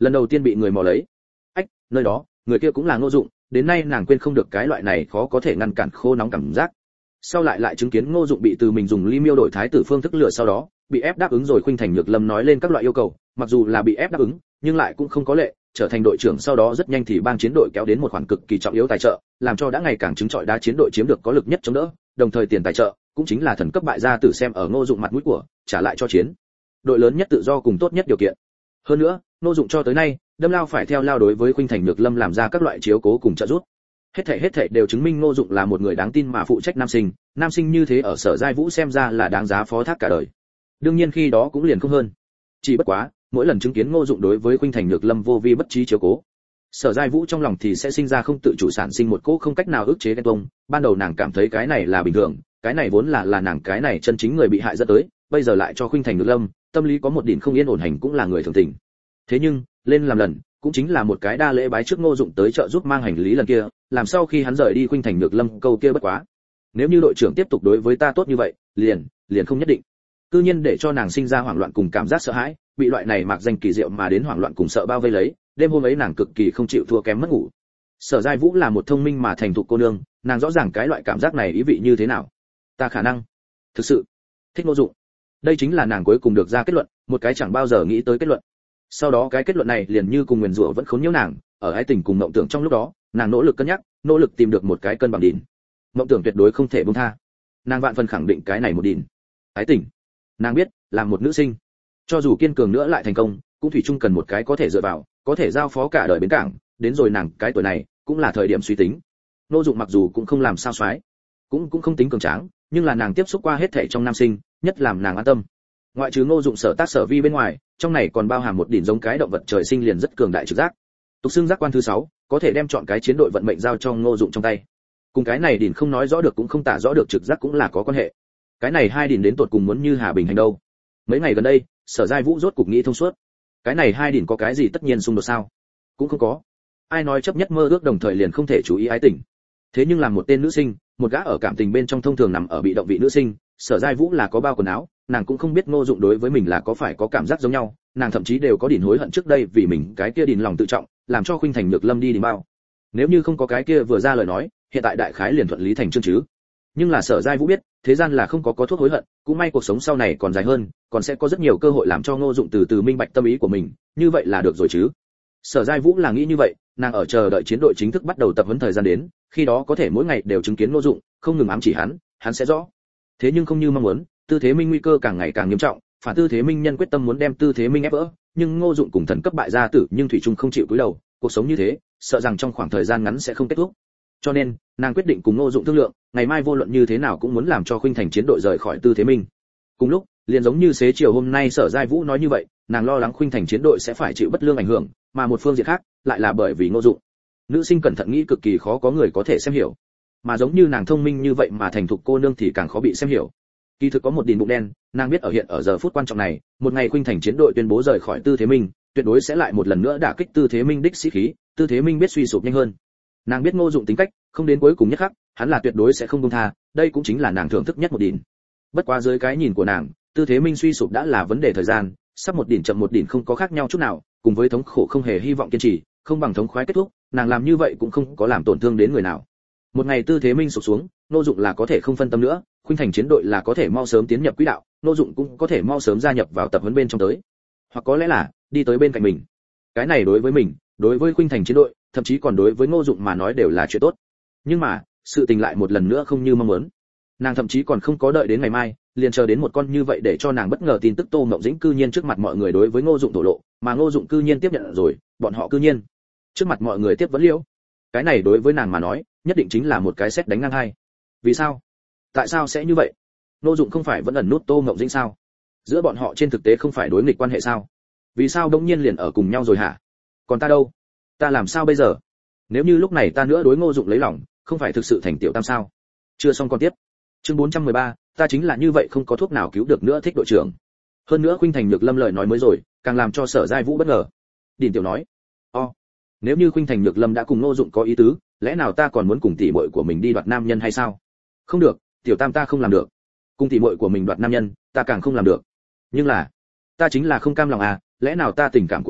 lần đầu tiên bị người mò lấy. Ách, nơi đó, người kia cũng là Ngô Dụng, đến nay nàng quên không được cái loại này khó có thể ngăn cản khô nóng cảm giác. Sau lại lại chứng kiến Ngô Dụng bị từ mình dùng ly miêu đổi thái tử phương thức lừa, sau đó bị ép đáp ứng rồi. Khuynh Thành Nhược Lâm nói lên các loại yêu cầu, mặc dù là bị ép đáp ứng, nhưng lại cũng không có lệ, trở thành đội trưởng. Sau đó rất nhanh thì bang chiến đội kéo đến một khoản cực kỳ trọng yếu tài trợ, làm cho đã ngày càng chứng trọi đá chiến đội chiếm được có lực nhất chống đỡ, đồng thời tiền tài trợ cũng chính là thần cấp bại gia tử xem ở Ngô Dụng mặt mũi của, trả lại cho chiến đội lớn nhất tự do cùng tốt nhất điều kiện. Hơn nữa, Ngô Dụng cho tới nay đâm lao phải theo lao đối với Khuynh Thành Nhược Lâm làm ra các loại chiếu cố cùng trợ giúp. Hết thảy hết thảy đều chứng minh Ngô Dụng là một người đáng tin mà phụ trách nam sinh, nam sinh như thế ở Sở Giai Vũ xem ra là đáng giá phó thác cả đời. Đương nhiên khi đó cũng liền không hơn. Chỉ bất quá, mỗi lần chứng kiến Ngô Dụng đối với Khuynh Thành Nhược Lâm vô vi bất trí chiếu cố, Sở Giai Vũ trong lòng thì sẽ sinh ra không tự chủ sản sinh một cỗ không cách nào ức chế ghen tuông. Ban đầu nàng cảm thấy cái này là bình thường, cái này vốn là là nàng cái này chân chính người bị hại dẫn tới, bây giờ lại cho Khuynh Thành Nhược Lâm, tâm lý có một điểm không yên ổn hành cũng là người thường tình. Thế nhưng, lên làm lần, cũng chính là một cái đa lễ bái trước Ngô Dụng tới trợ giúp mang hành lý lần kia, làm sau khi hắn rời đi Khuynh Thành Nhược Lâm câu kia bất quá. Nếu như đội trưởng tiếp tục đối với ta tốt như vậy, liền, liền không nhất định. Cư nhiên để cho nàng sinh ra hoảng loạn cùng cảm giác sợ hãi, bị loại này mạc danh kỳ diệu mà đến hoảng loạn cùng sợ bao vây lấy, đêm hôm ấy nàng cực kỳ không chịu thua kém mất ngủ. Sở Giai Vũ là một thông minh mà thành thục cô nương, nàng rõ ràng cái loại cảm giác này ý vị như thế nào. Ta khả năng thực sự thích Ngô Dụng. Đây chính là nàng cuối cùng được ra kết luận, một cái chẳng bao giờ nghĩ tới kết luận. Sau đó cái kết luận này liền như cùng nguyền rủa vẫn khốn nhiễu nàng, ở ái tình cùng mộng tưởng trong lúc đó, nàng nỗ lực cân nhắc, nỗ lực tìm được một cái cân bằng đỉnh. Mộng tưởng tuyệt đối không thể buông tha. Nàng vạn phần khẳng định cái này một đỉnh. Ái tình, nàng biết, làm một nữ sinh, cho dù kiên cường nữa lại thành công, cũng thủy chung cần một cái có thể dựa vào, có thể giao phó cả đời bến cảng, đến rồi nàng cái tuổi này, cũng là thời điểm suy tính. Ngô Dụng mặc dù cũng không làm sao xoái, cũng cũng không tính cường tráng, nhưng là nàng tiếp xúc qua hết thảy trong nam sinh, nhất làm nàng an tâm. Ngoại trừ Ngô Dụng sở tác sở vi bên ngoài, trong này còn bao hàm một đỉnh giống cái động vật trời sinh liền rất cường đại trực giác. Tục xưng giác quan thứ sáu, có thể đem chọn cái chiến đội vận mệnh giao cho Ngô Dụng trong tay. Cùng cái này đỉnh không nói rõ được cũng không tả rõ được trực giác cũng là có quan hệ. Cái này hai đỉnh đến tột cùng muốn như Hà Bình hành đâu? Mấy ngày gần đây, Sở Giai Vũ rốt cục nghĩ thông suốt. Cái này hai đỉnh có cái gì tất nhiên xung đột sao? Cũng không có. Ai nói chấp nhất mơ ước đồng thời liền không thể chú ý ái tình. Thế nhưng làm một tên nữ sinh, một gã ở cảm tình bên trong thông thường nằm ở bị động vị nữ sinh, Sở Giai Vũ là có bao quần áo, nàng cũng không biết Ngô Dụng đối với mình là có phải có cảm giác giống nhau, nàng thậm chí đều có đỉnh hối hận trước đây vì mình cái kia đỉnh lòng tự trọng, làm cho Khuynh Thành Nhược Lâm đi đỉnh bao. Nếu như không có cái kia vừa ra lời nói, hiện tại đại khái liền thuận lý thành chương chứ. Nhưng là Sở Giai Vũ biết, thế gian là không có có thuốc hối hận, cũng may cuộc sống sau này còn dài hơn, còn sẽ có rất nhiều cơ hội làm cho Ngô Dụng từ từ minh bạch tâm ý của mình, như vậy là được rồi chứ. Sở Giai Vũ là nghĩ như vậy, nàng ở chờ đợi chiến đội chính thức bắt đầu tập huấn thời gian đến, khi đó có thể mỗi ngày đều chứng kiến Ngô Dụng, không ngừng ám chỉ hắn, hắn sẽ rõ. Thế nhưng không như mong muốn, Tư Thế Minh nguy cơ càng ngày càng nghiêm trọng, phản Tư Thế Minh nhân quyết tâm muốn đem Tư Thế Minh ép vỡ, nhưng Ngô Dụng cùng thần cấp bại gia tử nhưng thủy chung không chịu cúi đầu, cuộc sống như thế, sợ rằng trong khoảng thời gian ngắn sẽ không kết thúc. Cho nên, nàng quyết định cùng Ngô Dụng thương lượng, ngày mai vô luận như thế nào cũng muốn làm cho Khuynh Thành chiến đội rời khỏi Tư Thế Minh. Cùng lúc, liền giống như xế chiều hôm nay Sở Giai Vũ nói như vậy, nàng lo lắng Khuynh Thành chiến đội sẽ phải chịu bất lương ảnh hưởng, mà một phương diện khác, lại là bởi vì Ngô Dụng. Nữ sinh cẩn thận nghĩ cực kỳ khó có người có thể xem hiểu, mà giống như nàng thông minh như vậy mà thành thục cô nương thì càng khó bị xem hiểu. Kỳ thực có một đỉnh bụng đen, nàng biết ở hiện ở giờ phút quan trọng này, một ngày Khuynh Thành chiến đội tuyên bố rời khỏi Tư Thế Minh, tuyệt đối sẽ lại một lần nữa đả kích Tư Thế Minh đích sĩ khí, Tư Thế Minh biết suy sụp nhanh hơn. Nàng biết Ngô Dụng tính cách, không đến cuối cùng nhất khắc, hắn là tuyệt đối sẽ không buông tha, đây cũng chính là nàng thưởng thức nhất một đỉnh. Bất quá dưới cái nhìn của nàng, Tư Thế Minh suy sụp đã là vấn đề thời gian, sắp một đỉnh chậm một đỉnh không có khác nhau chút nào, cùng với thống khổ không hề hy vọng kiên trì, không bằng thống khoái kết thúc, nàng làm như vậy cũng không có làm tổn thương đến người nào. Một ngày Tư Thế Minh sụp xuống, Ngô Dụng là có thể không phân tâm nữa, Khuynh Thành chiến đội là có thể mau sớm tiến nhập quỹ đạo, Ngô Dụng cũng có thể mau sớm gia nhập vào tập huấn bên trong tới, hoặc có lẽ là đi tới bên cạnh mình. Cái này đối với mình, đối với Khuynh Thành chiến đội, thậm chí còn đối với Ngô Dụng mà nói đều là chuyện tốt. Nhưng mà, sự tình lại một lần nữa không như mong muốn. Nàng thậm chí còn không có đợi đến ngày mai, liền chờ đến một con như vậy để cho nàng bất ngờ tin tức Tô Mộng Dĩnh cư nhiên trước mặt mọi người đối với Ngô Dụng thổ lộ, mà Ngô Dụng cư nhiên tiếp nhận rồi, bọn họ cư nhiên trước mặt mọi người tiếp vấn liễu. Cái này đối với nàng mà nói, nhất định chính là một cái sét đánh ngang hai. Vì sao? Tại sao sẽ như vậy? Ngô Dụng không phải vẫn ẩn nút Tô Mộng Dĩnh sao? Giữa bọn họ trên thực tế không phải đối nghịch quan hệ sao? Vì sao đống nhiên liền ở cùng nhau rồi hả? Còn ta đâu? Ta làm sao bây giờ? Nếu như lúc này ta nữa đối Ngô Dụng lấy lòng, không phải thực sự thành tiểu tam sao? Chưa xong con tiếp. Chương bốn trăm mười ba, ta chính là như vậy không có thuốc nào cứu được nữa thích đội trưởng. Hơn nữa Khuynh Thành Nhược Lâm lời nói mới rồi, càng làm cho Sở Giai Vũ bất ngờ. Điền Tiểu nói: "O, nếu như Khuynh Thành Nhược Lâm đã cùng Ngô Dụng có ý tứ, lẽ nào ta còn muốn cùng tỷ muội của mình đi đoạt nam nhân hay sao? Không được, tiểu tam ta không làm được. Cùng tỷ muội của mình đoạt nam nhân, ta càng không làm được. Nhưng là, ta chính là không cam lòng à, lẽ nào ta tình cảm của mình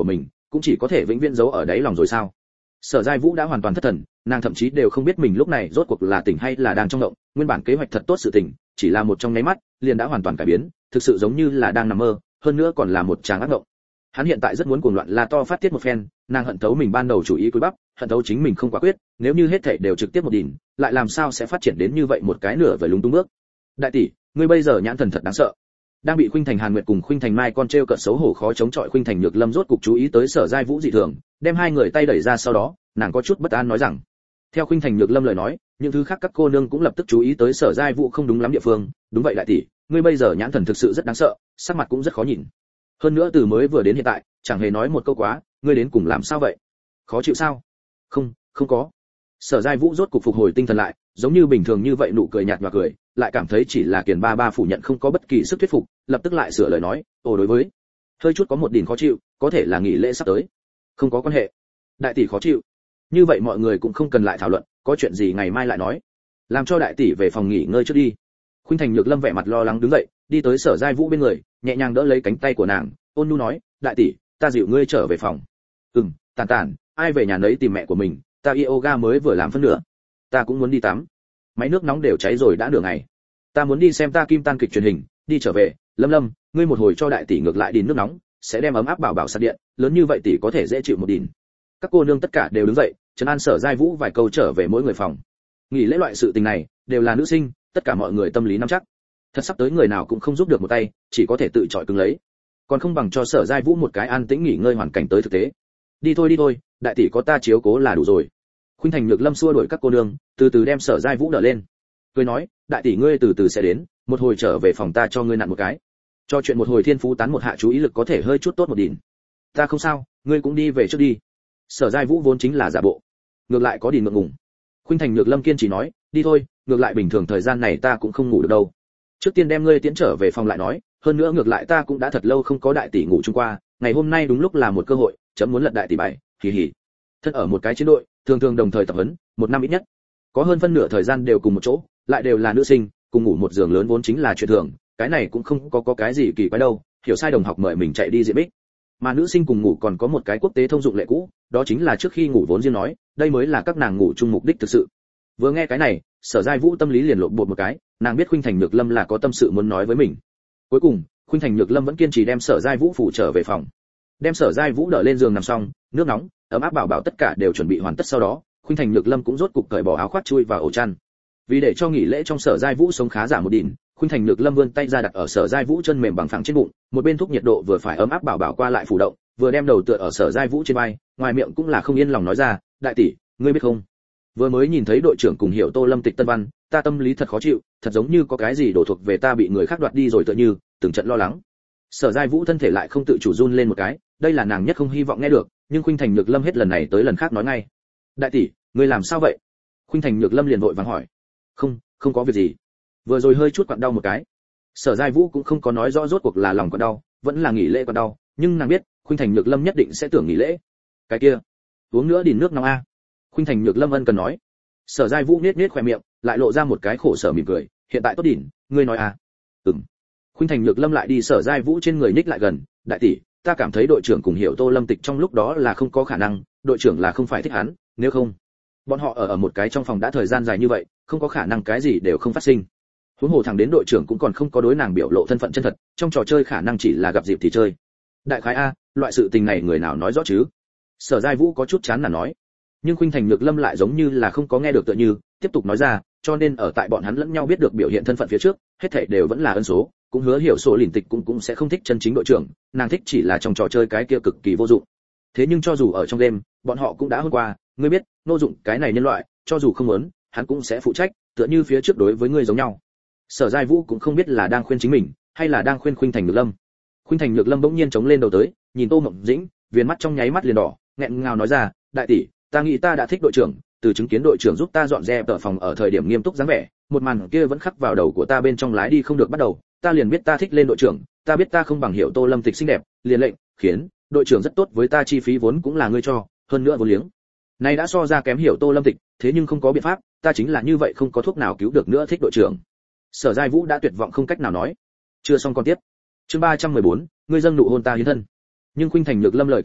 cũng chỉ có thể vĩnh viễn giấu ở đáy lòng rồi sao? Sở Giai Vũ đã hoàn toàn thất thần, nàng thậm chí đều không biết mình lúc này rốt cuộc là tỉnh hay là đang trong động, nguyên bản kế hoạch thật tốt sự tỉnh, chỉ là một trong nháy mắt, liền đã hoàn toàn cải biến, thực sự giống như là đang nằm mơ, hơn nữa còn là một tràng ác mộng. Hắn hiện tại rất muốn cuồng loạn la to phát tiết một phen, nàng hận thấu mình ban đầu chủ ý cúi bắp, hận thấu chính mình không quả quyết, nếu như hết thảy đều trực tiếp một đỉnh, lại làm sao sẽ phát triển đến như vậy một cái nửa vời lúng túng bước. Đại tỷ, ngươi bây giờ nhãn thần thật đáng sợ. Đang bị Khuynh Thành Hàn Nguyệt cùng Khuynh Thành Mai con treo cợt xấu hổ khó chống chọi, Khuynh Thành Nhược Lâm rốt cục chú ý tới Sở Giai Vũ dị thường, đem hai người tay đẩy ra, sau đó, nàng có chút bất an nói rằng. Theo Khuynh Thành Nhược Lâm lời nói, những thứ khác các cô nương cũng lập tức chú ý tới Sở Giai Vũ không đúng lắm địa phương, đúng vậy đại tỷ, ngươi bây giờ nhãn thần thực sự rất đáng sợ, sắc mặt cũng rất khó nhìn. Hơn nữa từ mới vừa đến hiện tại, chẳng hề nói một câu quá, ngươi đến cùng làm sao vậy? Khó chịu sao? Không, không có. Sở Giai Vũ rốt cục phục hồi tinh thần lại, giống như bình thường như vậy nụ cười nhạt nhòa cười, lại cảm thấy chỉ là Kiền ba ba phủ nhận không có bất kỳ sức thuyết phục, lập tức lại sửa lời nói, ồ đối với, hơi chút có một điểm khó chịu, có thể là nghỉ lễ sắp tới. Không có quan hệ. Đại tỷ khó chịu. Như vậy mọi người cũng không cần lại thảo luận, có chuyện gì ngày mai lại nói. Làm cho đại tỷ về phòng nghỉ ngơi trước đi. Khuynh Thành Nhược Lâm vẻ mặt lo lắng đứng dậy, đi tới Sở Giai Vũ bên người, nhẹ nhàng đỡ lấy cánh tay của nàng, ôn nhu nói, đại tỷ, ta dịu ngươi trở về phòng. Ừm, Tàn Tàn, ai về nhà nấy tìm mẹ của mình, ta yoga mới vừa làm phân nửa. Ta cũng muốn đi tắm. Máy nước nóng đều cháy rồi đã nửa ngày. Ta muốn đi xem ta Kim Tan kịch truyền hình, đi trở về, Lâm Lâm, ngươi một hồi cho đại tỷ ngược lại đi nước nóng, sẽ đem ấm áp bảo bảo sạc điện, lớn như vậy tỷ có thể dễ chịu một đỉnh. Các cô nương tất cả đều đứng dậy, trấn an Sở Giai Vũ vài câu trở về mỗi người phòng. Nghỉ lễ loại sự tình này, đều là nữ sinh, tất cả mọi người tâm lý nắm chắc. Thật sắp tới người nào cũng không giúp được một tay, chỉ có thể tự chọi cứng lấy. Còn không bằng cho Sở Giai Vũ một cái an tĩnh nghỉ ngơi hoàn cảnh tới thực tế. Đi thôi đi thôi, đại tỷ có ta chiếu cố là đủ rồi. Khuynh Thành Nhược Lâm xua đuổi các cô nương, từ từ đem Sở Giai Vũ đỡ lên. Cười nói, đại tỷ ngươi từ từ sẽ đến, một hồi trở về phòng ta cho ngươi nặn một cái. Cho chuyện một hồi thiên phú tán một hạ chú ý lực có thể hơi chút tốt một điểm. Ta không sao, ngươi cũng đi về trước đi. Sở Giai Vũ vốn chính là giả bộ, ngược lại có điểm ngượng ngùng. Khuynh Thành Nhược Lâm kiên trì nói, đi thôi, ngược lại bình thường thời gian này ta cũng không ngủ được đâu. Trước tiên đem ngươi tiễn trở về phòng lại nói, hơn nữa ngược lại ta cũng đã thật lâu không có đại tỷ ngủ chung qua, ngày hôm nay đúng lúc là một cơ hội, chấm muốn lật đại tỷ bài, hì hì. Thân ở một cái chiến đội, thường thường đồng thời tập huấn, một năm ít nhất. Có hơn phân nửa thời gian đều cùng một chỗ, lại đều là nữ sinh, cùng ngủ một giường lớn vốn chính là chuyện thường, cái này cũng không có có cái gì kỳ quái đâu, hiểu sai đồng học mời mình chạy đi diện bích. Mà nữ sinh cùng ngủ còn có một cái quốc tế thông dụng lệ cũ, đó chính là trước khi ngủ vốn riêng nói, đây mới là các nàng ngủ chung mục đích thực sự. Vừa nghe cái này, Sở Giai Vũ tâm lý liền lộn bột một cái, nàng biết Khuynh Thành Nhược Lâm là có tâm sự muốn nói với mình. Cuối cùng, Khuynh Thành Nhược Lâm vẫn kiên trì đem Sở Giai Vũ phụ trở về phòng. Đem Sở Giai Vũ đỡ lên giường nằm xong, nước nóng, ấm áp bảo bảo tất cả đều chuẩn bị hoàn tất, sau đó, Khuynh Thành Nhược Lâm cũng rốt cục cởi bỏ áo khoác chui vào ổ chăn. Vì để cho nghỉ lễ trong Sở Giai Vũ sống khá giả một điểm, Khuynh Thành Nhược Lâm vươn tay ra đặt ở Sở Giai Vũ chân mềm bằng phẳng trên bụng, một bên thúc nhiệt độ vừa phải ấm áp bảo bảo qua lại phủ động, vừa đem đầu tựa ở Sở Giai Vũ trên vai, ngoài miệng cũng là không yên lòng nói ra, đại tỷ, ngươi biết không? Vừa mới nhìn thấy đội trưởng cùng Hiểu Tô Lâm Tịch Tân Văn, ta tâm lý thật khó chịu, thật giống như có cái gì đổ thuộc về ta bị người khác đoạt đi rồi tựa như, từng trận lo lắng. Sở Giai Vũ thân thể lại không tự chủ run lên một cái, đây là nàng nhất không hy vọng nghe được, nhưng Khuynh Thành Nhược Lâm hết lần này tới lần khác nói ngay. Đại tỷ, ngươi làm sao vậy? Khuynh Thành Nhược Lâm liền vội vàng hỏi. Không, không có việc gì. Vừa rồi hơi chút quặn đau một cái. Sở Giai Vũ cũng không có nói rõ rốt cuộc là lòng quặn đau, vẫn là nghỉ lễ quặn đau, nhưng nàng biết, Khuynh Thành Nhược Lâm nhất định sẽ tưởng nghỉ lễ. Cái kia, uống nữa đỉn nước nóng a. Khuynh Thành Nhược Lâm ân cần nói. Sở Giai Vũ nhếch nhếch khóe miệng, lại lộ ra một cái khổ sở mỉm cười, hiện tại tốt đỉn, ngươi nói à? Ừm. Khuynh Thành Nhược Lâm lại đi Sở Giai Vũ trên người nhích lại gần, đại tỷ, ta cảm thấy đội trưởng cùng Hiểu Tô Lâm Tịch trong lúc đó là không có khả năng, đội trưởng là không phải thích hắn, nếu không, bọn họ ở ở một cái trong phòng đã thời gian dài như vậy, không có khả năng cái gì đều không phát sinh. Huống hồ thẳng đến đội trưởng cũng còn không có đối nàng biểu lộ thân phận chân thật, trong trò chơi khả năng chỉ là gặp dịp thì chơi. Đại khái a, loại sự tình này người nào nói rõ chứ? Sở Giai Vũ có chút chán nản nói. Nhưng Khuynh Thành Nhược Lâm lại giống như là không có nghe được tựa như, tiếp tục nói ra, cho nên ở tại bọn hắn lẫn nhau biết được biểu hiện thân phận phía trước, hết thảy đều vẫn là ân số, cũng hứa Hiểu số lìn tịch cũng cũng sẽ không thích chân chính đội trưởng, nàng thích chỉ là trong trò chơi cái kia cực kỳ vô dụng. Thế nhưng cho dù ở trong đêm, bọn họ cũng đã hôn qua, ngươi biết, Ngô Dụng cái này nhân loại, cho dù không muốn, hắn cũng sẽ phụ trách, tựa như phía trước đối với ngươi giống nhau. Sở Giai Vũ cũng không biết là đang khuyên chính mình, hay là đang khuyên Khuynh Thành Nhược Lâm. Khuynh Thành Nhược Lâm bỗng nhiên chống lên đầu tới, nhìn Tô Mộng Dĩnh, viền mắt trong nháy mắt liền đỏ, nghẹn ngào nói ra, đại tỷ, ta nghĩ ta đã thích đội trưởng, từ chứng kiến đội trưởng giúp ta dọn dẹp tờ phòng ở thời điểm nghiêm túc dáng vẻ, một màn kia vẫn khắc vào đầu của ta bên trong lái đi không được bắt đầu, ta liền biết ta thích lên đội trưởng, ta biết ta không bằng Hiểu Tô Lâm Tịch xinh đẹp, liền lệnh, khiến đội trưởng rất tốt với ta, chi phí vốn cũng là ngươi cho, hơn nữa vốn liếng. Này đã so ra kém Hiểu Tô Lâm Tịch, thế nhưng không có biện pháp, ta chính là như vậy không có thuốc nào cứu được nữa thích đội trưởng. Sở Giai Vũ đã tuyệt vọng không cách nào nói. Chưa xong còn tiếp. Chương ba trăm mười bốn, ngươi dâng nụ hôn ta hiến thân. Nhưng Khuynh Thành Nhược Lâm lời kế tiếp,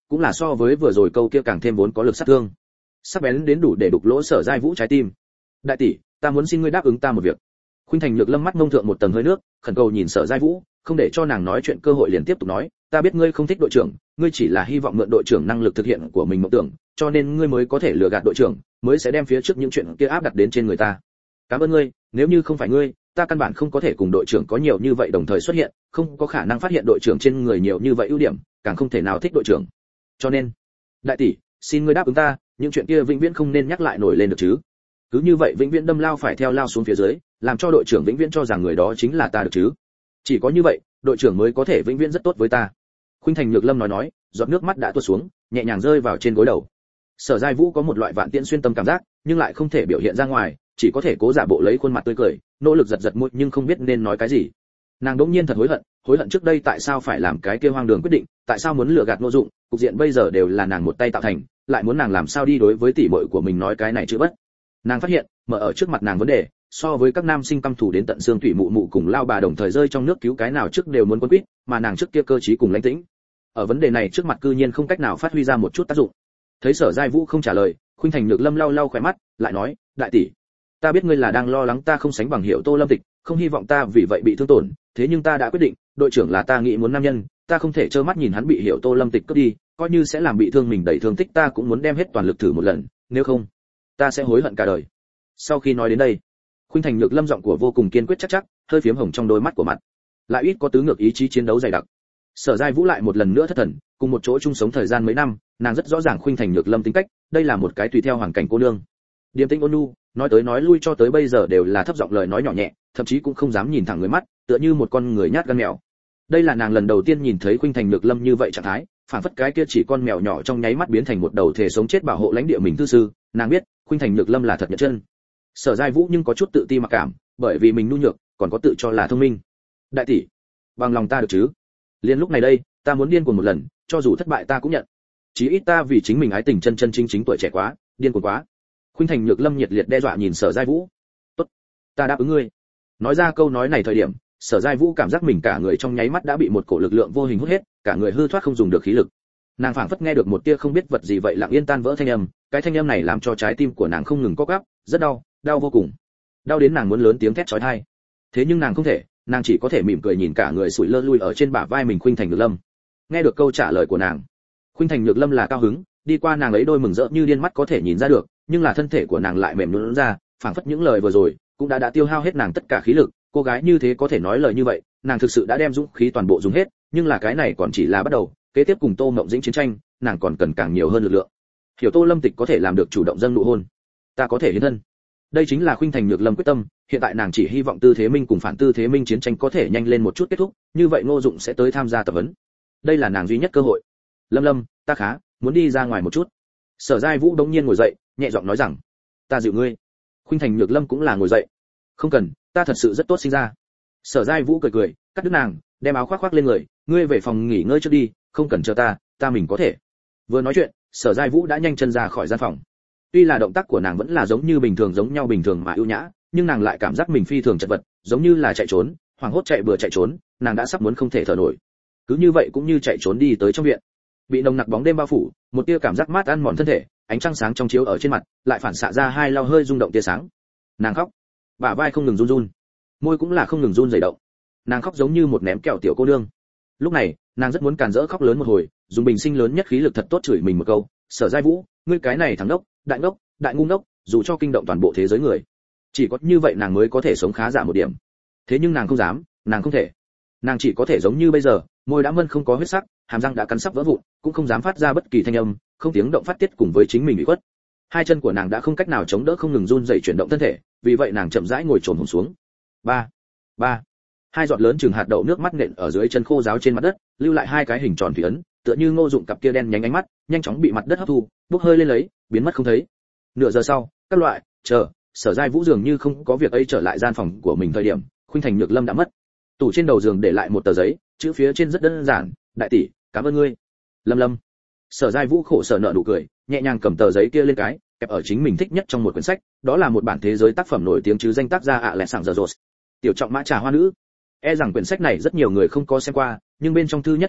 cũng là so với vừa rồi câu kia càng thêm vốn có lực sát thương, sắc bén đến đủ để đục lỗ Sở Giai Vũ trái tim. Đại tỷ, ta muốn xin ngươi đáp ứng ta một việc. Khuynh Thành Nhược Lâm mắt ngông thượng một tầng hơi nước, khẩn cầu nhìn Sở Giai Vũ, không để cho nàng nói chuyện cơ hội, liền tiếp tục nói, ta biết ngươi không thích đội trưởng, ngươi chỉ là hy vọng mượn đội trưởng năng lực thực hiện của mình mộng tưởng, cho nên ngươi mới có thể lừa gạt đội trưởng, mới sẽ đem phía trước những chuyện kia áp đặt đến trên người ta. Cảm ơn ngươi, nếu như không phải ngươi, ta căn bản không có thể cùng đội trưởng có nhiều như vậy đồng thời xuất hiện, không có khả năng phát hiện đội trưởng trên người nhiều như vậy ưu điểm, càng không thể nào thích đội trưởng. Cho nên, đại tỷ, xin ngươi đáp ứng ta, những chuyện kia vĩnh viễn không nên nhắc lại nổi lên được chứ? Cứ như vậy vĩnh viễn đâm lao phải theo lao xuống phía dưới, làm cho đội trưởng vĩnh viễn cho rằng người đó chính là ta được chứ? Chỉ có như vậy, đội trưởng mới có thể vĩnh viễn rất tốt với ta. Khuynh Thành Nhược Lâm nói nói, giọt nước mắt đã tuột xuống, nhẹ nhàng rơi vào trên gối đầu. Sở Giai Vũ có một loại vạn tiễn xuyên tâm cảm giác, nhưng lại không thể biểu hiện ra ngoài, chỉ có thể cố giả bộ lấy khuôn mặt tươi cười, nỗ lực giật giật môi nhưng không biết nên nói cái gì. Nàng đỗng nhiên thật hối hận, hối hận trước đây tại sao phải làm cái kia hoang đường quyết định, tại sao muốn lừa gạt Ngô Dụng, cục diện bây giờ đều là nàng một tay tạo thành, lại muốn nàng làm sao đi đối với tỷ muội của mình nói cái này chữ bất. Nàng phát hiện, mở ở trước mặt nàng vấn đề, so với các nam sinh căm thù đến tận xương thủy mụ mụ cùng lao bà đồng thời rơi trong nước cứu cái nào trước đều muốn quân quýt, mà nàng trước kia cơ trí cùng lãnh tĩnh. Ở vấn đề này trước mặt cư nhiên không cách nào phát huy ra một chút tác dụng. Thấy Sở Giai Vũ không trả lời, Khuynh Thành Nhược Lâm lau lau khóe mắt, lại nói, đại tỷ, ta biết ngươi là đang lo lắng ta không sánh bằng Hiểu Tô Lâm Tịch, không hy vọng ta vì vậy bị thương tổn, thế nhưng ta đã quyết định, đội trưởng là ta nghĩ muốn nam nhân, ta không thể trơ mắt nhìn hắn bị Hiểu Tô Lâm Tịch cướp đi, coi như sẽ làm bị thương mình đầy thương tích, ta cũng muốn đem hết toàn lực thử một lần, nếu không, ta sẽ hối hận cả đời. Sau khi nói đến đây, Khuynh Thành Nhược Lâm giọng của vô cùng kiên quyết chắc chắc, hơi phiếm hồng trong đôi mắt của mặt, lại ít có tứ ngược ý chí chiến đấu dày đặc. Sở Giai Vũ lại một lần nữa thất thần, cùng một chỗ chung sống thời gian mấy năm, nàng rất rõ ràng Khuynh Thành Nhược Lâm tính cách, đây là một cái tùy theo hoàn cảnh cô nương. Điềm tĩnh ôn nhu, nói tới nói lui cho tới bây giờ đều là thấp giọng lời nói nhỏ nhẹ, thậm chí cũng không dám nhìn thẳng người mắt, tựa như một con người nhát gan mèo. Đây là nàng lần đầu tiên nhìn thấy Khuynh Thành Nhược Lâm như vậy trạng thái, phản phất cái kia chỉ con mèo nhỏ trong nháy mắt biến thành một đầu thể sống chết bảo hộ lãnh địa mình tư sư, nàng biết, Khuynh Thành Nhược Lâm là thật nhận chân. Sở Giai Vũ nhưng có chút tự ti mặc cảm, bởi vì mình nhu nhược, còn có tự cho là thông minh. Đại tỷ, bằng lòng ta được chứ? Liên lúc này đây, ta muốn điên cuồng một lần, cho dù thất bại ta cũng nhận. Chí ít ta vì chính mình ái tình chân chân chính chính tuổi trẻ quá, điên cuồng quá. Khuynh Thành Nhược Lâm nhiệt liệt đe dọa nhìn Sở Giai Vũ. Tốt, ta đáp ứng ngươi. Nói ra câu nói này thời điểm, Sở Giai Vũ cảm giác mình cả người trong nháy mắt đã bị một cổ lực lượng vô hình hút hết, cả người hư thoát không dùng được khí lực. Nàng phảng phất nghe được một tia không biết vật gì vậy lặng yên tan vỡ thanh âm, cái thanh âm này làm cho trái tim của nàng không ngừng co quắp, rất đau, đau vô cùng. Đau đến nàng muốn lớn tiếng thét chói tai. Thế nhưng nàng không thể, nàng chỉ có thể mỉm cười nhìn cả người sụi lơ lui ở trên bả vai mình Khuynh Thành Nhược Lâm. Nghe được câu trả lời của nàng, Khuynh Thành Nhược Lâm là cao hứng, đi qua nàng ấy đôi mừng rỡ như điên mắt có thể nhìn ra được, nhưng là thân thể của nàng lại mềm nhũn ra, phảng phất những lời vừa rồi cũng đã đã tiêu hao hết nàng tất cả khí lực. Cô gái như thế có thể nói lời như vậy, nàng thực sự đã đem dũng khí toàn bộ dùng hết, nhưng là cái này còn chỉ là bắt đầu, kế tiếp cùng Tô Mộng Dĩnh chiến tranh, nàng còn cần càng nhiều hơn lực lượng. Hiểu Tô Lâm Tịch có thể làm được chủ động dâng nụ hôn, ta có thể hiến thân. Đây chính là Khuynh Thành Nhược Lâm quyết tâm, hiện tại nàng chỉ hy vọng Tư Thế Minh cùng Phản Tư Thế Minh chiến tranh có thể nhanh lên một chút kết thúc, như vậy Ngô Dụng sẽ tới tham gia tập huấn. Đây là nàng duy nhất cơ hội. Lâm Lâm, ta khá muốn đi ra ngoài một chút. Sở Giai Vũ đống nhiên ngồi dậy, nhẹ giọng nói rằng, ta dịu ngươi. Khuynh Thành Nhược Lâm cũng là ngồi dậy. Không cần, ta thật sự rất tốt sinh ra. Sở Giai Vũ cười cười, cắt đứt nàng, đem áo khoác khoác lên người, ngươi về phòng nghỉ ngơi trước đi, không cần chờ ta, ta mình có thể. Vừa nói chuyện, Sở Giai Vũ đã nhanh chân ra khỏi gian phòng. Tuy là động tác của nàng vẫn là giống như bình thường giống nhau bình thường mà ưu nhã, nhưng nàng lại cảm giác mình phi thường chật vật, giống như là chạy trốn, hoảng hốt chạy bừa chạy trốn, nàng đã sắp muốn không thể thở nổi. Cứ như vậy cũng như chạy trốn đi tới trong viện. Bị nồng nặc bóng đêm bao phủ, một tia cảm giác mát ăn mòn thân thể, ánh trăng sáng trong chiếu ở trên mặt, lại phản xạ ra hai lau hơi rung động tia sáng. Nàng khóc, bả vai không ngừng run run, môi cũng là không ngừng run rẩy động. Nàng khóc giống như một ném kẹo tiểu cô nương. Lúc này, nàng rất muốn càn rỡ khóc lớn một hồi, dùng bình sinh lớn nhất khí lực thật tốt chửi mình một câu, Sở Giai Vũ, ngươi cái này thằng đốc, đại ngốc, đại ngu ngốc, dù cho kinh động toàn bộ thế giới người. Chỉ có như vậy nàng mới có thể sống khá giả một điểm. Thế nhưng nàng không dám, nàng không thể. Nàng chỉ có thể giống như bây giờ, môi đã mân không có huyết sắc, hàm răng đã cắn sắp vỡ vụn, cũng không dám phát ra bất kỳ thanh âm, không tiếng động phát tiết cùng với chính mình ủy khuất. Hai chân của nàng đã không cách nào chống đỡ không ngừng run rẩy chuyển động thân thể, vì vậy nàng chậm rãi ngồi chồm hổm xuống. Ba, ba. Hai giọt lớn chừng hạt đậu nước mắt nện ở dưới chân khô ráo trên mặt đất, lưu lại hai cái hình tròn thủy ấn, tựa như Ngô Dụng cặp kia đen nhánh ánh mắt, nhanh chóng bị mặt đất hấp thu, bốc hơi lên lấy, biến mất không thấy. Nửa giờ sau, các loại, chờ, Sở Giai Vũ dường như không có việc ấy trở lại gian phòng của mình thời điểm, Khuynh Thành Nhược Lâm đã mất. Tủ trên đầu giường để lại một tờ giấy, chữ phía trên rất đơn giản, đại tỷ, cảm ơn ngươi. Lâm Lâm. Sở Giai Vũ khổ sở nở nụ cười, nhẹ nhàng cầm tờ giấy kia lên cái, kẹp ở chính mình thích nhất trong một quyển sách, đó là một bản thế giới tác phẩm nổi tiếng chứ danh tác gia ạ lẹ sảng giờ rột. Tiểu trọng mã trà hoa nữ. E rằng quyển sách này rất nhiều người không có xem qua, nhưng bên trong thư nhất đoạn văn,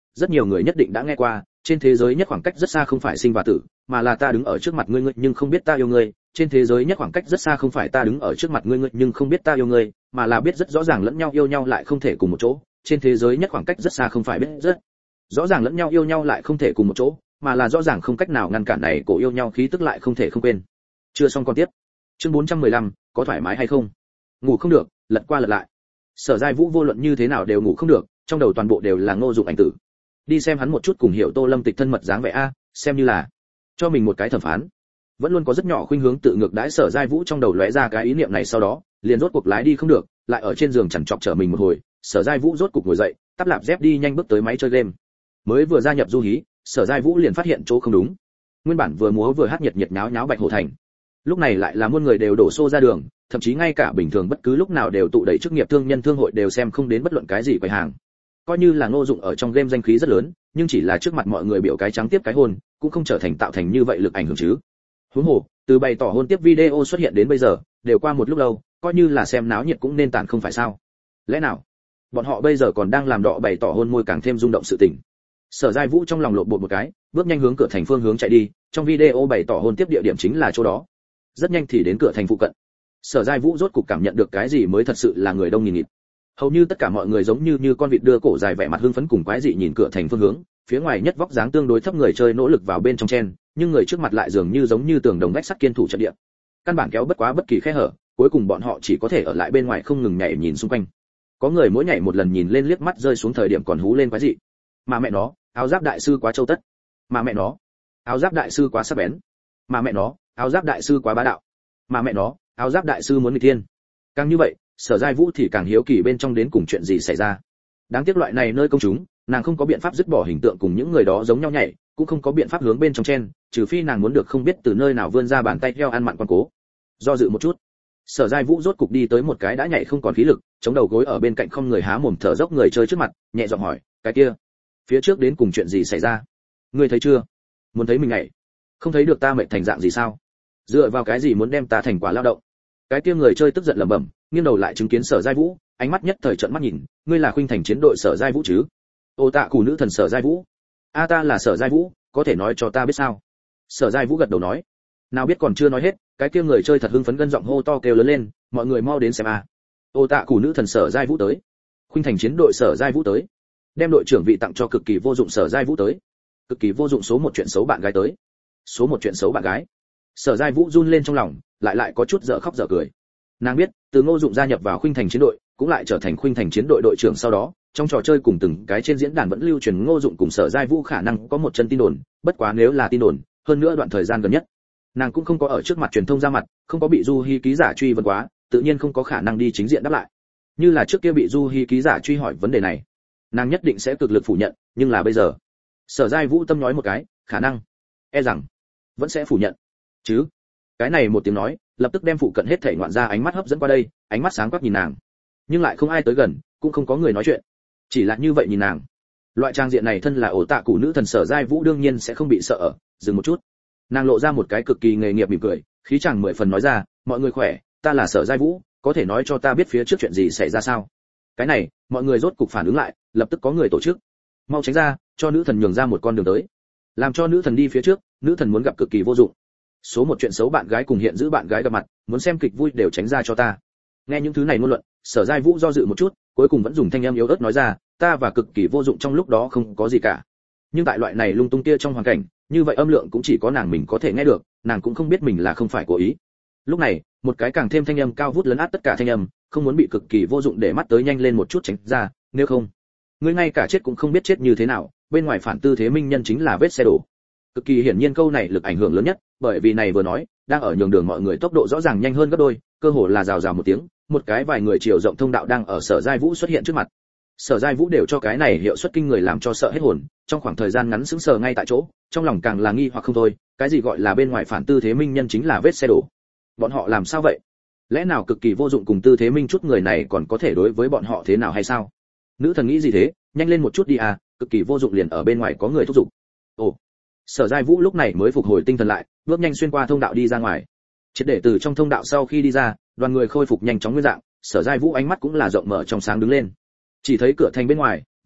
rất nhiều người nhất định đã nghe qua, trên thế giới nhất khoảng cách rất xa không phải sinh và tử, mà là ta đứng ở trước mặt ngươi ngươi nhưng không biết ta yêu ngươi, trên thế giới nhất khoảng cách rất xa không phải ta đứng ở trước mặt ngươi ngươi nhưng không biết ta yêu ngươi, mà là biết rất rõ ràng lẫn nhau yêu nhau lại không thể cùng một chỗ, trên thế giới nhất khoảng cách rất xa không phải biết rất rõ ràng lẫn nhau yêu nhau lại không thể cùng một chỗ, mà là rõ ràng không cách nào ngăn cản này cổ yêu nhau khí tức lại không thể không quên. Chưa xong con tiếp. Chương bốn trăm mười lăm, có thoải mái hay không? Ngủ không được, lật qua lật lại. Sở Giai Vũ vô luận như thế nào đều ngủ không được, trong đầu toàn bộ đều là Ngô Dụng ảnh tử. Đi xem hắn một chút cùng Hiểu Tô Lâm Tịch thân mật dáng vẻ a, xem như là cho mình một cái thẩm phán. Vẫn luôn có rất nhỏ khuynh hướng tự ngược đãi Sở Giai Vũ trong đầu lóe ra cái ý niệm này, sau đó, liền rốt cuộc lái đi không được, lại ở trên giường chằn chọc trở mình một hồi, Sở Giai Vũ rốt cuộc ngồi dậy, tắp lạp dép đi nhanh bước tới máy chơi game. Mới vừa gia nhập Du Hí, Sở Giai Vũ liền phát hiện chỗ không đúng. Nguyên bản vừa múa vừa hát nhiệt nhiệt nháo nháo Bạch Hổ Thành, lúc này lại là muôn người đều đổ xô ra đường, thậm chí ngay cả bình thường bất cứ lúc nào đều tụ đầy chức nghiệp thương nhân thương hội đều xem không đến bất luận cái gì quầy hàng. Coi như là Ngô Dụng ở trong game danh khí rất lớn, nhưng chỉ là trước mặt mọi người biểu cái trắng tiếp cái hôn, cũng không trở thành tạo thành như vậy lực ảnh hưởng chứ. Huống hồ, từ bày tỏ hôn tiếp video xuất hiện đến bây giờ, đều qua một lúc lâu, coi như là xem náo nhiệt cũng nên tàn không phải sao? Lẽ nào bọn họ bây giờ còn đang làm đọ bày tỏ hôn môi càng thêm rung động sự tình? Sở Giai Vũ trong lòng lộn bột một cái, bước nhanh hướng cửa thành phương hướng chạy đi, trong video bày tỏ hôn tiếp địa điểm chính là chỗ đó. Rất nhanh thì đến cửa thành phụ cận. Sở Giai Vũ rốt cục cảm nhận được cái gì mới thật sự là người đông nghìn nghịt. Hầu như tất cả mọi người giống như như con vịt đưa cổ dài vẻ mặt hưng phấn cùng quái dị nhìn cửa thành phương hướng, phía ngoài nhất vóc dáng tương đối thấp người chơi nỗ lực vào bên trong chen, nhưng người trước mặt lại dường như giống như tường đồng vách sắt kiên thủ trận địa. Căn bản kéo bất quá bất kỳ khe hở, cuối cùng bọn họ chỉ có thể ở lại bên ngoài không ngừng nhảy nhìn xung quanh. Có người mỗi nhảy một lần nhìn lên liếc mắt rơi xuống thời điểm còn hú lên quái dị. Mà mẹ nó, áo giáp đại sư quá châu tất. Mà mẹ nó, áo giáp đại sư quá sắc bén. Mà mẹ nó, áo giáp đại sư quá bá đạo. Mà mẹ nó, áo giáp đại sư muốn nghịch thiên. Càng như vậy, Sở Giai Vũ thì càng hiếu kỳ bên trong đến cùng chuyện gì xảy ra. Đáng tiếc loại này nơi công chúng, nàng không có biện pháp dứt bỏ hình tượng cùng những người đó giống nhau nhảy, cũng không có biện pháp hướng bên trong chen, trừ phi nàng muốn được không biết từ nơi nào vươn ra bàn tay theo ăn mặn quan cố. Do dự một chút, Sở Giai Vũ rốt cục đi tới một cái đã nhảy không còn khí lực, chống đầu gối ở bên cạnh không người há mồm thở dốc người chơi trước mặt, nhẹ giọng hỏi, cái kia, phía trước đến cùng chuyện gì xảy ra? Ngươi thấy chưa? Muốn thấy mình nhảy, không thấy được ta mệt thành dạng gì sao? Dựa vào cái gì muốn đem ta thành quả lao động? Cái kia người chơi tức giận lẩm bẩm, nghiêng đầu lại chứng kiến Sở Giai Vũ, ánh mắt nhất thời trợn mắt nhìn, ngươi là khuynh thành chiến đội Sở Giai Vũ chứ? Ô tạ cù nữ thần Sở Giai Vũ. A ta là Sở Giai Vũ, có thể nói cho ta biết sao? Sở Giai Vũ gật đầu nói. Nào biết còn chưa nói hết, cái kia người chơi thật hưng phấn gân giọng hô to kêu lớn lên, mọi người mau đến xem a. Ô tạ cù nữ thần Sở Giai Vũ tới. Khuynh thành chiến đội Sở Giai Vũ tới. Đem đội trưởng vị tặng cho cực kỳ vô dụng Sở Giai Vũ tới. Cực kỳ vô dụng số một chuyện xấu bạn gái tới. Số một chuyện xấu bạn gái. Sở Giai Vũ run lên trong lòng, lại lại có chút dở khóc dở cười. Nàng biết, từ Ngô Dụng gia nhập vào Khuynh thành chiến đội, cũng lại trở thành Khuynh thành chiến đội đội trưởng sau đó, trong trò chơi cùng từng cái trên diễn đàn vẫn lưu truyền Ngô Dụng cùng Sở Giai Vũ khả năng có một chân tin đồn, bất quá nếu là tin đồn, hơn nữa đoạn thời gian gần nhất, nàng cũng không có ở trước mặt truyền thông ra mặt, không có bị Du Hi ký giả truy vấn quá, tự nhiên không có khả năng đi chính diện đáp lại. Như là trước kia bị Du Hi ký giả truy hỏi vấn đề này, nàng nhất định sẽ cực lực phủ nhận, nhưng là bây giờ, Sở Giai Vũ tâm nói một cái, khả năng, e rằng vẫn sẽ phủ nhận. Chứ, cái này một tiếng nói, lập tức đem phụ cận hết thảy ngoạn ra ánh mắt hấp dẫn qua đây, ánh mắt sáng quắc nhìn nàng. Nhưng lại không ai tới gần, cũng không có người nói chuyện. Chỉ là như vậy nhìn nàng. Loại trang diện này thân là ổ tạ cụ nữ thần Sở Giai Vũ đương nhiên sẽ không bị sợ ở, dừng một chút. Nàng lộ ra một cái cực kỳ nghề nghiệp mỉm cười, khí chàng mười phần nói ra, mọi người khỏe, ta là Sở Giai Vũ, có thể nói cho ta biết phía trước chuyện gì xảy ra sao? Cái này, mọi người rốt cục phản ứng lại, lập tức có người tổ chức. Mau tránh ra, cho nữ thần nhường ra một con đường tới. Làm cho nữ thần đi phía trước, nữ thần muốn gặp cực kỳ vô dụng. Số một chuyện xấu bạn gái cùng hiện giữ bạn gái gặp mặt, muốn xem kịch vui đều tránh ra cho ta. Nghe những thứ này ngôn luận, Sở Giai Vũ do dự một chút, cuối cùng vẫn dùng thanh âm yếu ớt nói ra, ta và cực kỳ vô dụng trong lúc đó không có gì cả. Nhưng tại loại này lung tung kia trong hoàn cảnh, như vậy âm lượng cũng chỉ có nàng mình có thể nghe được, nàng cũng không biết mình là không phải cố ý. Lúc này, một cái càng thêm thanh âm cao vút lấn át tất cả thanh âm, không muốn bị cực kỳ vô dụng để mắt tới nhanh lên một chút tránh ra, nếu không, ngươi ngay cả chết cũng không biết chết như thế nào, bên ngoài phản tư thế minh nhân chính là vết xe đổ. Cực kỳ hiển nhiên câu này lực ảnh hưởng lớn nhất, bởi vì này vừa nói, đang ở nhường đường mọi người tốc độ rõ ràng nhanh hơn gấp đôi, cơ hồ là rào rào một tiếng, một cái vài người chiều rộng thông đạo đang ở Sở Giai Vũ xuất hiện trước mặt. Sở Giai Vũ đều cho cái này hiệu suất kinh người làm cho sợ hết hồn, trong khoảng thời gian ngắn sững sờ ngay tại chỗ, trong lòng càng là nghi hoặc không thôi, cái gì gọi là bên ngoài phản tư thế minh nhân chính là vết xe đổ. Bọn họ làm sao vậy? Lẽ nào cực kỳ vô dụng cùng tư thế minh chút người này còn có thể đối với bọn họ thế nào hay sao? Nữ thần nghĩ gì thế, nhanh lên một chút đi à, cực kỳ vô dụng liền ở bên ngoài có người thúc giục. Ồ. Sở Giai Vũ lúc này mới phục hồi tinh thần lại, bước nhanh xuyên qua thông đạo đi ra ngoài. Triệt để từ trong thông đạo sau khi đi ra, đoàn người khôi phục nhanh chóng nguyên dạng, Sở Giai Vũ ánh mắt cũng là rộng mở trong sáng đứng lên. Chỉ thấy cửa thành bên ngoài,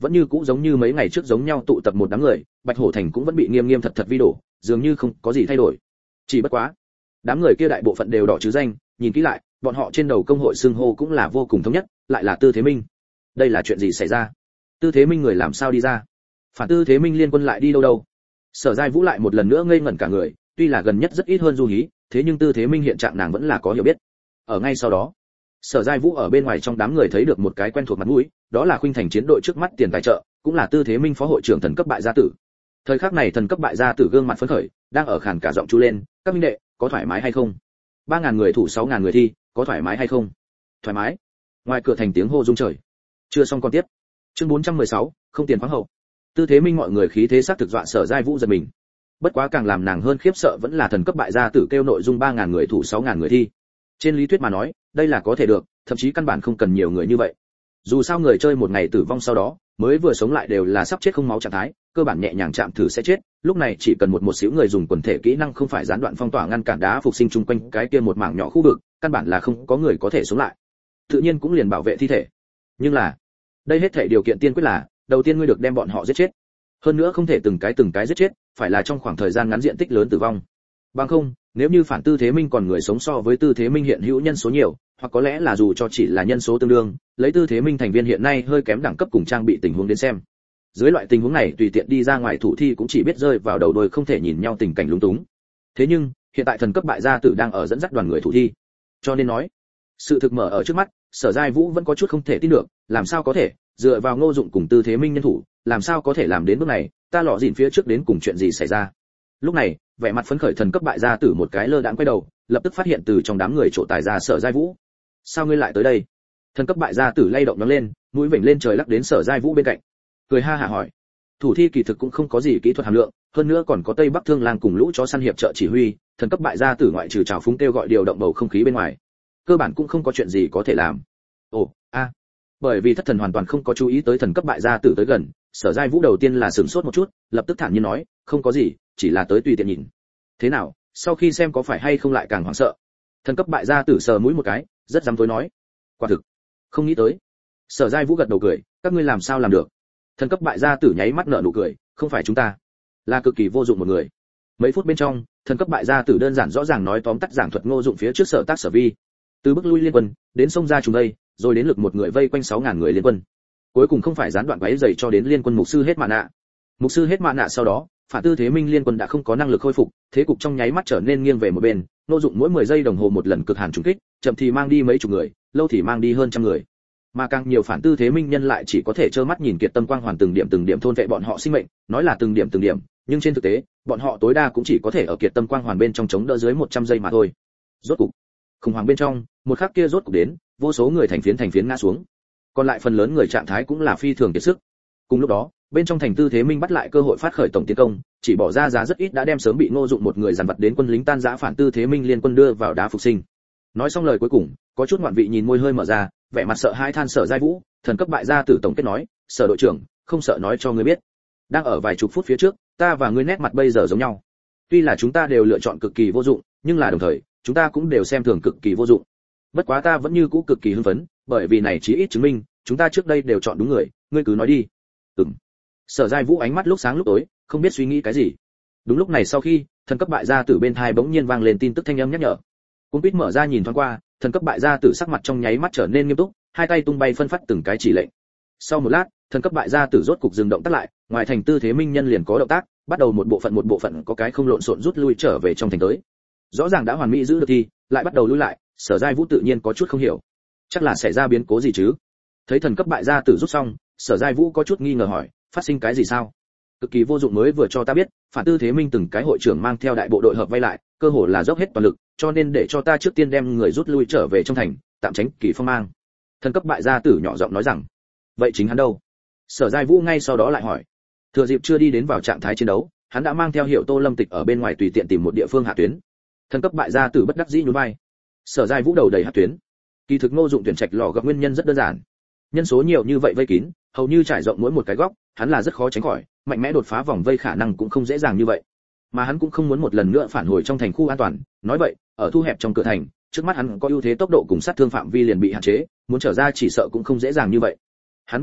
vẫn như cũ giống như mấy ngày trước giống nhau tụ tập một đám người, Bạch Hổ Thành cũng vẫn bị nghiêm nghiêm thật thật vi đổ, dường như không có gì thay đổi. Chỉ bất quá, đám người kia đại bộ phận đều đỏ chứ danh, nhìn kỹ lại, bọn họ trên đầu công hội xưng hô cũng là vô cùng thống nhất, lại là Tư Thế Minh. Đây là chuyện gì xảy ra? Tư Thế Minh người làm sao đi ra? Phản Tư Thế Minh liên quân lại đi đâu đâu? Sở Giai Vũ lại một lần nữa ngây ngẩn cả người, tuy là gần nhất rất ít hơn Du Hí, thế nhưng Tư Thế Minh hiện trạng nàng vẫn là có hiểu biết. Ở ngay sau đó, Sở Giai Vũ ở bên ngoài trong đám người thấy được một cái quen thuộc mặt mũi, đó là Khuynh Thành chiến đội trước mắt tiền tài trợ, cũng là Tư Thế Minh phó hội trưởng thần cấp bại gia tử. Thời khắc này thần cấp bại gia tử gương mặt phấn khởi, đang ở khàn cả giọng chú lên, "Các minh đệ, có thoải mái hay không? ba ngàn người thủ sáu ngàn người thi, có thoải mái hay không?" Thoải mái. Ngoài cửa thành tiếng hô rung trời. Chưa xong con tiếp. Chương bốn trăm mười sáu, không tiền khoáng hậu. Tư Thế Minh mọi người khí thế sắc thực dọa Sở Giai Vũ giật mình. Bất quá càng làm nàng hơn khiếp sợ vẫn là thần cấp bại gia tử kêu nội dung ba ngàn người thủ sáu ngàn người thi. Trên lý thuyết mà nói, đây là có thể được, thậm chí căn bản không cần nhiều người như vậy. Dù sao người chơi một ngày tử vong sau đó, mới vừa sống lại đều là sắp chết không máu trạng thái, cơ bản nhẹ nhàng chạm thử sẽ chết, lúc này chỉ cần một một xíu người dùng quần thể kỹ năng không phải gián đoạn phong tỏa ngăn cản đá phục sinh chung quanh cái kia một mảng nhỏ khu vực, căn bản là không có người có thể sống lại. Tự nhiên cũng liền bảo vệ thi thể. Nhưng là, đây hết thể điều kiện tiên quyết là, đầu tiên ngươi được đem bọn họ giết chết. Hơn nữa không thể từng cái từng cái giết chết, phải là trong khoảng thời gian ngắn diện tích lớn tử vong. Bằng không, nếu như phản Tư Thế Minh còn người sống so với Tư Thế Minh hiện hữu nhân số nhiều, hoặc có lẽ là dù cho chỉ là nhân số tương đương, lấy Tư Thế Minh thành viên hiện nay hơi kém đẳng cấp cùng trang bị tình huống đến xem. Dưới loại tình huống này tùy tiện đi ra ngoài thủ thi cũng chỉ biết rơi vào đầu đuôi không thể nhìn nhau tình cảnh lúng túng. Thế nhưng, hiện tại thần cấp bại gia tử đang ở dẫn dắt đoàn người thủ thi. Cho nên nói, sự thực mở ở trước mắt, Sở Giai Vũ vẫn có chút không thể tin được, làm sao có thể, dựa vào Ngô Dụng cùng Tư Thế Minh nhân thủ, làm sao có thể làm đến bước này, ta lọ dịn phía trước đến cùng chuyện gì xảy ra. Lúc này, vẻ mặt phấn khởi thần cấp bại gia tử một cái lơ đãng quay đầu, lập tức phát hiện từ trong đám người trổ tài ra Sở Giai Vũ. Sao ngươi lại tới đây? Thần cấp bại gia tử lay động nhấc lên, mũi vểnh lên trời lắc đến Sở Giai Vũ bên cạnh. Cười ha hả hỏi. Thủ thi kỳ thực cũng không có gì kỹ thuật hàm lượng, hơn nữa còn có Tây Bắc Thương Lang cùng lũ chó săn hiệp trợ chỉ huy, thần cấp bại gia tử ngoại trừ trào phúng kêu gọi điều động bầu không khí bên ngoài, cơ bản cũng không có chuyện gì có thể làm. Ồ, a. Bởi vì thất thần hoàn toàn không có chú ý tới thần cấp bại gia tử tới gần, Sở Giai Vũ đầu tiên là sửng sốt một chút, lập tức thản nhiên nói, không có gì, chỉ là tới tùy tiện nhìn. Thế nào, sau khi xem có phải hay không lại càng hoảng sợ? Thần cấp bại gia tử sờ mũi một cái, rất dám tối nói. Quả thực, không nghĩ tới. Sở Giai Vũ gật đầu cười, các ngươi làm sao làm được? Thần cấp bại gia tử nháy mắt nở nụ cười, không phải chúng ta, là cực kỳ vô dụng một người. Mấy phút bên trong, thần cấp bại gia tử đơn giản rõ ràng nói tóm tắt giảng thuật Ngô Dụng phía trước sở tác sở vi, từ bức lui liên quân đến sông ra trùng đây, rồi đến lực một người vây quanh sáu ngàn người liên quân, cuối cùng không phải gián đoạn quấy dày cho đến liên quân mục sư hết mạ nạ. Mục sư hết mạ nạ sau đó, phản Tư Thế Minh liên quân đã không có năng lực khôi phục, thế cục trong nháy mắt trở nên nghiêng về một bên. Ngô Dụng mỗi mười giây đồng hồ một lần cực hàn trùng kích, chậm thì mang đi mấy chục người, lâu thì mang đi hơn trăm người. Mà càng nhiều phản Tư Thế Minh nhân lại chỉ có thể trơ mắt nhìn kiệt tâm quang hoàn từng điểm từng điểm thôn vệ bọn họ sinh mệnh, nói là từng điểm từng điểm, nhưng trên thực tế, bọn họ tối đa cũng chỉ có thể ở kiệt tâm quang hoàn bên trong chống đỡ dưới một trăm giây mà thôi. Rốt cục, khủng hoảng bên trong, một khắc kia rốt cục đến, vô số người thành phiến thành phiến ngã xuống. Còn lại phần lớn người trạng thái cũng là phi thường kiệt sức. Cùng lúc đó, bên trong thành Tư Thế Minh bắt lại cơ hội phát khởi tổng tiến công, chỉ bỏ ra giá rất ít đã đem sớm bị Ngô Dụng một người dàn vật đến quân lính tan rã phản Tư Thế Minh liên quân đưa vào đá phục sinh. Nói xong lời cuối cùng, có chút ngoạn vị nhìn môi hơi mở ra, vẻ mặt sợ hãi than Sở Giai Vũ, thần cấp bại gia tử tổng kết nói, Sở đội trưởng, không sợ nói cho ngươi biết, đang ở vài chục phút phía trước, ta và ngươi nét mặt bây giờ giống nhau. Tuy là chúng ta đều lựa chọn cực kỳ vô dụng, nhưng là đồng thời, chúng ta cũng đều xem thường cực kỳ vô dụng. Bất quá ta vẫn như cũ cực kỳ hưng phấn, bởi vì này chí ít chứng minh, chúng ta trước đây đều chọn đúng người, ngươi cứ nói đi. Ừm. Sở Giai Vũ ánh mắt lúc sáng lúc tối, không biết suy nghĩ cái gì. Đúng lúc này sau khi, thần cấp bại gia tử bên tai bỗng nhiên vang lên tin tức thanh âm nhắc nhở. Cung Pít mở ra nhìn thoáng qua, thần cấp bại gia tử sắc mặt trong nháy mắt trở nên nghiêm túc, hai tay tung bay phân phát từng cái chỉ lệnh. Sau một lát, thần cấp bại gia tử rốt cục dừng động tác lại, ngoài thành Tư Thế Minh nhân liền có động tác, bắt đầu một bộ phận một bộ phận có cái không lộn xộn rút lui trở về trong thành tới. Rõ ràng đã hoàn mỹ giữ được thì, lại bắt đầu lui lại, Sở Giai Vũ tự nhiên có chút không hiểu, chắc là xảy ra biến cố gì chứ. Thấy thần cấp bại gia tử rút xong, Sở Giai Vũ có chút nghi ngờ hỏi, phát sinh cái gì sao? Cực kỳ vô dụng mới vừa cho ta biết, phản Tư Thế Minh từng cái hội trưởng mang theo đại bộ đội hợp vây lại, cơ hồ là dốc hết toàn lực, cho nên để cho ta trước tiên đem người rút lui trở về trong thành, tạm tránh kỳ phong mang. Thần cấp bại gia tử nhỏ giọng nói rằng, vậy chính hắn đâu? Sở Giai Vũ ngay sau đó lại hỏi. Thừa dịp chưa đi đến vào trạng thái chiến đấu, hắn đã mang theo Hiệu Tô Lâm Tịch ở bên ngoài tùy tiện tìm một địa phương hạ tuyến. Thần cấp bại gia tử bất đắc dĩ nhún vai. Sở Giai Vũ đầu đầy hạ tuyến. Kỳ thực Ngô Dụng tuyển trạch lò gặp nguyên nhân rất đơn giản. Nhân số nhiều như vậy vây kín, hầu như trải rộng mỗi một cái góc, hắn là rất khó tránh khỏi, mạnh mẽ đột phá vòng vây khả năng cũng không dễ dàng như vậy. Mà hắn cũng không muốn một lần nữa phản hồi trong thành khu an toàn, nói vậy, ở thu hẹp trong cửa thành, trước mắt hắn có ưu thế tốc độ cùng sát thương phạm vi liền bị hạn chế, muốn trở ra chỉ sợ cũng không dễ dàng như vậy. Hắn biết rõ,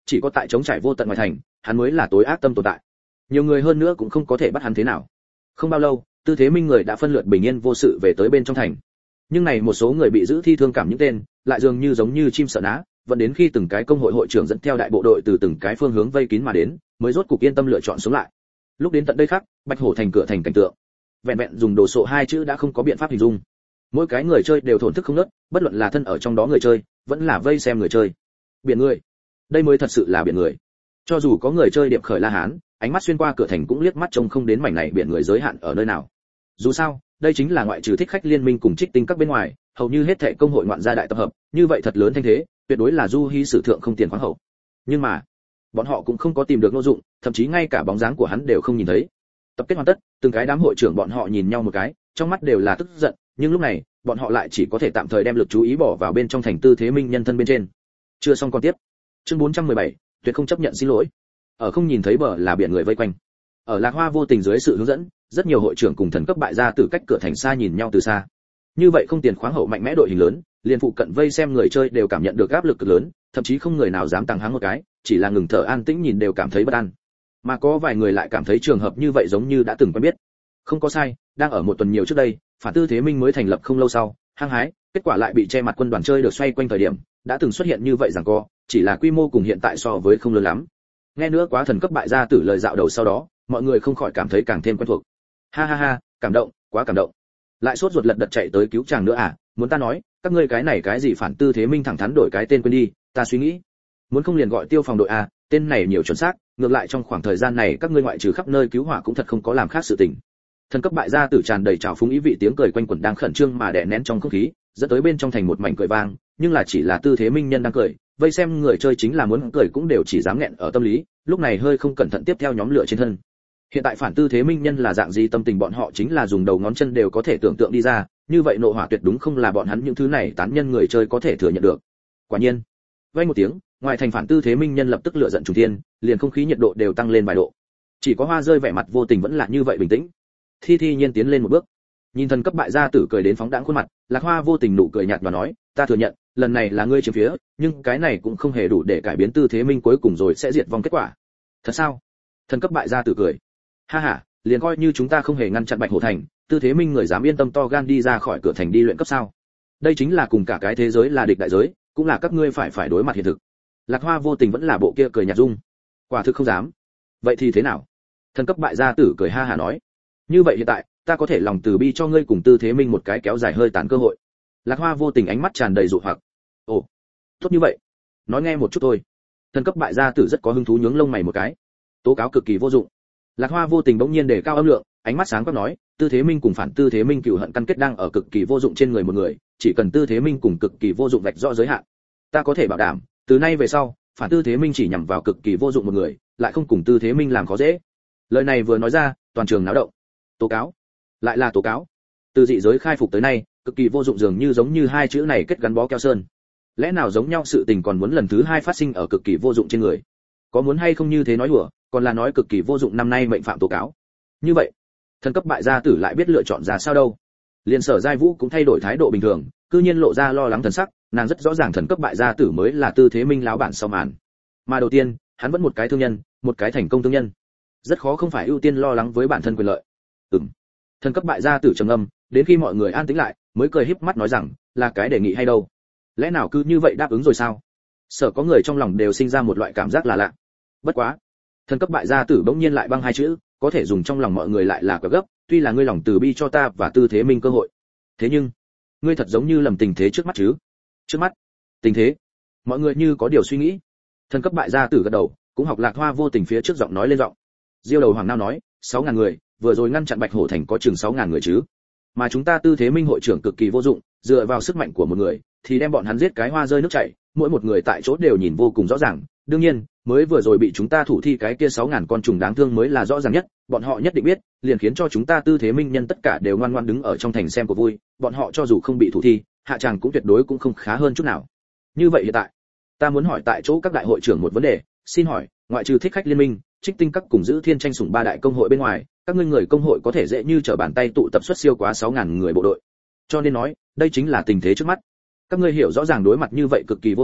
chỉ có tại chống trải vô tận ngoài thành, hắn mới là tối ác tâm tồn tại. Nhiều người hơn nữa cũng không có thể bắt hắn thế nào. Không bao lâu, Tư Thế Minh người đã phân lượt bình yên vô sự về tới bên trong thành. Nhưng này một số người bị giữ thi thương cảm những tên, lại dường như giống như chim sợ ná, vẫn đến khi từng cái công hội hội trưởng dẫn theo đại bộ đội từ từng cái phương hướng vây kín mà đến, mới rốt cục yên tâm lựa chọn sống lại. Lúc đến tận đây khác, Bạch Hổ thành cửa thành cảnh tượng, vẹn vẹn dùng đồ sộ hai chữ đã không có biện pháp hình dung. Mỗi cái người chơi đều thổn thức không ngớt, bất luận là thân ở trong đó người chơi, vẫn là vây xem người chơi. Biển người, đây mới thật sự là biển người. Cho dù có người chơi điệp khởi La Hán, ánh mắt xuyên qua cửa thành cũng liếc mắt trông không đến mảnh này biển người giới hạn ở nơi nào. Dù sao, đây chính là ngoại trừ thích khách liên minh cùng trích tinh các bên ngoài, hầu như hết thảy công hội ngoạn gia đại tập hợp, như vậy thật lớn thanh thế, tuyệt đối là du hí sử thượng không tiền khoáng hậu. Nhưng mà, bọn họ cũng không có tìm được Ngô Dụng, thậm chí ngay cả bóng dáng của hắn đều không nhìn thấy. Tập kết hoàn tất, từng cái đám hội trưởng bọn họ nhìn nhau một cái, trong mắt đều là tức giận, nhưng lúc này, bọn họ lại chỉ có thể tạm thời đem lực chú ý bỏ vào bên trong thành Tư Thế Minh nhân thân bên trên. Chưa xong còn tiếp. Chương bốn trăm mười bảy, tuyệt không chấp nhận xin lỗi. Ở không nhìn thấy bờ là biển người vây quanh. Ở Lạc Hoa vô tình dưới sự hướng dẫn, rất nhiều hội trưởng cùng thần cấp bại gia từ cách cửa thành xa nhìn nhau từ xa. Như vậy không tiền khoáng hậu mạnh mẽ đội hình lớn, liền phụ cận vây xem người chơi đều cảm nhận được áp lực cực lớn, thậm chí không người nào dám tăng háng một cái, chỉ là ngừng thở an tĩnh nhìn đều cảm thấy bất an. Mà có vài người lại cảm thấy trường hợp như vậy giống như đã từng quen biết. Không có sai, đang ở một tuần nhiều trước đây, Phản Tư Thế Minh mới thành lập không lâu sau, hăng hái, kết quả lại bị che mặt quân đoàn chơi được xoay quanh thời điểm, đã từng xuất hiện như vậy rằng co, chỉ là quy mô cùng hiện tại so với không lớn lắm. Nghe nữa quá thần cấp bại gia tử lời dạo đầu sau đó, mọi người không khỏi cảm thấy càng thêm quen thuộc. Ha ha ha, cảm động, quá cảm động. Lại sốt ruột lật đật chạy tới cứu chàng nữa à, muốn ta nói, các ngươi cái này cái gì Phản Tư Thế Minh thẳng thắn đổi cái tên quên đi, ta suy nghĩ. Muốn không liền gọi Tiêu phòng đội à, tên này nhiều chuẩn xác, ngược lại trong khoảng thời gian này các ngươi ngoại trừ khắp nơi cứu hỏa cũng thật không có làm khác sự tình. Thần cấp bại gia tử tràn đầy trào phúng ý vị tiếng cười quanh quẩn đang khẩn trương mà đè nén trong không khí, dẫn tới bên trong thành một mảnh cười vang, nhưng là chỉ là Tư Thế Minh nhân đang cười, vây xem người chơi chính là muốn cười cũng đều chỉ dám nghẹn ở tâm lý, lúc này hơi không cẩn thận tiếp theo nhóm lửa trên thân. Hiện tại Phản Tư Thế Minh nhân là dạng gì tâm tình bọn họ chính là dùng đầu ngón chân đều có thể tưởng tượng đi ra, như vậy nộ hỏa tuyệt đúng không là bọn hắn những thứ này tán nhân người chơi có thể thừa nhận được. Quả nhiên, vang một tiếng, ngoài thành Phản Tư Thế Minh nhân lập tức lửa giận trùng thiên, liền không khí nhiệt độ đều tăng lên vài độ. Chỉ có Hoa Rơi vẻ mặt vô tình vẫn là như vậy bình tĩnh. Thi Thi nhiên tiến lên một bước, nhìn thần cấp bại gia tử cười đến phóng đãng khuôn mặt, Lạc Hoa vô tình nụ cười nhạt và nói, ta thừa nhận, lần này là ngươi chiếm phía, nhưng cái này cũng không hề đủ để cải biến Tư Thế Minh cuối cùng rồi sẽ diệt vong kết quả. Thật sao? Thần cấp bại gia tử cười. Ha ha, liền coi như chúng ta không hề ngăn chặn Bạch Hổ thành, Tư Thế Minh người dám yên tâm to gan đi ra khỏi cửa thành đi luyện cấp sao? Đây chính là cùng cả cái thế giới là địch đại giới, cũng là các ngươi phải phải đối mặt hiện thực. Lạc Hoa vô tình vẫn là bộ kia cười nhạt dung. Quả thực không dám. Vậy thì thế nào? Thần cấp bại gia tử cười ha hà nói. Như vậy hiện tại, ta có thể lòng từ bi cho ngươi cùng Tư Thế Minh một cái kéo dài hơi tàn cơ hội. Lạc Hoa vô tình ánh mắt tràn đầy dụ hoặc. Ồ, tốt như vậy. Nói nghe một chút thôi. Thần cấp bại gia tử rất có hứng thú nhướng lông mày một cái. Tố cáo cực kỳ vô dụng. Lạc Hoa vô tình bỗng nhiên đề cao âm lượng, ánh mắt sáng quắc nói, Tư Thế Minh cùng Phản Tư Thế Minh cừu hận căn kết đang ở cực kỳ vô dụng trên người một người, chỉ cần Tư Thế Minh cùng cực kỳ vô dụng vạch rõ giới hạn. Ta có thể bảo đảm, từ nay về sau, Phản Tư Thế Minh chỉ nhằm vào cực kỳ vô dụng một người, lại không cùng Tư Thế Minh làm khó dễ. Lời này vừa nói ra, toàn trường náo động. Tố cáo, lại là tố cáo. Từ dị giới khai phục tới nay, cực kỳ vô dụng dường như giống như hai chữ này kết gắn bó keo sơn. Lẽ nào giống nhau sự tình còn muốn lần thứ hai phát sinh ở cực kỳ vô dụng trên người? Có muốn hay không như thế nói đùa, còn là nói cực kỳ vô dụng năm nay mệnh phạm tố cáo. Như vậy, thần cấp bại gia tử lại biết lựa chọn ra sao đâu? Liên Sở Giai Vũ cũng thay đổi thái độ bình thường, cư nhiên lộ ra lo lắng thần sắc, nàng rất rõ ràng thần cấp bại gia tử mới là Tư Thế Minh lão bản sau màn. Mà đầu tiên, hắn vẫn một cái thương nhân, một cái thành công thương nhân, rất khó không phải ưu tiên lo lắng với bản thân quyền lợi. Ừm. Thần cấp bại gia tử trầm ngâm, đến khi mọi người an tĩnh lại, mới cười híp mắt nói rằng, là cái đề nghị hay đâu? Lẽ nào cứ như vậy đáp ứng rồi sao? Sở có người trong lòng đều sinh ra một loại cảm giác là lạ. Bất quá, thần cấp bại gia tử bỗng nhiên lại băng hai chữ, có thể dùng trong lòng mọi người lại là quá gấp, tuy là ngươi lòng từ bi cho ta và Tư Thế Minh cơ hội. Thế nhưng, ngươi thật giống như lầm tình thế trước mắt chứ? Trước mắt? Tình thế? Mọi người như có điều suy nghĩ. Thần cấp bại gia tử gật đầu, cũng học Lạc Hoa vô tình phía trước giọng nói lên giọng. Diêu đầu Hoàng Nao nói, sáu ngàn người, vừa rồi ngăn chặn Bạch Hổ thành có chừng sáu ngàn người chứ. Mà chúng ta Tư Thế Minh hội trưởng cực kỳ vô dụng, dựa vào sức mạnh của một người, thì đem bọn hắn giết cái hoa rơi nước chảy, mỗi một người tại chỗ đều nhìn vô cùng rõ ràng. Đương nhiên, mới vừa rồi bị chúng ta thủ thi cái kia sáu ngàn con trùng đáng thương mới là rõ ràng nhất, bọn họ nhất định biết, liền khiến cho chúng ta Tư Thế Minh nhân tất cả đều ngoan ngoãn đứng ở trong thành xem của vui, bọn họ cho dù không bị thủ thi, hạ tràng cũng tuyệt đối cũng không khá hơn chút nào. Như vậy hiện tại, ta muốn hỏi tại chỗ các đại hội trưởng một vấn đề, xin hỏi, ngoại trừ thích khách liên minh, trích tinh các cùng giữ thiên tranh sủng ba đại công hội bên ngoài, các ngươi người công hội có thể dễ như trở bàn tay tụ tập xuất siêu quá sáu ngàn người bộ đội. Cho nên nói, đây chính là tình thế trước mắt. Các ngươi hiểu rõ ràng đối mặt như vậy cực kỳ vô dụng,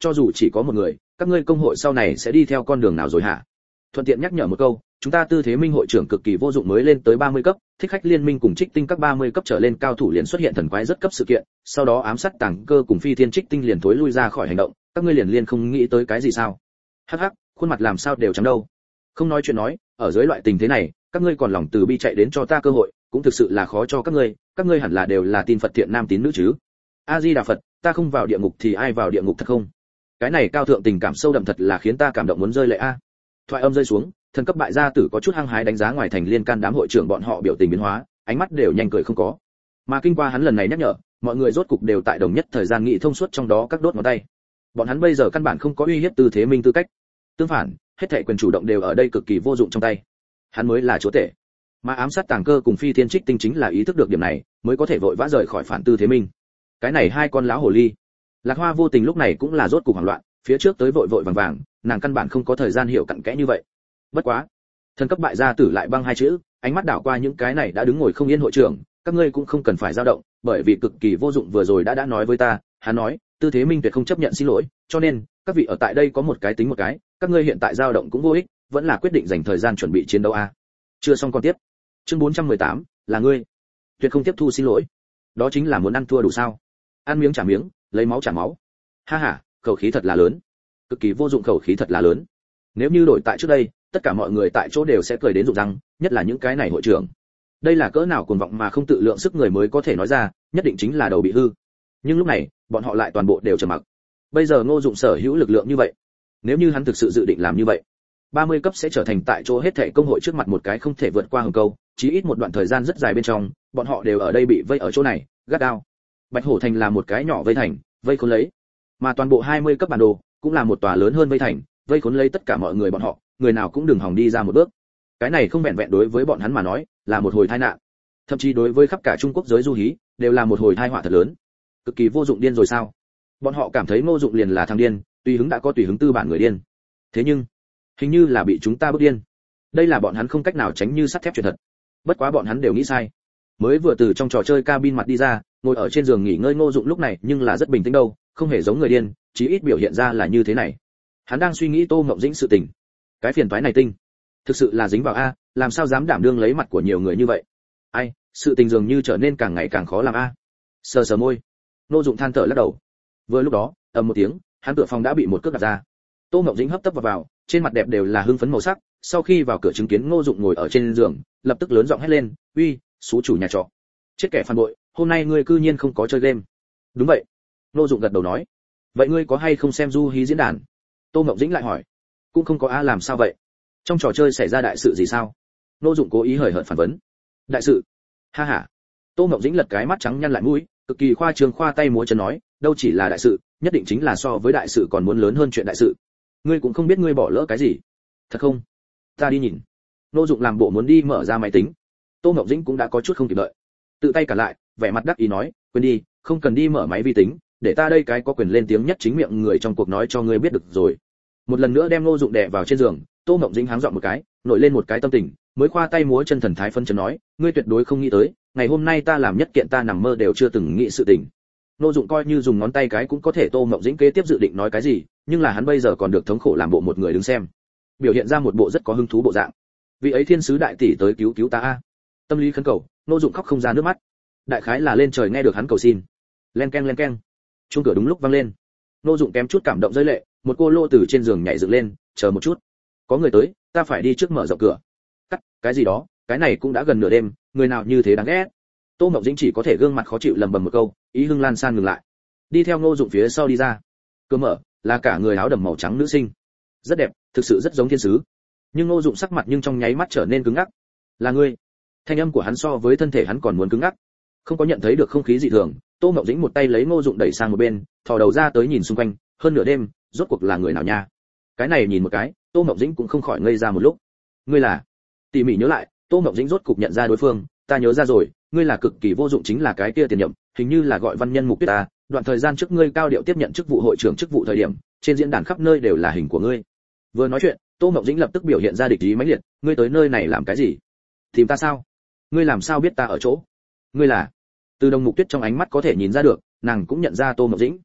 cho dù chỉ có một người, các ngươi công hội sau này sẽ đi theo con đường nào rồi hả? Thuận tiện nhắc nhở một câu, chúng ta Tư Thế Minh hội trưởng cực kỳ vô dụng mới lên tới ba mươi cấp, thích khách liên minh cùng Trích Tinh các ba mươi cấp trở lên cao thủ liền xuất hiện thần quái rất cấp sự kiện, sau đó ám sát Tàng Cơ cùng Phi Thiên Trích Tinh liền thối lui ra khỏi hành động, các ngươi liền liên không nghĩ tới cái gì sao? Hắc hắc, khuôn mặt làm sao đều trắng đâu. Không nói chuyện nói, ở dưới loại tình thế này, các ngươi còn lòng từ bi chạy đến cho ta cơ hội, cũng thực sự là khó cho các ngươi, các ngươi hẳn là đều là tin Phật thiện nam tín nữ chứ? A Di Đà Phật, ta không vào địa ngục thì ai vào địa ngục thật không? Cái này cao thượng tình cảm sâu đậm thật là khiến ta cảm động muốn rơi lệ a. Thoại âm rơi xuống, thần cấp bại gia tử có chút hăng hái đánh giá ngoài thành liên can đám hội trưởng bọn họ biểu tình biến hóa, ánh mắt đều nhanh cười không có. Mà kinh qua hắn lần này nhắc nhở, mọi người rốt cục đều tại đồng nhất thời gian nghĩ thông suốt trong đó các đốt ngón tay. Bọn hắn bây giờ căn bản không có uy hiếp Tư Thế Minh tư cách. Tương phản, hết thảy quyền chủ động đều ở đây cực kỳ vô dụng trong tay. Hắn mới là chúa tể. Mà ám sát Tàng Cơ cùng Phi Thiên Trích Tinh chính là ý thức được điểm này, mới có thể vội vã rời khỏi phản Tư Thế Minh. Cái này hai con lão hồ ly. Lạc Hoa vô tình lúc này cũng là rốt cục hoảng loạn, phía trước tới vội vội vàng vàng, nàng căn bản không có thời gian hiểu cặn kẽ như vậy. Bất quá, thần cấp bại gia tử lại băng hai chữ, ánh mắt đảo qua những cái này đã đứng ngồi không yên hội trưởng, các ngươi cũng không cần phải dao động, bởi vì cực kỳ vô dụng vừa rồi đã đã nói với ta, hắn nói, Tư Thế Minh tuyệt không chấp nhận xin lỗi, cho nên, các vị ở tại đây có một cái tính một cái, các ngươi hiện tại dao động cũng vô ích, vẫn là quyết định dành thời gian chuẩn bị chiến đấu a. Chưa xong con tiếp. Chương bốn trăm mười tám, là ngươi. Tuyệt không tiếp thu xin lỗi. Đó chính là muốn ăn thua đủ sao? Ăn miếng trả miếng, lấy máu trả máu. Ha ha, khẩu khí thật là lớn. Cực kỳ vô dụng khẩu khí thật là lớn. Nếu như đổi tại trước đây, tất cả mọi người tại chỗ đều sẽ cười đến rụng răng, nhất là những cái này hội trưởng. Đây là cỡ nào cuồng vọng mà không tự lượng sức người mới có thể nói ra, nhất định chính là đầu bị hư. Nhưng lúc này, bọn họ lại toàn bộ đều trầm mặc. Bây giờ Ngô Dụng sở hữu lực lượng như vậy, nếu như hắn thực sự dự định làm như vậy, ba mươi cấp sẽ trở thành tại chỗ hết thảy công hội trước mặt một cái không thể vượt qua hừng câu, chí ít một đoạn thời gian rất dài bên trong, bọn họ đều ở đây bị vây ở chỗ này, gắt gao. Bạch Hổ Thành là một cái nhỏ vây thành, vây khốn lấy, mà toàn bộ hai mươi cấp bản đồ cũng là một tòa lớn hơn vây thành, vây khốn lấy tất cả mọi người bọn họ, người nào cũng đừng hòng đi ra một bước. Cái này không vẹn vẹn đối với bọn hắn mà nói, là một hồi tai nạn, thậm chí đối với khắp cả Trung Quốc giới du hí, đều là một hồi tai họa thật lớn. Cực kỳ vô dụng điên rồi sao? Bọn họ cảm thấy Ngô Dụng liền là thằng điên, tùy hứng đã có tùy hứng tư bản người điên. Thế nhưng, hình như là bị chúng ta bức điên. Đây là bọn hắn không cách nào tránh như sắt thép chuyện thật. Bất quá bọn hắn đều nghĩ sai. Mới vừa từ trong trò chơi cabin mặt đi ra, ngồi ở trên giường nghỉ ngơi Ngô Dụng lúc này nhưng là rất bình tĩnh đâu, không hề giống người điên, chí ít biểu hiện ra là như thế này. Hắn đang suy nghĩ Tô Ngọc Dĩnh sự tình. Cái phiền toái này tinh, thực sự là dính vào a, làm sao dám đảm đương lấy mặt của nhiều người như vậy. Ai, sự tình dường như trở nên càng ngày càng khó làm a. Sờ sờ môi, Ngô Dụng than thở lắc đầu. Vừa lúc đó, ầm một tiếng, hắn cửa phòng đã bị một cước đạp ra. Tô Ngọc Dĩnh hấp tấp vào vào, trên mặt đẹp đều là hưng phấn màu sắc, sau khi vào cửa chứng kiến Ngô Dụng ngồi ở trên giường, lập tức lớn giọng hét lên, "Uy, số chủ nhà trọ, chết kẻ phản bội, hôm nay ngươi cư nhiên không có chơi game." "Đúng vậy." Ngô Dụng gật đầu nói. "Vậy ngươi có hay không xem du hí diễn đàn?" Tô Ngọc Dĩnh lại hỏi. "Cũng không có a, làm sao vậy? Trong trò chơi xảy ra đại sự gì sao?" Ngô Dụng cố ý hời hợt phản vấn. "Đại sự?" "Ha ha." Tô Ngọc Dĩnh lật cái mắt trắng nhăn lại mũi, cực kỳ khoa trương khoa tay múa chân nói, "Đâu chỉ là đại sự, nhất định chính là so với đại sự còn muốn lớn hơn chuyện đại sự. Ngươi cũng không biết ngươi bỏ lỡ cái gì." "Thật không? Ta đi nhìn." Ngô Dụng làm bộ muốn đi mở ra máy tính. Tô Ngọc Dĩnh cũng đã có chút không kịp đợi, tự tay cả lại, vẻ mặt đắc ý nói, "Quên đi, không cần đi mở máy vi tính, để ta đây cái có quyền lên tiếng nhất chính miệng người trong cuộc nói cho ngươi biết được rồi." Một lần nữa đem Ngô Dụng đè vào trên giường, Tô Ngọc Dĩnh háng dọn một cái, nổi lên một cái tâm tình, mới khoa tay múa chân thần thái phân chấn nói, "Ngươi tuyệt đối không nghĩ tới, ngày hôm nay ta làm nhất kiện ta nằm mơ đều chưa từng nghĩ sự tình." Ngô Dụng coi như dùng ngón tay cái cũng có thể Tô Ngọc Dĩnh kế tiếp dự định nói cái gì, nhưng là hắn bây giờ còn được thống khổ làm bộ một người đứng xem, biểu hiện ra một bộ rất có hứng thú bộ dạng. Vị ấy thiên sứ đại tỷ tới cứu cứu ta a. Tâm lý khấn cầu, Ngô Dụng khóc không ra nước mắt. Đại khái là lên trời nghe được hắn cầu xin. Len keng len keng. Chuông cửa đúng lúc vang lên. Ngô Dụng kém chút cảm động rơi lệ, một cô lô từ trên giường nhảy dựng lên, "Chờ một chút, có người tới, ta phải đi trước mở rộng cửa." "Cắt, cái gì đó, cái này cũng đã gần nửa đêm, người nào như thế đáng ghét." Tô Ngọc Dĩnh chỉ có thể gương mặt khó chịu lầm bầm một câu, ý hưng lan san ngừng lại. Đi theo Ngô Dụng phía sau đi ra. Cửa mở, là cả người áo đầm màu trắng nữ sinh. Rất đẹp, thực sự rất giống thiên sứ. Nhưng Ngô Dụng sắc mặt nhưng trong nháy mắt trở nên cứng ngắc. "Là ngươi?" Thanh âm của hắn so với thân thể hắn còn muốn cứng ngắc. Không có nhận thấy được không khí dị thường, Tô Ngọc Dĩnh một tay lấy Ngô Dụng đẩy sang một bên, thò đầu ra tới nhìn xung quanh, hơn nửa đêm, rốt cuộc là người nào nha? Cái này nhìn một cái, Tô Ngọc Dĩnh cũng không khỏi ngây ra một lúc. "Ngươi là?" Tỉ mỉ nhớ lại, Tô Ngọc Dĩnh rốt cục nhận ra đối phương, "Ta nhớ ra rồi, ngươi là cực kỳ vô dụng chính là cái kia tiền nhậm, hình như là gọi Văn Nhân Mục Tuyết ta, đoạn thời gian trước ngươi cao điệu tiếp nhận chức vụ hội trưởng chức vụ thời điểm, trên diễn đàn khắp nơi đều là hình của ngươi." Vừa nói chuyện, Tô Ngọc Dĩnh lập tức biểu hiện ra địch ý mãnh liệt, "Ngươi tới nơi này làm cái gì? Tìm ta sao? Ngươi làm sao biết ta ở chỗ? Ngươi là?" Từ Đồng Mục Tuyết trong ánh mắt có thể nhìn ra được, nàng cũng nhận ra Tô Ngọc Dĩnh.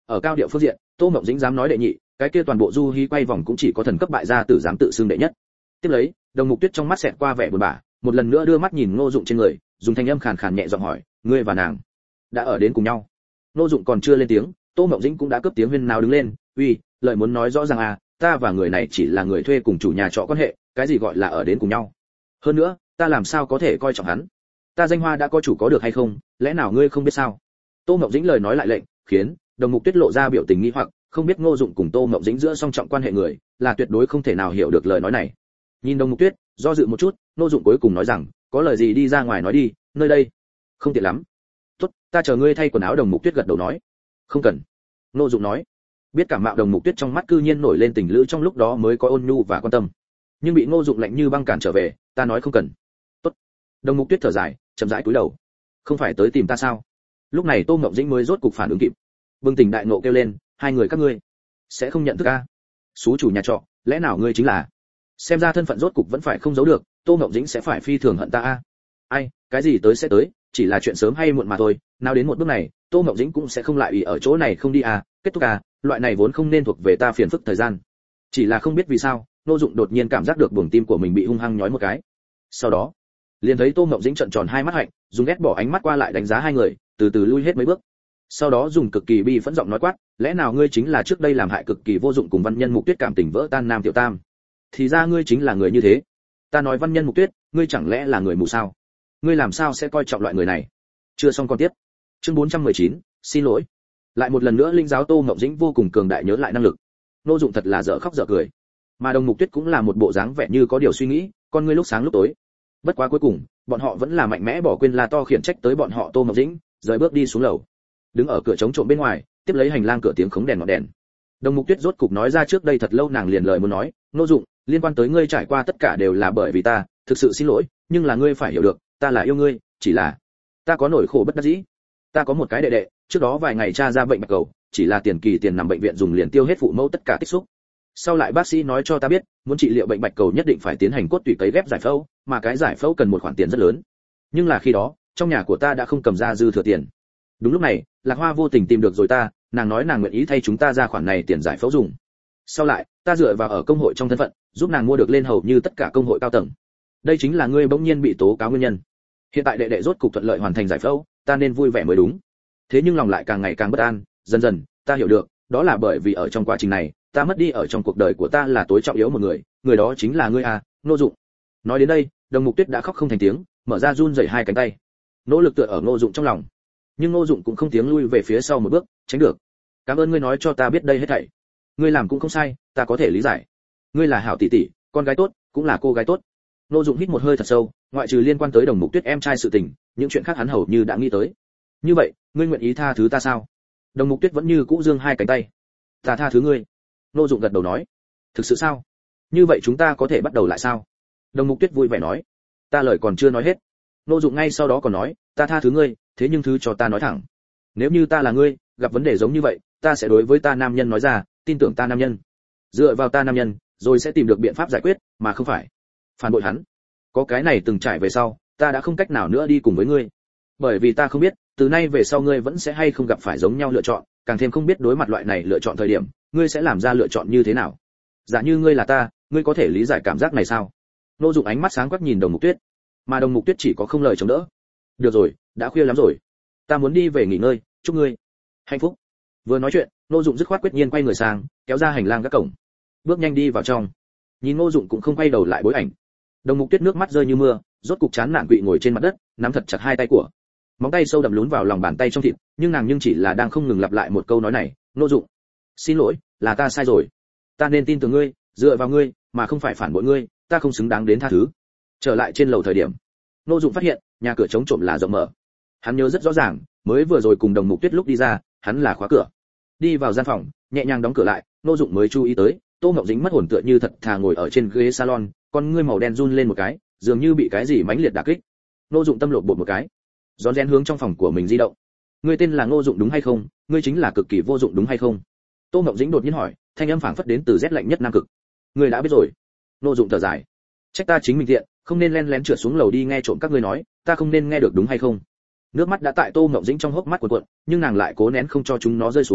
ở cao điệu phương diện, Tô Mộng Dĩnh dám nói đệ nhị, cái kia toàn bộ du hí quay vòng cũng chỉ có thần cấp bại gia tử dám tự xưng đệ nhất. Tiếp lấy, Đồng Mục Tuyết trong mắt xẹt qua vẻ buồn bã, một lần nữa đưa mắt nhìn Ngô Dụng trên người, dùng thanh âm khàn khàn nhẹ giọng hỏi, ngươi và nàng đã ở đến cùng nhau? Ngô Dụng còn chưa lên tiếng, Tô Mộng Dĩnh cũng đã cướp tiếng huyên náo đứng lên, uy, lời muốn nói rõ ràng à, ta và người này chỉ là người thuê cùng chủ nhà trọ quan hệ, cái gì gọi là ở đến cùng nhau? Hơn nữa, ta làm sao có thể coi trọng hắn? Ta danh hoa đã có chủ có được hay không, lẽ nào ngươi không biết sao? Tô Mộng Dĩnh lời nói lại lệnh, khiến Đồng Mục Tuyết lộ ra biểu tình nghi hoặc, không biết Ngô Dụng cùng Tô Mộng Dĩnh giữa song trọng quan hệ người, là tuyệt đối không thể nào hiểu được lời nói này. Nhìn Đồng Mục Tuyết, do dự một chút, Ngô Dụng cuối cùng nói rằng, có lời gì đi ra ngoài nói đi, nơi đây không tiện lắm. Tốt, ta chờ ngươi thay quần áo. Đồng Mục Tuyết gật đầu nói. Không cần. Ngô Dụng nói. Biết cảm mạo Đồng Mục Tuyết trong mắt cư nhiên nổi lên tình lữ, trong lúc đó mới có ôn nhu và quan tâm. Nhưng bị Ngô Dụng lạnh như băng cản trở về, ta nói không cần. Tốt. Đồng Mục Tuyết thở dài, chậm rãi cúi đầu. Không phải tới tìm ta sao? Lúc này Tô Mộng Dĩnh mới rốt cục phản ứng kịp. Bừng tỉnh đại ngộ kêu lên, hai người các ngươi sẽ không nhận thức a? Sú chủ nhà trọ, lẽ nào ngươi chính là? Xem ra thân phận rốt cục vẫn phải không giấu được, Tô Mộng Dĩnh sẽ phải phi thường hận ta a. Ai, cái gì tới sẽ tới, chỉ là chuyện sớm hay muộn mà thôi, nào đến một bước này, Tô Mộng Dĩnh cũng sẽ không lại ủy ở chỗ này không đi à, kết thúc à, loại này vốn không nên thuộc về ta phiền phức thời gian. Chỉ là không biết vì sao, Ngô Dụng đột nhiên cảm giác được buồng tim của mình bị hung hăng nhói một cái. Sau đó, liền thấy Tô Mộng Dĩnh trợn tròn hai mắt hạnh, dùng ghét bỏ ánh mắt qua lại đánh giá hai người, từ từ lui hết mấy bước. Sau đó dùng cực kỳ bi phẫn giọng nói quát, lẽ nào ngươi chính là trước đây làm hại cực kỳ vô dụng cùng Văn Nhân Mục Tuyết cảm tình vỡ tan Nam Tiểu Tam? Thì ra ngươi chính là người như thế. Ta nói Văn Nhân Mục Tuyết, ngươi chẳng lẽ là người mù sao? Ngươi làm sao sẽ coi trọng loại người này? Chưa xong con tiếp. Chương bốn trăm mười chín, xin lỗi. Lại một lần nữa linh giáo Tô Mộng Dĩnh vô cùng cường đại nhớ lại năng lực. Ngô Dụng thật là dở khóc dở cười. Mà Đồng Mục Tuyết cũng là một bộ dáng vẻ như có điều suy nghĩ, con ngươi lúc sáng lúc tối. Bất quá cuối cùng, bọn họ vẫn là mạnh mẽ bỏ quên la to khiển trách tới bọn họ Tô Mộng Dĩnh, rời bước đi xuống lầu. Đứng ở cửa chống trộm bên ngoài, tiếp lấy hành lang cửa tiếng khống đèn ngọn đèn. Đồng Mục Tuyết rốt cục nói ra trước đây thật lâu nàng liền lời muốn nói, Ngô Dụng, liên quan tới ngươi trải qua tất cả đều là bởi vì ta, thực sự xin lỗi, nhưng là ngươi phải hiểu được, ta là yêu ngươi, chỉ là ta có nỗi khổ bất đắc dĩ. Ta có một cái đệ đệ, trước đó vài ngày tra ra bệnh bạch cầu, chỉ là tiền kỳ tiền nằm bệnh viện dùng liền tiêu hết phụ mẫu tất cả tích xúc. Sau lại bác sĩ nói cho ta biết, muốn trị liệu bệnh bạch cầu nhất định phải tiến hành cốt tủy cấy ghép giải phẫu, mà cái giải phẫu cần một khoản tiền rất lớn. Nhưng là khi đó, trong nhà của ta đã không cầm ra dư thừa tiền. Đúng lúc này, Lạc Hoa vô tình tìm được rồi ta, nàng nói nàng nguyện ý thay chúng ta ra khoản này tiền giải phẫu dùng. Sau lại, ta dựa vào ở công hội trong thân phận, giúp nàng mua được lên hầu như tất cả công hội cao tầng. Đây chính là ngươi bỗng nhiên bị tố cáo nguyên nhân. Hiện tại đệ đệ rốt cục thuận lợi hoàn thành giải phẫu, ta nên vui vẻ mới đúng. Thế nhưng lòng lại càng ngày càng bất an, dần dần, ta hiểu được, đó là bởi vì ở trong quá trình này, ta mất đi ở trong cuộc đời của ta là tối trọng yếu một người, người đó chính là ngươi à, Ngô Dụng. Nói đến đây, Đồng Mục Tuyết đã khóc không thành tiếng, mở ra run rẩy hai cánh tay, nỗ lực tựa ở Ngô Dụng trong lòng. Nhưng Ngô Dụng cũng không tiếng lui về phía sau một bước, tránh được. Cảm ơn ngươi nói cho ta biết đây hết thảy. Ngươi làm cũng không sai, ta có thể lý giải. Ngươi là hảo tỷ tỷ, con gái tốt, cũng là cô gái tốt. Ngô Dụng hít một hơi thật sâu, ngoại trừ liên quan tới Đồng Mục Tuyết em trai sự tình, những chuyện khác hắn hầu như đã nghĩ tới. Như vậy, ngươi nguyện ý tha thứ ta sao? Đồng Mục Tuyết vẫn như cũ giương hai cánh tay. Ta tha thứ ngươi. Ngô Dụng gật đầu nói. Thực sự sao? Như vậy chúng ta có thể bắt đầu lại sao? Đồng Mục Tuyết vui vẻ nói. Ta lời còn chưa nói hết. Ngô Dụng ngay sau đó còn nói, ta tha thứ ngươi, thế nhưng thứ cho ta nói thẳng. Nếu như ta là ngươi, gặp vấn đề giống như vậy, ta sẽ đối với ta nam nhân nói ra, tin tưởng ta nam nhân. Dựa vào ta nam nhân, rồi sẽ tìm được biện pháp giải quyết, mà không phải phản bội hắn. Có cái này từng trải về sau, ta đã không cách nào nữa đi cùng với ngươi. Bởi vì ta không biết, từ nay về sau ngươi vẫn sẽ hay không gặp phải giống nhau lựa chọn, càng thêm không biết đối mặt loại này lựa chọn thời điểm, ngươi sẽ làm ra lựa chọn như thế nào. Giả như ngươi là ta, ngươi có thể lý giải cảm giác này sao? Ngô Dụng ánh mắt sáng quắc nhìn Đồng Mục Tuyết, mà Đồng Mục Tuyết chỉ có không lời chống đỡ. Được rồi, đã khuya lắm rồi, ta muốn đi về nghỉ ngơi, chúc ngươi hạnh phúc. Vừa nói chuyện, Ngô Dụng dứt khoát quyết nhiên quay người sang, kéo ra hành lang các cổng, bước nhanh đi vào trong. Nhìn Ngô Dụng cũng không quay đầu lại bối ảnh. Đồng Mục Tuyết nước mắt rơi như mưa, rốt cục chán nản quỵ ngồi trên mặt đất, nắm thật chặt hai tay của, móng tay sâu đậm lún vào lòng bàn tay trong thịt, nhưng nàng nhưng chỉ là đang không ngừng lặp lại một câu nói này, Ngô Dụng, xin lỗi, là ta sai rồi, ta nên tin tưởng ngươi, dựa vào ngươi, mà không phải phản bội ngươi, ta không xứng đáng đến tha thứ. Trở lại trên lầu thời điểm, Ngô Dụng phát hiện nhà cửa chống trộm là rộng mở. Hắn nhớ rất rõ ràng, mới vừa rồi cùng Đồng Mục Tuyết lúc đi ra, hắn là khóa cửa. Đi vào gian phòng, nhẹ nhàng đóng cửa lại, Ngô Dụng mới chú ý tới, Tô Ngọc Dĩnh mất hồn tựa như thật thà ngồi ở trên ghế salon, con ngươi màu đen run lên một cái, dường như bị cái gì mãnh liệt đả kích. Ngô Dụng tâm lột bột một cái, rón rén hướng trong phòng của mình di động. Ngươi tên là Ngô Dụng đúng hay không? Ngươi chính là cực kỳ vô dụng đúng hay không? Tô Ngọc Dĩnh đột nhiên hỏi, thanh âm phảng phất đến từ rét lạnh nhất nam cực. Ngươi đã biết rồi. Ngô Dụng thở dài, trách ta chính mình tiện, không nên len lén trượt xuống lầu đi nghe trộm các ngươi nói, ta không nên nghe được đúng hay không? Nước mắt đã tại Tô Ngọc Dĩnh trong hốc mắt cuộn cuộn, nhưng nàng lại cố nén không cho chúng nó rơi xuống,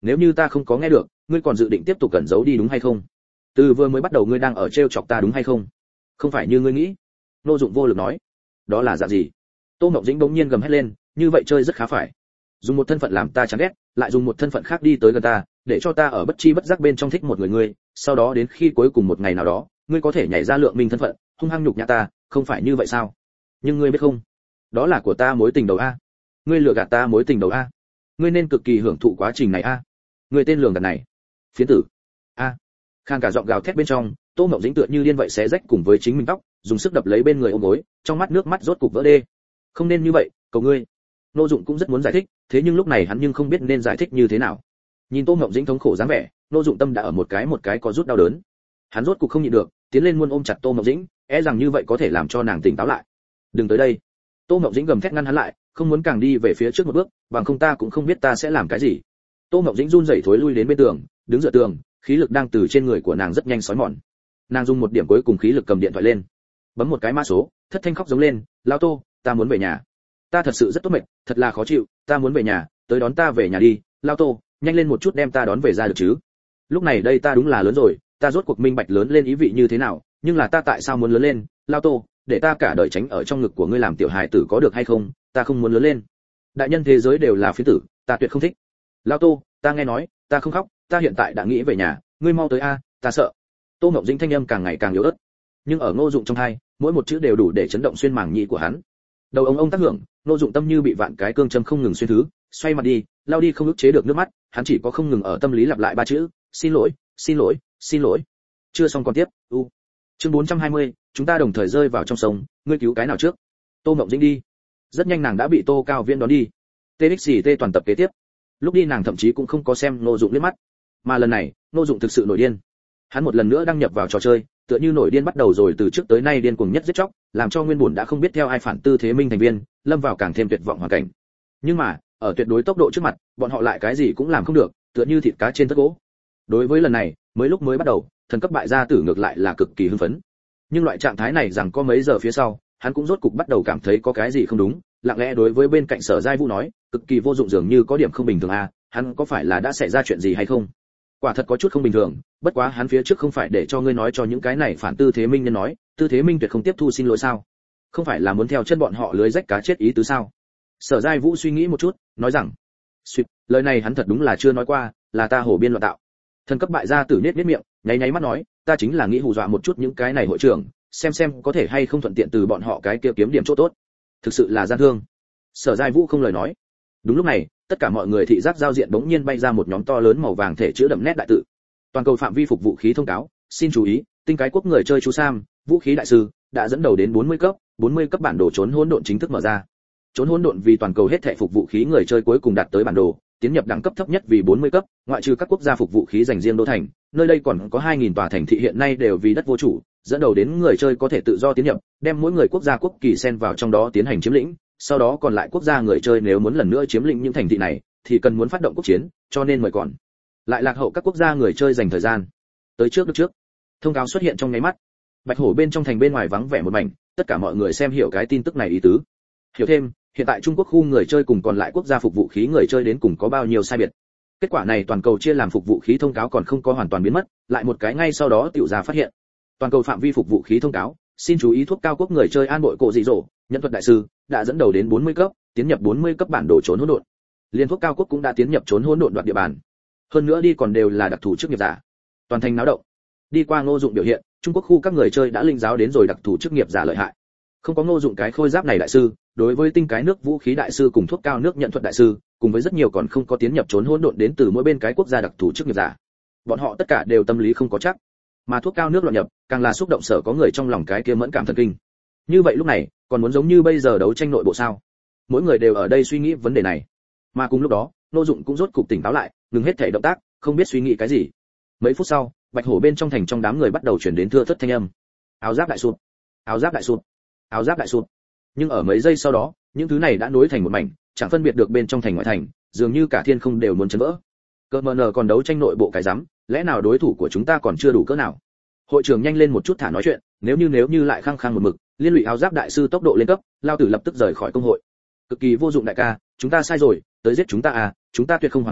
nếu như ta không có nghe được, ngươi còn dự định tiếp tục cẩn giấu đi đúng hay không? Từ vừa mới bắt đầu ngươi đang ở trêu chọc ta đúng hay không? Không phải như ngươi nghĩ. Ngô Dụng vô lực nói. Đó là dạng gì? Tô Ngọc Dĩnh bỗng nhiên gầm hét lên, như vậy chơi rất khá phải. Dùng một thân phận làm ta chán ghét, lại dùng một thân phận khác đi tới gần ta, để cho ta ở bất chi bất giác bên trong thích một người ngươi, sau đó đến khi cuối cùng một ngày nào đó, ngươi có thể nhảy ra lượng mình thân phận, hung hăng nhục nhã ta, không phải như vậy sao? Nhưng ngươi biết không, đó là của ta mối tình đầu a. Ngươi lừa gạt ta mối tình đầu a. Ngươi nên cực kỳ hưởng thụ quá trình này a. Ngươi tên lường gạt này. Phiến tử. A. Khang cả giọng gào thét bên trong, Tô Mộng Dĩnh tựa như điên vậy xé rách cùng với chính mình tóc, dùng sức đập lấy bên người ôm gối, trong mắt nước mắt rốt cục vỡ đê. Không nên như vậy, cầu ngươi. Ngô Dụng cũng rất muốn giải thích, thế nhưng lúc này hắn nhưng không biết nên giải thích như thế nào. Nhìn Tô Mộng Dĩnh thống khổ dáng vẻ, Ngô Dụng tâm đã ở một cái một cái có rút đau đớn. Hắn rốt cục không nhịn được, tiến lên muốn ôm chặt Tô Mộng Dĩnh, e rằng như vậy có thể làm cho nàng tỉnh táo lại. Đừng tới đây. Tô Mộng Dĩnh gầm thét ngăn hắn lại, không muốn càng đi về phía trước một bước, bằng không ta cũng không biết ta sẽ làm cái gì. Tô Mộng Dĩnh run rẩy thối lui đến bên tường, đứng dựa tường, khí lực đang từ trên người của nàng rất nhanh xói mòn. Nàng dùng một điểm cuối cùng khí lực cầm điện thoại lên, bấm một cái mã số, thất thanh khóc giống lên, "Lão Tô, ta muốn về nhà. Ta thật sự rất tốt mệt, thật là khó chịu, ta muốn về nhà, tới đón ta về nhà đi, Lão Tô, nhanh lên một chút đem ta đón về ra được chứ." Lúc này đây ta đúng là lớn rồi, ta rốt cuộc minh bạch lớn lên ý vị như thế nào, nhưng là ta tại sao muốn lớn lên, Lão Tô, để ta cả đời tránh ở trong ngực của ngươi làm tiểu hài tử có được hay không, ta không muốn lớn lên. Đại nhân thế giới đều là phiến tử, ta tuyệt không thích. Lão Tô, ta nghe nói, ta không khóc, ta hiện tại đã nghĩ về nhà, ngươi mau tới a, ta sợ. Tô Ngọc Dĩnh thanh âm càng ngày càng yếu ớt, nhưng ở Ngô Dụng trong tai, mỗi một chữ đều đủ để chấn động xuyên màng nhĩ của hắn. Đầu ông ông tác hưởng, Ngô Dụng tâm như bị vạn cái cương châm không ngừng xuyên thứ, xoay mặt đi, lao đi không ức chế được nước mắt, hắn chỉ có không ngừng ở tâm lý lặp lại ba chữ, xin lỗi, xin lỗi, xin lỗi. Chưa xong còn tiếp, u. Chương bốn trăm hai mươi, chúng ta đồng thời rơi vào trong sông, ngươi cứu cái nào trước? Tô Ngọc Dĩnh đi. Rất nhanh nàng đã bị Tô Cao Viễn đón đi. tê ích xê tê toàn tập kế tiếp. Lúc đi nàng thậm chí cũng không có xem Ngô Dụng liếc mắt, mà lần này, Ngô Dụng thực sự nổi điên. Hắn một lần nữa đăng nhập vào trò chơi, tựa như nổi điên bắt đầu rồi từ trước tới nay điên cuồng nhất giết chóc, làm cho nguyên bổn đã không biết theo ai phản tư thế minh thành viên, lâm vào càng thêm tuyệt vọng hoàn cảnh. Nhưng mà, ở tuyệt đối tốc độ trước mặt, bọn họ lại cái gì cũng làm không được, tựa như thịt cá trên tất gỗ. Đối với lần này, mới lúc mới bắt đầu, thần cấp bại gia tử ngược lại là cực kỳ hưng phấn. Nhưng loại trạng thái này rằng có mấy giờ phía sau, hắn cũng rốt cục bắt đầu cảm thấy có cái gì không đúng, lặng lẽ đối với bên cạnh Sở Giai Vũ nói, cực kỳ vô dụng dường như có điểm không bình thường à, hắn có phải là đã xảy ra chuyện gì hay không? Quả thật có chút không bình thường, bất quá hắn phía trước không phải để cho ngươi nói cho những cái này phản tư thế minh nhân nói, tư thế minh tuyệt không tiếp thu xin lỗi sao? Không phải là muốn theo chân bọn họ lưới rách cá chết ý tứ sao? Sở Giai Vũ suy nghĩ một chút, nói rằng, suýt, lời này hắn thật đúng là chưa nói qua, là ta hổ biên loạn tạo. Thần cấp bại gia tử nết nết miệng, nháy nháy mắt nói, ta chính là nghĩ hù dọa một chút những cái này hội trưởng, xem xem có thể hay không thuận tiện từ bọn họ cái kia kiếm điểm chỗ tốt. Thực sự là gian thương. Sở Giai Vũ không lời nói. Đúng lúc này, tất cả mọi người thị giác giao diện bỗng nhiên bay ra một nhóm to lớn màu vàng thể chữ đậm nét đại tự. Toàn cầu phạm vi phục vũ khí thông cáo, xin chú ý, tinh cái quốc người chơi chú Sam, vũ khí đại sư, đã dẫn đầu đến bốn mươi cấp, bốn mươi cấp bản đồ trốn hỗn độn chính thức mở ra. Trốn hỗn độn vì toàn cầu hết thảy phục vũ khí người chơi cuối cùng đạt tới bản đồ, tiến nhập đẳng cấp thấp nhất vì bốn mươi cấp, ngoại trừ các quốc gia phục vũ khí dành riêng đô thành, nơi đây còn có hai nghìn tòa thành thị hiện nay đều vì đất vô chủ, dẫn đầu đến người chơi có thể tự do tiến nhập, đem mỗi người quốc gia quốc kỳ xen vào trong đó tiến hành chiếm lĩnh, sau đó còn lại quốc gia người chơi nếu muốn lần nữa chiếm lĩnh những thành thị này, thì cần muốn phát động quốc chiến, cho nên mời còn lại lạc hậu các quốc gia người chơi dành thời gian. Tới trước được trước. Thông cáo xuất hiện trong nháy mắt. Bạch Hổ bên trong thành bên ngoài vắng vẻ một mảnh, tất cả mọi người xem hiểu cái tin tức này ý tứ. Hiểu thêm, hiện tại Trung Quốc khu người chơi cùng còn lại quốc gia phục vũ khí người chơi đến cùng có bao nhiêu sai biệt. Kết quả này toàn cầu chia làm phục vũ khí thông cáo còn không có hoàn toàn biến mất, lại một cái ngay sau đó tiểu ra phát hiện. Toàn cầu phạm vi phục vũ khí thông cáo, xin chú ý thuốc cao quốc người chơi an bội cổ dị dỗ, nhân thuật đại sư, đã dẫn đầu đến bốn mươi cấp, tiến nhập bốn mươi cấp bản đồ trốn hỗn độn. Liên thuốc cao quốc cũng đã tiến nhập trốn hỗn độn đoạt địa bàn. Hơn nữa đi còn đều là đặc thù chức nghiệp giả. Toàn thành náo động. Đi qua Ngô Dụng biểu hiện, Trung Quốc khu các người chơi đã linh giáo đến rồi đặc thù chức nghiệp giả lợi hại. Không có Ngô Dụng cái khôi giáp này đại sư, đối với tinh cái nước vũ khí đại sư cùng thuốc cao nước nhận thuật đại sư, cùng với rất nhiều còn không có tiến nhập trốn hỗn độn đến từ mỗi bên cái quốc gia đặc thù chức nghiệp giả. Bọn họ tất cả đều tâm lý không có chắc, mà thuốc cao nước loạn nhập, càng là xúc động sở có người trong lòng cái kia mẫn cảm thần kinh. Như vậy lúc này, còn muốn giống như bây giờ đấu tranh nội bộ sao? Mỗi người đều ở đây suy nghĩ vấn đề này. Mà cùng lúc đó, Ngô Dụng cũng rốt cục tỉnh táo lại, ngừng hết thảy động tác, không biết suy nghĩ cái gì. Mấy phút sau, Bạch Hổ bên trong thành trong đám người bắt đầu truyền đến thưa thớt thanh âm. Áo giáp đại sụp, áo giáp đại sụp, áo giáp đại sụp. Nhưng ở mấy giây sau đó, những thứ này đã nối thành một mảnh, chẳng phân biệt được bên trong thành ngoại thành, dường như cả thiên không đều muốn chấn vỡ. Cơ mờ nờ còn đấu tranh nội bộ cái rắm, lẽ nào đối thủ của chúng ta còn chưa đủ cỡ nào? Hội trưởng nhanh lên một chút thả nói chuyện, nếu như nếu như lại khăng khăng một mực, liên lụy áo giáp đại sư tốc độ lên cấp, lao tử lập tức rời khỏi công hội. Cực kỳ vô dụng đại ca, chúng ta sai rồi, tới giết chúng ta à, chúng ta tuyệt không hoàn thủ,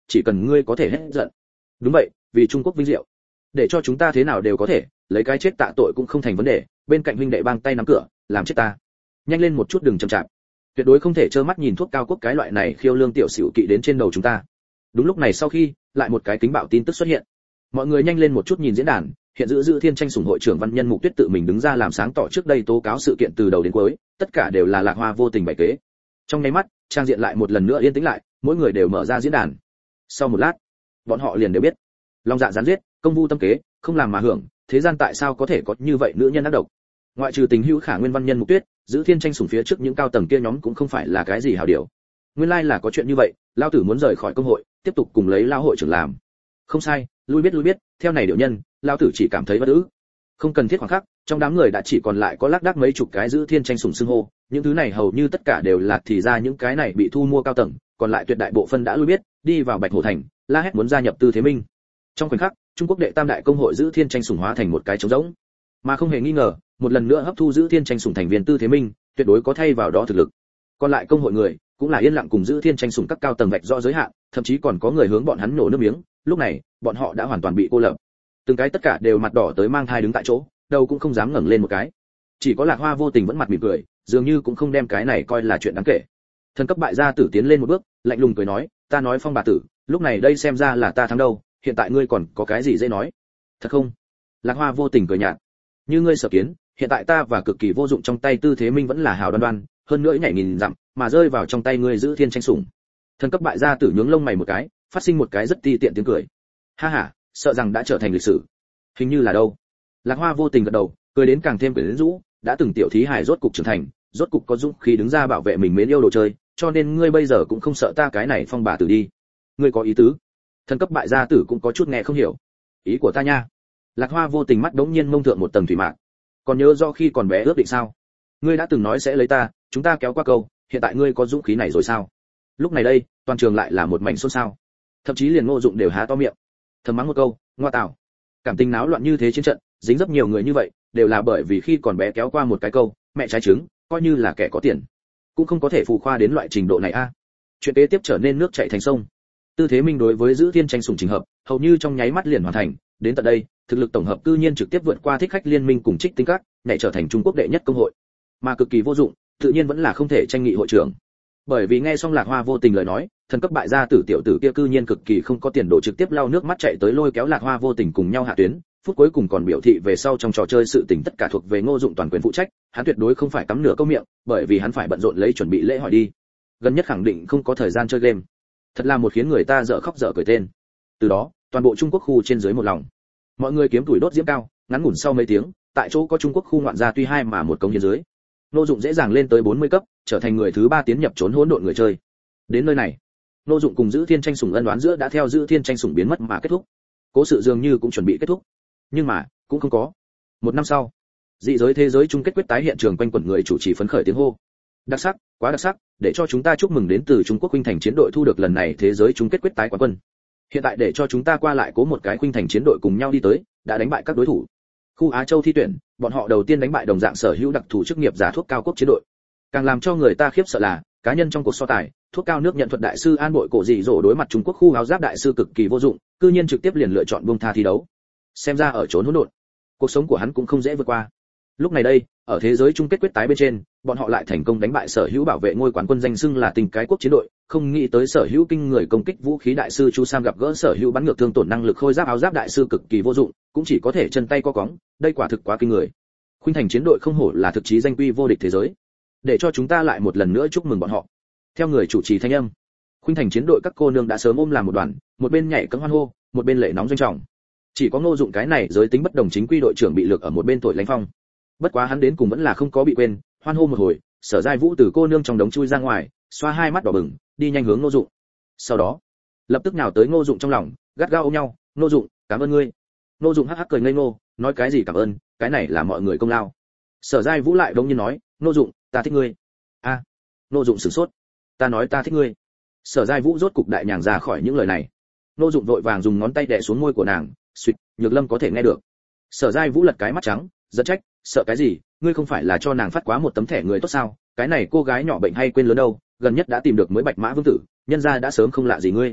chỉ cần ngươi có thể hết giận. Đúng vậy, vì Trung Quốc vinh diệu, để cho chúng ta thế nào đều có thể, lấy cái chết tạ tội cũng không thành vấn đề. Bên cạnh huynh đệ bang tay nắm cửa, làm chết ta. Nhanh lên một chút đừng chậm chạp. Tuyệt đối không thể trơ mắt nhìn thuốc cao quốc cái loại này khiêu lương tiểu xỉu kỵ đến trên đầu chúng ta. Đúng lúc này sau khi, lại một cái kính bạo tin tức xuất hiện. Mọi người nhanh lên một chút nhìn diễn đàn, hiện giữ giữ Thiên Tranh Sủng hội trưởng Văn Nhân Mục Tuyết tự mình đứng ra làm sáng tỏ trước đây tố cáo sự kiện từ đầu đến cuối, tất cả đều là Lạc Hoa vô tình bày kế. Trong nháy mắt, trang diện lại một lần nữa yên tĩnh lại, mỗi người đều mở ra diễn đàn. Sau một lát, bọn họ liền đều biết, long dạ gián giết, công vu tâm kế, không làm mà hưởng, thế gian tại sao có thể có như vậy nữ nhân ác độc? Ngoại trừ tình hữu khả nguyên Văn Nhân Mục Tuyết, giữ Thiên Tranh Sủng phía trước những cao tầng kia nhóm cũng không phải là cái gì hảo điều. Nguyên lai là có chuyện như vậy, lão tử muốn rời khỏi công hội, tiếp tục cùng lấy lão hội trưởng làm. Không sai, lui biết lui biết, theo này điệu nhân, lão tử chỉ cảm thấy bất ức. Không cần thiết khoảng khắc, trong đám người đã chỉ còn lại có lác đác mấy chục cái giữ Thiên Tranh Sủng xưng hô, những thứ này hầu như tất cả đều là thì ra những cái này bị thu mua cao tầng, còn lại tuyệt đại bộ phân đã lui biết, đi vào Bạch Hổ Thành, la hét muốn gia nhập Tư Thế Minh. Trong khoảnh khắc, Trung Quốc đệ tam đại công hội giữ Thiên Tranh Sủng hóa thành một cái trống rỗng, mà không hề nghi ngờ, một lần nữa hấp thu giữ Thiên Tranh Sủng thành viên Tư Thế Minh, tuyệt đối có thay vào đó thực lực. Còn lại công hội người, cũng là yên lặng cùng giữ Thiên Tranh Sủng các cao tầng vạch rõ giới hạn, thậm chí còn có người hướng bọn hắn nổ nước miếng, lúc này, bọn họ đã hoàn toàn bị cô lập. Từng cái tất cả đều mặt đỏ tới mang thai đứng tại chỗ, đầu cũng không dám ngẩng lên một cái. Chỉ có Lạc Hoa vô tình vẫn mặt mỉm cười, dường như cũng không đem cái này coi là chuyện đáng kể. Thần cấp bại gia tử tiến lên một bước, lạnh lùng cười nói, ta nói Phong bà tử, lúc này đây xem ra là ta thắng đâu, hiện tại ngươi còn có cái gì dễ nói? Thật không? Lạc Hoa vô tình cười nhạt. Như ngươi sở kiến, hiện tại ta và cực kỳ vô dụng trong tay Tư Thế Minh vẫn là hào đoan đoan, hơn nữa nhảy nghìn dặm, mà rơi vào trong tay ngươi giữ Thiên Tranh Sủng. Thần cấp bại gia tử nhướng lông mày một cái, phát sinh một cái rất ti tiện tiếng cười. Ha ha, sợ rằng đã trở thành lịch sử. Hình như là đâu? Lạc Hoa vô tình gật đầu, cười đến càng thêm quyến rũ, đã từng tiểu thí hài rốt cục trưởng thành, rốt cục có dũng khí đứng ra bảo vệ mình mến yêu đồ chơi, cho nên ngươi bây giờ cũng không sợ ta cái này Phong bà tử đi. Ngươi có ý tứ? Thần cấp bại gia tử cũng có chút nghe không hiểu. Ý của ta nha. Lạc Hoa vô tình mắt đống nhiên mông thượng một tầng thủy mạc. Còn nhớ do khi còn bé ước định sao? Ngươi đã từng nói sẽ lấy ta, chúng ta kéo qua câu, hiện tại ngươi có dũng khí này rồi sao? Lúc này đây, toàn trường lại là một mảnh xôn xao. Thậm chí liền Ngô Dụng đều há to miệng, thầm mắng một câu, ngoa tào. Cảm tình náo loạn như thế chiến trận, dính rất nhiều người như vậy, đều là bởi vì khi còn bé kéo qua một cái câu, mẹ trái trứng, coi như là kẻ có tiền, cũng không có thể phù khoa đến loại trình độ này a. Chuyện kế tiếp trở nên nước chảy thành sông. Tư Thế Minh đối với giữ Thiên Tranh Sủng trình hợp, hầu như trong nháy mắt liền hoàn thành, đến tận đây, thực lực tổng hợp cư nhiên trực tiếp vượt qua Thích Khách Liên Minh cùng Trích Tinh Các, nhảy trở thành Trung Quốc đệ nhất công hội. Mà cực kỳ vô dụng, tự nhiên vẫn là không thể tranh nghị hội trưởng. Bởi vì nghe xong Lạc Hoa vô tình lời nói, thần cấp bại gia tử tiểu tử kia cư nhiên cực kỳ không có tiền đồ trực tiếp lau nước mắt chạy tới lôi kéo Lạc Hoa vô tình cùng nhau hạ tuyến, phút cuối cùng còn biểu thị về sau trong trò chơi sự tình tất cả thuộc về Ngô Dụng toàn quyền phụ trách, hắn tuyệt đối không phải cắm nửa câu miệng, bởi vì hắn phải bận rộn lấy chuẩn bị lễ hỏi đi. Gần nhất khẳng định không có thời gian chơi game. Thật là một khiến người ta dở khóc dở cười tên. Từ đó, toàn bộ Trung Quốc khu trên dưới một lòng. Mọi người kiếm tuổi đốt diễm cao, ngắn ngủn sau mấy tiếng, tại chỗ có Trung Quốc khu ngoạn gia tuy hai mà một công hiến dưới. Ngô Dụng dễ dàng lên tới bốn mươi cấp, trở thành người thứ ba tiến nhập trốn hỗn độn người chơi. Đến nơi này, Ngô Dụng cùng giữ Thiên Tranh Sủng ân oán giữa đã theo giữ Thiên Tranh Sủng biến mất mà kết thúc. Cố sự dường như cũng chuẩn bị kết thúc, nhưng mà cũng không có. Một năm sau, dị giới thế giới chung kết quyết tái hiện trường quanh quẩn người chủ trì phấn khởi tiếng hô. Đặc sắc, quá đặc sắc, để cho chúng ta chúc mừng đến từ Trung Quốc Khuynh Thành chiến đội thu được lần này thế giới chung kết quyết tái quán quân. Hiện tại để cho chúng ta qua lại cố một cái Khuynh Thành chiến đội cùng nhau đi tới, đã đánh bại các đối thủ. Khu Á Châu thi tuyển, bọn họ đầu tiên đánh bại đồng dạng sở hữu đặc thù chức nghiệp giả thuốc cao quốc chiến đội. Càng làm cho người ta khiếp sợ là, cá nhân trong cuộc so tài, thuốc cao nước nhận thuật đại sư An Bội Cổ Dị Dỗ đối mặt Trung Quốc khu áo giáp đại sư cực kỳ vô dụng, cư nhiên trực tiếp liền lựa chọn buông tha thi đấu. Xem ra ở trốn hỗn độn, cuộc sống của hắn cũng không dễ vượt qua. Lúc này đây, ở thế giới chung kết quyết tái bên trên, bọn họ lại thành công đánh bại sở hữu bảo vệ ngôi quán quân danh xưng là tình cái quốc chiến đội, không nghĩ tới sở hữu kinh người công kích vũ khí đại sư Chu Sam gặp gỡ sở hữu bắn ngược thương tổn năng lực khôi giáp áo giáp đại sư cực kỳ vô dụng, cũng chỉ có thể chân tay co cóng, đây quả thực quá kinh người. Khuynh Thành chiến đội không hổ là thực chí danh quy vô địch thế giới. Để cho chúng ta lại một lần nữa chúc mừng bọn họ. Theo người chủ trì thanh âm, Khuynh Thành chiến đội các cô nương đã sớm ôm làm một đoàn, một bên nhảy cẫng hoan hô, một bên lệ nóng doanh trọng. Chỉ có Ngô Dụng cái này giới tính bất đồng chính quy đội trưởng bị lược ở một bên thổi lãnh phong. Bất quá hắn đến cùng vẫn là không có bị quên, hoan hô một hồi, Sở Giai Vũ từ cô nương trong đống chui ra ngoài, xoa hai mắt đỏ bừng, đi nhanh hướng Ngô Dụng. Sau đó, lập tức nhào tới Ngô Dụng trong lòng, gắt gao ôm nhau, "Ngô Dụng, cảm ơn ngươi." Ngô Dụng hắc hắc cười ngây ngô, nói cái gì cảm ơn, cái này là mọi người công lao. Sở Giai Vũ lại đống nhiên nói, "Ngô Dụng, ta thích ngươi." A. À, Ngô Dụng sửng sốt. "Ta nói ta thích ngươi." Sở Giai Vũ rốt cục đại nhàng ra khỏi những lời này. Ngô Dụng vội vàng dùng ngón tay đè xuống môi của nàng, "Xuyệt, Nhược Lâm có thể nghe được." Sở Giai Vũ lật cái mắt trắng, giận trách, "Sợ cái gì, ngươi không phải là cho nàng phát quá một tấm thẻ người tốt sao? Cái này cô gái nhỏ bệnh hay quên lớn đâu, gần nhất đã tìm được mới Bạch Mã Vương tử, nhân gia đã sớm không lạ gì ngươi."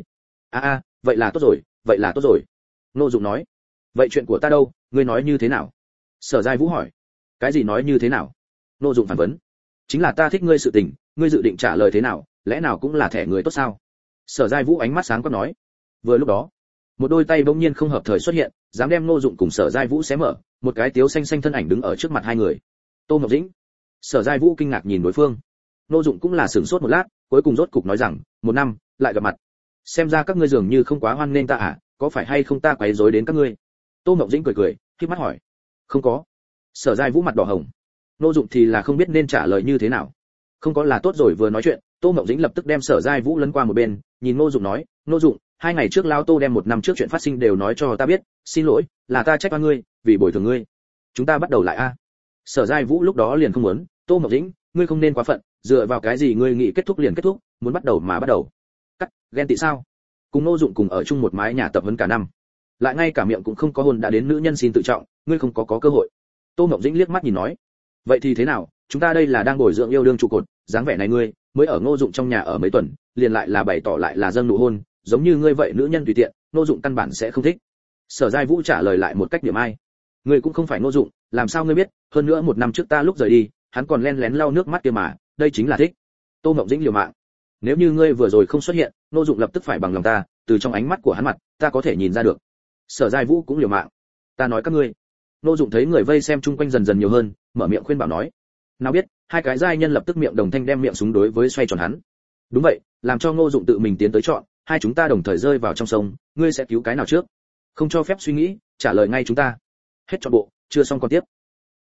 a a vậy là tốt rồi, vậy là tốt rồi. Ngô Dụng nói. Vậy chuyện của ta đâu, ngươi nói như thế nào? Sở Giai Vũ hỏi. Cái gì nói như thế nào? Ngô Dụng phản vấn. Chính là ta thích ngươi sự tình, ngươi dự định trả lời thế nào, lẽ nào cũng là thẻ người tốt sao? Sở Giai Vũ ánh mắt sáng quắc nói. Vừa lúc đó, một đôi tay bỗng nhiên không hợp thời xuất hiện, dám đem Ngô Dụng cùng Sở Giai Vũ xé mở, một cái tiếu xanh xanh thân ảnh đứng ở trước mặt hai người. Tô Ngọc Dĩnh. Sở Giai Vũ kinh ngạc nhìn đối phương. Ngô Dụng cũng là sửng sốt một lát, cuối cùng rốt cục nói rằng, một năm lại gặp mặt, xem ra các ngươi dường như không quá hoan nghênh ta à, có phải hay không ta quấy rối đến các ngươi? Tô Ngọc Dĩnh cười cười, khép mắt hỏi. Không có. Sở Giai Vũ mặt đỏ hồng. Ngô Dụng thì là không biết nên trả lời như thế nào. Không có là tốt rồi, vừa nói chuyện, Tô Ngọc Dĩnh lập tức đem Sở Giai Vũ lấn qua một bên, nhìn Ngô Dụng nói, Ngô Dụng, hai ngày trước lão Tô đem một năm trước chuyện phát sinh đều nói cho ta biết, xin lỗi, là ta trách oan ngươi, vì bồi thường ngươi. Chúng ta bắt đầu lại a. Sở Giai Vũ lúc đó liền không muốn, Tô Ngọc Dĩnh, ngươi không nên quá phận, dựa vào cái gì ngươi nghĩ kết thúc liền kết thúc, muốn bắt đầu mà bắt đầu. Cắt, ghen tị sao? Cùng Ngô Dụng cùng ở chung một mái nhà tập huấn cả năm, lại ngay cả miệng cũng không có hôn đã đến nữ nhân xin tự trọng, ngươi không có có cơ hội. Tô Ngọc Dĩnh liếc mắt nhìn nói, vậy thì thế nào, chúng ta đây là đang bồi dưỡng yêu đương trụ cột, dáng vẻ này ngươi mới ở Ngô Dụng trong nhà ở mấy tuần, liền lại là bày tỏ lại là dâng nụ hôn, giống như ngươi vậy nữ nhân tùy tiện, Ngô Dụng căn bản sẽ không thích. Sở Giai Vũ trả lời lại một cách điểm ai, ngươi cũng không phải Ngô Dụng, làm sao ngươi biết, hơn nữa một năm trước ta lúc rời đi, hắn còn len lén lau nước mắt kia mà, đây chính là thích. Tô Ngọc Dĩnh liều mạng, nếu như ngươi vừa rồi không xuất hiện, Ngô Dụng lập tức phải bằng lòng ta, từ trong ánh mắt của hắn mặt, ta có thể nhìn ra được. Sở Giai Vũ cũng liều mạng, ta nói các ngươi. Ngô Dụng thấy người vây xem chung quanh dần dần nhiều hơn, mở miệng khuyên bảo nói. Nào biết, hai cái giai nhân lập tức miệng đồng thanh đem miệng súng đối với xoay tròn hắn. Đúng vậy, làm cho Ngô Dụng tự mình tiến tới chọn, hai chúng ta đồng thời rơi vào trong sông, ngươi sẽ cứu cái nào trước? Không cho phép suy nghĩ, trả lời ngay chúng ta. Hết trọn bộ, chưa xong còn tiếp.